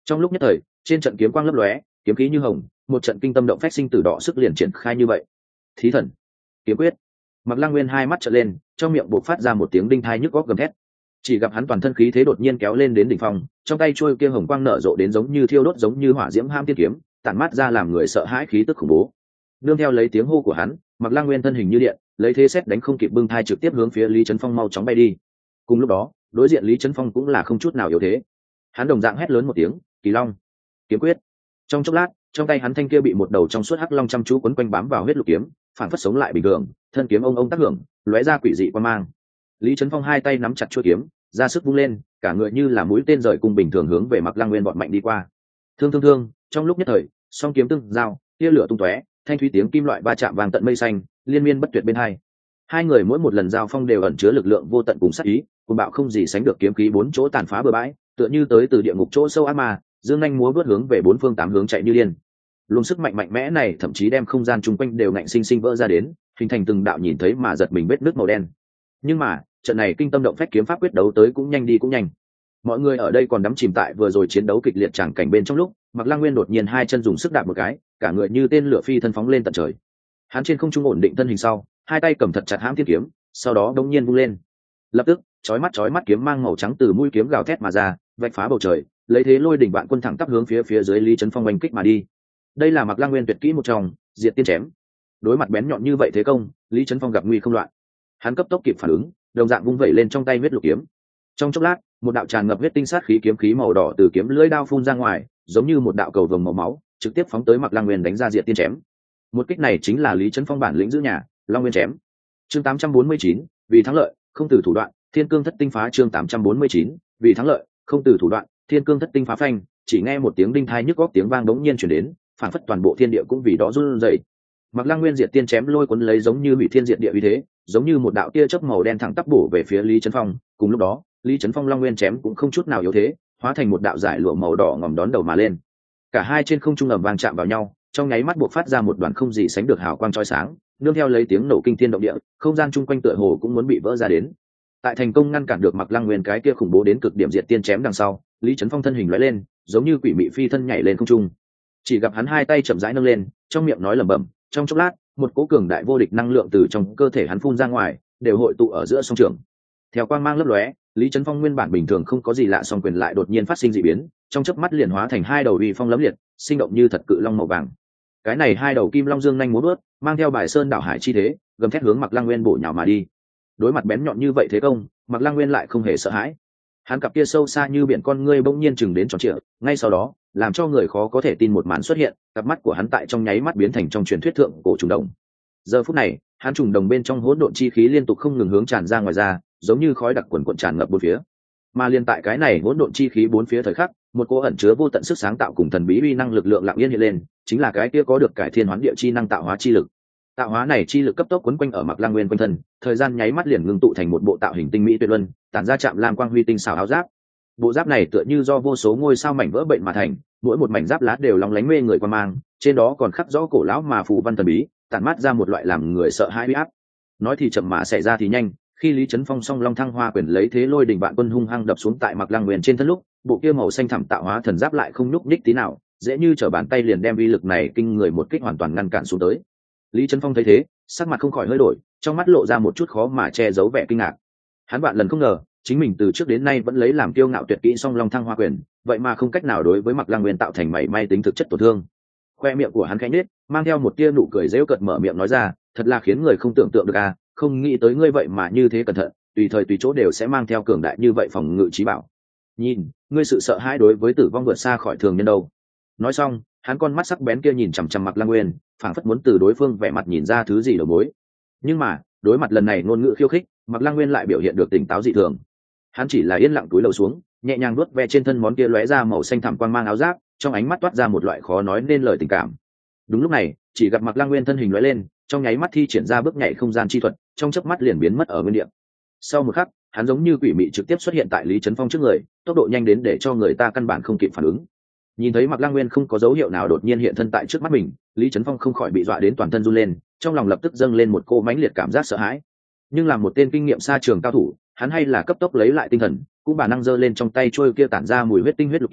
Trong lúc nhất thời trên trận kiếm quang lấp lóe, kiếm khí như hồng, một trận kinh tâm động phách sinh tử đỏ sức liền triển khai như vậy. Thí thần kiếm quyết. Mạc Lăng Nguyên hai mắt trợn lên, trong miệng bộc phát ra một tiếng đinh thai nhức góc gầm thét. Chỉ gặp hắn toàn thân khí thế đột nhiên kéo lên đến đỉnh phong, trong tay chuôi kia hồng quang nở rộ đến giống như thiêu đốt giống như hỏa diễm ham tiên kiếm, tản mát ra làm người sợ hãi khí tức khủng bố. Nương theo lấy tiếng hô của hắn, Mạc Lăng Nguyên thân hình như điện, lấy thế xét đánh không kịp bưng thai trực tiếp hướng phía Lý Chấn Phong mau chóng bay đi. Cùng lúc đó, đối diện Lý Chấn Phong cũng là không chút nào yếu thế. Hắn đồng dạng hét lớn một tiếng, "Kỳ Long kiếm quyết!" Trong chốc lát, trong tay hắn thanh kia bị một đầu trong suốt hắc long chăm chú quấn quanh bám vào huyết lục kiếm, phản phất sống lại bình thường, thân kiếm ông ông tác hưởng, lóe ra quỷ dị quan mang. Lý Chấn Phong hai tay nắm chặt chuôi kiếm, ra sức vung lên, cả người như là mũi tên rời cung bình thường hướng về Mạc Lăng Nguyên bọn mạnh đi qua. Thương thương thương, trong lúc nhất thời, song kiếm tương giao, tia lửa tung tóe, thanh thúy tiếng kim loại va chạm vang tận mây xanh, liên miên bất tuyệt bên hai. Hai người mỗi một lần giao phong đều ẩn chứa lực lượng vô tận cùng sát ý, cùng bạo không gì sánh được kiếm khí bốn chỗ tàn phá bừa bãi, tựa như tới từ địa ngục chỗ sâu ác ma, dương nhanh múa vớt hướng về bốn phương tám hướng chạy như điên. Luồng sức mạnh mạnh mẽ này thậm chí đem không gian chung quanh đều ngạnh sinh sinh vỡ ra đến, hình thành từng đạo nhìn thấy mà giật mình vết nước màu đen. Nhưng mà, trận này kinh tâm động phách kiếm pháp quyết đấu tới cũng nhanh đi cũng nhanh. Mọi người ở đây còn đắm chìm tại vừa rồi chiến đấu kịch liệt chẳng cảnh bên trong lúc, Mạc Lăng Nguyên đột nhiên hai chân dùng sức đạp một cái, cả người như tên lửa phi thân phóng lên tận trời. Hắn trên không trung ổn định thân hình sau, hai tay cầm thật chặt hãm thiên kiếm, sau đó đống nhiên vung lên. Lập tức, chói mắt chói mắt kiếm mang màu trắng từ mũi kiếm gào thét mà ra, vạch phá bầu trời, lấy thế lôi đỉnh vạn quân thẳng tắp hướng phía phía dưới Lý Chấn Phong oanh kích mà đi. Đây là Mạc Lăng Nguyên tuyệt kỹ một trong, diệt tiên chém. Đối mặt bén nhọn như vậy thế công, Lý Chấn Phong gặp nguy không loạn. Hắn cấp tốc kịp phản ứng, đồng dạng vung vẩy lên trong tay huyết lục kiếm. Trong chốc lát, một đạo tràn ngập huyết tinh sát khí kiếm khí màu đỏ từ kiếm lưỡi đao phun ra ngoài, giống như một đạo cầu vồng màu máu, trực tiếp phóng tới Mạc Lăng Nguyên đánh ra diệt tiên chém. Một kích này chính là Lý Chấn Phong bản lĩnh giữ nhà, Long Nguyên chém. Chương tám trăm bốn mươi chín, vì thắng lợi, không từ thủ đoạn, Thiên Cương Thất Tinh phá. Chương tám trăm bốn mươi chín, vì thắng lợi, không từ thủ đoạn, Thiên Cương Thất Tinh phá phanh, chỉ nghe một tiếng đinh thai nhức góc tiếng vang đống nhiên truyền đến, phản phất toàn bộ thiên địa cũng vì đó run rẩy. Mạc Lăng Nguyên diệt tiên chém lôi cuốn lấy giống như hủy thiên diệt địa uy thế, giống như một đạo tia chớp màu đen thẳng tắp bổ về phía Lý Chấn Phong. Cùng lúc đó, Lý Chấn Phong Long Nguyên chém cũng không chút nào yếu thế, hóa thành một đạo giải lụa màu đỏ ngòm đón đầu mà lên. Cả hai trên không trung ầm vang chạm vào nhau, trong nháy mắt buộc phát ra một đoàn không gì sánh được hào quang chói sáng, nương theo lấy tiếng nổ kinh thiên động địa, không gian chung quanh tựa hồ cũng muốn bị vỡ ra đến. Tại thành công ngăn cản được Mạc Lăng Nguyên cái kia khủng bố đến cực điểm diệt tiên chém đằng sau, Lý Chấn Phong thân hình lóe lên, giống như quỷ mị phi thân nhảy lên không trung. Chỉ gặp hắn hai tay chậm rãi nâng lên, trong miệng nói lẩm bẩm, trong chốc lát, một cỗ cường đại vô địch năng lượng từ trong cơ thể hắn phun ra ngoài, đều hội tụ ở giữa song trường. Theo quang mang lấp lóe, Lý Chấn Phong nguyên bản bình thường không có gì lạ song quyền lại đột nhiên phát sinh dị biến, trong chớp mắt liền hóa thành hai đầu uy phong lẫm liệt, sinh động như thật cự long màu vàng. Cái này hai đầu kim long dương nhanh múa vớt, mang theo bài sơn đảo hải chi thế, gầm thét hướng Mạc Lăng Nguyên bổ nhào mà đi. Đối mặt bén nhọn như vậy thế công, Mạc Lăng Nguyên lại không hề sợ hãi. Hắn cặp kia sâu xa như biển con ngươi bỗng nhiên chừng đến tròn trịa, ngay sau đó, làm cho người khó có thể tin một màn xuất hiện, cặp mắt của hắn tại trong nháy mắt biến thành trong truyền thuyết thượng cổ trùng đồng. Giờ phút này, hắn trùng đồng bên trong hỗn độn chi khí liên tục không ngừng hướng tràn ra ngoài ra, giống như khói đặc quần quần tràn ngập bốn phía. Mà liên tại cái này hỗn độn chi khí bốn phía thời khắc, một cỗ ẩn chứa vô tận sức sáng tạo cùng thần bí uy năng lực lượng lặng yên hiện lên, chính là cái kia có được cải thiên hoán địa chi năng tạo hóa chi lực. Tạo hóa này chi lực cấp tốc quấn quanh ở Mạc Lăng Nguyên quanh thân, thời gian nháy mắt liền ngưng tụ thành một bộ tạo hình tinh mỹ tuyệt luân, tản ra chạm lam quang huy tinh xảo áo giáp. Bộ giáp này tựa như do vô số ngôi sao mảnh vỡ bệnh mà thành, mỗi một mảnh giáp lá đều lóng lánh mê người quan mang, trên đó còn khắc rõ cổ lão mà phù văn thần bí, tản mát ra một loại làm người sợ hãi uy áp. Nói thì chậm mà xảy ra thì nhanh, khi Lý Chấn Phong song long thăng hoa quyền lấy thế lôi đỉnh vạn quân hung hăng đập xuống tại Mạc Lăng Nguyên trên thân lúc, bộ kia màu xanh thẳm tạo hóa thần giáp lại không nhúc nhích tí nào, dễ như trở bàn tay liền đem uy lực này kinh người một kích hoàn toàn ngăn cản xuống tới. Lý Chấn Phong thấy thế, sắc mặt không khỏi hơi đổi, trong mắt lộ ra một chút khó mà che giấu vẻ kinh ngạc. Hắn vạn lần không ngờ, chính mình từ trước đến nay vẫn lấy làm kiêu ngạo tuyệt kỹ song long thăng hoa quyền, vậy mà không cách nào đối với Mạc Lăng Nguyên tạo thành mảy may tính thực chất tổn thương. Khoe miệng của hắn khẽ nhếch, mang theo một tia nụ cười giễu cợt mở miệng nói ra, thật là khiến người không tưởng tượng được à, không nghĩ tới ngươi vậy mà như thế cẩn thận, tùy thời tùy chỗ đều sẽ mang theo cường đại như vậy phòng ngự trí bảo. Nhìn, ngươi sự sợ hãi đối với tử vong vượt xa khỏi thường nhân đâu. Nói xong, hắn con mắt sắc bén kia nhìn chằm chằm Mạc Lăng Nguyên, phảng phất muốn từ đối phương vẻ mặt nhìn ra thứ gì đầu mối. Nhưng mà, đối mặt lần này ngôn ngữ khiêu khích, Mạc Lăng Nguyên lại biểu hiện được tỉnh táo dị thường. Hắn chỉ là yên lặng cúi đầu xuống, nhẹ nhàng vuốt ve trên thân món kia lóe ra màu xanh thẳm quang mang áo giáp, trong ánh mắt toát ra một loại khó nói nên lời tình cảm. Đúng lúc này, chỉ gặp Mạc Lăng Nguyên thân hình lóe lên, trong nháy mắt thi triển ra bước nhảy không gian chi thuật, trong chớp mắt liền biến mất ở nguyên địa. Sau một khắc, hắn giống như quỷ mị trực tiếp xuất hiện tại Lý Chấn Phong trước người, tốc độ nhanh đến để cho người ta căn bản không kịp phản ứng. Nhìn thấy Mạc Lăng Nguyên không có dấu hiệu nào đột nhiên hiện thân tại trước mắt mình, Lý Chấn Phong không khỏi bị dọa đến toàn thân run lên, trong lòng lập tức dâng lên một cô mãnh liệt cảm giác sợ hãi. Nhưng làm một tên kinh nghiệm xa trường cao thủ, hắn hay là cấp tốc lấy lại tinh thần, cũng bản năng giơ lên trong tay trôi kia tản ra mùi huyết tinh huyết lục kiếm,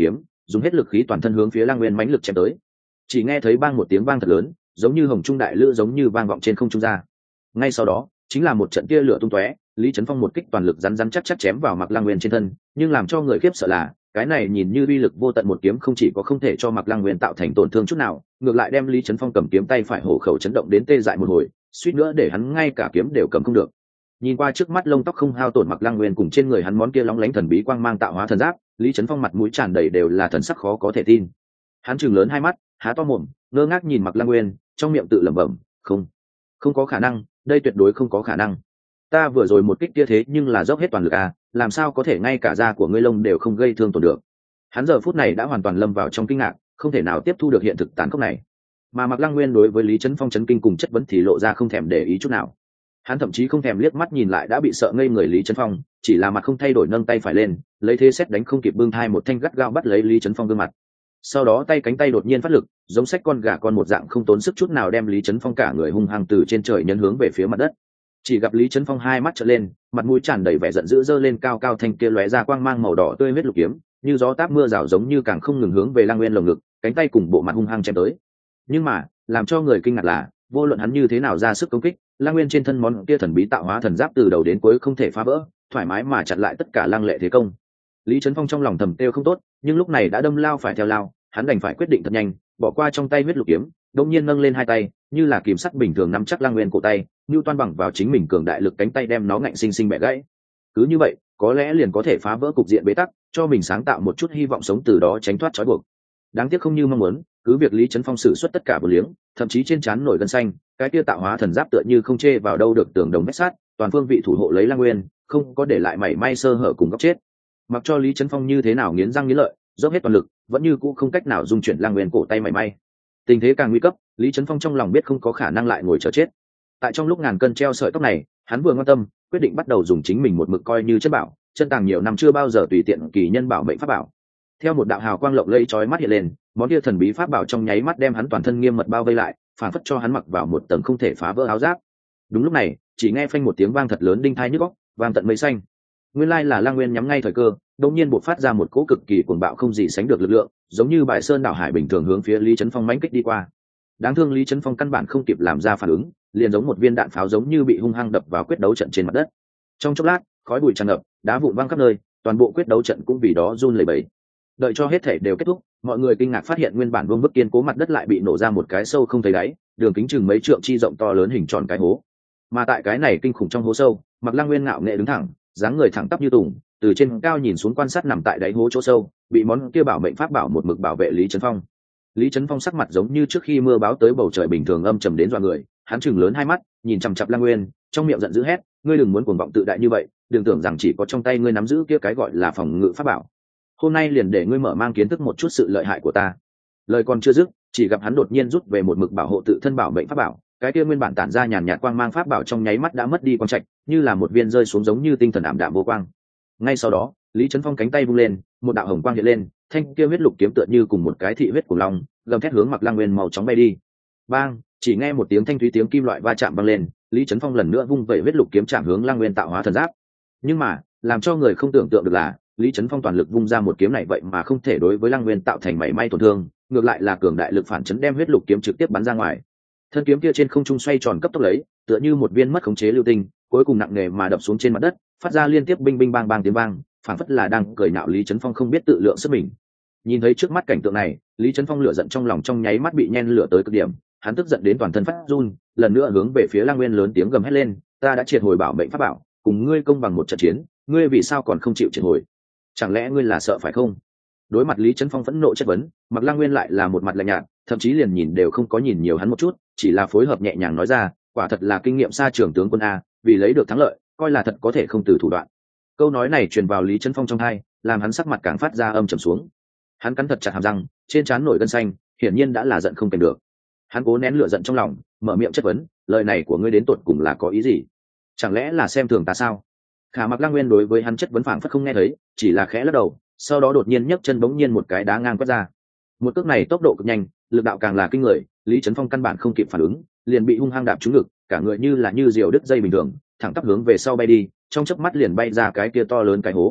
dùng hết lực khí toàn thân hướng phía Lăng Nguyên mãnh lực chém tới. Chỉ nghe thấy bang một tiếng vang thật lớn, giống như hồng trung đại lữ giống như vang vọng trên không trung ra. Ngay sau đó chính là một trận tia lửa tung tóe, Lý Chấn Phong một kích toàn lực rắn rắn chắc chắc chém vào Mạc Lăng Nguyên trên thân, nhưng làm cho người khiếp sợ là cái này nhìn như uy lực vô tận một kiếm không chỉ có không thể cho Mạc Lăng Nguyên tạo thành tổn thương chút nào, ngược lại đem Lý Chấn Phong cầm kiếm tay phải hổ khẩu chấn động đến tê dại một hồi, suýt nữa để hắn ngay cả kiếm đều cầm không được. Nhìn qua trước mắt lông tóc không hao tổn Mạc Lăng Nguyên cùng trên người hắn món kia lóng lánh thần bí quang mang tạo hóa thần giáp, Lý Chấn Phong mặt mũi tràn đầy đều là thần sắc khó có thể tin. Hắn trừng lớn hai mắt, há to mồm, ngơ ngác nhìn Mạc Lăng Nguyên, trong miệng tự lẩm bẩm, không, không có khả năng, đây tuyệt đối không có khả năng. Ta vừa rồi một kích kia thế nhưng là dốc hết toàn lực à, làm sao có thể ngay cả da của ngươi lông đều không gây thương tổn được. Hắn giờ phút này đã hoàn toàn lâm vào trong kinh ngạc, không thể nào tiếp thu được hiện thực tàn khốc này. Mà Mạc Lăng Nguyên đối với Lý Chấn Phong chấn kinh cùng chất vấn thì lộ ra không thèm để ý chút nào. Hắn thậm chí không thèm liếc mắt nhìn lại đã bị sợ ngây người Lý Chấn Phong, chỉ là mặt không thay đổi nâng tay phải lên, lấy thế xét đánh không kịp bưng thai một thanh gắt gao bắt lấy Lý Chấn Phong gương mặt. Sau đó tay cánh tay đột nhiên phát lực, giống xách con gà con một dạng không tốn sức chút nào đem Lý Chấn Phong cả người hung hăng từ trên trời nhấn hướng về phía mặt đất. Chỉ gặp Lý Chấn Phong hai mắt trợn lên, mặt mũi tràn đầy vẻ giận dữ giơ lên cao cao thanh kia lóe ra quang mang màu đỏ tươi huyết lục kiếm, như gió táp mưa rào giống như càng không ngừng hướng về Lăng Nguyên lồng ngực, cánh tay cùng bộ mặt hung hăng chém tới. Nhưng mà, làm cho người kinh ngạc là, vô luận hắn như thế nào ra sức công kích, Lăng Nguyên trên thân món kia thần bí tạo hóa thần giáp từ đầu đến cuối không thể phá vỡ, thoải mái mà chặn lại tất cả lăng lệ thế công. Lý Chấn Phong trong lòng thầm kêu không tốt, nhưng lúc này đã đâm lao phải theo lao, hắn đành phải quyết định thật nhanh, bỏ qua trong tay huyết lục kiếm, đột nhiên nâng lên hai tay, như là kìm sắt bình thường nắm chắc Lăng Nguyên cổ tay, như toan bằng vào chính mình cường đại lực cánh tay đem nó ngạnh sinh sinh bẻ gãy. Cứ như vậy, có lẽ liền có thể phá vỡ cục diện bế tắc, cho mình sáng tạo một chút hy vọng sống từ đó tránh thoát trói buộc. Đáng tiếc không như mong muốn, cứ việc Lý Chấn Phong sử xuất tất cả bờ liếng, thậm chí trên trán nổi gân xanh, cái kia tạo hóa thần giáp tựa như không chê vào đâu được tường đồng vách sát, toàn phương vị thủ hộ lấy Lăng Nguyên, không có để lại mảy may sơ hở cùng góc chết. Mặc cho Lý Chấn Phong như thế nào nghiến răng nghiến lợi, dốc hết toàn lực, vẫn như cũ không cách nào dung chuyển Lăng Nguyên cổ tay mảy may. Tình thế càng nguy cấp, Lý Chấn Phong trong lòng biết không có khả năng lại ngồi chờ chết. Tại trong lúc ngàn cân treo sợi tóc này, hắn vừa quan tâm, quyết định bắt đầu dùng chính mình một mực coi như chất bảo, chân tàng nhiều năm chưa bao giờ tùy tiện kỳ nhân bảo mệnh pháp bảo. Theo một đạo hào quang lộng lẫy chói mắt hiện lên, món kia thần bí pháp bảo trong nháy mắt đem hắn toàn thân nghiêm mật bao vây lại, phản phất cho hắn mặc vào một tầng không thể phá vỡ áo giáp. Đúng lúc này, chỉ nghe phanh một tiếng vang thật lớn đinh tai nhức óc, vang tận mây xanh. Nguyên lai là Lăng Nguyên nhắm ngay thời cơ, đột nhiên bộc phát ra một cỗ cực kỳ cuồng bạo không gì sánh được lực lượng, giống như bài sơn đảo hải bình thường hướng phía Lý Chấn Phong mãnh kích đi qua. Đáng thương Lý Chấn Phong căn bản không kịp làm ra phản ứng, liền giống một viên đạn pháo giống như bị hung hăng đập vào quyết đấu trận trên mặt đất. Trong chốc lát, khói bụi tràn ngập, đá vụn văng khắp nơi, toàn bộ quyết đấu trận cũng vì đó run lẩy bẩy. Đợi cho hết thể đều kết thúc, mọi người kinh ngạc phát hiện nguyên bản vương bức kiên cố mặt đất lại bị nổ ra một cái sâu không thấy đáy, đường kính chừng mấy trượng chi rộng to lớn hình tròn cái hố. Mà tại cái này kinh khủng trong hố sâu, Mạc Lăng Nguyên ngạo nghệ đứng thẳng, dáng người thẳng tắp như tùng, từ trên cao nhìn xuống quan sát nằm tại đáy hố chỗ sâu, bị món kia bảo mệnh pháp bảo một mực bảo vệ Lý Chấn Phong. Lý Chấn Phong sắc mặt giống như trước khi mưa báo tới bầu trời bình thường âm trầm đến dọa người, hắn trừng lớn hai mắt, nhìn chằm chằm Lăng Nguyên, trong miệng giận dữ hét, ngươi đừng muốn cuồng vọng tự đại như vậy, đừng tưởng rằng chỉ có trong tay ngươi nắm giữ kia cái gọi là phòng ngự pháp bảo. Hôm nay liền để ngươi mở mang kiến thức một chút sự lợi hại của ta. Lời còn chưa dứt, chỉ gặp hắn đột nhiên rút về một mực bảo hộ tự thân bảo mệnh pháp bảo, cái kia nguyên bản tản ra nhàn nhạt quang mang pháp bảo trong nháy mắt đã mất đi quang trạch, như là một viên rơi xuống giống như tinh thần ảm đạm vô quang. Ngay sau đó, Lý Chấn Phong cánh tay vung lên, một đạo hồng quang hiện lên, thanh kia huyết lục kiếm tựa như cùng một cái thị huyết của long, gầm thét hướng Mạc Lăng Nguyên màu chóng bay đi. Bang, chỉ nghe một tiếng thanh thúy tiếng kim loại va chạm vang lên, Lý Chấn Phong lần nữa vung vẩy huyết lục kiếm chạm hướng Lăng Nguyên tạo hóa thần giáp. Nhưng mà, làm cho người không tưởng tượng được là, Lý Chấn Phong toàn lực vung ra một kiếm này vậy mà không thể đối với Lăng Nguyên tạo thành mảy may tổn thương, ngược lại là cường đại lực phản chấn đem huyết lục kiếm trực tiếp bắn ra ngoài. Thân kiếm kia trên không trung xoay tròn cấp tốc lấy, tựa như một viên mất khống chế lưu tinh, cuối cùng nặng nề mà đập xuống trên mặt đất, phát ra liên tiếp binh binh bang bang tiếng vang, phảng phất là đang cười nhạo Lý Chấn Phong không biết tự lượng sức mình. Nhìn thấy trước mắt cảnh tượng này, Lý Chấn Phong lửa giận trong lòng trong nháy mắt bị nhen lửa tới cực điểm, hắn tức giận đến toàn thân phát run, lần nữa hướng về phía Lăng Nguyên lớn tiếng gầm hét lên, ta đã triệt hồi bảo mệnh pháp bảo, cùng ngươi công bằng một trận chiến, ngươi vì sao còn không chịu triệt hồi? Chẳng lẽ ngươi là sợ phải không? Đối mặt Lý Chấn Phong phẫn nộ chất vấn, Mạc Lăng Nguyên lại là một mặt lạnh nhạt, thậm chí liền nhìn đều không có nhìn nhiều hắn một chút, chỉ là phối hợp nhẹ nhàng nói ra, quả thật là kinh nghiệm xa trường tướng quân a, vì lấy được thắng lợi, coi là thật có thể không từ thủ đoạn. Câu nói này truyền vào Lý Chấn Phong trong tai, làm hắn sắc mặt càng phát ra âm trầm xuống. Hắn cắn thật chặt hàm răng, trên trán nổi gân xanh, hiển nhiên đã là giận không kềm được. Hắn cố nén lửa giận trong lòng, mở miệng chất vấn, lời này của ngươi đến tột cùng là có ý gì? Chẳng lẽ là xem thường ta sao? Khả Mạc Lăng Nguyên đối với hắn chất vấn phảng phất không nghe thấy, chỉ là khẽ lắc đầu, sau đó đột nhiên nhấc chân bỗng nhiên một cái đá ngang quét ra. Một cước này tốc độ cực nhanh, lực đạo càng là kinh người, Lý Chấn Phong căn bản không kịp phản ứng, liền bị hung hăng đạp trúng ngực, cả người như là như diều đứt dây bình thường, thẳng tắp hướng về sau bay đi, trong chớp mắt liền bay ra cái kia to lớn cái hố.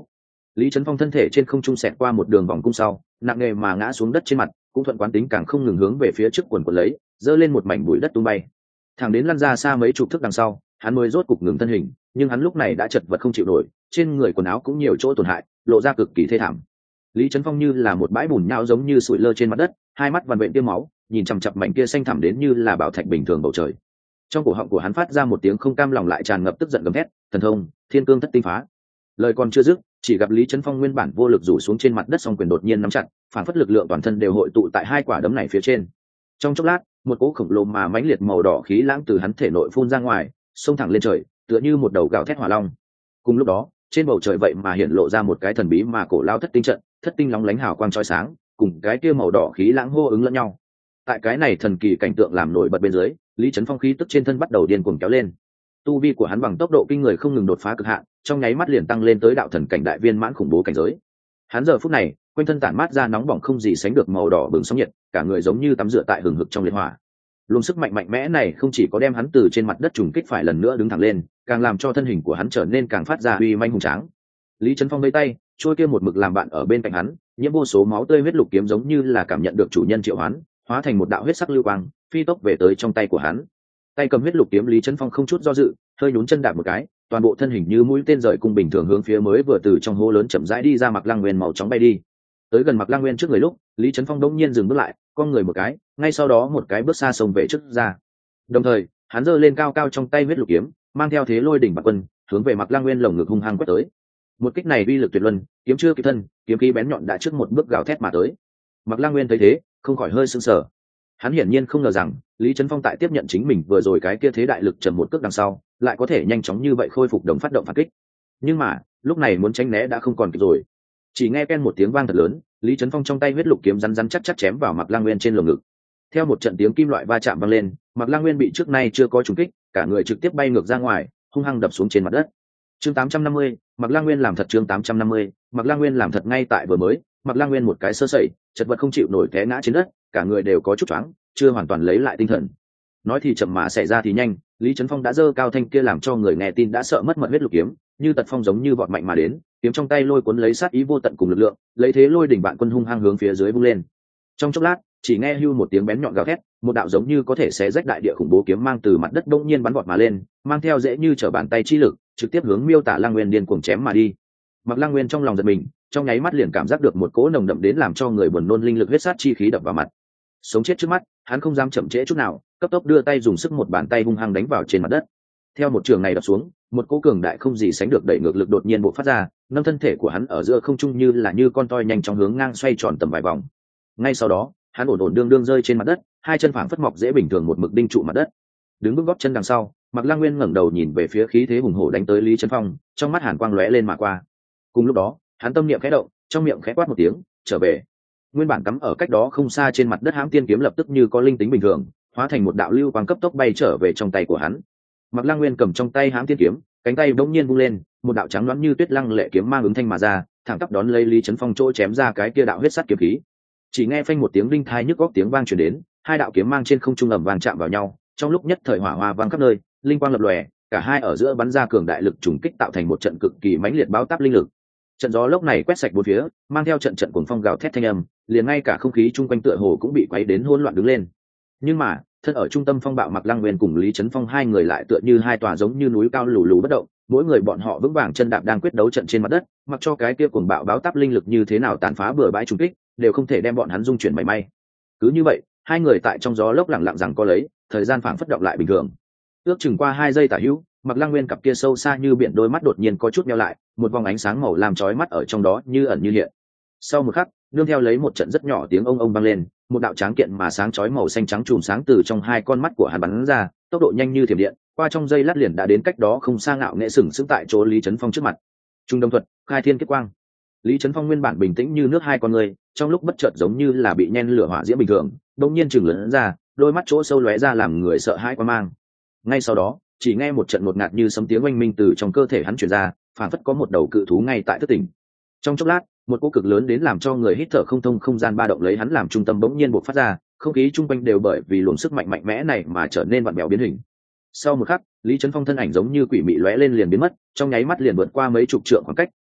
Lý Trấn Phong thân thể trên không trung xẹt qua một đường vòng cung sau, nặng nề mà ngã xuống đất trên mặt, cũng thuận quán tính càng không ngừng hướng về phía trước quần quần lấy, giơ lên một mảnh bụi đất tung bay. Thẳng đến lăn ra xa mấy chục thước đằng sau, hắn mới rốt cục ngừng thân hình, nhưng hắn lúc này đã chật vật không chịu nổi, trên người quần áo cũng nhiều chỗ tổn hại, lộ ra cực kỳ thê thảm. Lý Trấn Phong như là một bãi bùn nhão giống như sụi lơ trên mặt đất, hai mắt vằn vện tiêm máu, nhìn chằm chằm mảnh kia xanh thẳm đến như là bảo thạch bình thường bầu trời. Trong cổ họng của hắn phát ra một tiếng không cam lòng lại tràn ngập tức giận gầm thét, thần thông, thiên cương thất tinh phá. Lời còn chưa dứt, chỉ gặp Lý Trấn Phong nguyên bản vô lực rủ xuống trên mặt đất, song quyền đột nhiên nắm chặt, phản phất lực lượng toàn thân đều hội tụ tại hai quả đấm này phía trên. Trong chốc lát, một cỗ khổng lồ mà mãnh liệt màu đỏ khí lãng từ hắn thể nội phun ra ngoài, xông thẳng lên trời, tựa như một đầu gào thét hỏa long. Cùng lúc đó, trên bầu trời vậy mà hiện lộ ra một cái thần bí mà cổ lao thất tinh trận, thất tinh lóng lánh hào quang chói sáng, cùng cái kia màu đỏ khí lãng hô ứng lẫn nhau. Tại cái này thần kỳ cảnh tượng làm nổi bật bên dưới, Lý Trấn Phong khí tức trên thân bắt đầu điên cuồng kéo lên. Tu vi của hắn bằng tốc độ kinh người không ngừng đột phá cực hạn, trong nháy mắt liền tăng lên tới đạo thần cảnh đại viên mãn khủng bố cảnh giới. Hắn giờ phút này, quanh thân tản mát ra nóng bỏng không gì sánh được màu đỏ bừng sóng nhiệt, cả người giống như tắm rửa tại hừng hực trong liệt hỏa. Luồng sức mạnh mạnh mẽ này không chỉ có đem hắn từ trên mặt đất trùng kích phải lần nữa đứng thẳng lên, càng làm cho thân hình của hắn trở nên càng phát ra uy manh hùng tráng. Lý Trấn Phong vẫy tay, trôi kia một mực làm bạn ở bên cạnh hắn, nhiễm vô số máu tươi huyết lục kiếm giống như là cảm nhận được chủ nhân triệu hoán, hóa thành một đạo huyết sắc lưu quang, phi tốc về tới trong tay của hắn. Tay cầm huyết lục kiếm Lý Trấn Phong không chút do dự, hơi nhún chân đạp một cái, toàn bộ thân hình như mũi tên rời cung bình thường hướng phía mới vừa từ trong hố lớn chậm rãi đi ra Mạc Lăng Nguyên màu chóng bay đi. Tới gần Mạc Lăng Nguyên trước người lúc, Lý Trấn Phong đống nhiên dừng bước lại, con người một cái, ngay sau đó một cái bước xa xông về trước ra. Đồng thời, hắn giơ lên cao cao trong tay huyết lục kiếm, mang theo thế lôi đỉnh bạc quân, hướng về Mạc Lăng Nguyên lồng ngực hung hăng quét tới. Một kích này uy lực tuyệt luân, kiếm chưa kịp thân, kiếm khí bén nhọn đã trước một bước gào thét mà tới. Mạc Lăng Nguyên thấy thế, không khỏi hơi sững sờ. Hắn hiển nhiên không ngờ rằng Lý Trấn Phong tại tiếp nhận chính mình vừa rồi cái kia thế đại lực trầm một cước đằng sau, lại có thể nhanh chóng như vậy khôi phục đồng phát động phản kích. Nhưng mà, lúc này muốn tránh né đã không còn kịp rồi. Chỉ nghe ken một tiếng vang thật lớn, Lý Trấn Phong trong tay huyết lục kiếm rắn rắn chắc chắc chém vào Mạc Lăng Nguyên trên lồng ngực. Theo một trận tiếng kim loại va chạm vang lên, Mạc Lăng Nguyên bị trước nay chưa có trúng kích, cả người trực tiếp bay ngược ra ngoài, hung hăng đập xuống trên mặt đất. Chương tám trăm năm mươi, Mạc Lăng Nguyên làm thật chương tám trăm năm mươi, Mạc Lăng Nguyên làm thật ngay tại vừa mới, Mạc Lăng Nguyên một cái sơ sẩy, chật vật không chịu nổi té ngã trên đất, cả người đều có chút choáng, chưa hoàn toàn lấy lại tinh thần. Nói thì chậm mà xảy ra thì nhanh, Lý Trấn Phong đã giơ cao thanh kia làm cho người nghe tin đã sợ mất mật huyết lục kiếm, như tật phong giống như vọt mạnh mà đến, kiếm trong tay lôi cuốn lấy sát ý vô tận cùng lực lượng, lấy thế lôi đỉnh bạn quân hung hăng hướng phía dưới vung lên. Trong chốc lát, chỉ nghe hưu một tiếng bén nhọn gào thét, một đạo giống như có thể xé rách đại địa khủng bố kiếm mang từ mặt đất bỗng nhiên bắn vọt mà lên, mang theo dễ như trở bàn tay chi lực, trực tiếp hướng Miêu Tả Lăng Nguyên điên cuồng chém mà đi. Mạc Lăng Nguyên trong lòng giật mình, trong nháy mắt liền cảm giác được một cỗ nồng đậm đến làm cho người buồn nôn linh lực huyết sát chi khí đập vào mặt. Sống chết trước mắt, hắn không dám chậm trễ chút nào, cấp tốc đưa tay dùng sức một bàn tay hung hăng đánh vào trên mặt đất. Theo một trường này đập xuống, một cỗ cường đại không gì sánh được đẩy ngược lực đột nhiên bộc phát ra, nâng thân thể của hắn ở giữa không trung như là như con toi nhanh chóng hướng ngang xoay tròn tầm vài vòng. Ngay sau đó, hắn ổn ổn đương đương rơi trên mặt đất, hai chân phảng phất mọc dễ bình thường một mực đinh trụ mặt đất. Đứng bước gót chân đằng sau, Mạc Lăng Nguyên ngẩng đầu nhìn về phía khí thế hùng hổ đánh tới Lý Trấn Phong, trong mắt hàn quang lóe lên mà qua. Cùng lúc đó, hắn tâm niệm khẽ động, trong miệng khẽ quát một tiếng, trở về. Nguyên bản cắm ở cách đó không xa trên mặt đất hãm tiên kiếm lập tức như có linh tính bình thường, hóa thành một đạo lưu quang cấp tốc bay trở về trong tay của hắn. Mạc Lăng Nguyên cầm trong tay hãm tiên kiếm, cánh tay bỗng nhiên vung lên, một đạo trắng loáng như tuyết lăng lệ kiếm mang ứng thanh mà ra, thẳng tắp đón lấy Lý Trấn Phong chỗ chém ra cái kia đạo huyết sắt kiếm khí. Chỉ nghe phanh một tiếng đinh thai nhức góc tiếng vang truyền đến, hai đạo kiếm mang trên không trung ầm vang chạm vào nhau, trong lúc nhất thời hỏa hoa vang khắp nơi, linh quang lập lòe, cả hai ở giữa bắn ra cường đại lực trùng kích tạo thành một trận cực kỳ mãnh liệt báo táp linh lực. Trận gió lốc này quét sạch bốn phía, mang theo trận trận cuồng phong gào thét thanh âm, liền ngay cả không khí chung quanh tựa hồ cũng bị quấy đến hỗn loạn đứng lên. Nhưng mà, thân ở trung tâm phong bạo Mạc Lăng Nguyên cùng Lý Trấn Phong hai người lại tựa như hai tòa giống như núi cao lù lù bất động, mỗi người bọn họ vững vàng chân đạp đang quyết đấu trận trên mặt đất, mặc cho cái kia cuồng bạo báo táp linh lực như thế nào tàn phá bừa bãi trùng kích, đều không thể đem bọn hắn dung chuyển mảy may. Cứ như vậy, hai người tại trong gió lốc lặng lặng rằng có lấy, thời gian phảng phất động lại bình thường. Ước chừng qua hai giây tả hữu, Mạc Lăng Nguyên cặp kia sâu xa như biển đôi mắt đột nhiên có chút nheo lại, một vòng ánh sáng màu làm chói mắt ở trong đó như ẩn như hiện. Sau một khắc, nương theo lấy một trận rất nhỏ tiếng ông ông vang lên, một đạo tráng kiện mà sáng chói màu xanh trắng chùm sáng từ trong hai con mắt của hắn bắn ra, tốc độ nhanh như thiểm điện, qua trong giây lát liền đã đến cách đó không xa ngạo nghệ sừng sững tại chỗ Lý Trấn Phong trước mặt. Trung Đông thuật, khai thiên kết quang. Lý Trấn Phong nguyên bản bình tĩnh như nước hai con người, trong lúc bất chợt giống như là bị nhen lửa hỏa diễm bình thường, đột nhiên trừng lớn ra, đôi mắt chỗ sâu lóe ra làm người sợ hãi quan mang. Ngay sau đó, chỉ nghe một trận ngột ngạt như sấm tiếng oanh minh từ trong cơ thể hắn truyền ra, phản phất có một đầu cự thú ngay tại thức tỉnh. Trong chốc lát, một cỗ cực lớn đến làm cho người hít thở không thông không gian ba động lấy hắn làm trung tâm bỗng nhiên bộc phát ra, không khí chung quanh đều bởi vì luồng sức mạnh mạnh mẽ này mà trở nên vặn vẹo biến hình. Sau một khắc, Lý Trấn Phong thân ảnh giống như quỷ mị lóe lên liền biến mất, trong nháy mắt liền vượt qua mấy chục trượng khoảng cách,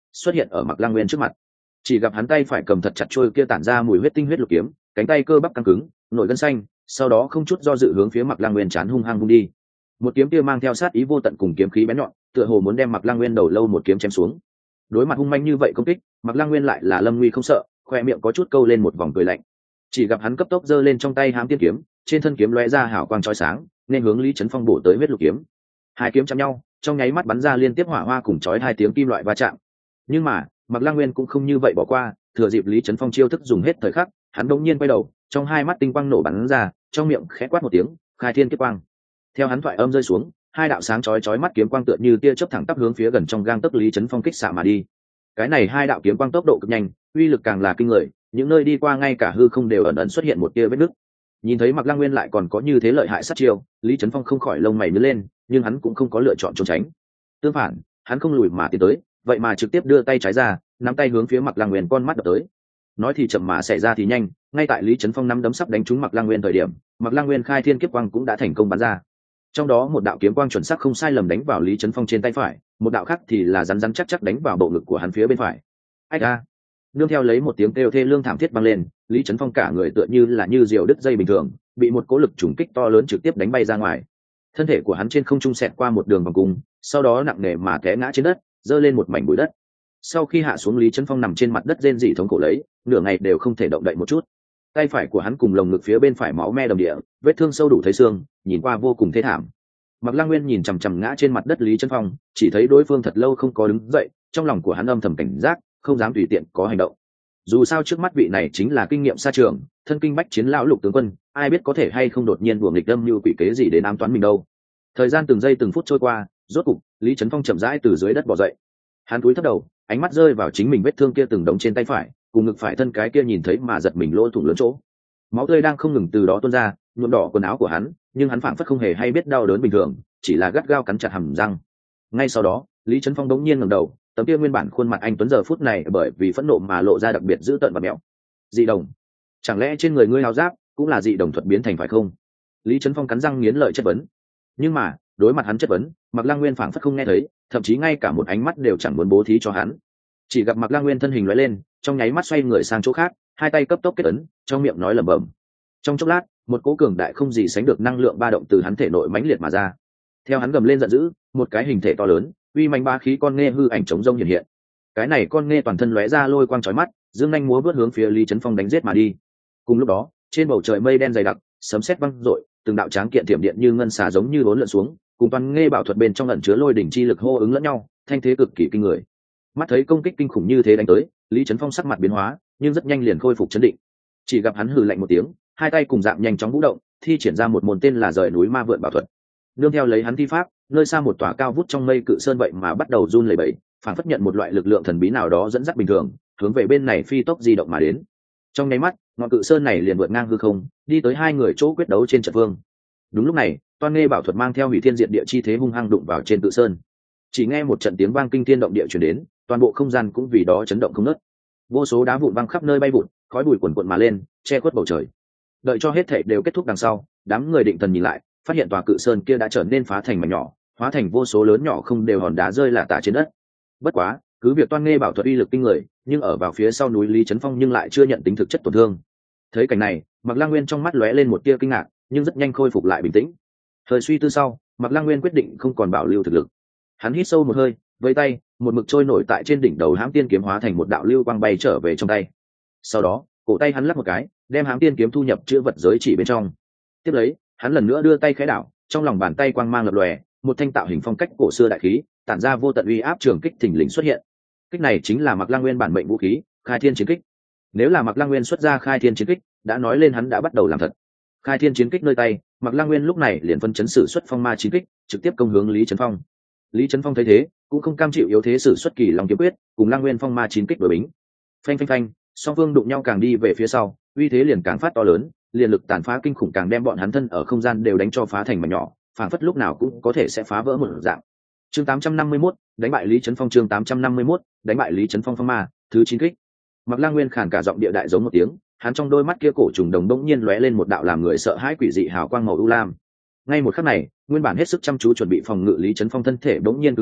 xuất hiện ở Mạc Lăng Nguyên trước mặt. Chỉ gặp hắn tay phải cầm thật chặt trôi kia tản ra mùi huyết tinh huyết lục kiếm, cánh tay cơ bắp căng cứng, nổi gân xanh, sau đó không chút do dự hướng phía Mạc Lăng Nguyên chán hung hăng vung đi. Một kiếm kia mang theo sát ý vô tận cùng kiếm khí bén nhọn, tựa hồ muốn đem Mạc Lăng Nguyên đầu lâu một kiếm chém xuống. Đối mặt hung manh như vậy công kích, Mạc Lăng Nguyên lại là lâm nguy không sợ, khoe miệng có chút câu lên một vòng cười lạnh. Chỉ gặp hắn cấp tốc giơ lên trong tay hám tiên kiếm, trên thân kiếm lóe ra hào quang chói sáng, nên hướng Lý Chấn Phong bổ tới huyết lục kiếm. Hai kiếm chạm nhau, trong nháy mắt bắn ra liên tiếp hỏa hoa cùng chói hai tiếng kim loại va chạm. Nhưng mà, Mạc Lăng Nguyên cũng không như vậy bỏ qua, thừa dịp Lý Chấn Phong chiêu thức dùng hết thời khắc, hắn đột nhiên quay đầu, trong hai mắt tinh quang nổ bắn ra, trong miệng khẽ quát một tiếng, khai thiên kiếp quang. Theo hắn thoại âm rơi xuống, hai đạo sáng chói chói mắt kiếm quang tựa như tia chớp thẳng tắp hướng phía gần trong gang tấc Lý Chấn Phong kích xạ mà đi. Cái này hai đạo kiếm quang tốc độ cực nhanh, uy lực càng là kinh người, những nơi đi qua ngay cả hư không đều ẩn ẩn xuất hiện một tia vết nứt. Nhìn thấy Mạc Lăng Nguyên lại còn có như thế lợi hại sát chiêu, Lý Chấn Phong không khỏi lông mày nhướng lên, nhưng hắn cũng không có lựa chọn trốn tránh. Tương phản, hắn không lùi mà tiến tới, vậy mà trực tiếp đưa tay trái ra, nắm tay hướng phía Mạc Lăng Nguyên con mắt đập tới. Nói thì chậm mà xảy ra thì nhanh, ngay tại Lý Chấn Phong nắm đấm sắp đánh trúng Mạc Lăng Nguyên thời điểm, Mạc Lăng Nguyên khai thiên kiếp quang cũng đã thành công bắn ra. Trong đó một đạo kiếm quang chuẩn xác không sai lầm đánh vào Lý Chấn Phong trên tay phải, một đạo khác thì là rắn rắn chắc chắc đánh vào bộ ngực của hắn phía bên phải. Ách a! Nương theo lấy một tiếng kêu thê lương thảm thiết vang lên, Lý Chấn Phong cả người tựa như là như diều đứt dây bình thường, bị một cỗ lực trùng kích to lớn trực tiếp đánh bay ra ngoài. Thân thể của hắn trên không trung xẹt qua một đường vòng cung, sau đó nặng nề mà té ngã trên đất, giơ lên một mảnh bụi đất. Sau khi hạ xuống, Lý Chấn Phong nằm trên mặt đất rên rỉ thống khổ lấy, nửa ngày đều không thể động đậy một chút. Tay phải của hắn cùng lồng ngực phía bên phải máu me đầm địa, vết thương sâu đủ thấy xương, nhìn qua vô cùng thê thảm. Mạc Lăng Nguyên nhìn chằm chằm ngã trên mặt đất Lý Chấn Phong, chỉ thấy đối phương thật lâu không có đứng dậy, trong lòng của hắn âm thầm cảnh giác, không dám tùy tiện có hành động. Dù sao trước mắt vị này chính là kinh nghiệm xa trường, thân kinh bách chiến lão lục tướng quân, ai biết có thể hay không đột nhiên đùa nghịch âm như quỷ kế gì đến ám toán mình đâu. Thời gian từng giây từng phút trôi qua, rốt cục Lý Chấn Phong chậm rãi từ dưới đất bò dậy. Hắn cúi thấp đầu, ánh mắt rơi vào chính mình vết thương kia từng đống trên tay phải, cùng ngực phải thân cái kia nhìn thấy mà giật mình lỗ thủng lớn chỗ. Máu tươi đang không ngừng từ đó tuôn ra, nhuộm đỏ quần áo của hắn, nhưng hắn phảng phất không hề hay biết đau đớn bình thường, chỉ là gắt gao cắn chặt hàm răng. Ngay sau đó, Lý Chấn Phong đống nhiên ngẩng đầu, tấm kia nguyên bản khuôn mặt anh tuấn giờ phút này bởi vì phẫn nộ mà lộ ra đặc biệt dữ tợn và mẹo. Dị đồng, chẳng lẽ trên người ngươi áo giáp cũng là dị đồng thuật biến thành phải không? Lý Chấn Phong cắn răng nghiến lợi chất vấn. Nhưng mà đối mặt hắn chất vấn, Mạc Lăng Nguyên phảng phất không nghe thấy, thậm chí ngay cả một ánh mắt đều chẳng muốn bố thí cho hắn. Chỉ gặp Mạc Lăng Nguyên thân hình lóe lên, trong nháy mắt xoay người sang chỗ khác, hai tay cấp tốc kết ấn, trong miệng nói lẩm bẩm. Trong chốc lát, một cỗ cường đại không gì sánh được năng lượng ba động từ hắn thể nội mãnh liệt mà ra. Theo hắn gầm lên giận dữ, một cái hình thể to lớn, uy manh ba khí con nghe hư ảnh chống rông hiện hiện. Cái này con nghe toàn thân lóe ra lôi quang chói mắt, dương nhanh múa vớt hướng phía Lý Chấn Phong đánh giết mà đi. Cùng lúc đó, trên bầu trời mây đen dày đặc, sấm sét vang rội, từng đạo tráng kiện tiệm điện như ngân xà giống như bốn lượn xuống, cùng toàn nghe bảo thuật bên trong ẩn chứa lôi đỉnh chi lực hô ứng lẫn nhau, thanh thế cực kỳ kinh người. Mắt thấy công kích kinh khủng như thế đánh tới, Lý Chấn Phong sắc mặt biến hóa, nhưng rất nhanh liền khôi phục chấn định. Chỉ gặp hắn hừ lạnh một tiếng, hai tay cùng dạng nhanh chóng vũ động, thi triển ra một môn tên là rời núi ma vượn bảo thuật. Nương theo lấy hắn thi pháp, nơi xa một tòa cao vút trong mây cự sơn vậy mà bắt đầu run lẩy bẩy, phản phất nhận một loại lực lượng thần bí nào đó dẫn dắt bình thường, hướng về bên này phi tốc di động mà đến. Trong nháy mắt, ngọn cự sơn này liền vượt ngang hư không, đi tới hai người chỗ quyết đấu trên trận vương. Đúng lúc này, Toan Nghê bảo thuật mang theo hủy thiên diệt địa chi thế hung hăng đụng vào trên cự sơn. Chỉ nghe một trận tiếng vang kinh thiên động địa truyền đến, toàn bộ không gian cũng vì đó chấn động không ngớt. Vô số đá vụn văng khắp nơi bay vụn, khói bụi cuồn cuộn mà lên, che khuất bầu trời. Đợi cho hết thảy đều kết thúc đằng sau, đám người định thần nhìn lại, phát hiện tòa cự sơn kia đã trở nên phá thành mảnh nhỏ, hóa thành vô số lớn nhỏ không đều hòn đá rơi lả tả trên đất. Bất quá, cứ việc Toan Nghê bảo thuật uy lực kinh người, nhưng ở vào phía sau núi Lý Chấn Phong nhưng lại chưa nhận tính thực chất tổn thương. Thấy cảnh này, Mạc Lăng Nguyên trong mắt lóe lên một tia kinh ngạc, nhưng rất nhanh khôi phục lại bình tĩnh. Thời suy tư sau, Mạc Lăng Nguyên quyết định không còn bảo lưu thực lực. Hắn hít sâu một hơi, vẫy tay, một mực trôi nổi tại trên đỉnh đầu hãm tiên kiếm hóa thành một đạo lưu quang bay trở về trong tay. Sau đó, cổ tay hắn lắc một cái, đem hãm tiên kiếm thu nhập chữ vật giới chỉ bên trong. Tiếp lấy, hắn lần nữa đưa tay khẽ đảo, trong lòng bàn tay quang mang lập lòe, một thanh tạo hình phong cách cổ xưa đại khí, tản ra vô tận uy áp trường kích thình lình xuất hiện. Kích này chính là Mạc Lăng Nguyên bản mệnh vũ khí, Khai Thiên Chiến Kích. Nếu là Mạc Lăng Nguyên xuất ra Khai Thiên Chiến Kích, đã nói lên hắn đã bắt đầu làm thật. Khai Thiên Chiến Kích nơi tay, Mạc Lăng Nguyên lúc này liền phân chấn sử xuất Phong Ma Chiến Kích, trực tiếp công hướng Lý Chấn Phong. Lý Chấn Phong thấy thế, cũng không cam chịu yếu thế sử xuất Kỳ Long Kiếm Quyết, cùng Lăng Nguyên Phong Ma Chiến Kích đối bính. Phanh phanh phanh, song phương đụng nhau càng đi về phía sau, uy thế liền càng phát to lớn, liền lực tàn phá kinh khủng càng đem bọn hắn thân ở không gian đều đánh cho phá thành mảnh nhỏ, phảng phất lúc nào cũng có thể sẽ phá vỡ một dạng. Chương tám trăm năm mươi mốt, đánh bại Lý Chấn Phong. Chương tám trăm năm mươi mốt, đánh bại Lý Chấn Phong. Phong Ma thứ chín kích. Mạc Lăng Nguyên khàn cả giọng địa đại giống một tiếng, hắn trong đôi mắt kia cổ trùng đồng bỗng nhiên lóe lên một đạo làm người sợ hãi quỷ dị hào quang màu u lam. Ngay một khắc này, nguyên bản hết sức chăm chú chuẩn bị phòng ngự Lý Chấn Phong thân thể bỗng nhiên cứng đờ,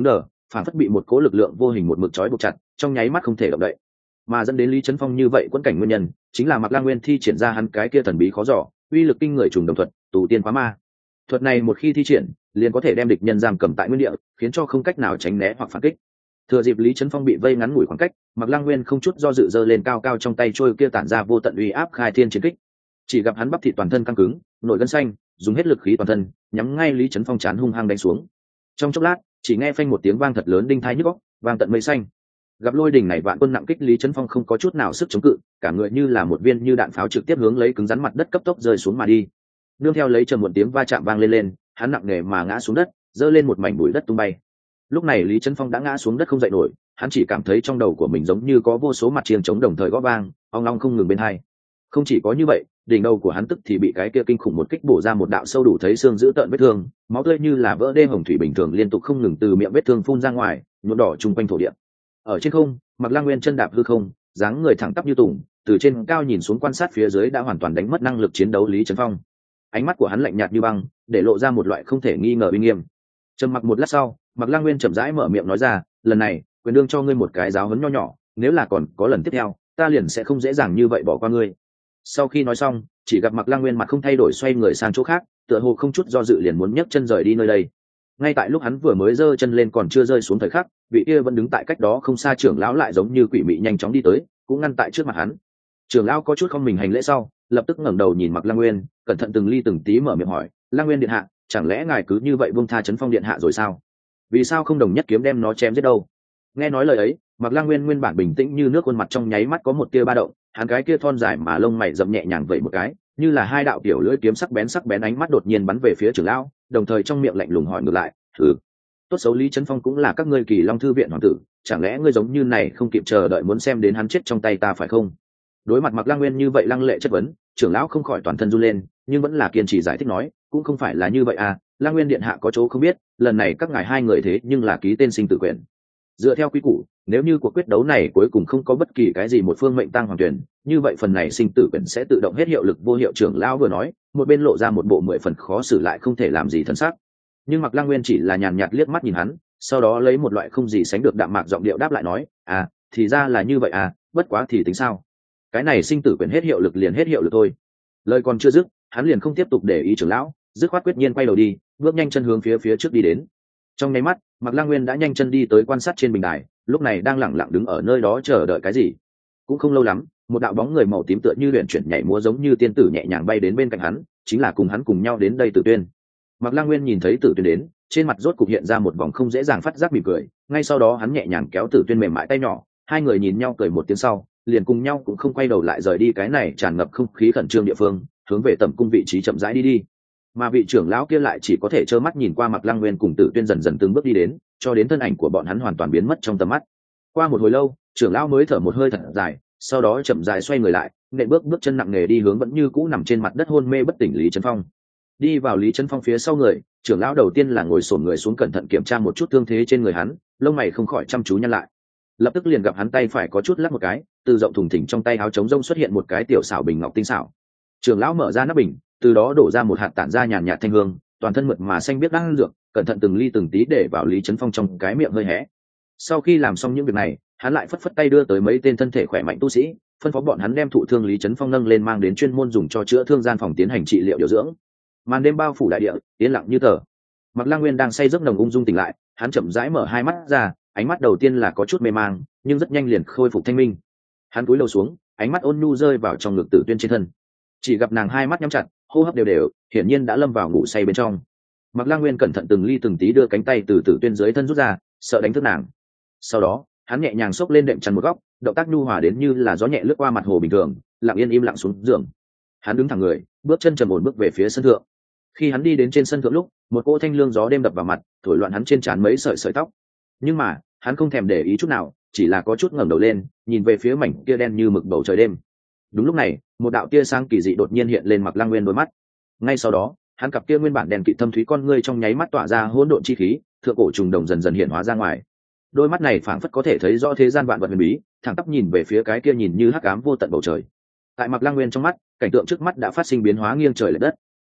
phản phất bị một cố lực lượng vô hình một mực trói buộc chặt, trong nháy mắt không thể động đậy. Mà dẫn đến Lý Chấn Phong như vậy quẫn cảnh nguyên nhân chính là Mạc Lang Nguyên thi triển ra hắn cái kia thần bí khó dò, uy lực kinh người trùng đồng thuật, tù tiên khóa ma. Thuật này một khi thi triển, liền có thể đem địch nhân giam cầm tại nguyên địa, khiến cho không cách nào tránh né hoặc phản kích. Thừa dịp Lý Chấn Phong bị vây ngắn ngủi khoảng cách, Mạc Lang Nguyên không chút do dự giơ lên cao cao trong tay trôi kia tản ra vô tận uy áp khai thiên chiến kích. Chỉ gặp hắn bắp thịt toàn thân căng cứng, nổi gân xanh, dùng hết lực khí toàn thân, nhắm ngay Lý Chấn Phong chán hung hăng đánh xuống. Trong chốc lát, chỉ nghe phanh một tiếng vang thật lớn đinh tai nhức óc, vang tận mây xanh. Gặp lôi đỉnh này vạn quân nặng kích, Lý Chấn Phong không có chút nào sức chống cự, cả người như là một viên như đạn pháo trực tiếp hướng lấy cứng rắn mặt đất cấp tốc rơi xuống mà đi. Nương theo lấy trầm một tiếng va chạm vang lên lên, hắn nặng nề mà ngã xuống đất, giơ lên một mảnh bụi đất tung bay. Lúc này Lý Chấn Phong đã ngã xuống đất không dậy nổi, hắn chỉ cảm thấy trong đầu của mình giống như có vô số mặt chiêng chống đồng thời gõ vang, ong long không ngừng bên hai. Không chỉ có như vậy, đỉnh đầu của hắn tức thì bị cái kia kinh khủng một kích bổ ra một đạo sâu đủ thấy xương giữ tợn vết thương, máu tươi như là vỡ đê hồng thủy bình thường liên tục không ngừng từ miệng vết thương phun ra ngoài, nhuộm đỏ chung quanh thổ địa. Ở trên không, Mạc Lang Nguyên chân đạp hư không, dáng người thẳng tắp như tùng, từ trên cao nhìn xuống quan sát phía dưới đã hoàn toàn đánh mất năng lực chiến đấu Lý Chấn Phong. Ánh mắt của hắn lạnh nhạt như băng, để lộ ra một loại không thể nghi ngờ uy nghiêm. Trầm mặc một lát sau, Mạc Lang Nguyên chậm rãi mở miệng nói ra, lần này quyền đương cho ngươi một cái giáo huấn nho nhỏ, nếu là còn có lần tiếp theo, ta liền sẽ không dễ dàng như vậy bỏ qua ngươi. Sau khi nói xong, chỉ gặp Mạc Lang Nguyên mặt không thay đổi xoay người sang chỗ khác, tựa hồ không chút do dự liền muốn nhấc chân rời đi nơi đây. Ngay tại lúc hắn vừa mới giơ chân lên còn chưa rơi xuống thời khắc, vị kia vẫn đứng tại cách đó không xa trưởng lão lại giống như quỷ mị nhanh chóng đi tới, cũng ngăn tại trước mặt hắn. Trưởng lão có chút không mình hành lễ sau, lập tức ngẩng đầu nhìn Mạc Lang Nguyên, cẩn thận từng ly từng tí mở miệng hỏi, Lang Nguyên điện hạ, chẳng lẽ ngài cứ như vậy buông tha Chấn Phong điện hạ rồi sao? Vì sao không đồng nhất kiếm đem nó chém giết đâu? Nghe nói lời ấy, Mạc Lang Nguyên nguyên bản bình tĩnh như nước, khuôn mặt trong nháy mắt có một tia ba động, hắn cái kia thon dài mà lông mày rậm nhẹ nhàng vậy một cái, như là hai đạo tiểu lưỡi kiếm sắc bén sắc bén, ánh mắt đột nhiên bắn về phía trưởng lão, đồng thời trong miệng lạnh lùng hỏi ngược lại, "Thử, tốt xấu Lý Chấn Phong cũng là các ngươi Kỳ Long thư viện hoàng tử, chẳng lẽ ngươi giống như này không kịp chờ đợi muốn xem đến hắn chết trong tay ta phải không?" Đối mặt Mạc Lang Nguyên như vậy lăng lệ chất vấn, trưởng lão không khỏi toàn thân run lên, nhưng vẫn là kiên trì giải thích nói, "Cũng không phải là như vậy à, Lang Nguyên điện hạ có chỗ không biết, lần này các ngài hai người thế nhưng là ký tên sinh tử quyền. Dựa theo quy củ, nếu như cuộc quyết đấu này cuối cùng không có bất kỳ cái gì một phương mệnh tang hoàng tuyển, như vậy phần này sinh tử quyền sẽ tự động hết hiệu lực." Vô hiệu trưởng lão vừa nói, một bên lộ ra một bộ mười phần khó xử lại không thể làm gì thân sắc. Nhưng Mạc Lang Nguyên chỉ là nhàn nhạt liếc mắt nhìn hắn, sau đó lấy một loại không gì sánh được đạm mạc giọng điệu đáp lại nói, "À, thì ra là như vậy à, bất quá thì tính sao? Cái này sinh tử quyền hết hiệu lực liền hết hiệu lực thôi." Lời còn chưa dứt, hắn liền không tiếp tục để ý trưởng lão, dứt khoát quyết nhiên quay đầu đi, bước nhanh chân hướng phía phía trước đi đến. Trong nháy mắt, Mạc Lang Nguyên đã nhanh chân đi tới quan sát trên bình đài, lúc này đang lẳng lặng đứng ở nơi đó chờ đợi cái gì. Cũng không lâu lắm, một đạo bóng người màu tím tựa như luyện chuyển nhảy múa giống như tiên tử nhẹ nhàng bay đến bên cạnh hắn, chính là cùng hắn cùng nhau đến đây Tử Tuyên. Mạc Lang Nguyên nhìn thấy Tử Tuyên đến, trên mặt rốt cục hiện ra một vòng không dễ dàng phát giác mỉm cười, ngay sau đó hắn nhẹ nhàng kéo Tử Tuyên mềm mại tay nhỏ, hai người nhìn nhau cười một tiếng sau, liền cùng nhau cũng không quay đầu lại rời đi cái này tràn ngập không khí khẩn trương địa phương, hướng về tẩm cung vị trí chậm rãi đi đi. Mà vị trưởng lão kia lại chỉ có thể trơ mắt nhìn qua Mạc Lang Nguyên cùng Tử Tuyên dần dần từng bước đi đến, cho đến thân ảnh của bọn hắn hoàn toàn biến mất trong tầm mắt. Qua một hồi lâu, trưởng lão mới thở một hơi thật dài, sau đó chậm rãi xoay người lại, nện bước bước chân nặng nề đi hướng vẫn như cũ nằm trên mặt đất hôn mê bất tỉnh Lý Chấn Phong. Đi vào Lý Chấn Phong phía sau người, trưởng lão đầu tiên là ngồi xổm người xuống cẩn thận kiểm tra một chút thương thế trên người hắn, lông mày không khỏi chăm chú nhăn lại. Lập tức liền gặp hắn tay phải có chút lắc một cái, từ rộng thùng thình trong tay áo trống rông xuất hiện một cái tiểu xảo bình ngọc tinh xảo. Trưởng lão mở ra nắp bình, từ đó đổ ra một hạt tản ra nhàn nhạt thanh hương, toàn thân mượt mà xanh biếc đang dược, cẩn thận từng ly từng tí để vào Lý Chấn Phong trong cái miệng hơi hé. Sau khi làm xong những việc này, hắn lại phất phất tay đưa tới mấy tên thân thể khỏe mạnh tu sĩ, phân phó bọn hắn đem thụ thương Lý Chấn Phong nâng lên mang đến chuyên môn dùng cho chữa thương gian phòng tiến hành trị liệu điều dưỡng. Màn đêm bao phủ đại địa, yên lặng như tờ. Mạc Lang Nguyên đang say giấc nồng ung dung tỉnh lại, hắn chậm rãi mở hai mắt ra, ánh mắt đầu tiên là có chút mê mang, nhưng rất nhanh liền khôi phục thanh minh. Hắn cúi đầu xuống, ánh mắt ôn nhu rơi vào trong ngực Tử Tuyên trên thân. Chỉ gặp nàng hai mắt nhắm chặt, hô hấp đều đều, hiển nhiên đã lâm vào ngủ say bên trong. Mạc Lang Nguyên cẩn thận từng ly từng tí đưa cánh tay từ Tử Tuyên dưới thân rút ra, sợ đánh thức nàng. Sau đó, hắn nhẹ nhàng xốc lên đệm chăn một góc, động tác nhu hòa đến như là gió nhẹ lướt qua mặt hồ bình thường, lặng yên im lặng xuống giường. Hắn đứng thẳng người, bước chân trầm ổn bước về phía sân thượng. Khi hắn đi đến trên sân thượng lúc, một cỗ thanh lương gió đêm đập vào mặt, thổi loạn hắn trên trán mấy sợi sợi tóc. Nhưng mà, hắn không thèm để ý chút nào, chỉ là có chút ngẩng đầu lên, nhìn về phía mảnh kia đen như mực bầu trời đêm. Đúng lúc này, một đạo tia sáng kỳ dị đột nhiên hiện lên Mạc Lang Nguyên đôi mắt. Ngay sau đó, hắn cặp kia nguyên bản đèn kịt thâm thúy con ngươi trong nháy mắt tỏa ra hỗn độn chi khí, thượng cổ trùng đồng dần dần hiện hóa ra ngoài. Đôi mắt này phảng phất có thể thấy rõ thế gian vạn vật huyền bí, thẳng tắp nhìn về phía cái kia nhìn như hắc ám vô tận bầu trời. Tại Mạc Lang Nguyên trong mắt, cảnh tượng trước mắt đã phát sinh biến hóa nghiêng trời lệch đất.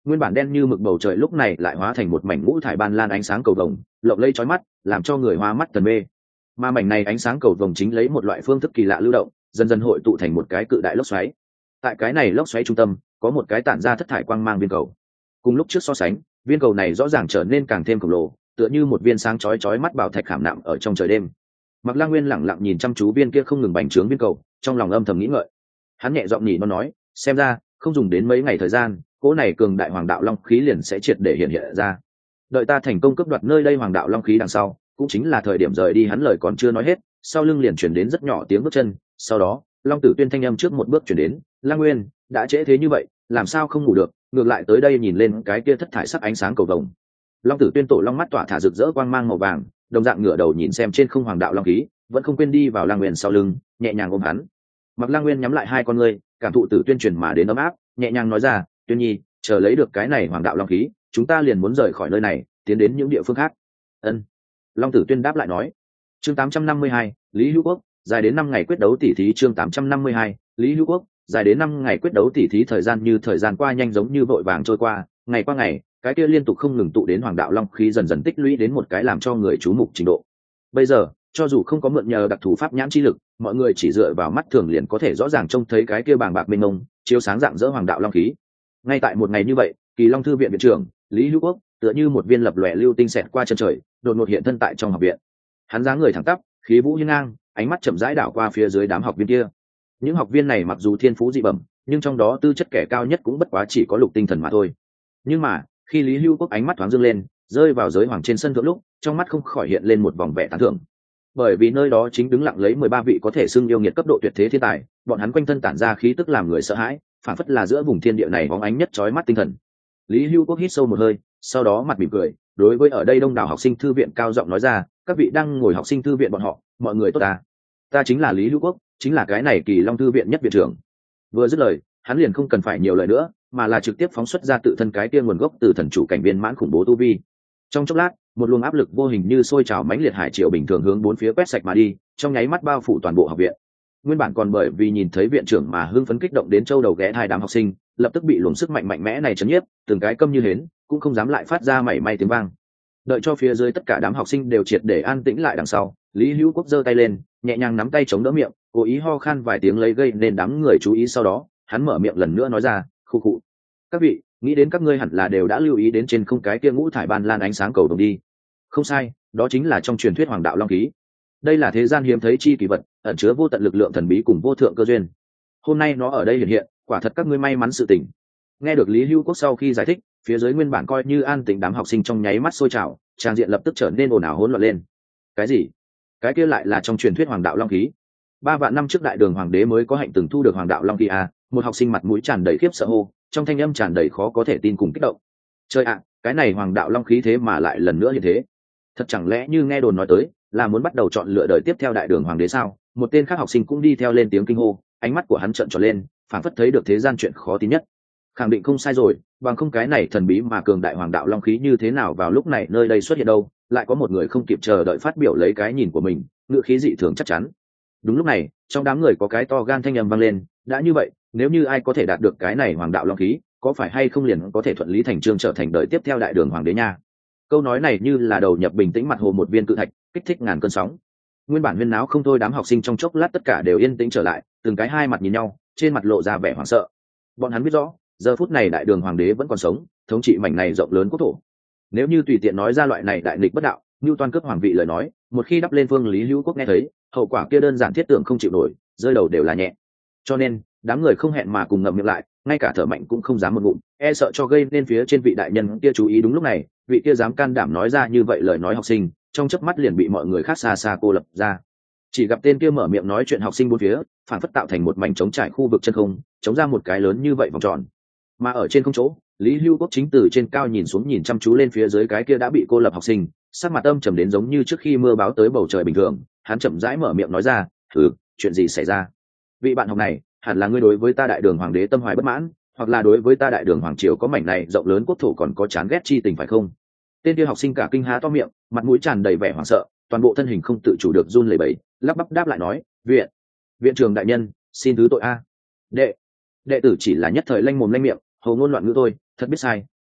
Nguyên bản đen như mực bầu trời lúc này lại hóa thành một mảnh ngũ thải ban lan ánh sáng cầu vồng, lộng lẫy chói mắt, làm cho người hoa mắt thần mê. Mà mảnh này ánh sáng cầu vồng chính lấy một loại phương thức kỳ lạ lưu động, dần dần hội tụ thành một cái cự đại lốc xoáy. Tại cái này lốc xoáy trung tâm, có một cái tản ra thất thải quang mang viên cầu. Cùng lúc trước so sánh, viên cầu này rõ ràng trở nên càng thêm khổng lồ, tựa như một viên sáng chói chói mắt bảo thạch khảm nạm ở trong trời đêm. Mạc Lang Nguyên lẳng lặng nhìn chăm chú viên kia không ngừng bành trướng viên cầu, trong lòng âm thầm nghĩ ngợi. Hắn nhẹ giọng nhỉ nó nói, xem ra không dùng đến mấy ngày thời gian, cỗ này cường đại hoàng đạo long khí liền sẽ triệt để hiện hiện ra. Đợi ta thành công cướp đoạt nơi đây hoàng đạo long khí đằng sau, cũng chính là thời điểm rời đi. Hắn lời còn chưa nói hết, sau lưng liền chuyển đến rất nhỏ tiếng bước chân, sau đó Long Tử Tuyên thanh âm trước một bước chuyển đến, Lang Nguyên, đã trễ thế như vậy, làm sao không ngủ được, ngược lại tới đây nhìn lên cái kia thất thải sắc ánh sáng cầu vồng. Long Tử Tuyên tổ long mắt tỏa thả rực rỡ quang mang màu vàng, đồng dạng ngửa đầu nhìn xem trên không hoàng đạo long khí, vẫn không quên đi vào Lang Nguyên sau lưng, nhẹ nhàng ôm hắn. Mặc Lang Nguyên nhắm lại hai con ngươi, cảm thụ Tử Tuyên truyền mà đến ấm áp, nhẹ nhàng nói ra, Tuyên Nhi, chờ lấy được cái này hoàng đạo long khí, chúng ta liền muốn rời khỏi nơi này, tiến đến những địa phương khác. Ân. Long Tử Tuyên đáp lại nói. Chương tám trăm năm mươi hai, Lý Hữu Quốc, dài đến năm ngày quyết đấu tỷ thí. Chương tám trăm năm mươi hai, Lý Hữu Quốc, dài đến năm ngày quyết đấu tỷ thí. Thời gian như thời gian qua nhanh giống như vội vàng trôi qua, ngày qua ngày, cái kia liên tục không ngừng tụ đến hoàng đạo long khí dần dần tích lũy đến một cái làm cho người chú mục trình độ. Bây giờ, cho dù không có mượn nhờ đặc thù pháp nhãn chi lực, mọi người chỉ dựa vào mắt thường liền có thể rõ ràng trông thấy cái kia bàng bạc mênh mông, chiếu sáng dạng dỡ hoàng đạo long khí. Ngay tại một ngày như vậy, Kỳ Long thư viện viện trưởng Lý Hữu Quốc tựa như một viên lập lòe lưu tinh xẹt qua chân trời, đột ngột hiện thân tại trong học viện. Hắn dáng người thẳng tắp, khí vũ hiên ngang, ánh mắt chậm rãi đảo qua phía dưới đám học viên kia. Những học viên này mặc dù thiên phú dị bẩm, nhưng trong đó tư chất kẻ cao nhất cũng bất quá chỉ có lục tinh thần mà thôi. Nhưng mà khi Lý Hữu Quốc ánh mắt thoáng dương lên, rơi vào giới hoàng trên sân thượng lúc, trong mắt không khỏi hiện lên một vòng vẻ tán thưởng. Bởi vì nơi đó chính đứng lặng lấy mười ba vị có thể xưng yêu nghiệt cấp độ tuyệt thế thiên tài, bọn hắn quanh thân tản ra khí tức làm người sợ hãi, phản phất là giữa vùng thiên địa này bóng ánh nhất chói mắt tinh thần. Lý Hữu Quốc hít sâu một hơi, sau đó mặt mỉm cười, đối với ở đây đông đảo học sinh thư viện cao giọng nói ra, các vị đang ngồi học sinh thư viện bọn họ, mọi người tốt ta. Ta chính là Lý Hữu Quốc, chính là cái này Kỳ Long thư viện nhất viện trưởng. Vừa dứt lời, hắn liền không cần phải nhiều lời nữa, mà là trực tiếp phóng xuất ra tự thân cái tiên nguồn gốc từ thần chủ cảnh viên mãn khủng bố tu vi. Trong chốc lát, một luồng áp lực vô hình như sôi trào mãnh liệt hải triều bình thường hướng bốn phía quét sạch mà đi, trong nháy mắt bao phủ toàn bộ học viện. Nguyên bản còn bởi vì nhìn thấy viện trưởng mà hưng phấn kích động đến châu đầu ghé hai đám học sinh, lập tức bị luồng sức mạnh mạnh mẽ này chấn nhiếp, từng cái câm như hến, cũng không dám lại phát ra mảy may tiếng vang. Đợi cho phía dưới tất cả đám học sinh đều triệt để an tĩnh lại đằng sau, Lý Hữu Quốc giơ tay lên, nhẹ nhàng nắm tay chống đỡ miệng, cố ý ho khan vài tiếng lấy gây nên đám người chú ý. Sau đó hắn mở miệng lần nữa nói ra, khụ khụ, các vị, nghĩ đến các ngươi hẳn là đều đã lưu ý đến trên không cái kia ngũ thải ban lan ánh sáng cầu vồng đi. Không sai, đó chính là trong truyền thuyết hoàng đạo long khí. Đây là thế gian hiếm thấy chi kỳ vật, ẩn chứa vô tận lực lượng thần bí cùng vô thượng cơ duyên. Hôm nay nó ở đây hiện hiện, quả thật các ngươi may mắn sự tình. Nghe được Lý Hữu Quốc sau khi giải thích, phía dưới nguyên bản coi như an tĩnh đám học sinh trong nháy mắt sôi trào, trang diện lập tức trở nên ồn ào hỗn loạn lên. Cái gì? Cái kia lại là trong truyền thuyết hoàng đạo long khí? Ba vạn năm trước đại đường hoàng đế mới có hạnh từng thu được hoàng đạo long khí à? Một học sinh mặt mũi tràn đầy khiếp sợ hô, trong thanh âm tràn đầy khó có thể tin cùng kích động. Trời ạ, cái này hoàng đạo long khí thế mà lại lần nữa như thế? Thật chẳng lẽ như nghe đồn nói tới, là muốn bắt đầu chọn lựa đời tiếp theo đại đường hoàng đế sao? Một tên khác học sinh cũng đi theo lên tiếng kinh hô, ánh mắt của hắn trợn tròn lên, phảng phất thấy được thế gian chuyện khó tin nhất. Khẳng định không sai rồi, bằng không cái này thần bí mà cường đại hoàng đạo long khí như thế nào vào lúc này nơi đây xuất hiện đâu? Lại có một người không kịp chờ đợi phát biểu lấy cái nhìn của mình, ngữ khí dị thường chắc chắn. Đúng lúc này, trong đám người có cái to gan thanh âm vang lên, đã như vậy, nếu như ai có thể đạt được cái này hoàng đạo long khí, có phải hay không liền có thể thuận lý thành chương trở thành đời tiếp theo đại đường hoàng đế nha? Câu nói này như là đầu nhập bình tĩnh mặt hồ một viên cự thạch, kích thích ngàn cơn sóng. Nguyên bản huyên náo không thôi, đám học sinh trong chốc lát tất cả đều yên tĩnh trở lại, từng cái hai mặt nhìn nhau, trên mặt lộ ra vẻ hoảng sợ. Bọn hắn biết rõ, giờ phút này đại đường hoàng đế vẫn còn sống, thống trị mảnh này rộng lớn quốc thổ. Nếu như tùy tiện nói ra loại này đại nghịch bất đạo, như toan cướp hoàng vị lời nói, một khi đắp lên phương Lý Hữu Quốc nghe thấy, hậu quả kia đơn giản thiết tưởng không chịu nổi, rơi đầu đều là nhẹ. Cho nên, đám người không hẹn mà cùng ngậm miệng lại, ngay cả thở mạnh cũng không dám một ngụm, e sợ cho gây nên phía trên vị đại nhân kia chú ý. Đúng lúc này, vị kia dám can đảm nói ra như vậy lời nói học sinh, trong chớp mắt liền bị mọi người khác xa xa cô lập ra. Chỉ gặp tên kia mở miệng nói chuyện học sinh bốn phía, phản phất tạo thành một mảnh trống trải khu vực chân không, chống ra một cái lớn như vậy vòng tròn. Mà ở trên không chỗ, Lý Hữu Quốc chính từ trên cao nhìn xuống, nhìn chăm chú lên phía dưới cái kia đã bị cô lập học sinh, sắc mặt âm trầm đến giống như trước khi mưa báo tới bầu trời bình thường. Hắn chậm rãi mở miệng nói ra, "Thử, chuyện gì xảy ra? Vị bạn học này, hẳn là ngươi đối với ta đại đường hoàng đế tâm hoài bất mãn, hoặc là đối với ta đại đường hoàng triều có mảnh này rộng lớn quốc thổ còn có chán ghét chi tình phải không?" Tên kia học sinh cả kinh há to miệng, mặt mũi tràn đầy vẻ hoảng sợ, toàn bộ thân hình không tự chủ được run lẩy bẩy, lắp bắp đáp lại nói, "Viện, viện trưởng đại nhân, xin thứ tội a. Đệ, đệ tử chỉ là nhất thời lanh mồm lanh miệng, hồ ngôn loạn ngữ thôi, thật biết sai,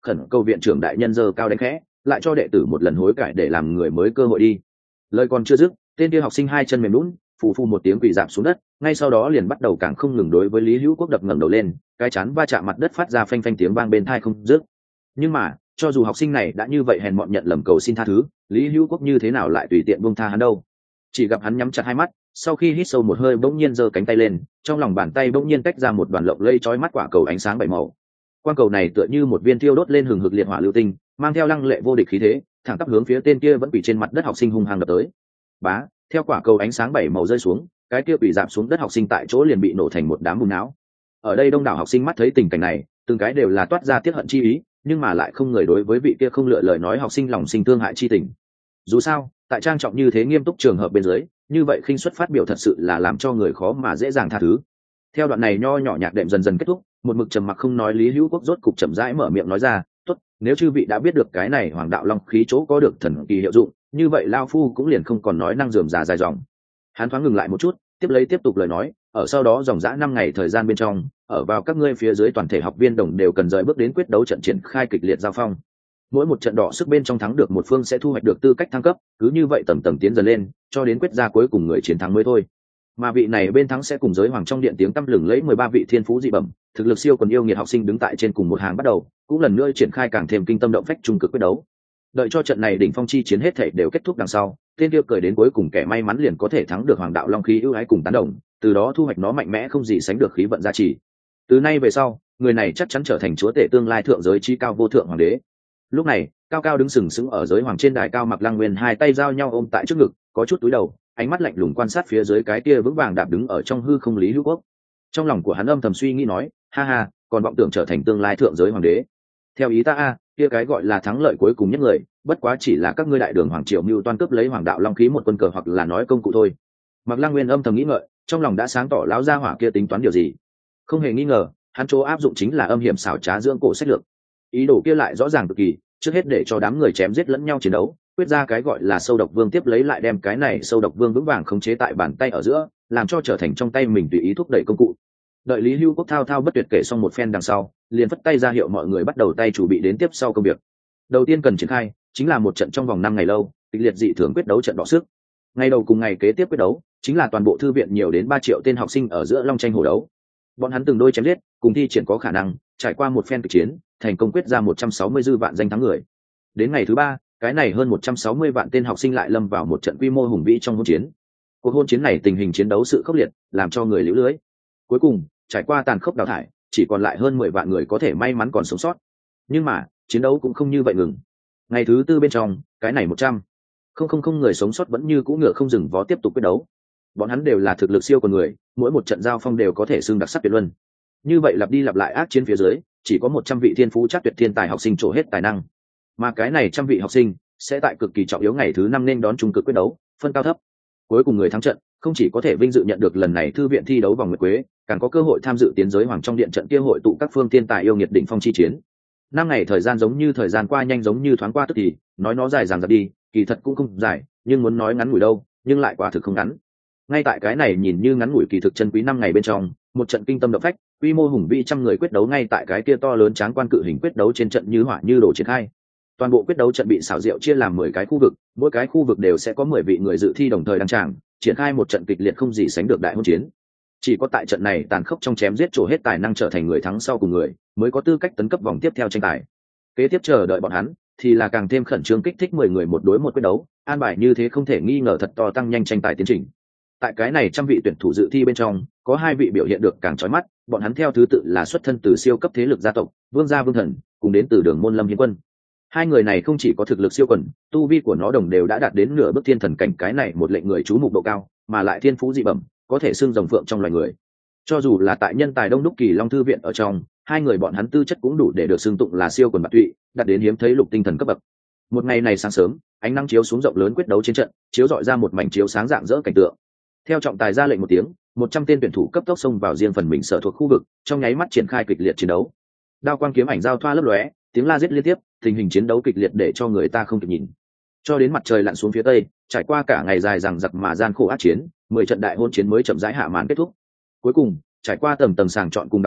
khẩn cầu viện trưởng đại nhân giơ cao đánh khẽ, lại cho đệ tử một lần hối cải để làm người mới cơ hội đi. Lời còn chưa dứt, tên kia học sinh hai chân mềm lún, phù phù một tiếng quỳ rạp xuống đất, ngay sau đó liền bắt đầu càng không ngừng đối với Lý Hữu Quốc đập ngẩng đầu lên, cái chán va chạm mặt đất phát ra phanh phanh tiếng vang bên tai không dứt. Nhưng mà cho dù học sinh này đã như vậy hèn mọn nhận lầm cầu xin tha thứ, Lý Hữu Quốc như thế nào lại tùy tiện buông tha hắn đâu. Chỉ gặp hắn nhắm chặt hai mắt, sau khi hít sâu một hơi bỗng nhiên giơ cánh tay lên, trong lòng bàn tay bỗng nhiên tách ra một đoàn lộng lây chói mắt quả cầu ánh sáng bảy màu. Quang cầu này tựa như một viên thiêu đốt lên hừng hực liệt hỏa lưu tinh, mang theo lăng lệ vô địch khí thế, thẳng tắp hướng phía tên kia vẫn quỳ trên mặt đất học sinh hung hăng đập tới. Bá, theo quả cầu ánh sáng bảy màu rơi xuống, cái kia quỳ rạp xuống đất học sinh tại chỗ liền bị nổ thành một đám bùn não. Ở đây đông đảo học sinh mắt thấy tình cảnh này, từng cái đều là toát ra tiết hận chi ý, nhưng mà lại không người đối với vị kia không lựa lời nói học sinh lòng sinh thương hại chi tình. Dù sao, tại trang trọng như thế nghiêm túc trường hợp bên dưới, như vậy khinh suất phát biểu thật sự là làm cho người khó mà dễ dàng tha thứ. Theo đoạn này nho nhỏ nhạc đệm dần dần kết thúc, một mực trầm mặc không nói Lý Hữu Quốc rốt cục chậm rãi mở miệng nói ra, "Tốt, nếu chư vị đã biết được cái này Hoàng đạo long khí chỗ có được thần kỳ hiệu dụng, như vậy lao phu cũng liền không còn nói năng rườm rà dài dòng." Hắn thoáng ngừng lại một chút, tiếp lấy tiếp tục lời nói, "Ở sau đó dòng dã năm ngày thời gian bên trong, ở vào các ngươi phía dưới toàn thể học viên đồng đều cần rời bước đến quyết đấu trận triển khai kịch liệt giao phong. Mỗi một trận đỏ sức bên trong thắng được một phương sẽ thu hoạch được tư cách thăng cấp, cứ như vậy tầm tầm tiến dần lên, cho đến quyết ra cuối cùng người chiến thắng mới thôi. Mà vị này bên thắng sẽ cùng giới hoàng trong điện tiếng tăm lừng lấy mười ba vị thiên phú dị bẩm, thực lực siêu quần yêu nghiệt học sinh đứng tại trên cùng một hàng bắt đầu, cũng lần nữa triển khai càng thêm kinh tâm động phách trung cực quyết đấu. Đợi cho trận này đỉnh phong chi chiến hết thảy đều kết thúc đằng sau, tên kia cười đến cuối cùng kẻ may mắn liền có thể thắng được Hoàng đạo long khí ưu ái cùng tán đồng, từ đó thu hoạch nó mạnh mẽ không gì sánh được khí vận gia trì. Từ nay về sau, người này chắc chắn trở thành chúa tể tương lai thượng giới chi cao vô thượng hoàng đế." Lúc này, cao cao đứng sừng sững ở giới hoàng trên đài cao, Mặc Lăng Nguyên hai tay giao nhau ôm tại trước ngực, có chút túi đầu, ánh mắt lạnh lùng quan sát phía dưới cái kia vững vàng đạp đứng ở trong hư không Lý Hữu Quốc. Trong lòng của hắn âm thầm suy nghĩ nói, ha ha, còn vọng tưởng trở thành tương lai thượng giới hoàng đế. Theo ý ta a, kia cái gọi là thắng lợi cuối cùng nhất người, bất quá chỉ là các ngươi đại đường hoàng triều mưu toan cướp lấy Hoàng đạo long khí một quân cờ hoặc là nói công cụ thôi. Mặc Lăng Nguyên âm thầm nghĩ ngợi, trong lòng đã sáng tỏ lão gia hỏa kia tính toán điều gì. Không hề nghi ngờ, hắn chỗ áp dụng chính là âm hiểm xảo trá dưỡng cổ sách lược. Ý đồ kia lại rõ ràng cực kỳ, trước hết để cho đám người chém giết lẫn nhau chiến đấu, quyết ra cái gọi là sâu độc vương, tiếp lấy lại đem cái này sâu độc vương vững vàng khống chế tại bàn tay ở giữa, làm cho trở thành trong tay mình tùy ý thúc đẩy công cụ. Đợi Lý Hữu Quốc thao thao bất tuyệt kể xong một phen đằng sau, liền phất tay ra hiệu mọi người bắt đầu tay chủ bị đến tiếp sau công việc. Đầu tiên cần triển khai chính là một trận trong vòng năm ngày lâu kịch liệt dị thường quyết đấu trận đọ sức. Ngày đầu cùng ngày kế tiếp quyết đấu chính là toàn bộ thư viện nhiều đến ba triệu tên học sinh ở giữa long tranh hổ đấu. Bọn hắn từng đôi chém giết, cùng thi triển có khả năng trải qua một phen kịch chiến, thành công quyết ra một trăm sáu mươi dư vạn danh thắng người. Đến ngày thứ ba, cái này hơn một trăm sáu mươi vạn tên học sinh lại lâm vào một trận quy mô hùng vĩ trong hôn chiến. Cuộc hôn chiến này tình hình chiến đấu sự khốc liệt, làm cho người liễu lưới. Cuối cùng, trải qua tàn khốc đào thải, chỉ còn lại hơn mười vạn người có thể may mắn còn sống sót. Nhưng mà, chiến đấu cũng không như vậy ngừng. Ngày thứ tư bên trong, cái này một trăm không không không người sống sót vẫn như cũ ngựa không dừng vó tiếp tục quyết đấu. Bọn hắn đều là thực lực siêu quần người, mỗi một trận giao phong đều có thể xưng đặc sắc tuyệt luân. Như vậy lặp đi lặp lại ác chiến phía dưới, chỉ có một trăm vị thiên phú chắc tuyệt thiên tài học sinh trổ hết tài năng. Mà cái này trăm vị học sinh sẽ tại cực kỳ trọng yếu ngày thứ năm nên đón trung cực quyết đấu, phân cao thấp. Cuối cùng người thắng trận không chỉ có thể vinh dự nhận được lần này thư viện thi đấu vòng nguyệt quế, càng có cơ hội tham dự tiến giới hoàng trong điện trận kia hội tụ các phương thiên tài yêu nghiệt đỉnh phong chi chiến. Năm ngày thời gian giống như thời gian qua nhanh, giống như thoáng qua tức thì, nói nó dài dằng dặc đi, kỳ thật cũng không dài, nhưng muốn nói ngắn ngủi đâu, nhưng lại quả thực không ngắn. Ngay tại cái này nhìn như ngắn ngủi kỳ thực chân quý năm ngày bên trong, một trận kinh tâm động phách, quy mô hùng vĩ trăm người quyết đấu ngay tại cái kia to lớn tráng quan cự hình quyết đấu trên trận như hỏa như đổ triển khai. Toàn bộ quyết đấu trận bị xảo diệu chia làm mười cái khu vực, mỗi cái khu vực đều sẽ có mười vị người dự thi đồng thời đăng tràng, triển khai một trận kịch liệt không gì sánh được đại hôn chiến. Chỉ có tại trận này tàn khốc trong chém giết trổ hết tài năng trở thành người thắng sau cùng người, mới có tư cách tấn cấp vòng tiếp theo tranh tài. Kế tiếp chờ đợi bọn hắn thì là càng thêm khẩn trương kích thích mười người một đối một quyết đấu, an bài như thế không thể nghi ngờ thật to tăng nhanh tranh tài tiến trình. Tại cái này trăm vị tuyển thủ dự thi bên trong, có hai vị biểu hiện được càng chói mắt, bọn hắn theo thứ tự là xuất thân từ siêu cấp thế lực gia tộc, Vương gia Vương Thần, cùng đến từ Đường môn Lâm Hiến Quân. Hai người này không chỉ có thực lực siêu quần, tu vi của nó đồng đều đã đạt đến nửa bước thiên thần cảnh, cái này một lệnh người chú mục độ cao, mà lại thiên phú dị bẩm, có thể xưng rồng phượng trong loài người. Cho dù là tại nhân tài đông đúc Kỳ Long thư viện ở trong, hai người bọn hắn tư chất cũng đủ để được xưng tụng là siêu quần bạc tụy, đạt đến hiếm thấy lục tinh thần cấp bậc. Một ngày này sáng sớm, ánh nắng chiếu xuống rộng lớn quyết đấu trên trận, chiếu rọi ra một mảnh chiếu sáng rạng rỡ cảnh tượng. Theo trọng tài ra lệnh một tiếng, một trăm tên tuyển thủ cấp tốc xông vào riêng phần mình sở thuộc khu vực, trong nháy mắt triển khai kịch liệt chiến đấu. Đao quang kiếm ảnh giao thoa lấp lóe, tiếng la giết liên tiếp, tình hình chiến đấu kịch liệt để cho người ta không kịp nhìn. Cho đến mặt trời lặn xuống phía tây, trải qua cả ngày dài dằng dặc mà gian khổ ác chiến, mười trận đại hôn chiến mới chậm rãi hạ màn kết thúc. Cuối cùng, trải qua tầng tầng sàng chọn cùng đào thải,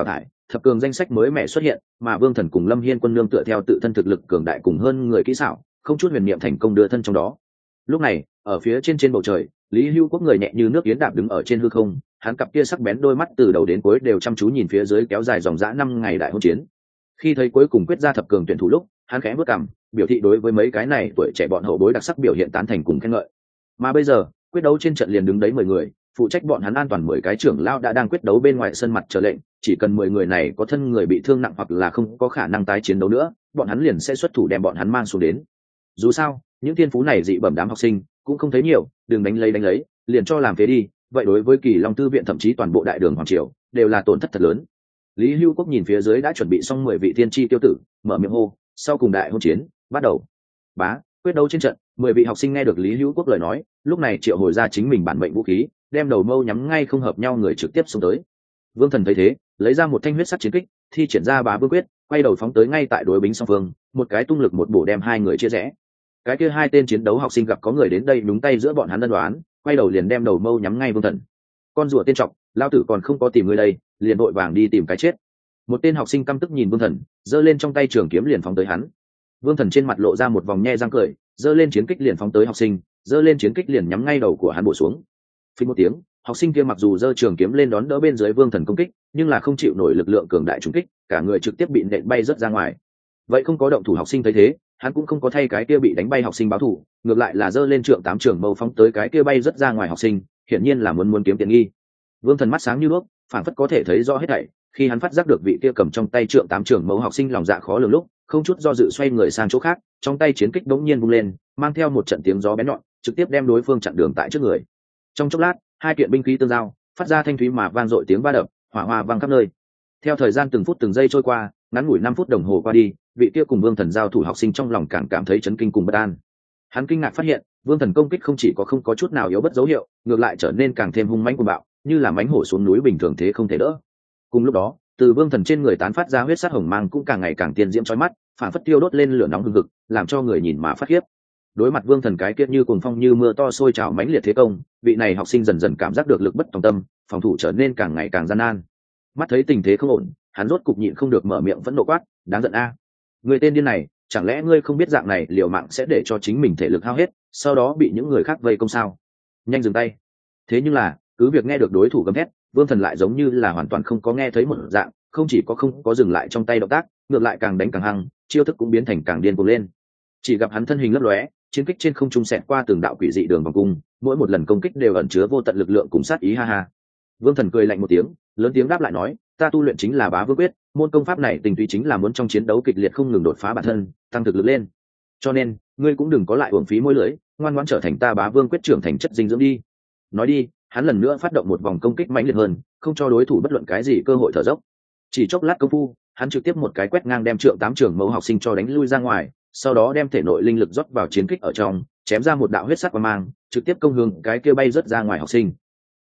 thập cường danh sách mới mẻ xuất hiện, mà Vương Thần cùng Lâm Hiên Quân nương tựa theo tự thân thực lực cường đại cùng hơn người kỹ xảo, không chút huyền niệm thành công đưa thân trong đó. Lúc này, ở phía trên trên bầu trời, Lý Hưu Quốc người nhẹ như nước yến đạp đứng ở trên hư không, hắn cặp kia sắc bén đôi mắt từ đầu đến cuối đều chăm chú nhìn phía dưới kéo dài dòng dã năm ngày đại hôn chiến. Khi thấy cuối cùng quyết ra thập cường tuyển thủ lúc, hắn khẽ bước cằm, biểu thị đối với mấy cái này tuổi trẻ bọn hậu bối đặc sắc biểu hiện tán thành cùng khen ngợi. Mà bây giờ, quyết đấu trên trận liền đứng đấy mười người, phụ trách bọn hắn an toàn mười cái trưởng lao đã đang quyết đấu bên ngoài sân mặt chờ lệnh, chỉ cần mười người này có thân người bị thương nặng hoặc là không có khả năng tái chiến đấu nữa, bọn hắn liền sẽ xuất thủ đem bọn hắn mang xuống đến. Dù sao, những thiên phú này dị bẩm đám học sinh cũng không thấy nhiều, đừng đánh lấy đánh lấy, liền cho làm phế đi, vậy đối với Kỳ Long Thư viện thậm chí toàn bộ đại đường hoàng triều đều là tổn thất thật lớn. Lý Hưu Quốc nhìn phía dưới đã chuẩn bị xong mười vị tiên tri tiêu tử, mở miệng hô, sau cùng đại hôn chiến bắt đầu. Bá, quyết đấu trên trận, mười vị học sinh nghe được Lý Hưu Quốc lời nói, lúc này triệu hồi ra chính mình bản mệnh vũ khí, đem đầu mâu nhắm ngay không hợp nhau người trực tiếp xông tới. Vương Thần thấy thế, lấy ra một thanh huyết sắc chiến kích, thi triển ra Bá Vương quyết, quay đầu phóng tới ngay tại đối bính song phương, một cái tung lực một bổ đem hai người chia rẽ. Cái kia hai tên chiến đấu học sinh gặp có người đến đây nhúng tay giữa bọn hắn ân đoán, quay đầu liền đem đầu mâu nhắm ngay Vương Thần. Con rùa tiên trọng, lao tử còn không có tìm người đây, liền vội vàng đi tìm cái chết. Một tên học sinh căm tức nhìn Vương Thần, giơ lên trong tay trường kiếm liền phóng tới hắn. Vương Thần trên mặt lộ ra một vòng nhe răng cười, giơ lên chiến kích liền phóng tới học sinh, giơ lên chiến kích liền nhắm ngay đầu của hắn bổ xuống. Phình một tiếng, học sinh kia mặc dù giơ trường kiếm lên đón đỡ bên dưới Vương Thần công kích, nhưng là không chịu nổi lực lượng cường đại trùng kích, cả người trực tiếp bị nện bay rớt ra ngoài. Vậy không có động thủ học sinh thấy thế, hắn cũng không có thay cái kia bị đánh bay học sinh báo thù, ngược lại là giơ lên trượng tám trường mâu phóng tới cái kia bay rớt ra ngoài học sinh, hiển nhiên là muốn muốn kiếm tiện nghi. Vương Thần mắt sáng như đuốc, phản phất có thể thấy rõ hết thảy, khi hắn phát giác được vị kia cầm trong tay trượng tám trường mâu học sinh lòng dạ khó lường lúc, không chút do dự xoay người sang chỗ khác, trong tay chiến kích đống nhiên vung lên, mang theo một trận tiếng gió bén nhọn, trực tiếp đem đối phương chặn đường tại trước người. Trong chốc lát, hai kiện binh khí tương giao, phát ra thanh thúy mà vang dội tiếng va đập, hỏa hoa vang khắp nơi. Theo thời gian từng phút từng giây trôi qua, ngắn ngủi năm phút đồng hồ qua đi, vị kia cùng Vương Thần giao thủ học sinh trong lòng càng cảm thấy chấn kinh cùng bất an. Hắn kinh ngạc phát hiện, Vương Thần công kích không chỉ có không có chút nào yếu bất dấu hiệu, ngược lại trở nên càng thêm hung mãnh cuồng bạo, như là mãnh hổ xuống núi bình thường thế không thể đỡ. Cùng lúc đó, từ Vương Thần trên người tán phát ra huyết sắc hồng mang cũng càng ngày càng tiên diễm chói mắt, phản phất tiêu đốt lên lửa nóng hừng hực, làm cho người nhìn mà phát khiếp. Đối mặt Vương Thần cái kiết như cuồng phong như mưa to sôi trào mãnh liệt thế công, vị này học sinh dần dần cảm giác được lực bất tòng tâm, phòng thủ trở nên càng ngày càng gian nan. Mắt thấy tình thế không ổn, hắn rốt cục nhịn không được mở miệng phẫn nộ quát, đáng giận a! Người tên điên này, chẳng lẽ ngươi không biết dạng này liều mạng sẽ để cho chính mình thể lực hao hết, sau đó bị những người khác vây công sao? Nhanh dừng tay! Thế nhưng là, cứ việc nghe được đối thủ gầm thét, Vương Thần lại giống như là hoàn toàn không có nghe thấy một dạng, không chỉ có không có dừng lại trong tay động tác, ngược lại càng đánh càng hăng, chiêu thức cũng biến thành càng điên cuồng lên. Chỉ gặp hắn thân hình lấp lóe, chiến kích trên không trung xẹt qua từng đạo quỷ dị đường vòng cung, mỗi một lần công kích đều ẩn chứa vô tận lực lượng cùng sát ý ha ha. Vương Thần cười lạnh một tiếng, lớn tiếng đáp lại nói, ta tu luyện chính là Bá Vương quyết, môn công pháp này tình túy chính là muốn trong chiến đấu kịch liệt không ngừng đột phá bản thân, tăng thực lực lên. Cho nên, ngươi cũng đừng có lại uổng phí môi lưỡi, ngoan ngoãn trở thành ta Bá Vương quyết trưởng thành chất dinh dưỡng đi. Nói đi, hắn lần nữa phát động một vòng công kích mãnh liệt hơn, không cho đối thủ bất luận cái gì cơ hội thở dốc. Chỉ chốc lát công phu, hắn trực tiếp một cái quét ngang đem trượng tám trường mẫu học sinh cho đánh lui ra ngoài, sau đó đem thể nội linh lực rót vào chiến kích ở trong, chém ra một đạo huyết sắc quang mang, trực tiếp công hướng cái kia bay rớt ra ngoài học sinh.